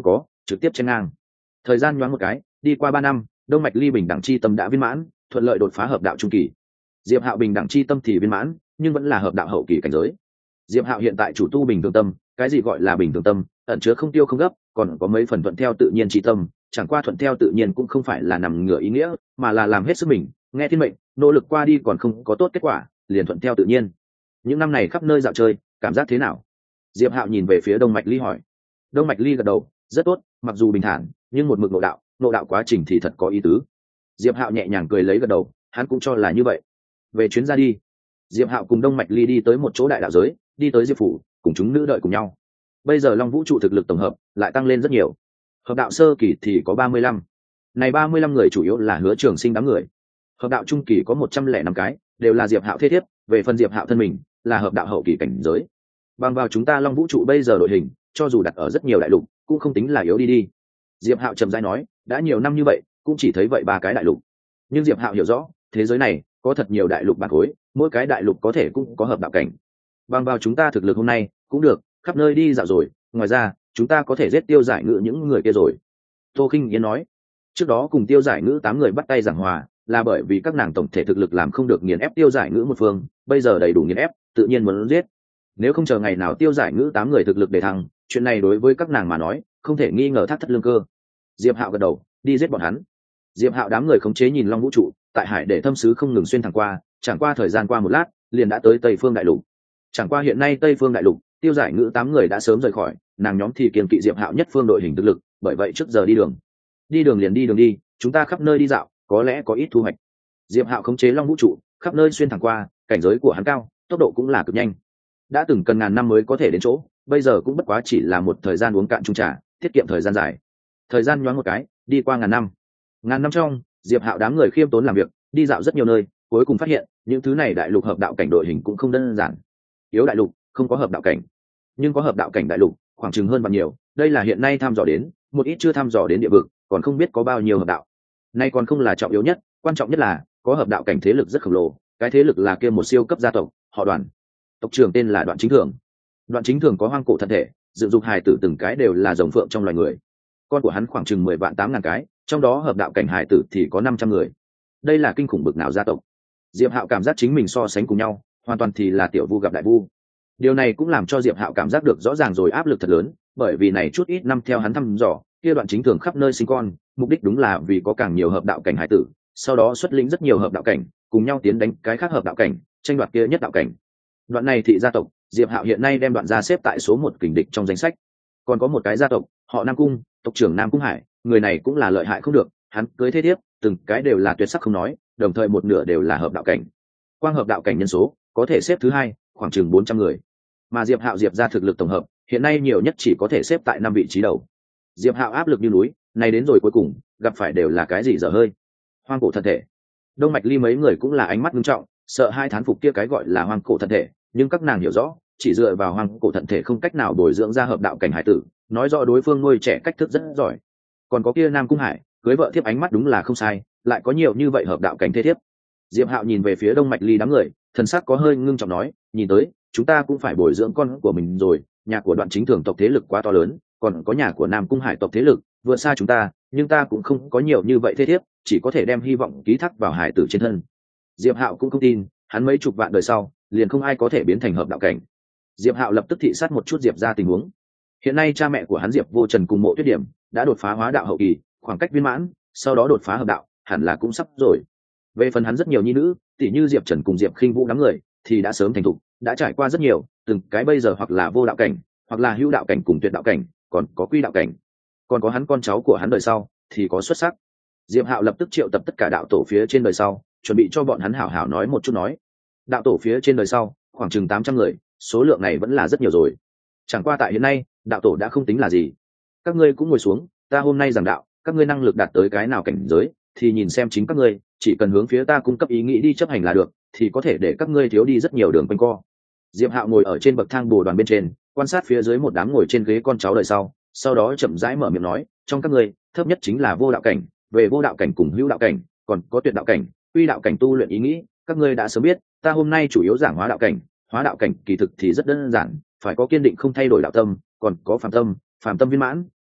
trực tiếp chen ngang. Thời gian nhoáng một cái, đi qua ba năm, đông mạch ly bình đẳng chi tâm đã viên mãn, thuận lợi đột phá hợp đạo trung kỳ. Diệp Hạo bình đẳng chi tâm thì viên mãn, nhưng vẫn là hợp đạo hậu kỳ cảnh giới. Diệp Hạo hiện tại chủ tu bình thường tâm, cái gì gọi là bình thường tâm, ẩn chứa không tiêu không gấp, còn có mấy phần thuận theo tự nhiên chi tâm, chẳng qua thuận theo tự nhiên cũng không phải là nằm ngửa ý nghĩa, mà là làm hết sức mình, nghe thiên mệnh, nỗ lực qua đi còn không có tốt kết quả, liền thuận theo tự nhiên. Những năm này khắp nơi dạo chơi, cảm giác thế nào? Diệp Hạo nhìn về phía Đông Mạch Ly hỏi. Đông Mạch Ly gật đầu, rất tốt, mặc dù bình thản, nhưng một mực nội đạo, nội đạo quá trình thì thật có ý tứ. Diệp Hạo nhẹ nhàng cười lấy gật đầu, hắn cũng cho là như vậy. Về chuyến ra đi. Diệp Hạo cùng Đông Mạch Ly đi tới một chỗ đại đạo giới, đi tới Diệp phủ, cùng chúng nữ đợi cùng nhau. Bây giờ Long Vũ trụ thực lực tổng hợp lại tăng lên rất nhiều. Hợp đạo sơ kỳ thì có ba mươi lăm. Này ba mươi lăm người chủ yếu là Hứa Trường Sinh đám người. Hợp đạo trung kỳ có một trăm lẻ năm cái, đều là Diệp Hạo thế thiếp, về phần Diệp Hạo thân mình, là hợp đạo hậu kỳ cảnh giới. Bằng vào chúng ta Long Vũ trụ bây giờ đội hình, cho dù đặt ở rất nhiều đại lục, cũng không tính là yếu đi đi. Diệp Hạo trầm rãi nói, đã nhiều năm như vậy, cũng chỉ thấy vậy ba cái đại lục. Nhưng Diệp Hạo hiểu rõ, thế giới này có thật nhiều đại lục bản khối, mỗi cái đại lục có thể cũng có hợp đạo cảnh. Bằng vào chúng ta thực lực hôm nay, cũng được, khắp nơi đi dạo rồi, ngoài ra, chúng ta có thể giết Tiêu Giải Ngữ những người kia rồi. Tô Khinh Yên nói, trước đó cùng Tiêu Giải Ngữ tám người bắt tay giảng hòa, là bởi vì các nàng tổng thể thực lực làm không được nghiền ép Tiêu Giải Ngữ một phương, bây giờ đầy đủ nghiền ép, tự nhiên muốn giết. Nếu không chờ ngày nào Tiêu Giải Ngữ tám người thực lực để thăng, chuyện này đối với các nàng mà nói, không thể nghi ngờ thắt thất lương cơ. Diệp Hạo gật đầu, đi giết bọn hắn. Diệp Hạo đám người khống chế nhìn Long Vũ trụ, tại hải để thâm sứ không ngừng xuyên thẳng qua, chẳng qua thời gian qua một lát, liền đã tới Tây Phương đại lục. Chẳng qua hiện nay Tây Phương đại lục, Tiêu Giải Ngữ tám người đã sớm rời khỏi, nàng nhóm thì kiêng kỵ Diệp Hạo nhất phương đội hình thực lực, bởi vậy trước giờ đi đường. Đi đường liền đi đường đi, chúng ta khắp nơi đi dạo, có lẽ có ít thu hoạch. Diệp Hạo khống chế Long Vũ trụ, khắp nơi xuyên thẳng qua, cảnh giới của hắn cao, tốc độ cũng là cực nhanh. Đã từng cần ngàn năm mới có thể đến chỗ, bây giờ cũng bất quá chỉ là một thời gian uống cạn chung trà, tiết kiệm thời gian dài. Thời gian nhoáng một cái, đi qua ngàn năm. Ngàn năm trong, Diệp Hạo đám người khiêm tốn làm việc, đi dạo rất nhiều nơi, cuối cùng phát hiện, những thứ này đại lục hợp đạo cảnh đội hình cũng không đơn giản. Yếu đại lục, không có hợp đạo cảnh, nhưng có hợp đạo cảnh đại lục, khoảng chừng hơn và nhiều, đây là hiện nay thăm dò đến, một ít chưa thăm dò đến địa vực, còn không biết có bao nhiêu hợp đạo. Nay còn không là trọng yếu nhất, quan trọng nhất là có hợp đạo cảnh thế lực rất khổng lồ, cái thế lực là kia một siêu cấp gia tộc, họ Đoàn. Tộc trưởng tên là Đoạn Chính Thường. Đoạn Chính Thường có hoang cổ thân thể, dựng dục hài tử từng cái đều là rồng phượng trong loài người. Con của hắn khoảng chừng mười vạn tám ngàn cái, trong đó hợp đạo cảnh hài tử thì có năm trăm người. Đây là kinh khủng bực nào gia tộc. Diệp Hạo cảm giác chính mình so sánh cùng nhau, hoàn toàn thì là tiểu vu gặp đại vu. Điều này cũng làm cho Diệp Hạo cảm giác được rõ ràng rồi áp lực thật lớn, bởi vì này chút ít năm theo hắn thăm dò, kia Đoạn Chính Thường khắp nơi sinh con, mục đích đúng là vì có càng nhiều hợp đạo cảnh hải tử, sau đó xuất lĩnh rất nhiều hợp đạo cảnh, cùng nhau tiến đánh cái khác hợp đạo cảnh, tranh đoạt kia nhất đạo cảnh. Đoạn này thị gia tộc, Diệp Hạo hiện nay đem Đoạn gia xếp tại số một kình địch trong danh sách. Còn có một cái gia tộc, họ Nam Cung, tộc trưởng Nam Cung Hải, người này cũng là lợi hại không được, hắn cưới thế thiếp, từng cái đều là tuyệt sắc không nói, đồng thời một nửa đều là hợp đạo cảnh. Quang hợp đạo cảnh nhân số, có thể xếp thứ hai, khoảng chừng bốn trăm người. Mà Diệp Hạo Diệp gia thực lực tổng hợp, hiện nay nhiều nhất chỉ có thể xếp tại năm vị trí đầu. Diệp Hạo áp lực như núi, này đến rồi cuối cùng, gặp phải đều là cái gì dở hơi. Hoang cổ thân thể. Đông Mạch Ly mấy người cũng là ánh mắt nghiêm trọng, sợ hai thán phục kia cái gọi là hoang cổ thân thể, nhưng các nàng hiểu rõ, chỉ dựa vào hoang cổ thân thể không cách nào bồi dưỡng ra hợp đạo cảnh hải tử, nói rõ đối phương nuôi trẻ cách thức rất giỏi. Còn có kia Nam Cung Hải, cưới vợ thiếp ánh mắt đúng là không sai, lại có nhiều như vậy hợp đạo cảnh thế thiếp. Diệp Hạo nhìn về phía Đông Mạch Ly đám người, thần sắc có hơi ngưng trọng nói, nhìn tới, chúng ta cũng phải bồi dưỡng con của mình rồi, nhà của Đoạn Chính Thường tộc thế lực quá to lớn, còn có nhà của Nam Cung Hải tộc thế lực vượt xa chúng ta, nhưng ta cũng không có nhiều như vậy thế thiếp, chỉ có thể đem hy vọng ký thác vào hải tử trên thân. Diệp Hạo cũng không tin, hắn mấy chục vạn đời sau, liền không ai có thể biến thành hợp đạo cảnh. Diệp Hạo lập tức thị sát một chút Diệp ra tình huống. Hiện nay cha mẹ của hắn Diệp Vô Trần cùng Mộ Tuyết Điểm đã đột phá hóa đạo hậu kỳ, khoảng cách viên mãn, sau đó đột phá hợp đạo, hẳn là cũng sắp rồi. Về phần hắn rất nhiều nhi nữ, tỷ như Diệp Trần cùng Diệp Khinh Vũ đám người, thì đã sớm thành thục, đã trải qua rất nhiều, từng cái bây giờ hoặc là vô đạo cảnh, hoặc là hữu đạo cảnh cùng tuyệt đạo cảnh, còn có quy đạo cảnh. Còn có hắn con cháu của hắn đời sau, thì có xuất sắc. Diệp Hạo lập tức triệu tập tất cả đạo tổ phía trên đời sau, chuẩn bị cho bọn hắn hảo hảo nói một chút nói. Đạo tổ phía trên đời sau, khoảng chừng tám trăm người, số lượng này vẫn là rất nhiều rồi. Chẳng qua tại hiện nay, đạo tổ đã không tính là gì. Các ngươi cũng ngồi xuống, ta hôm nay giảng đạo, các ngươi năng lực đạt tới cái nào cảnh giới, thì nhìn xem chính các ngươi, chỉ cần hướng phía ta cung cấp ý nghĩ đi chấp hành là được, thì có thể để các ngươi thiếu đi rất nhiều đường quanh co. Diệp Hạo ngồi ở trên bậc thang bồ đoàn bên trên, quan sát phía dưới một đám ngồi trên ghế con cháu đời sau, sau đó chậm rãi mở miệng nói, trong các ngươi, thấp nhất chính là vô đạo cảnh, về vô đạo cảnh cùng hữu đạo cảnh, còn có tuyệt đạo cảnh, uy đạo cảnh tu luyện ý nghĩ, các ngươi đã sớm biết, ta hôm nay chủ yếu giảng hóa đạo cảnh, hóa đạo cảnh kỳ thực thì rất đơn giản, phải có kiên định không thay đổi đạo tâm, còn có phàm tâm, phàm tâm viên mãn,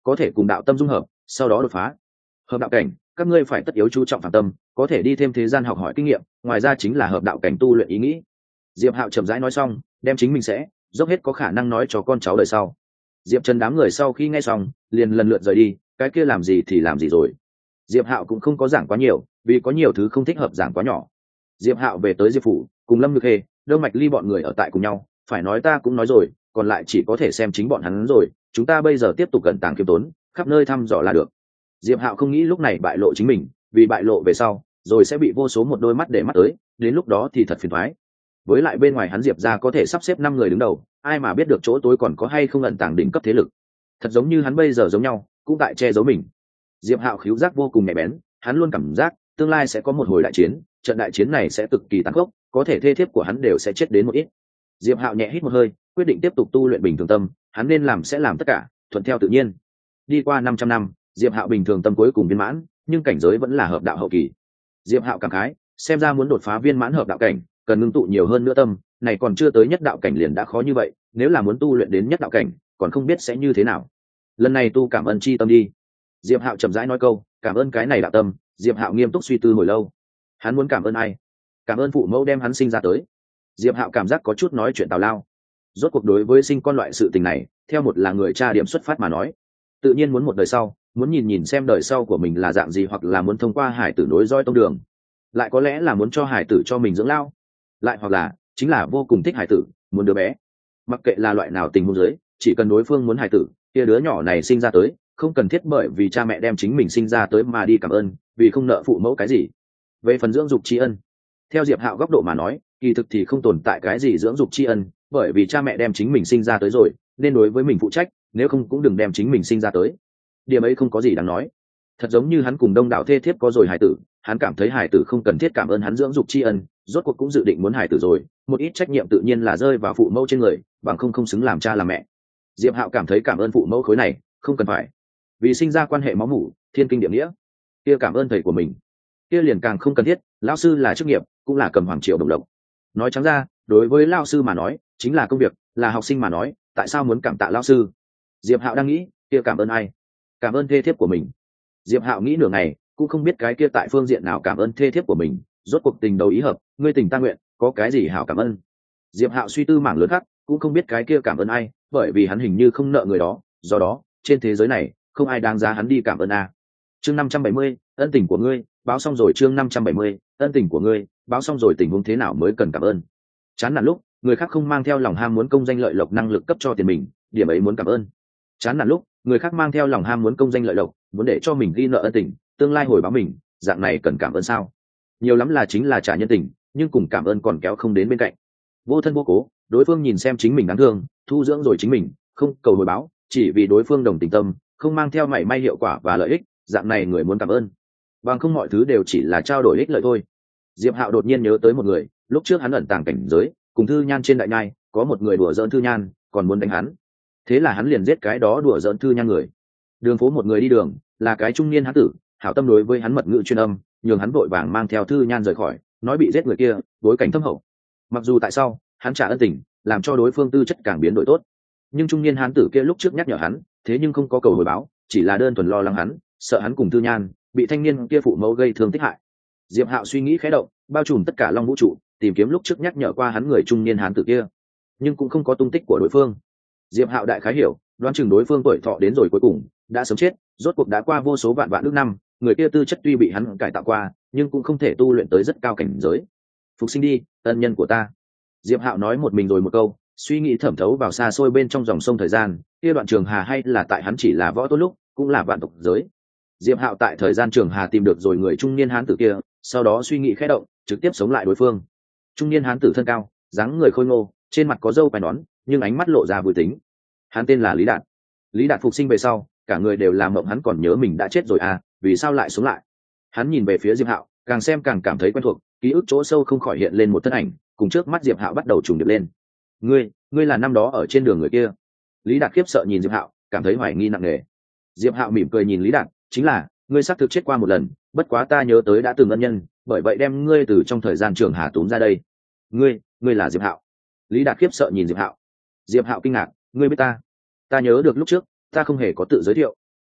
có thể cùng đạo tâm dung hợp, sau đó đột phá hợp đạo cảnh. Các ngươi phải tất yếu chú trọng phàm tâm, có thể đi thêm thế gian học hỏi kinh nghiệm, ngoài ra chính là hợp đạo cảnh tu luyện ý nghĩ. Diệp Hạo chậm rãi nói xong, đem chính mình sẽ dốc hết có khả năng nói cho con cháu đời sau. Diệp Trần đám người sau khi nghe xong, liền lần lượt rời đi, cái kia làm gì thì làm gì rồi. Diệp Hạo cũng không có giảng quá nhiều, vì có nhiều thứ không thích hợp giảng quá nhỏ. Diệp Hạo về tới Diệp phủ, cùng Lâm Nhược Hề, Đông Mạch Ly bọn người ở tại cùng nhau, phải nói ta cũng nói rồi, còn lại chỉ có thể xem chính bọn hắn rồi, chúng ta bây giờ tiếp tục cẩn tàng kiêm tốn, khắp nơi thăm dò là được. Diệp Hạo không nghĩ lúc này bại lộ chính mình, vì bại lộ về sau, rồi sẽ bị vô số một đôi mắt để mắt tới, đến lúc đó thì thật phiền toái. Với lại bên ngoài hắn Diệp ra có thể sắp xếp năm người đứng đầu, ai mà biết được chỗ tối còn có hay không ẩn tàng đỉnh cấp thế lực. Thật giống như hắn bây giờ giống nhau, cũng tại che giấu mình. Diệp Hạo khứu giác vô cùng nhạy bén, hắn luôn cảm giác tương lai sẽ có một hồi đại chiến, trận đại chiến này sẽ cực kỳ tàn khốc, có thể thê thiếp của hắn đều sẽ chết đến một ít. Diệp Hạo nhẹ hít một hơi, quyết định tiếp tục tu luyện bình thường tâm, hắn nên làm sẽ làm tất cả, thuận theo tự nhiên. Đi qua năm trăm năm, Diệp Hạo bình thường tâm cuối cùng viên mãn, nhưng cảnh giới vẫn là hợp đạo hậu kỳ. Diệp Hạo cảm khái, xem ra muốn đột phá viên mãn hợp đạo cảnh, cần ngưng tụ nhiều hơn nữa tâm, này còn chưa tới nhất đạo cảnh liền đã khó như vậy, nếu là muốn tu luyện đến nhất đạo cảnh, còn không biết sẽ như thế nào. Lần này tu cảm ơn chi tâm đi. Diệp Hạo chậm rãi nói câu, cảm ơn cái này đạo tâm. Diệp Hạo nghiêm túc suy tư hồi lâu. Hắn muốn cảm ơn ai? Cảm ơn phụ mẫu đem hắn sinh ra tới. Diệp Hạo cảm giác có chút nói chuyện tào lao. Rốt cuộc đối với sinh con loại sự tình này, theo một là người cha điểm xuất phát mà nói, tự nhiên muốn một đời sau, muốn nhìn nhìn xem đời sau của mình là dạng gì, hoặc là muốn thông qua hải tử nối roi tông đường, lại có lẽ là muốn cho hải tử cho mình dưỡng lao, lại hoặc là chính là vô cùng thích hải tử, muốn đứa bé. Mặc kệ là loại nào tình huống dưới, chỉ cần đối phương muốn hải tử, kia đứa nhỏ này sinh ra tới, không cần thiết bởi vì cha mẹ đem chính mình sinh ra tới mà đi cảm ơn, vì không nợ phụ mẫu cái gì. Về phần dưỡng dục tri ân, theo Diệp Hạo góc độ mà nói, kỳ thực thì không tồn tại cái gì dưỡng dục tri ân, bởi vì cha mẹ đem chính mình sinh ra tới rồi, nên đối với mình phụ trách, nếu không cũng đừng đem chính mình sinh ra tới. Điểm ấy không có gì đáng nói. Thật giống như hắn cùng đông đảo thê thiếp có rồi hải tử, hắn cảm thấy hải tử không cần thiết cảm ơn hắn dưỡng dục tri ân, rốt cuộc cũng dự định muốn hải tử rồi, một ít trách nhiệm tự nhiên là rơi vào phụ mẫu trên người, bằng không không xứng làm cha làm mẹ. Diệp Hạo cảm thấy cảm ơn phụ mẫu khối này không cần phải, vì sinh ra quan hệ máu mủ, thiên kinh địa nghĩa. Kia cảm ơn thầy của mình, kia liền càng không cần thiết, lão sư là chức nghiệp, cũng là cầm hoàng triệu đồng lộc. Nói trắng ra, đối với lão sư mà nói, chính là công việc, là học sinh mà nói, tại sao muốn cảm tạ lão sư? Diệp Hạo đang nghĩ, kia cảm ơn ai? Cảm ơn thê thiếp của mình. Diệp Hạo nghĩ nửa ngày, cũng không biết cái kia tại phương diện nào cảm ơn thê thiếp của mình, rốt cuộc tình đầu ý hợp, ngươi tình ta nguyện, có cái gì hảo cảm ơn. Diệp Hạo suy tư mảng lớn khác, cũng không biết cái kia cảm ơn ai, bởi vì hắn hình như không nợ người đó, do đó, trên thế giới này, không ai đáng giá hắn đi cảm ơn a. Chương năm trăm bảy mươi, ân tình của ngươi, báo xong rồi. Chương năm trăm bảy mươi, ân tình của ngươi, báo xong rồi. Tình huống thế nào mới cần cảm ơn? Chán nản lúc, người khác không mang theo lòng ham muốn công danh lợi lộc năng lực cấp cho tiền mình, điểm ấy muốn cảm ơn. Chán nản lúc, người khác mang theo lòng ham muốn công danh lợi lộc, muốn để cho mình ghi nợ ân tình, tương lai hồi báo mình, dạng này cần cảm ơn sao? Nhiều lắm là chính là trả nhân tình, nhưng cùng cảm ơn còn kéo không đến bên cạnh. Vô thân vô cố, đối phương nhìn xem chính mình đáng thương, thu dưỡng rồi chính mình, không cầu hồi báo, chỉ vì đối phương đồng tình tâm, không mang theo mảy may hiệu quả và lợi ích, dạng này người muốn cảm ơn. Bằng không mọi thứ đều chỉ là trao đổi ích lợi thôi. Diệp Hạo đột nhiên nhớ tới một người, lúc trước hắn ẩn tàng cảnh giới, cùng Thư Nhan trên đại nhai, có một người đùa giỡn Thư Nhan, còn muốn đánh hắn. Thế là hắn liền giết cái đó đùa giỡn Thư Nhan người. Đường phố một người đi đường, là cái trung niên hán tử, hảo tâm đối với hắn mật ngữ chuyên âm, nhường hắn vội vàng mang theo Thư Nhan rời khỏi, nói bị giết người kia, bối cảnh thâm hậu. Mặc dù tại sao, hắn trả ân tình, làm cho đối phương tư chất càng biến đổi tốt, nhưng trung niên hán tử kia lúc trước nhắc nhở hắn, thế nhưng không có cầu hồi báo, chỉ là đơn thuần lo lắng hắn, sợ hắn cùng Thư Nhan bị thanh niên kia phụ mẫu gây thương tích hại. Diệp Hạo suy nghĩ khẽ động, bao trùm tất cả long vũ trụ, tìm kiếm lúc trước nhắc nhở qua hắn người trung niên hán tử kia, nhưng cũng không có tung tích của đối phương. Diệp Hạo đại khái hiểu, đoán chừng đối phương tuổi thọ đến rồi cuối cùng đã sớm chết, rốt cuộc đã qua vô số vạn vạn nước năm, người kia tư chất tuy bị hắn cải tạo qua, nhưng cũng không thể tu luyện tới rất cao cảnh giới. Phục sinh đi, ân nhân của ta. Diệp Hạo nói một mình rồi một câu, suy nghĩ thẩm thấu vào xa xôi bên trong dòng sông thời gian, kia đoạn trường hà hay là tại hắn chỉ là võ tốt lúc, cũng là vạn tộc giới. Diệp Hạo tại thời gian trường hà tìm được rồi người trung niên hán tử kia, sau đó suy nghĩ khẽ động, trực tiếp sống lại đối phương. Trung niên hán tử thân cao, dáng người khôi ngô, trên mặt có râu quai nón, nhưng ánh mắt lộ ra vui tính. Hắn tên là Lý Đạt. Lý Đạt phục sinh về sau, cả người đều làm mộng, hắn còn nhớ mình đã chết rồi à, vì sao lại sống lại? Hắn nhìn về phía Diệp Hạo, càng xem càng cảm thấy quen thuộc, ký ức chỗ sâu không khỏi hiện lên một thân ảnh, cùng trước mắt Diệp Hạo bắt đầu trùng điệp lên. Ngươi, ngươi là năm đó ở trên đường người kia? Lý Đạt khiếp sợ nhìn Diệp Hạo, cảm thấy hoài nghi nặng nề. Diệp Hạo mỉm cười nhìn Lý Đạt, chính là, ngươi xác thực chết qua một lần, bất quá ta nhớ tới đã từng ân nhân, bởi vậy đem ngươi từ trong thời gian trường hà túm ra đây. Ngươi, ngươi là Diệp Hạo? Lý Đạt khiếp sợ nhìn Diệp Hạo. Diệp Hạo kinh ngạc, ngươi biết ta? Ta nhớ được lúc trước, ta không hề có tự giới thiệu.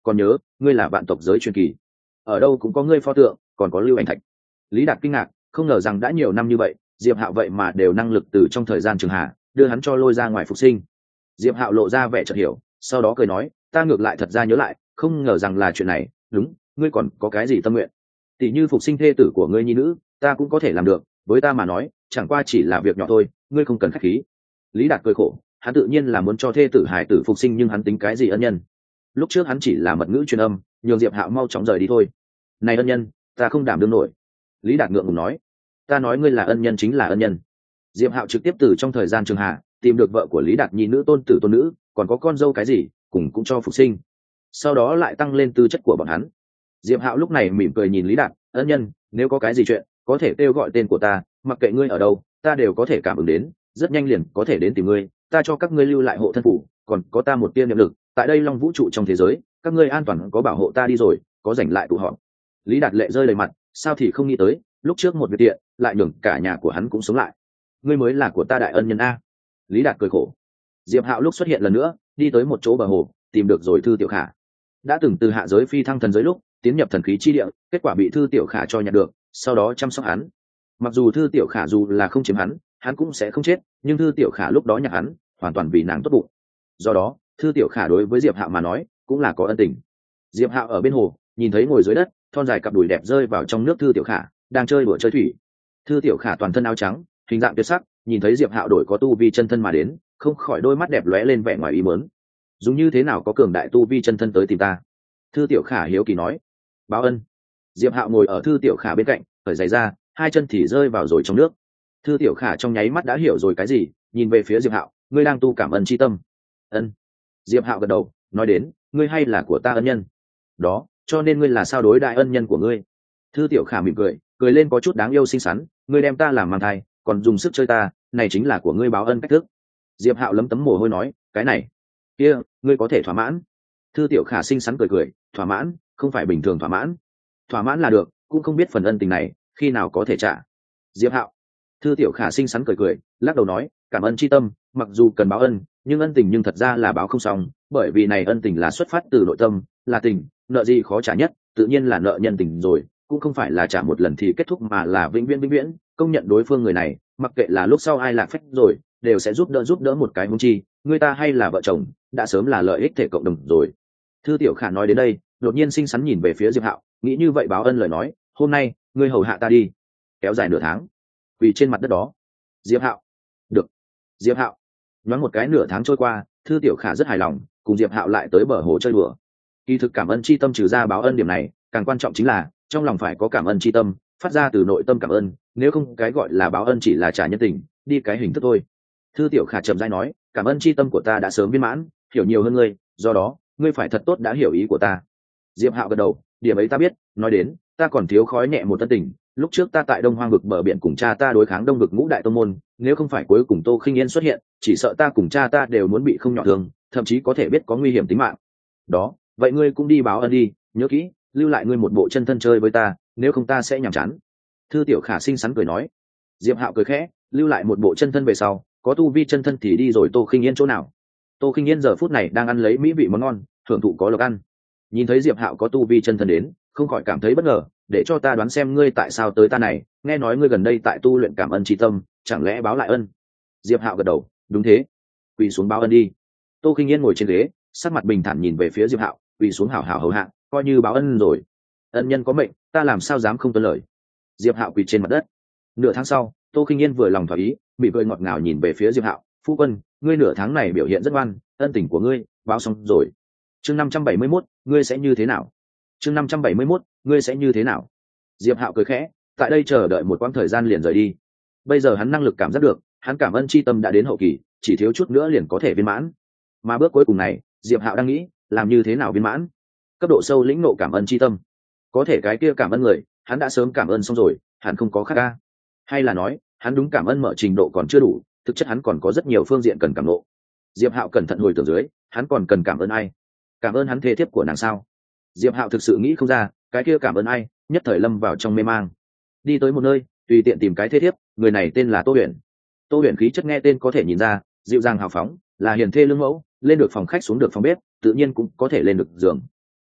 còn nhớ ngươi là vạn tộc giới truyền kỳ, ở đâu cũng có ngươi pho tượng, còn có lưu ảnh thạch. Lý Đạt kinh ngạc, không ngờ rằng đã nhiều năm như vậy Diệp Hạo vậy mà đều năng lực từ trong thời gian trường hạ đưa hắn cho lôi ra ngoài phục sinh. Diệp Hạo lộ ra vẻ chợt hiểu, sau đó cười nói, ta ngược lại thật ra nhớ lại, không ngờ rằng là chuyện này. Đúng, ngươi còn có cái gì tâm nguyện? Tỷ như phục sinh thê tử của ngươi nhi nữ, ta cũng có thể làm được, với ta mà nói chẳng qua chỉ là việc nhỏ thôi, ngươi không cần khách khí. Lý Đạt cười khổ, hắn tự nhiên là muốn cho thê tử hải tử phục sinh, nhưng hắn tính cái gì ân nhân? Lúc trước hắn chỉ là mật ngữ truyền âm, nhường Diệp Hạo mau chóng rời đi thôi. Này ân nhân, ta không đảm đương nổi. Lý Đạt ngượng ngùng nói, ta nói ngươi là ân nhân chính là ân nhân. Diệp Hạo trực tiếp từ trong thời gian trường hạ tìm được vợ của Lý Đạt nhi nữ tôn tử tôn nữ, còn có con dâu cái gì cùng cũng cho phục sinh, sau đó lại tăng lên tư chất của bọn hắn. Diệp Hạo lúc này mỉm cười nhìn Lý Đạt, ân nhân, nếu có cái gì chuyện có thể kêu gọi tên của ta, mặc kệ ngươi ở đâu ta đều có thể cảm ứng đến, rất nhanh liền có thể đến tìm ngươi, ta cho các ngươi lưu lại hộ thân phủ, còn có ta một tia niệm lực, tại đây Long vũ trụ trong thế giới các ngươi an toàn có bảo hộ ta đi rồi, có rảnh lại tụ họp. Lý Đạt lệ rơi đầy mặt, sao thì không nghĩ tới lúc trước một việc tiện lại nhường cả nhà của hắn cũng sống lại. Ngươi mới là của ta đại ân nhân a. Lý Đạt cười khổ. Diệp Hạo lúc xuất hiện lần nữa đi tới một chỗ bờ hồ, tìm được rồi Thư Tiểu Khả. Đã từng từ hạ giới phi thăng thần giới lúc tiến nhập thần khí chi địa, kết quả bị Thư Tiểu Khả cho nhặt được, sau đó chăm sóc hắn. Mặc dù Thư Tiểu Khả dù là không chiếm hắn hắn cũng sẽ không chết, nhưng Thư Tiểu Khả lúc đó nhặt hắn hoàn toàn vì nàng tốt bụng, do đó Thư Tiểu Khả đối với Diệp Hạo mà nói cũng là có ân tình. Diệp Hạo ở bên hồ nhìn thấy ngồi dưới đất thon dài cặp đùi đẹp rơi vào trong nước Thư Tiểu Khả đang chơi đùa chơi thủy. Thư Tiểu Khả toàn thân áo trắng, hình dạng tuyệt sắc, nhìn thấy Diệp Hạo đổi có tu vi chân thân mà đến, không khỏi đôi mắt đẹp lóe lên vẻ ngoài ý muốn. Dùng như thế nào có cường đại tu vi chân thân tới tìm ta? Thư Tiểu Khả hiếu kỳ nói. Báo ân. Diệp Hạo ngồi ở Thư Tiểu Khả bên cạnh, cởi giày ra, hai chân thì rơi vào rồi trong nước. Thư Tiểu Khả trong nháy mắt đã hiểu rồi cái gì, nhìn về phía Diệp Hạo, ngươi đang tu cảm ơn chi tâm. Ân. Diệp Hạo gật đầu, nói đến, ngươi hay là của ta ân nhân. Đó, cho nên ngươi là sao đối đại ân nhân của ngươi? Thư Tiểu Khả mỉm cười, cười lên có chút đáng yêu xinh xắn, ngươi đem ta làm mang thai, còn dùng sức chơi ta, này chính là của ngươi báo ân cách thức. Diệp Hạo lấm tấm mồ hôi nói, cái này, kia, ngươi có thể thỏa mãn. Thư Tiểu Khả xinh xắn cười cười, thỏa mãn, không phải bình thường thỏa mãn. Thỏa mãn là được, cũng không biết phần ân tình này khi nào có thể trả. Diệp Hạo. Thư Tiểu Khả xinh xắn cười cười, lắc đầu nói, cảm ơn chi tâm, mặc dù cần báo ân, nhưng ân tình nhưng thật ra là báo không xong, bởi vì này ân tình là xuất phát từ nội tâm, là tình, nợ gì khó trả nhất, tự nhiên là nợ nhân tình rồi, cũng không phải là trả một lần thì kết thúc mà là vĩnh viễn vĩnh viễn, công nhận đối phương người này, mặc kệ là lúc sau ai lạc phách rồi, đều sẽ giúp đỡ giúp đỡ một cái huống chi, người ta hay là vợ chồng, đã sớm là lợi ích thể cộng đồng rồi. Thư Tiểu Khả nói đến đây, đột nhiên xinh xắn nhìn về phía Diệp Hạo, nghĩ như vậy báo ân lời nói, hôm nay ngươi hầu hạ ta đi. Kéo dài nửa tháng, quỳ trên mặt đất đó. Diệp Hạo. Được. Diệp Hạo. Nhoáng một cái nửa tháng trôi qua, Thư Tiểu Khả rất hài lòng, cùng Diệp Hạo lại tới bờ hồ chơi đùa. Kỳ thực cảm ơn chi tâm trừ ra báo ân điểm này, càng quan trọng chính là trong lòng phải có cảm ơn chi tâm, phát ra từ nội tâm cảm ơn, nếu không cái gọi là báo ân chỉ là trả nhân tình, đi cái hình thức thôi. Thư Tiểu Khả chậm rãi nói, cảm ơn chi tâm của ta đã sớm viên mãn, hiểu nhiều hơn ngươi, do đó ngươi phải thật tốt đã hiểu ý của ta. Diệp Hạo gật đầu, điểm ấy ta biết, nói đến, ta còn thiếu khói nhẹ một tân tình, lúc trước ta tại Đông Hoang vực bờ biển cùng cha ta đối kháng Đông vực ngũ đại tông môn, nếu không phải cuối cùng Tô Khinh Yên xuất hiện, chỉ sợ ta cùng cha ta đều muốn bị không nhỏ thương, thậm chí có thể biết có nguy hiểm tính mạng. Đó, vậy ngươi cũng đi báo ân đi, nhớ kỹ, lưu lại ngươi một bộ chân thân chơi với ta, nếu không ta sẽ nhàm chán. Thư Tiểu Khả xinh xắn cười nói. Diệp Hạo cười khẽ, lưu lại một bộ chân thân về sau, có tu vi chân thân thì đi rồi Tô Khinh Yên chỗ nào? Tô Khinh Yên giờ phút này đang ăn lấy mỹ vị món ngon, hưởng thụ có lộc ăn. Nhìn thấy Diệp Hạo có tu vi chân thân đến, không khỏi cảm thấy bất ngờ, để cho ta đoán xem ngươi tại sao tới ta này, nghe nói ngươi gần đây tại tu luyện cảm ân chi tâm, chẳng lẽ báo lại ân? Diệp Hạo gật đầu, đúng thế. Quỳ xuống báo ân đi. Tô Khinh Yên ngồi trên ghế, sắc mặt bình thản nhìn về phía Diệp Hạo, quỳ xuống hảo hảo hầu hạ, coi như báo ân rồi. Ân nhân có mệnh, ta làm sao dám không tuân lời. Diệp Hạo quỳ trên mặt đất. Nửa tháng sau, Tô Khinh Yên vừa lòng thỏa ý, mỉm cười ngọt ngào nhìn về phía Diệp Hạo, phu quân, ngươi nửa tháng này biểu hiện rất ngoan, ân tình của ngươi báo xong rồi. Chương năm trăm bảy mươi mốt, ngươi sẽ như thế nào? Chương năm trăm bảy mươi mốt, ngươi sẽ như thế nào? Diệp Hạo cười khẽ, tại đây chờ đợi một quãng thời gian liền rời đi. Bây giờ hắn năng lực cảm giác được, hắn cảm ơn chi tâm đã đến hậu kỳ, chỉ thiếu chút nữa liền có thể viên mãn. Mà bước cuối cùng này, Diệp Hạo đang nghĩ, làm như thế nào viên mãn? Cấp độ sâu lĩnh ngộ cảm ơn chi tâm. Có thể cái kia cảm ơn người, hắn đã sớm cảm ơn xong rồi, hắn không có khác ca. Hay là nói, hắn đúng cảm ơn mở trình độ còn chưa đủ, thực chất hắn còn có rất nhiều phương diện cần cảm ngộ. Diệp Hạo cẩn thận hồi tưởng dưới, hắn còn cần cảm ơn ai? Cảm ơn hắn thê thiếp của nàng sao? Diệp Hạo thực sự nghĩ không ra, cái kia cảm ơn ai, nhất thời lâm vào trong mê mang. Đi tới một nơi, tùy tiện tìm cái thê thiếp, người này tên là Tô Huyền. Tô Huyền khí chất nghe tên có thể nhìn ra, dịu dàng hào phóng, là hiền thê lương mẫu, lên được phòng khách xuống được phòng bếp, tự nhiên cũng có thể lên được giường.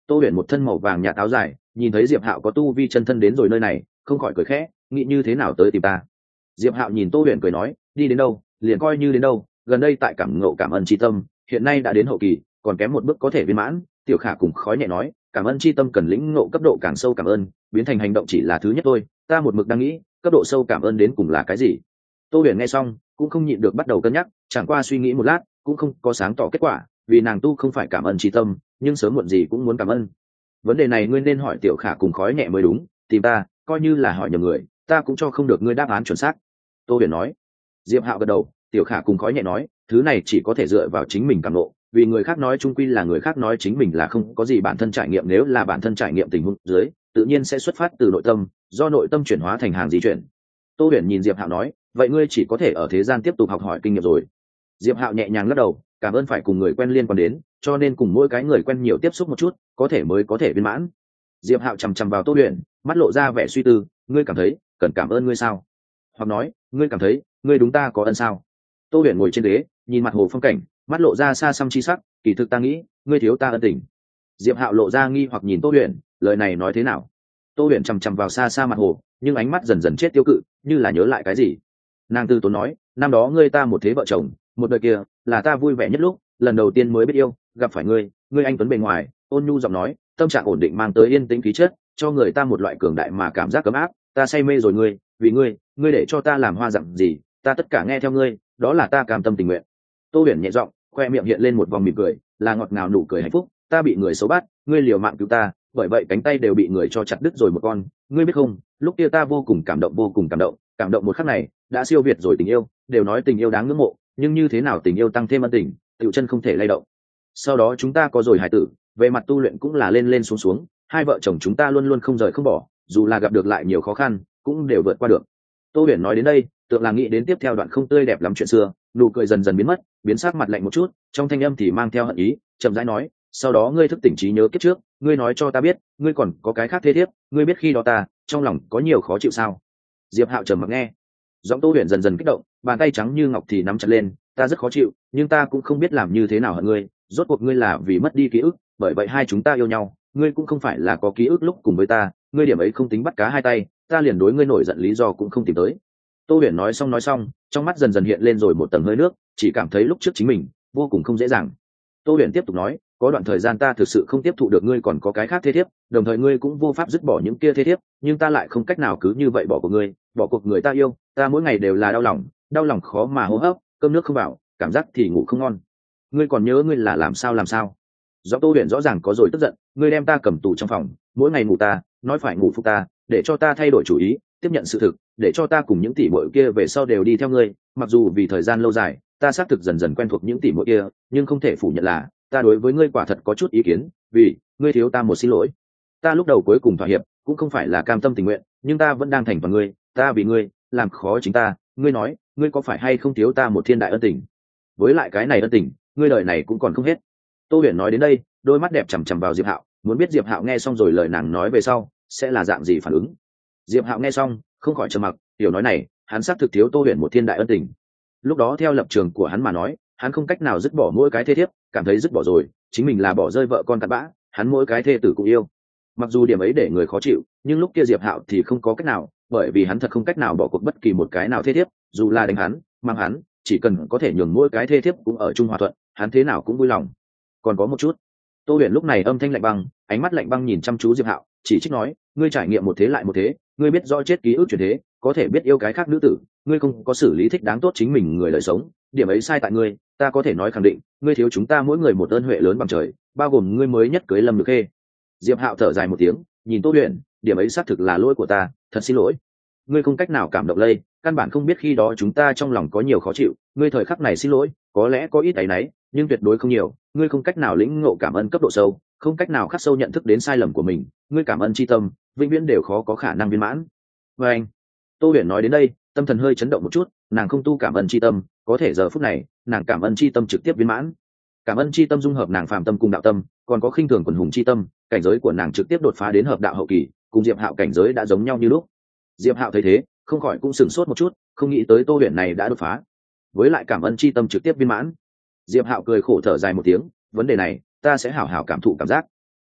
Tô Huyền một thân màu vàng nhạt áo dài, nhìn thấy Diệp Hạo có tu vi chân thân đến rồi nơi này, không khỏi cười khẽ, nghĩ như thế nào tới tìm ta. Diệp Hạo nhìn Tô Huyền cười nói, đi đến đâu liền coi như đến đâu, gần đây tại cảm ngộ cảm ơn chi tâm, hiện nay đã đến hậu kỳ, còn kém một bước có thể viên mãn. Tiểu Khả cùng khói nhẹ nói, cảm ơn chi tâm cần lĩnh ngộ cấp độ càng sâu cảm ơn, biến thành hành động chỉ là thứ nhất thôi, ta một mực đang nghĩ, cấp độ sâu cảm ơn đến cùng là cái gì. Tô Huyền nghe xong, cũng không nhịn được bắt đầu cân nhắc, chẳng qua suy nghĩ một lát, cũng không có sáng tỏ kết quả, vì nàng tu không phải cảm ơn chi tâm, nhưng sớm muộn gì cũng muốn cảm ơn. Vấn đề này ngươi nên hỏi Tiểu Khả cùng khói nhẹ mới đúng, tìm ta, coi như là hỏi nhầm người, ta cũng cho không được ngươi đáp án chuẩn xác. Tô Huyền nói. Diệp Hạo gật đầu, Tiểu Khả cùng khói nhẹ nói, thứ này chỉ có thể dựa vào chính mình cảm ngộ, vì người khác nói chung quy là người khác nói, chính mình là không có gì bản thân trải nghiệm, nếu là bản thân trải nghiệm tình huống dưới, tự nhiên sẽ xuất phát từ nội tâm, do nội tâm chuyển hóa thành hàng di chuyển. Tô Huyền nhìn Diệp Hạo nói, vậy ngươi chỉ có thể ở thế gian tiếp tục học hỏi kinh nghiệm rồi. Diệp Hạo nhẹ nhàng lắc đầu, cảm ơn phải cùng người quen liên quan đến, cho nên cùng mỗi cái người quen nhiều tiếp xúc một chút, có thể mới có thể viên mãn. Diệp Hạo chằm chằm vào Tô Huyền, mắt lộ ra vẻ suy tư, ngươi cảm thấy cần cảm ơn ngươi sao? Hoặc nói, ngươi cảm thấy ngươi đúng ta có ân sao? Tô Huyền ngồi trên ghế, nhìn mặt hồ phong cảnh, mắt lộ ra xa xăm chi sắc, kỳ thực ta nghĩ ngươi thiếu ta ân tình. Diệp Hạo lộ ra nghi hoặc nhìn Tô Huyền, lời này nói thế nào? Tô Huyền chằm chằm vào xa xa mặt hồ, nhưng ánh mắt dần dần chết tiêu cự, như là nhớ lại cái gì. Nàng tư tốn nói, năm đó ngươi ta một thế vợ chồng, một đời kia là ta vui vẻ nhất lúc, lần đầu tiên mới biết yêu, gặp phải ngươi, ngươi anh tuấn bề ngoài, ôn nhu giọng nói, tâm trạng ổn định mang tới yên tĩnh khí chất, cho người ta một loại cường đại mà cảm giác ấm áp, ta say mê rồi ngươi, vì ngươi, ngươi để cho ta làm hoa dặm gì, ta tất cả nghe theo ngươi, đó là ta cam tâm tình nguyện. Tô Huyền nhẹ giọng, khoe miệng hiện lên một vòng mỉm cười, là ngọt ngào nụ cười hạnh phúc, ta bị người xấu bắt, ngươi liều mạng cứu ta, bởi vậy cánh tay đều bị người cho chặt đứt rồi một con, ngươi biết không, lúc kia ta vô cùng cảm động vô cùng cảm động, cảm động một khắc này đã siêu việt rồi tình yêu, đều nói tình yêu đáng ngưỡng mộ, nhưng như thế nào tình yêu tăng thêm ân tình, tiểu chân không thể lay động. Sau đó chúng ta có rồi hài tử, về mặt tu luyện cũng là lên lên xuống xuống, hai vợ chồng chúng ta luôn luôn không rời không bỏ, dù là gặp được lại nhiều khó khăn cũng đều vượt qua được. Tô Huyền nói đến đây, tượng là nghĩ đến tiếp theo đoạn không tươi đẹp lắm chuyện xưa, nụ cười dần dần biến mất, biến sắc mặt lạnh một chút, trong thanh âm thì mang theo hận ý, chậm rãi nói, sau đó ngươi thức tỉnh trí nhớ kiếp trước, ngươi nói cho ta biết, ngươi còn có cái khác thế thiếp, ngươi biết khi đó ta trong lòng có nhiều khó chịu sao? Diệp Hạo trầm mặc nghe, giọng Tô Huyền dần dần kích động, bàn tay trắng như ngọc thì nắm chặt lên, ta rất khó chịu, nhưng ta cũng không biết làm như thế nào hận ngươi, rốt cuộc ngươi là vì mất đi ký ức, bởi vậy hai chúng ta yêu nhau, ngươi cũng không phải là có ký ức lúc cùng với ta, ngươi điểm ấy không tính bắt cá hai tay, ta liền đối ngươi nổi giận lý do cũng không tìm tới. Tô Huyền nói xong nói xong, trong mắt dần dần hiện lên rồi một tầng hơi nước, chỉ cảm thấy lúc trước chính mình vô cùng không dễ dàng. Tô Huyền tiếp tục nói, có đoạn thời gian ta thực sự không tiếp thụ được ngươi còn có cái khác thế thiếp, đồng thời ngươi cũng vô pháp dứt bỏ những kia thế thiếp, nhưng ta lại không cách nào cứ như vậy bỏ cuộc ngươi, bỏ cuộc người ta yêu, ta mỗi ngày đều là đau lòng, đau lòng khó mà hô hấp, cơm nước không vào, cảm giác thì ngủ không ngon. Ngươi còn nhớ ngươi là làm sao làm sao? Giọng Tô Huyền rõ ràng có rồi tức giận, ngươi đem ta cầm tù trong phòng, mỗi ngày ngủ ta, nói phải ngủ phục ta, để cho ta thay đổi chủ ý, tiếp nhận sự thực, để cho ta cùng những tỷ muội kia về sau đều đi theo ngươi, mặc dù vì thời gian lâu dài, ta xác thực dần dần quen thuộc những tỷ muội kia, nhưng không thể phủ nhận là ta đối với ngươi quả thật có chút ý kiến, vì ngươi thiếu ta một xin lỗi. Ta lúc đầu cuối cùng thỏa hiệp, cũng không phải là cam tâm tình nguyện, nhưng ta vẫn đang thành toàn ngươi, ta vì ngươi làm khó chính ta, ngươi nói, ngươi có phải hay không thiếu ta một thiên đại ân tình? Với lại cái này ân tình, ngươi đời này cũng còn không hết. Tô Huyền nói đến đây, đôi mắt đẹp chằm chằm vào Diệp Hạo, muốn biết Diệp Hạo nghe xong rồi lời nàng nói về sau sẽ là dạng gì phản ứng. Diệp Hạo nghe xong không khỏi trầm mặc, hiểu nói này, hắn xác thực thiếu Tô Huyền một thiên đại ân tình. Lúc đó theo lập trường của hắn mà nói, hắn không cách nào dứt bỏ mỗi cái thê thiếp, cảm thấy dứt bỏ rồi chính mình là bỏ rơi vợ con cặn bã, hắn mỗi cái thê tử cũng yêu. Mặc dù điểm ấy để người khó chịu, nhưng lúc kia Diệp Hạo thì không có cách nào, bởi vì hắn thật không cách nào bỏ cuộc bất kỳ một cái nào thê thiếp, dù là đánh hắn, mang hắn, chỉ cần có thể nhường mỗi cái thê thiếp cũng ở chung hòa thuận, hắn thế nào cũng vui lòng. Còn có một chút. Tô Huyền lúc này âm thanh lạnh băng, ánh mắt lạnh băng nhìn chăm chú Diệp Hạo, chỉ trích nói, ngươi trải nghiệm một thế lại một thế, ngươi biết rõ chết ký ức chuyển thế, có thể biết yêu cái khác nữ tử, ngươi không có xử lý thích đáng tốt chính mình người đời sống, điểm ấy sai tại ngươi, ta có thể nói khẳng định, ngươi thiếu chúng ta mỗi người một ơn huệ lớn bằng trời, bao gồm ngươi mới nhất cưới Lâm Nhược Khê. Diệp Hạo thở dài một tiếng, nhìn Tô Huyền, điểm ấy xác thực là lỗi của ta, thật xin lỗi. Ngươi không cách nào cảm động lây, căn bản không biết khi đó chúng ta trong lòng có nhiều khó chịu, ngươi thời khắc này xin lỗi, có lẽ có ít áy náy, nhưng tuyệt đối không nhiều, ngươi không cách nào lĩnh ngộ cảm ơn cấp độ sâu, không cách nào khắc sâu nhận thức đến sai lầm của mình, ngươi cảm ơn chi tâm, vĩnh viễn đều khó có khả năng viên mãn. Và anh, Tô Huyền nói đến đây, tâm thần hơi chấn động một chút, nàng không tu cảm ơn chi tâm, có thể giờ phút này, nàng cảm ơn chi tâm trực tiếp viên mãn. Cảm ơn chi tâm dung hợp nàng phàm tâm cùng đạo tâm, còn có khinh thường quần hùng chi tâm, cảnh giới của nàng trực tiếp đột phá đến hợp đạo hậu kỳ, cùng Diệp Hạo cảnh giới đã giống nhau như lúc. Diệp Hạo thấy thế, không khỏi cũng sửng sốt một chút, không nghĩ tới Tô Huyền này đã đột phá, với lại cảm ơn chi tâm trực tiếp viên mãn. Diệp Hạo cười khổ thở dài một tiếng, vấn đề này, ta sẽ hảo hảo cảm thụ cảm giác.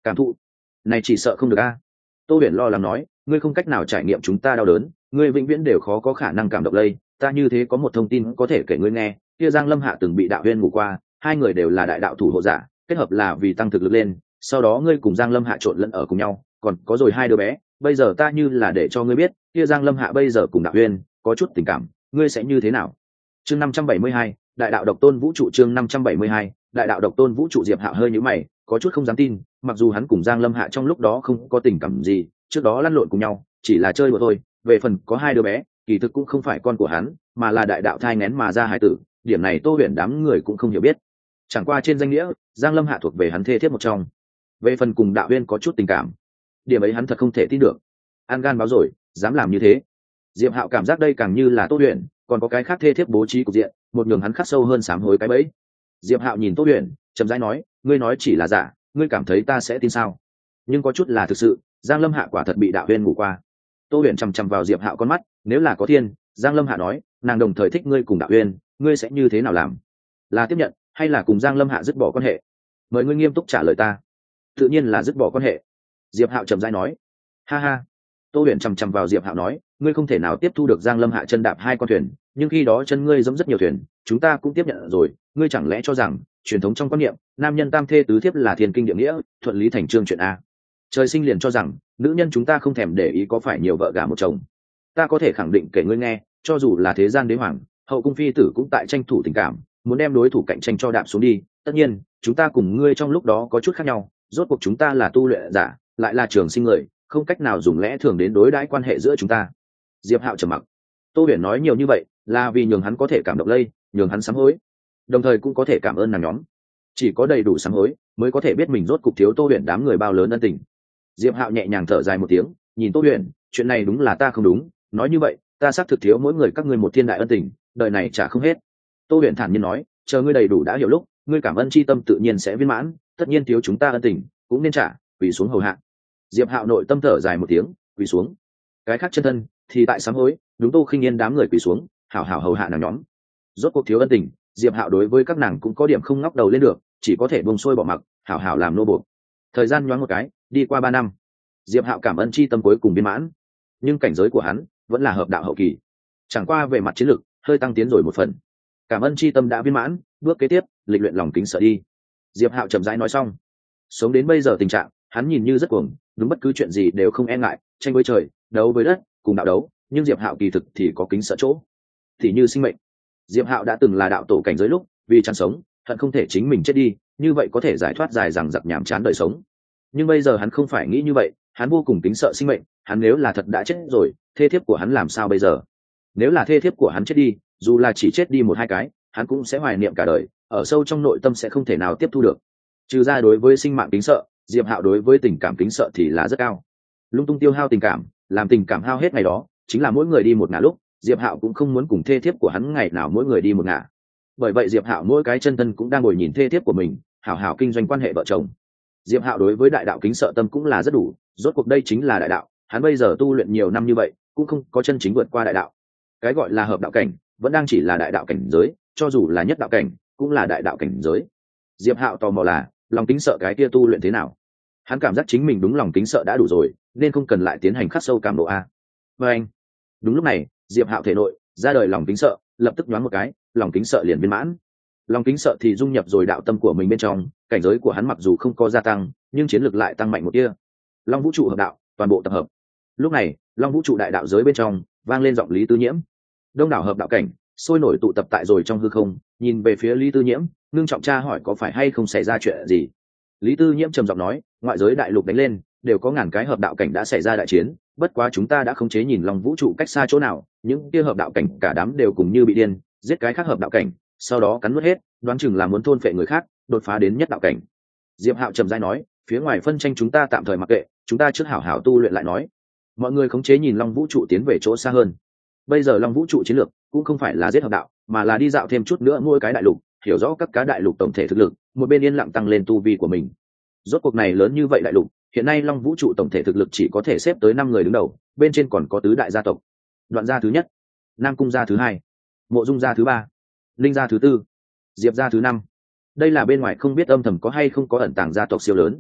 cảm thụ này chỉ sợ không được a. Tô Huyền lo lắng nói, ngươi không cách nào trải nghiệm chúng ta đau đớn, ngươi vĩnh viễn đều khó có khả năng cảm động lây. Ta như thế có một thông tin có thể kể ngươi nghe, kia Giang Lâm Hạ từng bị đạo huyên ngủ qua, hai người đều là đại đạo thủ hộ giả, kết hợp là vì tăng thực lực lên, sau đó ngươi cùng Giang Lâm Hạ trộn lẫn ở cùng nhau, còn có rồi hai đứa bé. Bây giờ ta như là để cho ngươi biết, kia Giang Lâm Hạ bây giờ cùng đạo huyên có chút tình cảm, ngươi sẽ như thế nào? Chương năm trăm bảy mươi hai, đại đạo độc tôn vũ trụ. Chương năm trăm bảy mươi hai, đại đạo độc tôn vũ trụ. Diệp Hạo hơi nhíu mày, có chút không dám tin, mặc dù hắn cùng Giang Lâm Hạ trong lúc đó không có tình cảm gì, trước đó lăn lộn cùng nhau chỉ là chơi đùa thôi, về phần có hai đứa bé kỳ thực cũng không phải con của hắn, mà là đại đạo thai nghén mà ra hải tử, điểm này Tô Huyền đám người cũng không hiểu biết. Chẳng qua trên danh nghĩa Giang Lâm Hạ thuộc về hắn thê thiếp một trong, về phần cùng đạo huyên có chút tình cảm, điểm ấy hắn thật không thể tin được. An gan báo rồi dám làm như thế. Diệp Hạo cảm giác đây càng như là Tô Huyền còn có cái khác thê thiếp bố trí cục diện, một đường hắn khắc sâu hơn sám hối cái bẫy. Diệp Hạo nhìn Tô Huyền chậm rãi nói, ngươi nói chỉ là giả, ngươi cảm thấy ta sẽ tin sao? Nhưng có chút là thực sự, Giang Lâm Hạ quả thật bị đạo huyên ngủ qua. Tô Huyền chằm chằm vào Diệp Hạo con mắt, nếu là có thiên, Giang Lâm Hạ nói nàng đồng thời thích ngươi cùng đạo huyên, ngươi sẽ như thế nào làm? Là tiếp nhận hay là cùng Giang Lâm Hạ dứt bỏ quan hệ? Mời ngươi nghiêm túc trả lời ta. Tự nhiên là dứt bỏ quan hệ. Diệp Hạo chậm rãi nói. Ha ha. Tô Huyền chằm chằm vào Diệp Hạo nói, ngươi không thể nào tiếp thu được Giang Lâm Hạ chân đạp hai con thuyền, nhưng khi đó chân ngươi giống rất nhiều thuyền, chúng ta cũng tiếp nhận rồi, ngươi chẳng lẽ cho rằng truyền thống trong quan niệm nam nhân tam thê tứ thiếp là thiên kinh địa nghĩa, thuận lý thành chương chuyện a? Trời sinh liền cho rằng nữ nhân chúng ta không thèm để ý có phải nhiều vợ gả một chồng. Ta có thể khẳng định kể ngươi nghe, cho dù là thế gian đế hoàng, hậu cung phi tử cũng tại tranh thủ tình cảm, muốn đem đối thủ cạnh tranh cho đạp xuống đi. Tất nhiên chúng ta cùng ngươi trong lúc đó có chút khác nhau, rốt cuộc chúng ta là tu luyện giả, lại là trường sinh người, không cách nào dùng lẽ thường đến đối đãi quan hệ giữa chúng ta. Diệp Hạo trầm mặc. Tô Huyền nói nhiều như vậy là vì nhường hắn có thể cảm động lây, nhường hắn sám hối, đồng thời cũng có thể cảm ơn nàng nhóm. Chỉ có đầy đủ sám hối mới có thể biết mình rốt cục thiếu Tô Huyền đám người bao lớn ân tình. Diệp Hạo nhẹ nhàng thở dài một tiếng, nhìn Tô Huyền, chuyện này đúng là ta không đúng, nói như vậy ta xác thực thiếu mỗi người các ngươi một thiên đại ân tình, đời này trả không hết. Tô Huyền thản nhiên nói, chờ ngươi đầy đủ đã hiểu lúc, ngươi cảm ơn chi tâm tự nhiên sẽ viên mãn, tất nhiên thiếu chúng ta ân tình cũng nên trả, quỳ xuống hầu hạ. Diệp Hạo nội tâm thở dài một tiếng, quỳ xuống. Cái khác chân thân thì tại sám hối, đúng Tô Khinh Yên đám người quỳ xuống, hảo hảo hầu hạ nàng nhóm. Rốt cuộc thiếu ân tình, Diệp Hạo đối với các nàng cũng có điểm không ngóc đầu lên được, chỉ có thể buông xuôi bỏ mặc, hảo hảo làm nô buộc. Thời gian nhoáng một cái, đi qua ba năm. Diệp Hạo cảm ơn chi tâm cuối cùng viên mãn, nhưng cảnh giới của hắn vẫn là hợp đạo hậu kỳ, chẳng qua về mặt chiến lược hơi tăng tiến rồi một phần. Cảm ơn chi tâm đã viên mãn, bước kế tiếp lịch luyện lòng kính sợ đi. Diệp Hạo chậm rãi nói xong. Sống đến bây giờ tình trạng, hắn nhìn như rất cuồng, đúng bất cứ chuyện gì đều không e ngại, tranh với trời, đấu với đất, cùng đạo đấu, nhưng Diệp Hạo kỳ thực thì có kính sợ chỗ. Thì như sinh mệnh, Diệp Hạo đã từng là đạo tổ cảnh giới lúc, vì chăn sống, hận không thể chính mình chết đi, như vậy có thể giải thoát dài dằng dặc nhàm chán đời sống. Nhưng bây giờ hắn không phải nghĩ như vậy, hắn vô cùng kính sợ sinh mệnh, hắn nếu là thật đã chết rồi, thê thiếp của hắn làm sao bây giờ? Nếu là thê thiếp của hắn chết đi, dù là chỉ chết đi một hai cái, hắn cũng sẽ hoài niệm cả đời, ở sâu trong nội tâm sẽ không thể nào tiếp thu được. Trừ ra đối với sinh mạng kính sợ, Diệp Hạo đối với tình cảm kính sợ thì là rất cao. Lung tung tiêu hao tình cảm, làm tình cảm hao hết ngày đó, chính là mỗi người đi một ngả lúc, Diệp Hạo cũng không muốn cùng thê thiếp của hắn ngày nào mỗi người đi một ngả. Bởi vậy Diệp Hạo mỗi cái chân thân cũng đang ngồi nhìn thê thiếp của mình, hảo hảo kinh doanh quan hệ vợ chồng. Diệp Hạo đối với đại đạo kính sợ tâm cũng là rất đủ, rốt cuộc đây chính là đại đạo, hắn bây giờ tu luyện nhiều năm như vậy, cũng không có chân chính vượt qua đại đạo. Cái gọi là hợp đạo cảnh, vẫn đang chỉ là đại đạo cảnh giới, cho dù là nhất đạo cảnh, cũng là đại đạo cảnh giới. Diệp Hạo tò mò là, lòng kính sợ cái kia tu luyện thế nào? Hắn cảm giác chính mình đúng lòng kính sợ đã đủ rồi, nên không cần lại tiến hành khắc sâu cảm độ a. Và anh, đúng lúc này, Diệp Hạo thể nội ra đời lòng kính sợ, lập tức nhoáng một cái, lòng kính sợ liền viên mãn. Lòng kính sợ thì dung nhập rồi đạo tâm của mình bên trong, cảnh giới của hắn mặc dù không có gia tăng, nhưng chiến lược lại tăng mạnh một tia. Long vũ trụ hợp đạo, toàn bộ tập hợp. Lúc này, Long vũ trụ đại đạo giới bên trong vang lên giọng Lý Tư Nhiễm. Đông đảo hợp đạo cảnh sôi nổi tụ tập tại rồi trong hư không, nhìn về phía Lý Tư Nhiễm, ngưng trọng tra hỏi có phải hay không xảy ra chuyện gì. Lý Tư Nhiễm trầm giọng nói, ngoại giới đại lục đánh lên, đều có ngàn cái hợp đạo cảnh đã xảy ra đại chiến, bất quá chúng ta đã khống chế nhìn Long vũ trụ cách xa chỗ nào, những kia hợp đạo cảnh cả đám đều cùng như bị điên, giết cái khác hợp đạo cảnh, sau đó cắn nuốt hết, đoán chừng là muốn thôn phệ người khác, đột phá đến nhất đạo cảnh. Diệp Hạo trầm rãi nói, phía ngoài phân tranh chúng ta tạm thời mặc kệ, chúng ta trước hảo hảo tu luyện lại nói. Mọi người khống chế nhìn Long vũ trụ tiến về chỗ xa hơn. Bây giờ Long vũ trụ chiến lược cũng không phải là giết hợp đạo, mà là đi dạo thêm chút nữa mỗi cái đại lục, hiểu rõ các cá đại lục tổng thể thực lực, một bên yên lặng tăng lên tu vi của mình. Rốt cuộc này lớn như vậy đại lục, hiện nay Long vũ trụ tổng thể thực lực chỉ có thể xếp tới năm người đứng đầu, bên trên còn có tứ đại gia tộc. Đoạn gia thứ nhất, Nam cung gia thứ hai, Mộ Dung gia thứ ba, Linh gia thứ tư, Diệp gia thứ năm. Đây là bên ngoài không biết âm thầm có hay không có ẩn tàng gia tộc siêu lớn.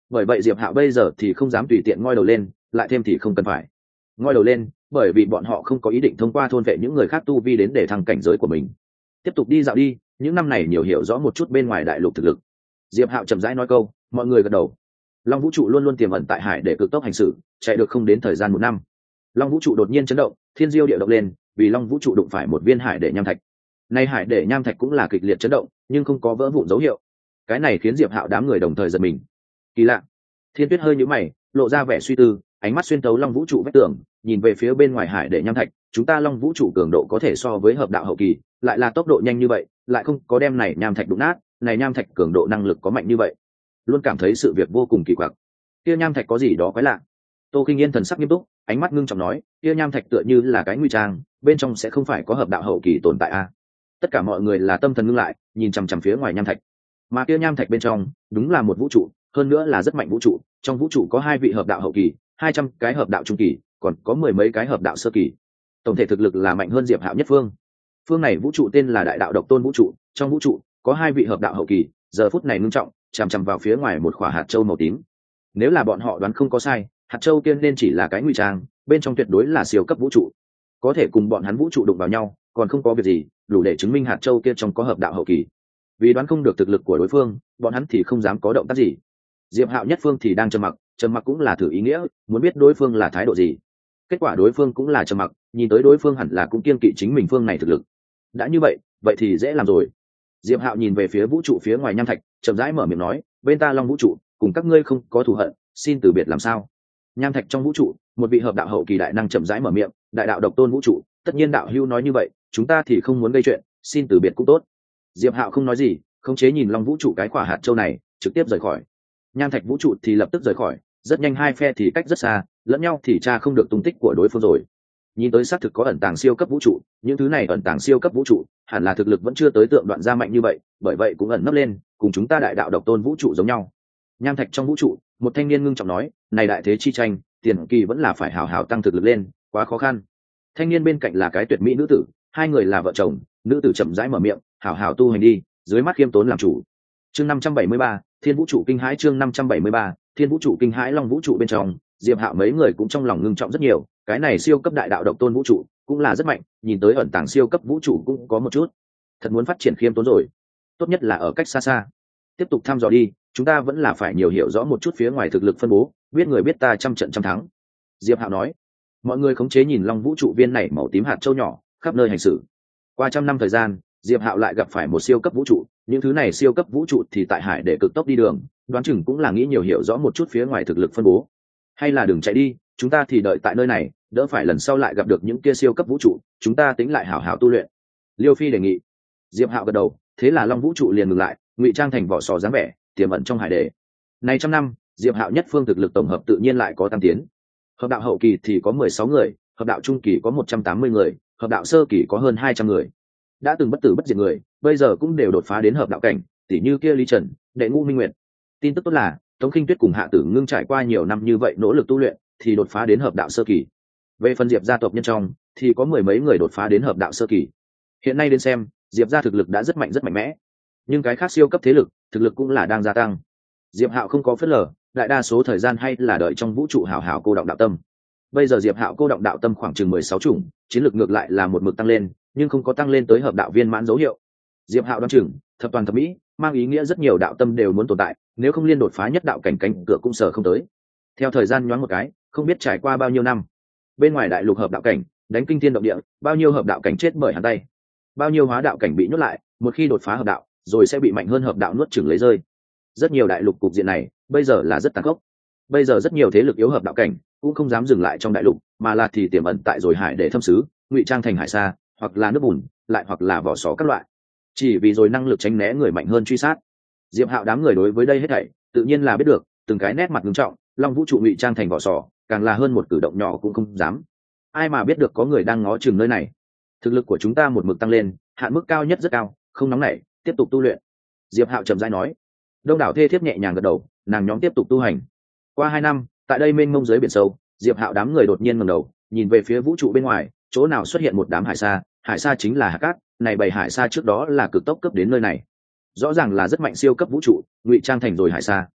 bởi vậy diệp hạo bây giờ thì không dám tùy tiện ngoi đầu lên, lại thêm thì không cần phải ngoi đầu lên, bởi vì bọn họ không có ý định thông qua thôn vệ những người khác tu vi đến để thăng cảnh giới của mình. Tiếp tục đi dạo đi, những năm này nhiều hiểu rõ một chút bên ngoài đại lục thực lực. Diệp hạo chậm rãi nói câu, mọi người gật đầu. Long vũ trụ luôn luôn tiềm ẩn tại hải để cực tốc hành xử, chạy được không đến thời gian một năm. Long vũ trụ đột nhiên chấn động, thiên diêu địa động lên, vì long vũ trụ đụng phải một viên hải để nham thạch. Nay hải để nham thạch cũng là kịch liệt chấn động, nhưng không có vỡ vụn dấu hiệu. Cái này khiến diệp hạo đám người đồng thời giật mình. Kỳ lạ. Thiên tuyết hơi nhíu mày, lộ ra vẻ suy tư, ánh mắt xuyên tấu long vũ trụ vách tường, nhìn về phía bên ngoài hải để nham thạch. Chúng ta long vũ trụ cường độ có thể so với hợp đạo hậu kỳ, lại là tốc độ nhanh như vậy, lại không có đem này nham thạch đụng nát, này nham thạch cường độ năng lực có mạnh như vậy, luôn cảm thấy sự việc vô cùng kỳ quặc. Kia nham thạch có gì đó quái lạ. Tô Kinh Yên thần sắc nghiêm túc, ánh mắt ngưng trọng nói, kia nham thạch tựa như là cái nguy trang, bên trong sẽ không phải có hợp đạo hậu kỳ tồn tại a. À? Tất cả mọi người là tâm thần ngưng lại, nhìn chằm chằm phía ngoài nham thạch. Mà kia nham thạch bên trong, đúng là một vũ trụ, hơn nữa là rất mạnh vũ trụ, trong vũ trụ có hai vị hợp đạo hậu kỳ, hai trăm cái hợp đạo trung kỳ, còn có mười mấy cái hợp đạo sơ kỳ. Tổng thể thực lực là mạnh hơn Diệp Hạo nhất phương. Phương này vũ trụ tên là Đại đạo độc tôn vũ trụ, trong vũ trụ có hai vị hợp đạo hậu kỳ, giờ phút này ngưng trọng, chằm chằm vào phía ngoài một quả hạt châu màu tím. Nếu là bọn họ đoán không có sai, hạt châu kia nên chỉ là cái ngụy trang, bên trong tuyệt đối là siêu cấp vũ trụ. Có thể cùng bọn hắn vũ trụ đụng vào nhau, còn không có việc gì, đủ để chứng minh hạt châu kia trong có hợp đạo hậu kỳ. Vì đoán không được thực lực của đối phương, bọn hắn thì không dám có động tác gì. Diệp Hạo nhất phương thì đang trầm mặc, trầm mặc cũng là thử ý nghĩa, muốn biết đối phương là thái độ gì. Kết quả đối phương cũng là trầm mặc, nhìn tới đối phương hẳn là cũng kiên kỵ chính mình phương này thực lực. Đã như vậy, vậy thì dễ làm rồi. Diệp Hạo nhìn về phía vũ trụ phía ngoài nham thạch, chậm rãi mở miệng nói, bên ta long vũ trụ, cùng các ngươi không có thù hận, xin từ biệt làm sao? Nham thạch trong vũ trụ, một vị hợp đạo hậu kỳ đại năng chậm rãi mở miệng, đại đạo độc tôn vũ trụ, tất nhiên đạo hưu nói như vậy, chúng ta thì không muốn gây chuyện, xin từ biệt cũng tốt. Diệp Hạo không nói gì, khống chế nhìn long vũ trụ cái quả hạt châu này, trực tiếp rời khỏi. Nham thạch vũ trụ thì lập tức rời khỏi, rất nhanh hai phe thì cách rất xa, lẫn nhau thì tra không được tung tích của đối phương rồi. Nhìn tới xác thực có ẩn tàng siêu cấp vũ trụ, những thứ này ẩn tàng siêu cấp vũ trụ, hẳn là thực lực vẫn chưa tới tượng đoạn gia mạnh như vậy, bởi vậy cũng ẩn nấp lên, cùng chúng ta đại đạo độc tôn vũ trụ giống nhau. Nham thạch trong vũ trụ, một thanh niên ngưng trọng nói, này đại thế chi tranh, tiền kỳ vẫn là phải hào hào tăng thực lực lên, quá khó khăn. Thanh niên bên cạnh là cái tuyệt mỹ nữ tử, hai người là vợ chồng, nữ tử chậm rãi mở miệng, hào hào tu hành đi, dưới mắt khiêm tốn làm chủ. Chương năm trăm bảy mươi ba, Thiên vũ trụ kinh hãi. Chương năm trăm bảy mươi ba, Thiên vũ trụ kinh hãi. Long vũ trụ bên trong, Diệp Hạo mấy người cũng trong lòng ngưng trọng rất nhiều, cái này siêu cấp đại đạo độc tôn vũ trụ cũng là rất mạnh, nhìn tới ẩn tàng siêu cấp vũ trụ cũng có một chút. Thật muốn phát triển khiêm tốn rồi, tốt nhất là ở cách xa xa. Tiếp tục thăm dò đi, chúng ta vẫn là phải nhiều hiểu rõ một chút phía ngoài thực lực phân bố, biết người biết ta trăm trận trăm thắng. Diệp Hạo nói. Mọi người khống chế nhìn long vũ trụ viên này màu tím hạt châu nhỏ, khắp nơi hành xử. Qua trăm năm thời gian, Diệp Hạo lại gặp phải một siêu cấp vũ trụ, những thứ này siêu cấp vũ trụ thì tại hải để cực tốc đi đường, đoán chừng cũng là nghĩ nhiều hiểu rõ một chút phía ngoài thực lực phân bố. Hay là đừng chạy đi, chúng ta thì đợi tại nơi này, đỡ phải lần sau lại gặp được những kia siêu cấp vũ trụ, chúng ta tính lại hảo hảo tu luyện. Liêu Phi đề nghị. Diệp Hạo gật đầu, thế là long vũ trụ liền ngừng lại, ngụy trang thành vỏ sò dáng vẻ, tiềm ẩn trong hải để. Này trăm năm, Diệp Hạo nhất phương thực lực tổng hợp tự nhiên lại có tăng tiến. Hợp đạo hậu kỳ thì có mười sáu người, hợp đạo trung kỳ có một trăm tám mươi người, hợp đạo sơ kỳ có hơn hai trăm người. Đã từng bất tử bất diệt người, bây giờ cũng đều đột phá đến hợp đạo cảnh, tỷ như kia Lý Trần, Đệ Ngũ Minh Nguyệt. Tin tức tốt là, Tống Khinh Tuyết cùng Hạ Tử Ngưng trải qua nhiều năm như vậy nỗ lực tu luyện, thì đột phá đến hợp đạo sơ kỳ. Về phần Diệp gia tộc nhân trong, thì có mười mấy người đột phá đến hợp đạo sơ kỳ. Hiện nay đến xem, Diệp gia thực lực đã rất mạnh rất mạnh mẽ, nhưng cái khác siêu cấp thế lực, thực lực cũng là đang gia tăng. Diệp Hạo không có phớt lờ, đại đa số thời gian hay là đợi trong vũ trụ hảo hảo cô động đạo tâm. Bây giờ Diệp Hạo cô động đạo tâm khoảng chừng mười sáu chủng, chiến lược ngược lại là một mực tăng lên, nhưng không có tăng lên tới hợp đạo viên mãn dấu hiệu. Diệp Hạo đoán chừng, thập toàn thập mỹ, mang ý nghĩa rất nhiều đạo tâm đều muốn tồn tại, nếu không liên đột phá nhất đạo cảnh cánh cửa cũng sở không tới. Theo thời gian nhoáng một cái, không biết trải qua bao nhiêu năm, bên ngoài đại lục hợp đạo cảnh, đánh kinh thiên động địa, bao nhiêu hợp đạo cảnh chết bởi hắn tay, bao nhiêu hóa đạo cảnh bị nhốt lại, một khi đột phá hợp đạo, rồi sẽ bị mạnh hơn hợp đạo nuốt chửng lấy rơi. Rất nhiều đại lục cục diện này, bây giờ là rất tàn khốc. Bây giờ rất nhiều thế lực yếu hợp đạo cảnh, cũng không dám dừng lại trong đại lục, mà là thì tiềm ẩn tại rồi hải để thâm xứ, ngụy trang thành hải sa, hoặc là nước bùn, lại hoặc là vỏ sò các loại, chỉ vì rồi năng lực tránh né người mạnh hơn truy sát. Diệp Hạo đám người đối với đây hết thảy tự nhiên là biết được, từng cái nét mặt nghiêm trọng, long vũ trụ ngụy trang thành vỏ sò, càng là hơn một cử động nhỏ cũng không dám. Ai mà biết được có người đang ngó chừng nơi này. Thực lực của chúng ta một mực tăng lên, hạn mức cao nhất rất cao, không nóng nảy, tiếp tục tu luyện. Diệp Hạo trầm rãi nói. Đông đảo thê thiếp nhẹ nhàng gật đầu, nàng nhóm tiếp tục tu hành. Qua hai năm, tại đây mênh mông dưới biển sâu, Diệp Hạo đám người đột nhiên ngẩng đầu, nhìn về phía vũ trụ bên ngoài, chỗ nào xuất hiện một đám hải sa, hải sa chính là hạt cát, này bầy hải sa trước đó là cực tốc cấp đến nơi này. Rõ ràng là rất mạnh siêu cấp vũ trụ, ngụy trang thành rồi hải sa.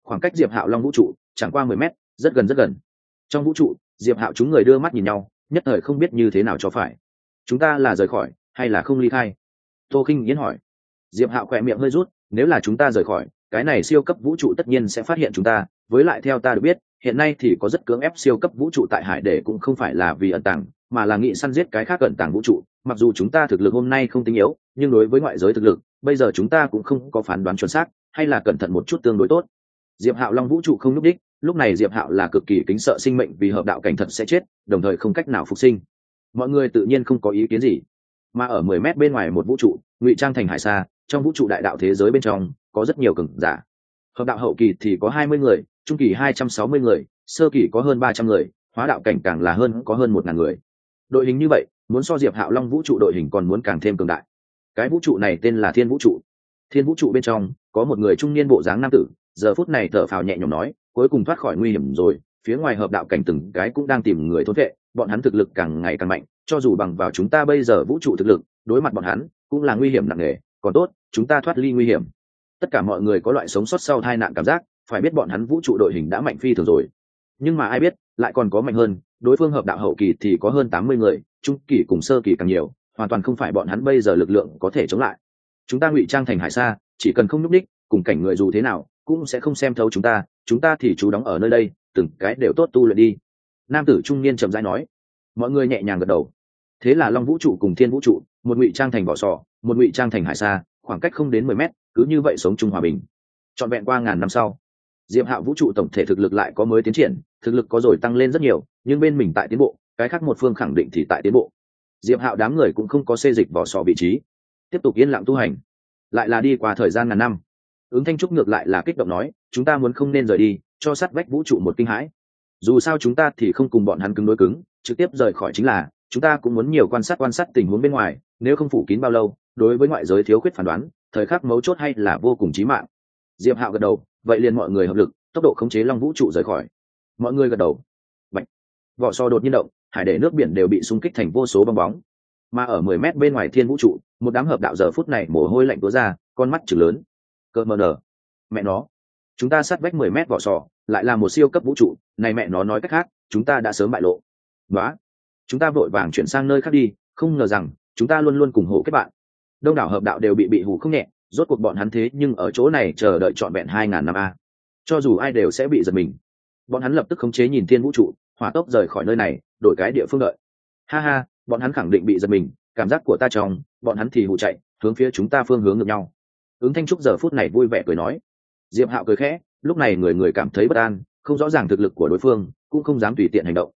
khoảng cách diệp hạo long vũ trụ chẳng qua mười mét, rất gần rất gần. Trong vũ trụ, diệp hạo chúng người đưa mắt nhìn nhau, nhất thời không biết như thế nào cho phải. Chúng ta là rời khỏi hay là không ly khai? Tô Khinh Yến hỏi. Diệp hạo khỏe miệng hơi rút, nếu là chúng ta rời khỏi, cái này siêu cấp vũ trụ tất nhiên sẽ phát hiện chúng ta, với lại theo ta được biết, hiện nay thì có rất cưỡng ép siêu cấp vũ trụ tại hải để cũng không phải là vì ẩn tàng, mà là nghị săn giết cái khác ẩn tàng vũ trụ. Mặc dù chúng ta thực lực hôm nay không tính yếu, nhưng đối với ngoại giới thực lực, bây giờ chúng ta cũng không có phán đoán chuẩn xác, hay là cẩn thận một chút tương đối tốt. Diệp hạo long vũ trụ không lúc đích, lúc này diệp hạo là cực kỳ kính sợ sinh mệnh vì hợp đạo cảnh thật sẽ chết, đồng thời không cách nào phục sinh. Mọi người tự nhiên không có ý kiến gì. Mà ở mười mét bên ngoài một vũ trụ ngụy trang thành hải xa, trong vũ trụ đại đạo thế giới bên trong có rất nhiều cường giả. Hợp đạo hậu kỳ thì có hai mươi người, trung kỳ hai trăm sáu mươi người, sơ kỳ có hơn ba trăm người, hóa đạo cảnh càng là hơn có hơn một ngàn người. Đội hình như vậy, muốn so diệp hạo long vũ trụ đội hình còn muốn càng thêm cường đại. Cái vũ trụ này tên là Thiên Vũ trụ. Thiên Vũ trụ bên trong có một người trung niên bộ dáng nam tử, giờ phút này thở phào nhẹ nhõm nói, cuối cùng thoát khỏi nguy hiểm rồi. Phía ngoài hợp đạo cảnh từng cái cũng đang tìm người thôn vệ, bọn hắn thực lực càng ngày càng mạnh, cho dù bằng vào chúng ta bây giờ vũ trụ thực lực, đối mặt bọn hắn cũng là nguy hiểm nặng nề. Còn tốt, chúng ta thoát ly nguy hiểm. Tất cả mọi người có loại sống sót sau tai nạn cảm giác, phải biết bọn hắn vũ trụ đội hình đã mạnh phi thường rồi. Nhưng mà ai biết, lại còn có mạnh hơn, đối phương hợp đạo hậu kỳ thì có hơn tám mươi người, trung kỳ cùng sơ kỳ càng nhiều, hoàn toàn không phải bọn hắn bây giờ lực lượng có thể chống lại. Chúng ta ngụy trang thành hải sa, chỉ cần không nhúc đích, cùng cảnh người dù thế nào cũng sẽ không xem thấu chúng ta, chúng ta thì trú đóng ở nơi đây, từng cái đều tốt tu luyện đi. Nam tử trung niên chậm rãi nói. Mọi người nhẹ nhàng gật đầu. Thế là long vũ trụ cùng thiên vũ trụ, một ngụy trang thành vỏ sò, một ngụy trang thành hải sa, khoảng cách không đến mười mét, cứ như vậy sống chung hòa bình. Trọn vẹn qua ngàn năm sau, diệp hạo vũ trụ tổng thể thực lực lại có mới tiến triển, thực lực có rồi tăng lên rất nhiều, nhưng bên mình tại tiến bộ, cái khác một phương khẳng định thì tại tiến bộ. Diệp hạo đám người cũng không có xê dịch vỏ sò vị trí, tiếp tục yên lặng tu hành. Lại là đi qua thời gian ngàn năm, ứng thanh trúc ngược lại là kích động nói, chúng ta muốn không nên rời đi, cho sát vách vũ trụ một kinh hãi. Dù sao chúng ta thì không cùng bọn hắn cứng đối cứng, trực tiếp rời khỏi chính là, chúng ta cũng muốn nhiều quan sát quan sát tình huống bên ngoài, nếu không phủ kín bao lâu, đối với ngoại giới thiếu khuyết phán đoán, thời khắc mấu chốt hay là vô cùng chí mạng. Diệp hạo gật đầu, vậy liền mọi người hợp lực, tốc độ khống chế long vũ trụ rời khỏi. Mọi người gật đầu. Bạch. Vỏ sò đột nhiên động, hải để nước biển đều bị xung kích thành vô số bong bóng. Mà ở mười mét bên ngoài thiên vũ trụ, một đám hợp đạo giờ phút này mồ hôi lạnh túa ra, con mắt trừng lớn. Cơ mờ nở. Mẹ nó, chúng ta sát vách mười mét vỏ sò, lại là một siêu cấp vũ trụ, này mẹ nó nói cách khác, chúng ta đã sớm bại lộ. Đó, chúng ta vội vàng chuyển sang nơi khác đi, không ngờ rằng chúng ta luôn luôn cùng hộ kết bạn. Đông đảo hợp đạo đều bị bị hù không nhẹ, rốt cuộc bọn hắn thế nhưng ở chỗ này chờ đợi trọn vẹn hai ngàn năm a. Cho dù ai đều sẽ bị giật mình. Bọn hắn lập tức khống chế nhìn thiên vũ trụ, hỏa tốc rời khỏi nơi này, đổi cái địa phương đợi. Ha ha, bọn hắn khẳng định bị giật mình, cảm giác của ta trong, bọn hắn thì hù chạy, hướng phía chúng ta phương hướng ngược nhau. Ứng thanh trúc giờ phút này vui vẻ cười nói. Diệp hạo cười khẽ, lúc này người người cảm thấy bất an, không rõ ràng thực lực của đối phương, cũng không dám tùy tiện hành động.